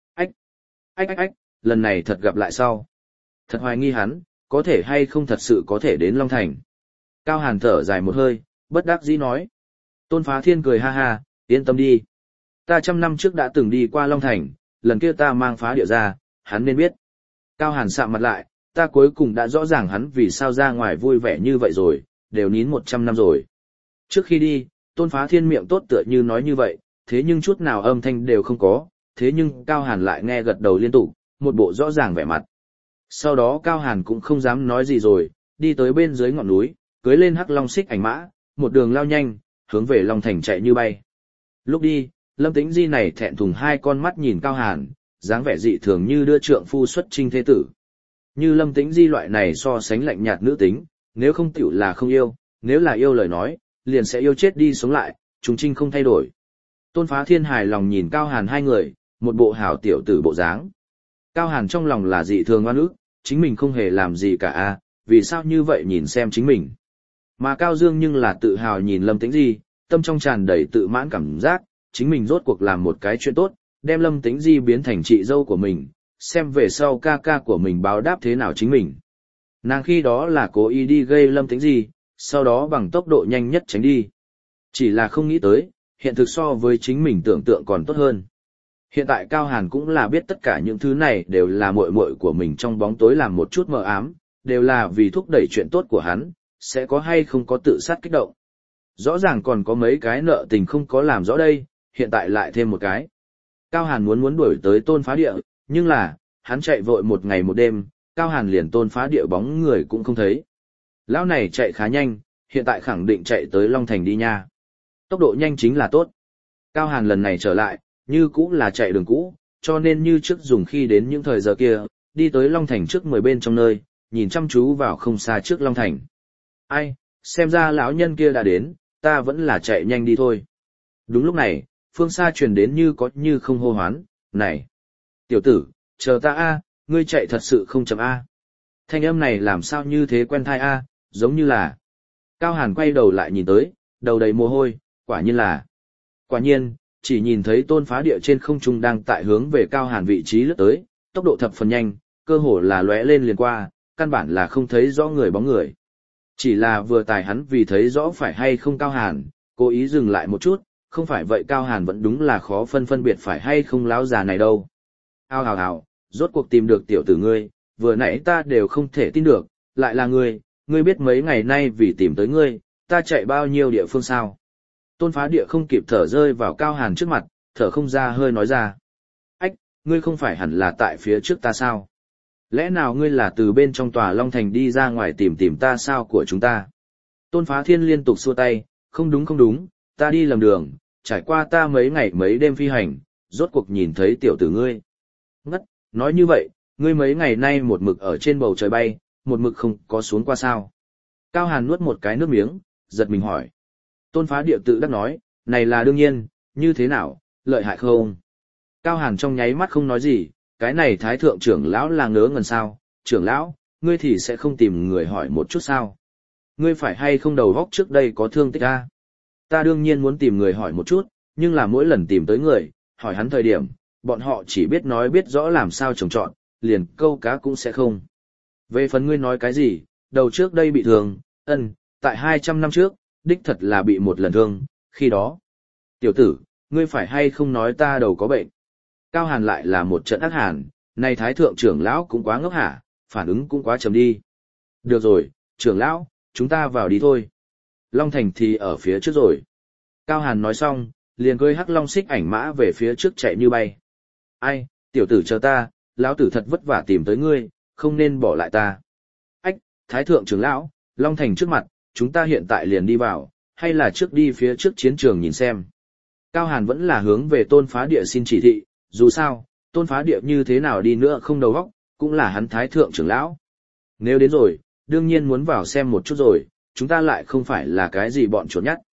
Ách, lần này thật gặp lại sau. Thật hoài nghi hắn, có thể hay không thật sự có thể đến Long Thành. Cao Hàn thở dài một hơi, bất đắc dĩ nói. Tôn Phá Thiên cười ha ha, yên tâm đi. Ta 100 năm trước đã từng đi qua Long Thành, lần kia ta mang Phá Địa ra, hắn nên biết. Cao Hàn sạm mặt lại, ta cuối cùng đã rõ ràng hắn vì sao ra ngoài vui vẻ như vậy rồi, đều nín 100 năm rồi. Trước khi đi, Tôn Phá Thiên miệng tốt tựa như nói như vậy, thế nhưng chút nào âm thanh đều không có, thế nhưng Cao Hàn lại nghe gật đầu liên tục, một bộ rõ ràng vẻ mặt. Sau đó Cao Hàn cũng không dám nói gì rồi, đi tới bên dưới ngọn núi, cưới lên Hắc Long Xích Ảnh Mã, một đường lao nhanh, hướng về Long Thành chạy như bay. Lúc đi, Lâm Tĩnh Di này thẹn thùng hai con mắt nhìn Cao Hàn, dáng vẻ dị thường như đưa trượng phu xuất chinh thế tử. Như Lâm Tĩnh Di loại này so sánh lạnh nhạt nữ tính, nếu không tiểu là không yêu, nếu là yêu lời nói, liền sẽ yêu chết đi sống lại, chúng trinh không thay đổi. Tôn Phá Thiên hài lòng nhìn Cao Hàn hai người, một bộ hảo tiểu tử bộ dáng. Cao Hàn trong lòng là dị thường oan ức, chính mình không hề làm gì cả a, vì sao như vậy nhìn xem chính mình. Mà Cao Dương nhưng là tự hào nhìn Lâm Tĩnh Di, tâm trong tràn đầy tự mãn cảm giác, chính mình rốt cuộc làm một cái chuyện tốt, đem Lâm Tĩnh Di biến thành chị dâu của mình, xem về sau ca ca của mình báo đáp thế nào chính mình. Nàng khi đó là cố ý đi gây Lâm Tĩnh Di, sau đó bằng tốc độ nhanh nhất tránh đi. Chỉ là không nghĩ tới, hiện thực so với chính mình tưởng tượng còn tốt hơn. Hiện tại Cao Hàn cũng là biết tất cả những thứ này đều là muội muội của mình trong bóng tối làm một chút mờ ám, đều là vì thúc đẩy chuyện tốt của hắn, sẽ có hay không có tự sát kích động. Rõ ràng còn có mấy cái nợ tình không có làm rõ đây, hiện tại lại thêm một cái. Cao Hàn muốn đuổi tới Tôn Phá Địa, nhưng là, hắn chạy vội một ngày một đêm, Cao Hàn liền Tôn Phá Địa bóng người cũng không thấy. Lão này chạy khá nhanh, hiện tại khẳng định chạy tới Long Thành đi nha. Tốc độ nhanh chính là tốt. Cao Hàn lần này trở lại, như cũ là chạy đường cũ, cho nên như trước dùng khi đến những thời giờ kia, đi tới Long Thành trước 10 bên trong nơi, nhìn chăm chú vào không xa trước Long Thành. Ai, xem ra lão nhân kia đã đến, ta vẫn là chạy nhanh đi thôi. Đúng lúc này, phương xa truyền đến như có như không hô hoán, này. Tiểu tử, chờ ta a, ngươi chạy thật sự không chậm a. Thanh âm này làm sao như thế quen thai a, giống như là. Cao Hàn quay đầu lại nhìn tới, đầu đầy mồ hôi, quả nhiên là. Quả nhiên, chỉ nhìn thấy Tôn Phá Địa trên không trung đang tại hướng về Cao Hàn vị trí lướt tới, tốc độ thập phần nhanh, cơ hồ là lóe lên liền qua, căn bản là không thấy rõ người bóng người. Chỉ là vừa tài hắn vì thấy rõ phải hay không Cao Hàn, cố ý dừng lại một chút, không phải vậy Cao Hàn vẫn đúng là khó phân biệt phải hay không lão già này đâu. Ao hào hào, rốt cuộc tìm được tiểu tử ngươi, vừa nãy ta đều không thể tin được, lại là ngươi biết mấy ngày nay vì tìm tới ngươi, ta chạy bao nhiêu địa phương sao. Tôn Phá Địa không kịp thở rơi vào Cao Hàn trước mặt, thở không ra hơi nói ra. Ách, ngươi không phải hẳn là tại phía trước ta sao? Lẽ nào ngươi là từ bên trong tòa Long Thành đi ra ngoài tìm ta sao của chúng ta? Tôn Phá Thiên liên tục xua tay, không đúng, ta đi lầm đường, trải qua ta mấy ngày mấy đêm phi hành, rốt cuộc nhìn thấy tiểu tử ngươi. Ngất, nói như vậy, ngươi mấy ngày nay một mực ở trên bầu trời bay, một mực không có xuống qua sao? Cao Hàn nuốt một cái nước miếng, giật mình hỏi. Tôn Phá Địa tự đắc nói, này là đương nhiên, như thế nào, lợi hại không? Cao Hàn trong nháy mắt không nói gì, cái này thái thượng trưởng lão là ngớ ngẩn sao? Trưởng lão, ngươi thì sẽ không tìm người hỏi một chút sao? Ngươi phải hay không đầu góc trước đây có thương tích a? Ta đương nhiên muốn tìm người hỏi một chút, nhưng là mỗi lần tìm tới người, hỏi hắn thời điểm, bọn họ chỉ biết nói biết rõ làm sao trồng trọt, liền câu cá cũng sẽ không. Về phần ngươi nói cái gì, đầu trước đây bị thương, tại 200 năm trước, đích thật là bị một lần thương, khi đó. Tiểu tử, ngươi phải hay không nói ta đầu có bệnh. Cao Hàn lại là một trận ác hàn, này thái thượng trưởng lão cũng quá ngốc hả, phản ứng cũng quá chậm đi. Được rồi, trưởng lão, chúng ta vào đi thôi. Long Thành thì ở phía trước rồi. Cao Hàn nói xong, liền cưỡi hắc long xích ảnh mã về phía trước chạy như bay. Ai, tiểu tử chờ ta, lão tử thật vất vả tìm tới ngươi, không nên bỏ lại ta. Ách, thái thượng trưởng lão, Long Thành trước mặt, chúng ta hiện tại liền đi vào, hay là trước đi phía trước chiến trường nhìn xem. Cao Hàn vẫn là hướng về Tôn Phá Địa xin chỉ thị, dù sao, Tôn Phá Địa như thế nào đi nữa không đầu óc, cũng là hắn thái thượng trưởng lão. Nếu đến rồi, đương nhiên muốn vào xem một chút rồi, chúng ta lại không phải là cái gì bọn chuột nhắt.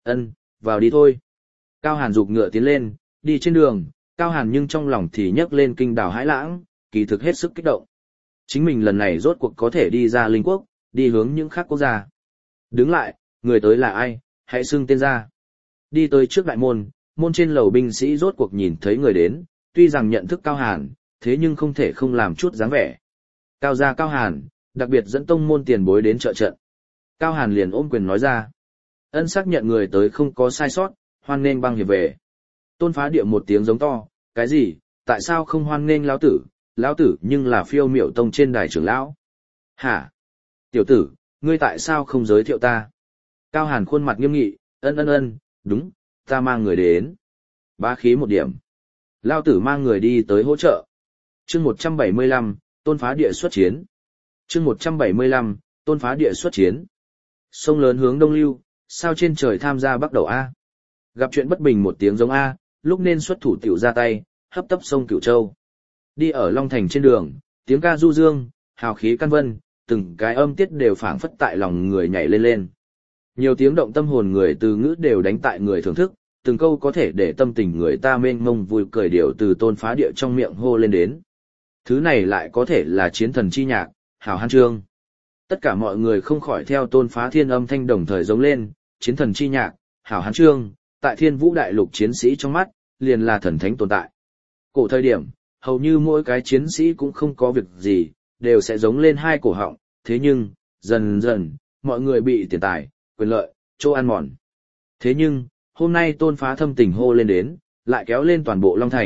Vào đi thôi. Cao Hàn giục ngựa tiến lên, đi trên đường, Cao Hàn nhưng trong lòng thì nhấc lên kinh đào hãi lãng, kỳ thực hết sức kích động. Chính mình lần này rốt cuộc có thể đi ra linh quốc, đi hướng những khác quốc gia. Đứng lại, người tới là ai, hãy xưng tên ra. Đi tới trước đại môn, môn trên lầu binh sĩ rốt cuộc nhìn thấy người đến, tuy rằng nhận thức Cao Hàn, thế nhưng không thể không làm chút dáng vẻ. Cao gia Cao Hàn, đặc biệt dẫn tông môn tiền bối đến trợ trận. Cao Hàn liền ôm quyền nói ra. Ân xác nhận người tới không có sai sót, hoan nghênh băng hiệp về. Tôn Phá Địa một tiếng giống to, cái gì, tại sao không hoan nghênh lão tử nhưng là phiêu miểu tông trên đài trưởng lão. Hả? Tiểu tử, ngươi tại sao không giới thiệu ta? Cao Hàn khuôn mặt nghiêm nghị, đúng, ta mang người đến. Bá khí một điểm. Lão tử mang người đi tới hỗ trợ. Chương 175, Tôn Phá Địa xuất chiến. Chương 175, Tôn Phá Địa xuất chiến. Sông lớn hướng đông lưu, sao trên trời tham gia bắt đầu A. Gặp chuyện bất bình một tiếng giống A, lúc nên xuất thủ tiểu ra tay, hấp tấp sông Cửu Châu. Đi ở Long Thành trên đường, tiếng ca du dương, hào khí căn vân, từng cái âm tiết đều phảng phất tại lòng người nhảy lên lên. Nhiều tiếng động tâm hồn người từ ngữ đều đánh tại người thưởng thức, từng câu có thể để tâm tình người ta mênh mông vui cười điều từ Tôn Phá Địa trong miệng hô lên đến. Thứ này lại có thể là chiến thần chi nhạc, hào hán trương. Tất cả mọi người không khỏi theo Tôn Phá Thiên âm thanh đồng thời giống lên, chiến thần chi nhạc, hảo hán trương, tại Thiên Vũ đại lục chiến sĩ trong mắt, liền là thần thánh tồn tại. Cổ thời điểm, hầu như mỗi cái chiến sĩ cũng không có việc gì, đều sẽ giống lên hai cổ họng, thế nhưng, dần dần, mọi người bị tiền tài, quyền lợi, chỗ ăn mòn. Thế nhưng, hôm nay Tôn Phá thâm tình hô lên đến, lại kéo lên toàn bộ Long Thành,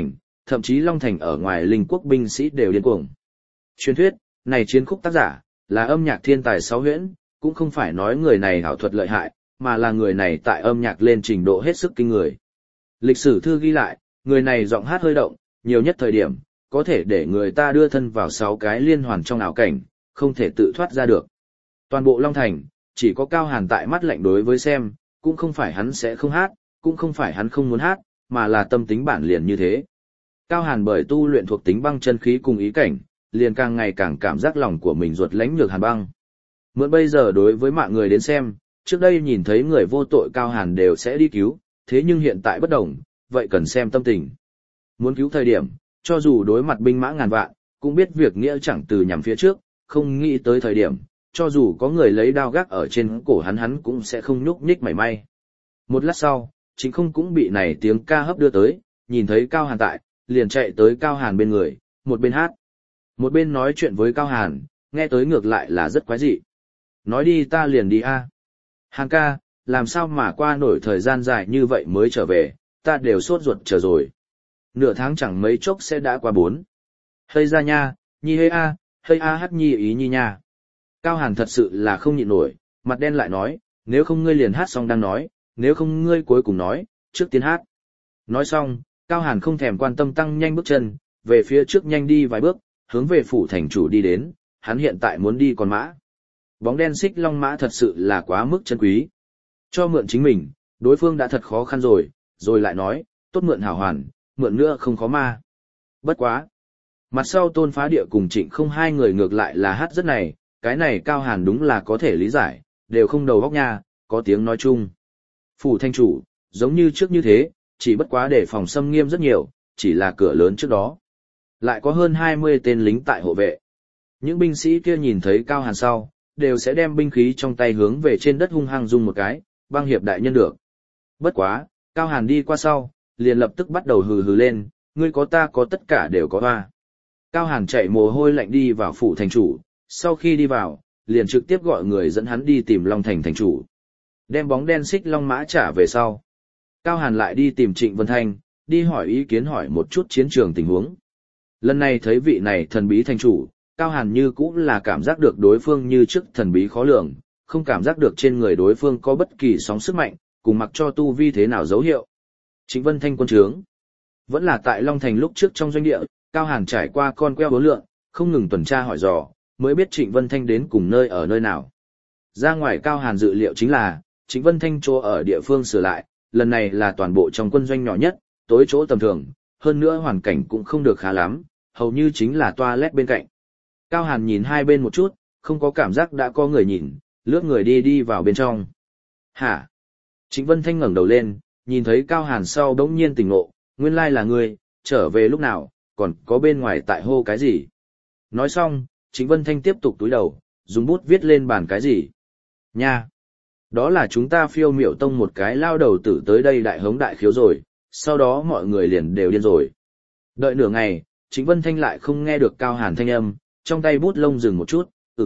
thậm chí Long Thành ở ngoài linh quốc binh sĩ đều điên cuồng. Truyền thuyết, này chiến khúc tác giả, là âm nhạc thiên tài sáu huyễn, cũng không phải nói người này ảo thuật lợi hại, mà là người này tại âm nhạc lên trình độ hết sức kinh người. Lịch sử thư ghi lại, người này giọng hát hơi động, nhiều nhất thời điểm, có thể để người ta đưa thân vào 6 cái liên hoàn trong ảo cảnh, không thể tự thoát ra được. Toàn bộ Long Thành, chỉ có Cao Hàn tại mắt lạnh đối với xem, cũng không phải hắn sẽ không hát, cũng không phải hắn không muốn hát, mà là tâm tính bản liền như thế. Cao Hàn bởi tu luyện thuộc tính băng chân khí cùng ý cảnh, liền càng ngày càng cảm giác lòng của mình ruột lãnh nhược hàn băng. Mượn bây giờ đối với mạng người đến xem, trước đây nhìn thấy người vô tội Cao Hàn đều sẽ đi cứu, thế nhưng hiện tại bất đồng, vậy cần xem tâm tình. Muốn cứu thời điểm, cho dù đối mặt binh mã ngàn vạn, cũng biết việc nghĩa chẳng từ nhằm phía trước, không nghĩ tới thời điểm, cho dù có người lấy đao gác ở trên cổ hắn cũng sẽ không nhúc nhích mảy may. Một lát sau, Chính Không cũng bị này tiếng ca hấp đưa tới, nhìn thấy Cao Hàn tại, liền chạy tới Cao Hàn bên người, một bên hát, một bên nói chuyện với Cao Hàn, nghe tới ngược lại là rất quái dị. Nói đi ta liền đi a. Hàn ca, làm sao mà qua nổi thời gian dài như vậy mới trở về, ta đều sốt ruột chờ rồi. Nửa tháng chẳng mấy chốc sẽ đã qua 4. Hây ra nha, nhi hây a hát nhi ý nhi nha. Cao Hàn thật sự là không nhịn nổi, mặt đen lại nói, nếu không ngươi liền hát xong đang nói, nếu không ngươi cuối cùng nói, trước tiên hát. Nói xong, Cao Hàn không thèm quan tâm tăng nhanh bước chân, về phía trước nhanh đi vài bước, hướng về phủ thành chủ đi đến, hắn hiện tại muốn đi con mã. Bóng đen xích long mã thật sự là quá mức chân quý. Cho mượn chính mình, đối phương đã thật khó khăn rồi lại nói, tốt mượn hảo hoàn, mượn nữa không khó ma. Bất quá. Mặt sau Tôn Phá Địa cùng Trịnh Không hai người ngược lại là hát rất này, cái này Cao Hàn đúng là có thể lý giải, đều không đầu óc nha, có tiếng nói chung. Phủ thanh chủ, giống như trước như thế, chỉ bất quá để phòng xâm nghiêm rất nhiều, chỉ là cửa lớn trước đó. Lại có hơn 20 tên lính tại hộ vệ. Những binh sĩ kia nhìn thấy Cao Hàn sau, đều sẽ đem binh khí trong tay hướng về trên đất hung hăng dung một cái, băng hiệp đại nhân được. Bất quá, Cao Hàn đi qua sau, liền lập tức bắt đầu hừ hừ lên, ngươi có ta có tất cả đều có hoa. Cao Hàn chạy mồ hôi lạnh đi vào phủ thành chủ, sau khi đi vào, liền trực tiếp gọi người dẫn hắn đi tìm Long Thành thành chủ. Đem bóng đen xích long mã trả về sau. Cao Hàn lại đi tìm Trịnh Vân Thanh, đi hỏi ý kiến hỏi một chút chiến trường tình huống. Lần này thấy vị này thần bí thành chủ, Cao Hàn như cũng là cảm giác được đối phương như trước thần bí khó lường, không cảm giác được trên người đối phương có bất kỳ sóng sức mạnh, cùng mặc cho tu vi thế nào dấu hiệu. Trịnh Vân Thanh quân trướng. Vẫn là tại Long Thành lúc trước trong doanh địa, Cao Hàn trải qua con queo huấn lượn, không ngừng tuần tra hỏi dò, mới biết Trịnh Vân Thanh đến cùng nơi ở nơi nào. Ra ngoài Cao Hàn dự liệu chính là, Trịnh Vân Thanh chỗ ở địa phương sửa lại, lần này là toàn bộ trong quân doanh nhỏ nhất, tối chỗ tầm thường, hơn nữa hoàn cảnh cũng không được khá lắm, hầu như chính là toilet bên cạnh. Cao Hàn nhìn hai bên một chút, không có cảm giác đã có người nhìn, lướt người đi vào bên trong. Hả? Trịnh Vân Thanh ngẩng đầu lên, nhìn thấy Cao Hàn sau đống nhiên tỉnh ngộ, nguyên lai là ngươi, trở về lúc nào, còn có bên ngoài tại hô cái gì? Nói xong, Trịnh Vân Thanh tiếp tục túi đầu, dùng bút viết lên bàn cái gì? Nha! Đó là chúng ta Phiêu Miểu Tông một cái lao đầu tử tới đây đại hống đại khiếu rồi, sau đó mọi người liền đều điên rồi. Đợi nửa ngày, Trịnh Vân Thanh lại không nghe được Cao Hàn thanh âm, trong tay bút lông dừng một chút,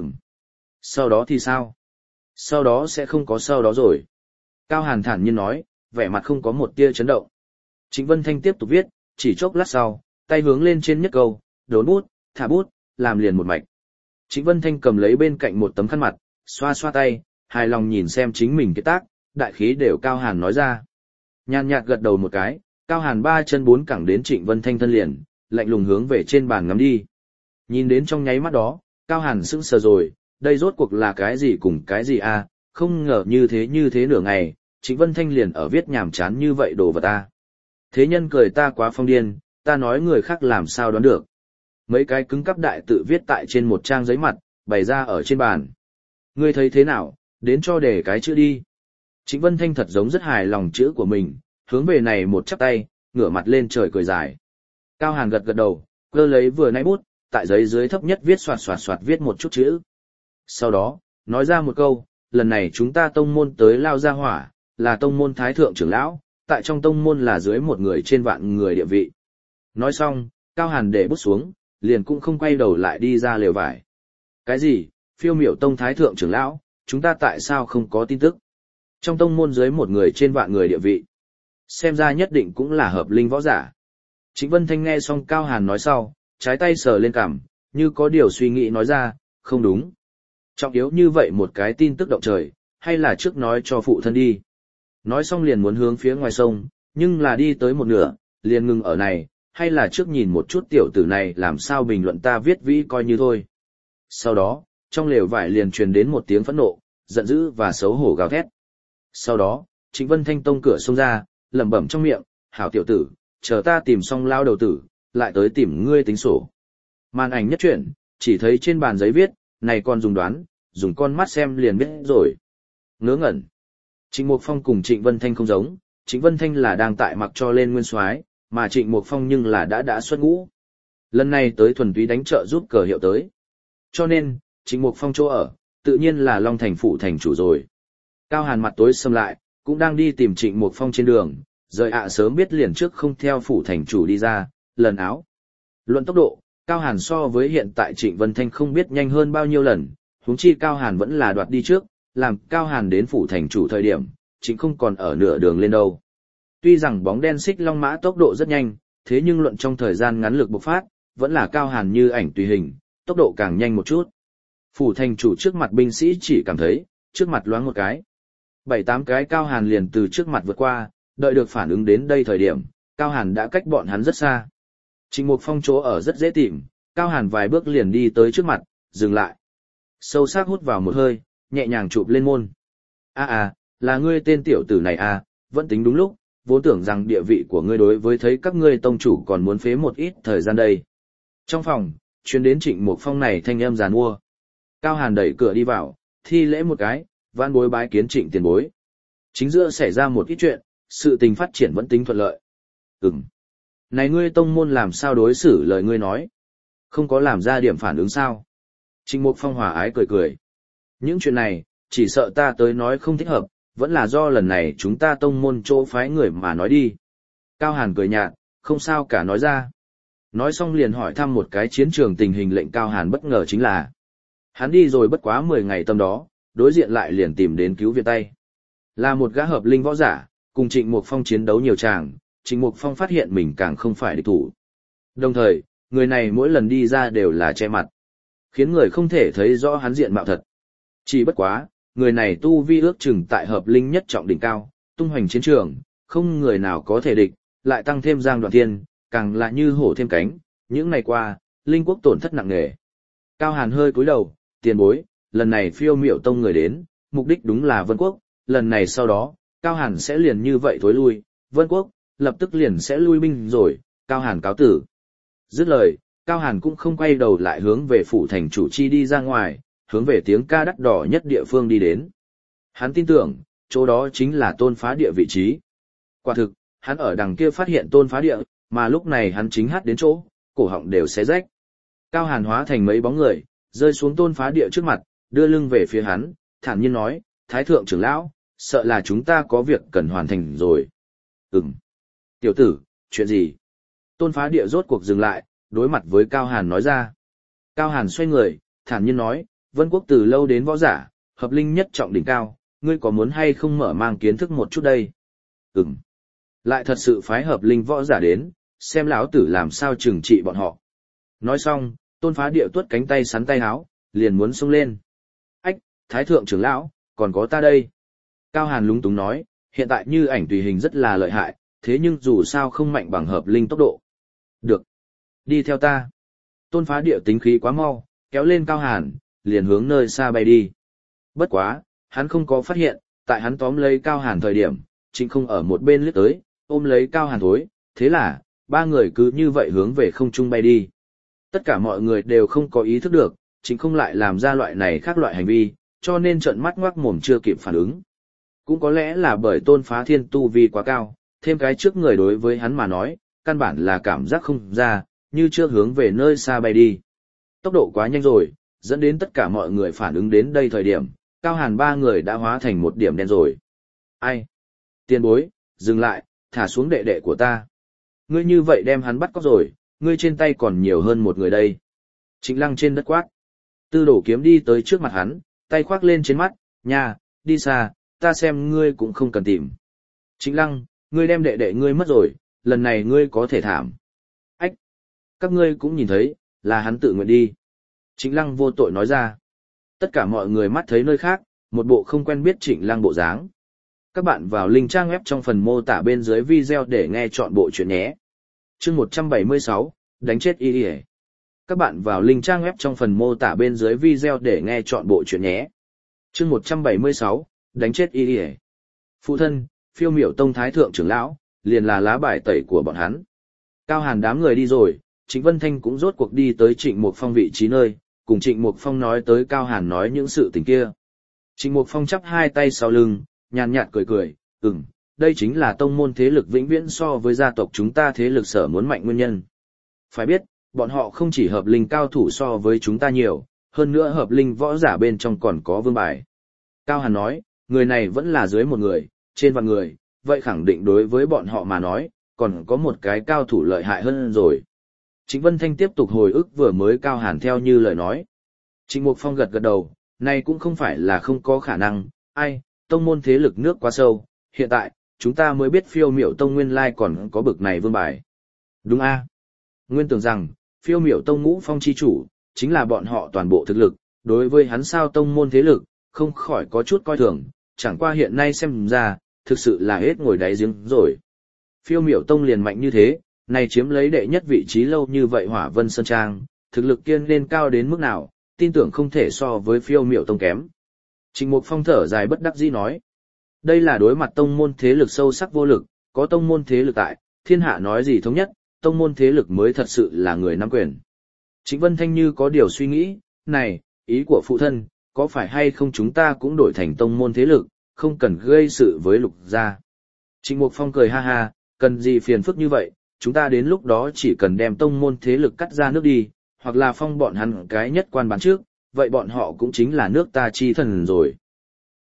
Sau đó thì sao? Sau đó sẽ không có sau đó rồi. Cao Hàn thản nhiên nói, vẻ mặt không có một tia chấn động. Trịnh Vân Thanh tiếp tục viết, chỉ chốc lát sau, tay hướng lên trên nhất câu, đốn bút, thả bút, làm liền một mạch. Trịnh Vân Thanh cầm lấy bên cạnh một tấm khăn mặt, xoa xoa tay, hài lòng nhìn xem chính mình cái tác, đại khí đều Cao Hàn nói ra. Nhàn nhạt gật đầu một cái, Cao Hàn 3 chân 4 cẳng đến Trịnh Vân Thanh thân liền, lạnh lùng hướng về trên bàn ngắm đi. Nhìn đến trong nháy mắt đó, Cao Hàn sững sờ rồi, đây rốt cuộc là cái gì cùng cái gì a? Không ngờ như thế nửa ngày, Trịnh Vân Thanh liền ở viết nhảm chán như vậy đồ vật ta. Thế nhân cười ta quá phong điên, ta nói người khác làm sao đoán được. Mấy cái cứng cắp đại tự viết tại trên một trang giấy mặt, bày ra ở trên bàn. Ngươi thấy thế nào, đến cho để cái chữ đi. Trịnh Vân Thanh thật giống rất hài lòng chữ của mình, hướng về này một chắp tay, ngửa mặt lên trời cười dài. Cao Hàn gật gật đầu, cơ lấy vừa nãy bút, tại giấy dưới thấp nhất viết xoạt viết một chút chữ. Sau đó, nói ra một câu, lần này chúng ta tông môn tới lao ra hỏa, là tông môn thái thượng trưởng lão, tại trong tông môn là dưới một người trên vạn người địa vị. Nói xong, Cao Hàn để bút xuống, liền cũng không quay đầu lại đi ra lều vải. Cái gì, Phiêu Miểu Tông thái thượng trưởng lão, chúng ta tại sao không có tin tức? Trong tông môn dưới một người trên vạn người địa vị. Xem ra nhất định cũng là hợp linh võ giả. Trịnh Vân Thanh nghe xong Cao Hàn nói sau, trái tay sờ lên cằm, như có điều suy nghĩ nói ra, không đúng. Trọng yếu như vậy một cái tin tức động trời, hay là trước nói cho phụ thân đi. Nói xong liền muốn hướng phía ngoài sông, nhưng là đi tới một nửa, liền ngừng ở này, hay là trước nhìn một chút tiểu tử này làm sao bình luận ta viết vĩ coi như thôi. Sau đó, trong lều vải liền truyền đến một tiếng phẫn nộ, giận dữ và xấu hổ gào thét. Sau đó, Trịnh Vân Thanh tông cửa xông ra, lẩm bẩm trong miệng, hảo tiểu tử, chờ ta tìm xong lao đầu tử, lại tới tìm ngươi tính sổ. Màn ảnh nhất chuyển, chỉ thấy trên bàn giấy viết, này còn dùng đoán, dùng con mắt xem liền biết rồi. Ngớ ngẩn. Trịnh Mục Phong cùng Trịnh Vân Thanh không giống, Trịnh Vân Thanh là đang tại mặc cho lên nguyên soái, mà Trịnh Mục Phong nhưng là đã xuất ngũ. Lần này tới thuần túy đánh trợ giúp cờ hiệu tới. Cho nên, Trịnh Mục Phong chỗ ở, tự nhiên là Long Thành phủ thành chủ rồi. Cao Hàn mặt tối sầm lại, cũng đang đi tìm Trịnh Mục Phong trên đường, rời sớm biết liền trước không theo phủ thành chủ đi ra, lần áo. Luận tốc độ, Cao Hàn so với hiện tại Trịnh Vân Thanh không biết nhanh hơn bao nhiêu lần, huống chi Cao Hàn vẫn là đoạt đi trước, làm Cao Hàn đến phủ thành chủ thời điểm, chính không còn ở nửa đường lên đâu. Tuy rằng bóng đen xích long mã tốc độ rất nhanh, thế nhưng luận trong thời gian ngắn lực bộc phát, vẫn là Cao Hàn như ảnh tùy hình, tốc độ càng nhanh một chút. Phủ thành chủ trước mặt binh sĩ chỉ cảm thấy, trước mặt loáng một cái. 7-8 cái Cao Hàn liền từ trước mặt vượt qua, đợi được phản ứng đến đây thời điểm, Cao Hàn đã cách bọn hắn rất xa. Trịnh Mục Phong chỗ ở rất dễ tìm, Cao Hàn vài bước liền đi tới trước mặt, dừng lại. Sâu sắc hút vào một hơi, nhẹ nhàng chụp lên môn. Là ngươi tên tiểu tử này à, vẫn tính đúng lúc, vốn tưởng rằng địa vị của ngươi đối với thấy các ngươi tông chủ còn muốn phế một ít thời gian đây. Trong phòng, chuyến đến Trịnh Mục Phong này thanh âm giàn mua. Cao Hàn đẩy cửa đi vào, thi lễ một cái, vãn bối bái kiến Trịnh tiền bối. Chính giữa xảy ra một ít chuyện, sự tình phát triển vẫn tính thuận lợi. Này ngươi tông môn làm sao đối xử lời ngươi nói? Không có làm ra điểm phản ứng sao? Trịnh Mục Phong hòa ái cười cười. Những chuyện này, chỉ sợ ta tới nói không thích hợp, vẫn là do lần này chúng ta tông môn chỗ phái người mà nói đi. Cao Hàn cười nhạt, không sao cả nói ra. Nói xong liền hỏi thăm một cái chiến trường tình hình lệnh Cao Hàn bất ngờ chính là. Hắn đi rồi bất quá 10 ngày tầm đó, đối diện lại liền tìm đến cứu viện tay. Là một gã hợp linh võ giả, cùng Trịnh Mục Phong chiến đấu nhiều tràng, Trịnh Mục Phong phát hiện mình càng không phải địch thủ. Đồng thời, người này mỗi lần đi ra đều là che mặt, khiến người không thể thấy rõ hắn diện mạo thật. Chỉ bất quá, người này tu vi ước chừng tại hợp linh nhất trọng đỉnh cao, tung hoành chiến trường, không người nào có thể địch, lại tăng thêm Giang Đoạn Thiên, càng là như hổ thêm cánh, những ngày qua, linh quốc tổn thất nặng nề. Cao Hàn hơi cúi đầu, tiền bối, lần này Phiêu Miểu Tông người đến, mục đích đúng là Vân Quốc, lần này sau đó, Cao Hàn sẽ liền như vậy thối lui, Vân Quốc, lập tức liền sẽ lui binh rồi, Cao Hàn cáo tử. Dứt lời, Cao Hàn cũng không quay đầu lại hướng về phủ thành chủ chi đi ra ngoài, hướng về tiếng ca đắt đỏ nhất địa phương đi đến. Hắn tin tưởng, chỗ đó chính là Tôn Phá Địa vị trí. Quả thực, hắn ở đằng kia phát hiện Tôn Phá Địa, mà lúc này hắn chính hát đến chỗ, cổ họng đều xé rách. Cao Hàn hóa thành mấy bóng người, rơi xuống Tôn Phá Địa trước mặt, đưa lưng về phía hắn, thản nhiên nói, Thái thượng trưởng lão, sợ là chúng ta có việc cần hoàn thành rồi. Tiểu tử, chuyện gì? Tôn Phá Địa rốt cuộc dừng lại, đối mặt với Cao Hàn nói ra. Cao Hàn xoay người, thản nhiên nói, Vân Quốc từ lâu đến võ giả, hợp linh nhất trọng đỉnh cao, ngươi có muốn hay không mở mang kiến thức một chút đây? Lại thật sự phái hợp linh võ giả đến, xem lão tử làm sao trừng trị bọn họ. Nói xong, Tôn Phá Địa tuốt cánh tay sắn tay áo, liền muốn xông lên. Ách, Thái thượng trưởng lão, còn có ta đây. Cao Hàn lúng túng nói, hiện tại như ảnh tùy hình rất là lợi hại, thế nhưng dù sao không mạnh bằng hợp linh tốc độ. Được. Đi theo ta. Tôn Phá Địa tính khí quá mau, kéo lên Cao Hàn, liền hướng nơi xa bay đi. Bất quá, hắn không có phát hiện, tại hắn tóm lấy Cao Hàn thời điểm, Trịnh không ở một bên lướt tới, ôm lấy Cao Hàn thối, thế là, ba người cứ như vậy hướng về không trung bay đi. Tất cả mọi người đều không có ý thức được, Trịnh không lại làm ra loại này khác loại hành vi, cho nên trợn mắt ngoác mồm chưa kịp phản ứng. Cũng có lẽ là bởi Tôn Phá Thiên tu vi quá cao, thêm cái trước người đối với hắn mà nói, căn bản là cảm giác không ra, như chưa hướng về nơi xa bay đi. Tốc độ quá nhanh rồi, dẫn đến tất cả mọi người phản ứng đến đây thời điểm, Cao Hàn ba người đã hóa thành một điểm đen rồi. Ai? Tiền bối, dừng lại, thả xuống đệ đệ của ta. Ngươi như vậy đem hắn bắt cóc rồi, ngươi trên tay còn nhiều hơn một người đây. Trịnh Lăng trên đất quát. Tư Đổ Kiếm đi tới trước mặt hắn, tay khoác lên trên mắt, nha, đi xa, ta xem ngươi cũng không cần tìm. Trịnh Lăng, ngươi đem đệ đệ ngươi mất rồi, lần này ngươi có thể thảm. Các ngươi cũng nhìn thấy, là hắn tự nguyện đi. Trịnh Lăng vô tội nói ra. Tất cả mọi người mắt thấy nơi khác, một bộ không quen biết Trịnh Lăng bộ dáng. Các bạn vào link trang web trong phần mô tả bên dưới video để nghe chọn bộ chuyện nhé. Chương 176, đánh chết y. Các bạn vào link trang web trong phần mô tả bên dưới video để nghe chọn bộ chuyện nhé. Chương 176, đánh chết y. Phụ thân, Phiêu Miểu Tông Thái Thượng trưởng lão, liền là lá bài tẩy của bọn hắn. Cao Hàn đám người đi rồi, Trịnh Vân Thanh cũng rốt cuộc đi tới Trịnh Mục Phong vị trí nơi, cùng Trịnh Mục Phong nói tới Cao Hàn nói những sự tình kia. Trịnh Mục Phong chắp hai tay sau lưng, nhàn nhạt cười cười, đây chính là tông môn thế lực vĩnh viễn so với gia tộc chúng ta thế lực sở muốn mạnh nguyên nhân. Phải biết, bọn họ không chỉ hợp linh cao thủ so với chúng ta nhiều, hơn nữa hợp linh võ giả bên trong còn có vương bài. Cao Hàn nói, người này vẫn là dưới một người, trên vạn người, vậy khẳng định đối với bọn họ mà nói, còn có một cái cao thủ lợi hại hơn rồi. Trịnh Vân Thanh tiếp tục hồi ức vừa mới Cao Hàn theo như lời nói. Trịnh Mục Phong gật gật đầu, này cũng không phải là không có khả năng, tông môn thế lực nước quá sâu, hiện tại, chúng ta mới biết Phiêu Miểu Tông nguyên lai còn có bực này vương bài. Đúng a? Nguyên tưởng rằng, Phiêu Miểu Tông ngũ phong chi chủ, chính là bọn họ toàn bộ thực lực, đối với hắn sao tông môn thế lực, không khỏi có chút coi thường, chẳng qua hiện nay xem ra, thực sự là hết ngồi đáy giếng rồi. Phiêu Miểu Tông liền mạnh như thế, này chiếm lấy đệ nhất vị trí lâu như vậy Hỏa Vân Sơn Trang, thực lực kiên nên cao đến mức nào, tin tưởng không thể so với Phiêu Miểu Tông kém. Trịnh Mục Phong thở dài bất đắc dĩ nói. Đây là đối mặt tông môn thế lực sâu sắc vô lực, có tông môn thế lực tại, thiên hạ nói gì thống nhất, tông môn thế lực mới thật sự là người nắm quyền. Trịnh Vân Thanh như có điều suy nghĩ, này, ý của phụ thân, có phải hay không chúng ta cũng đổi thành tông môn thế lực, không cần gây sự với Lục gia. Trịnh Mục Phong cười ha ha, cần gì phiền phức như vậy, chúng ta đến lúc đó chỉ cần đem tông môn thế lực cắt ra nước đi, hoặc là phong bọn hắn cái nhất quan bán trước, vậy bọn họ cũng chính là nước ta chi thần rồi.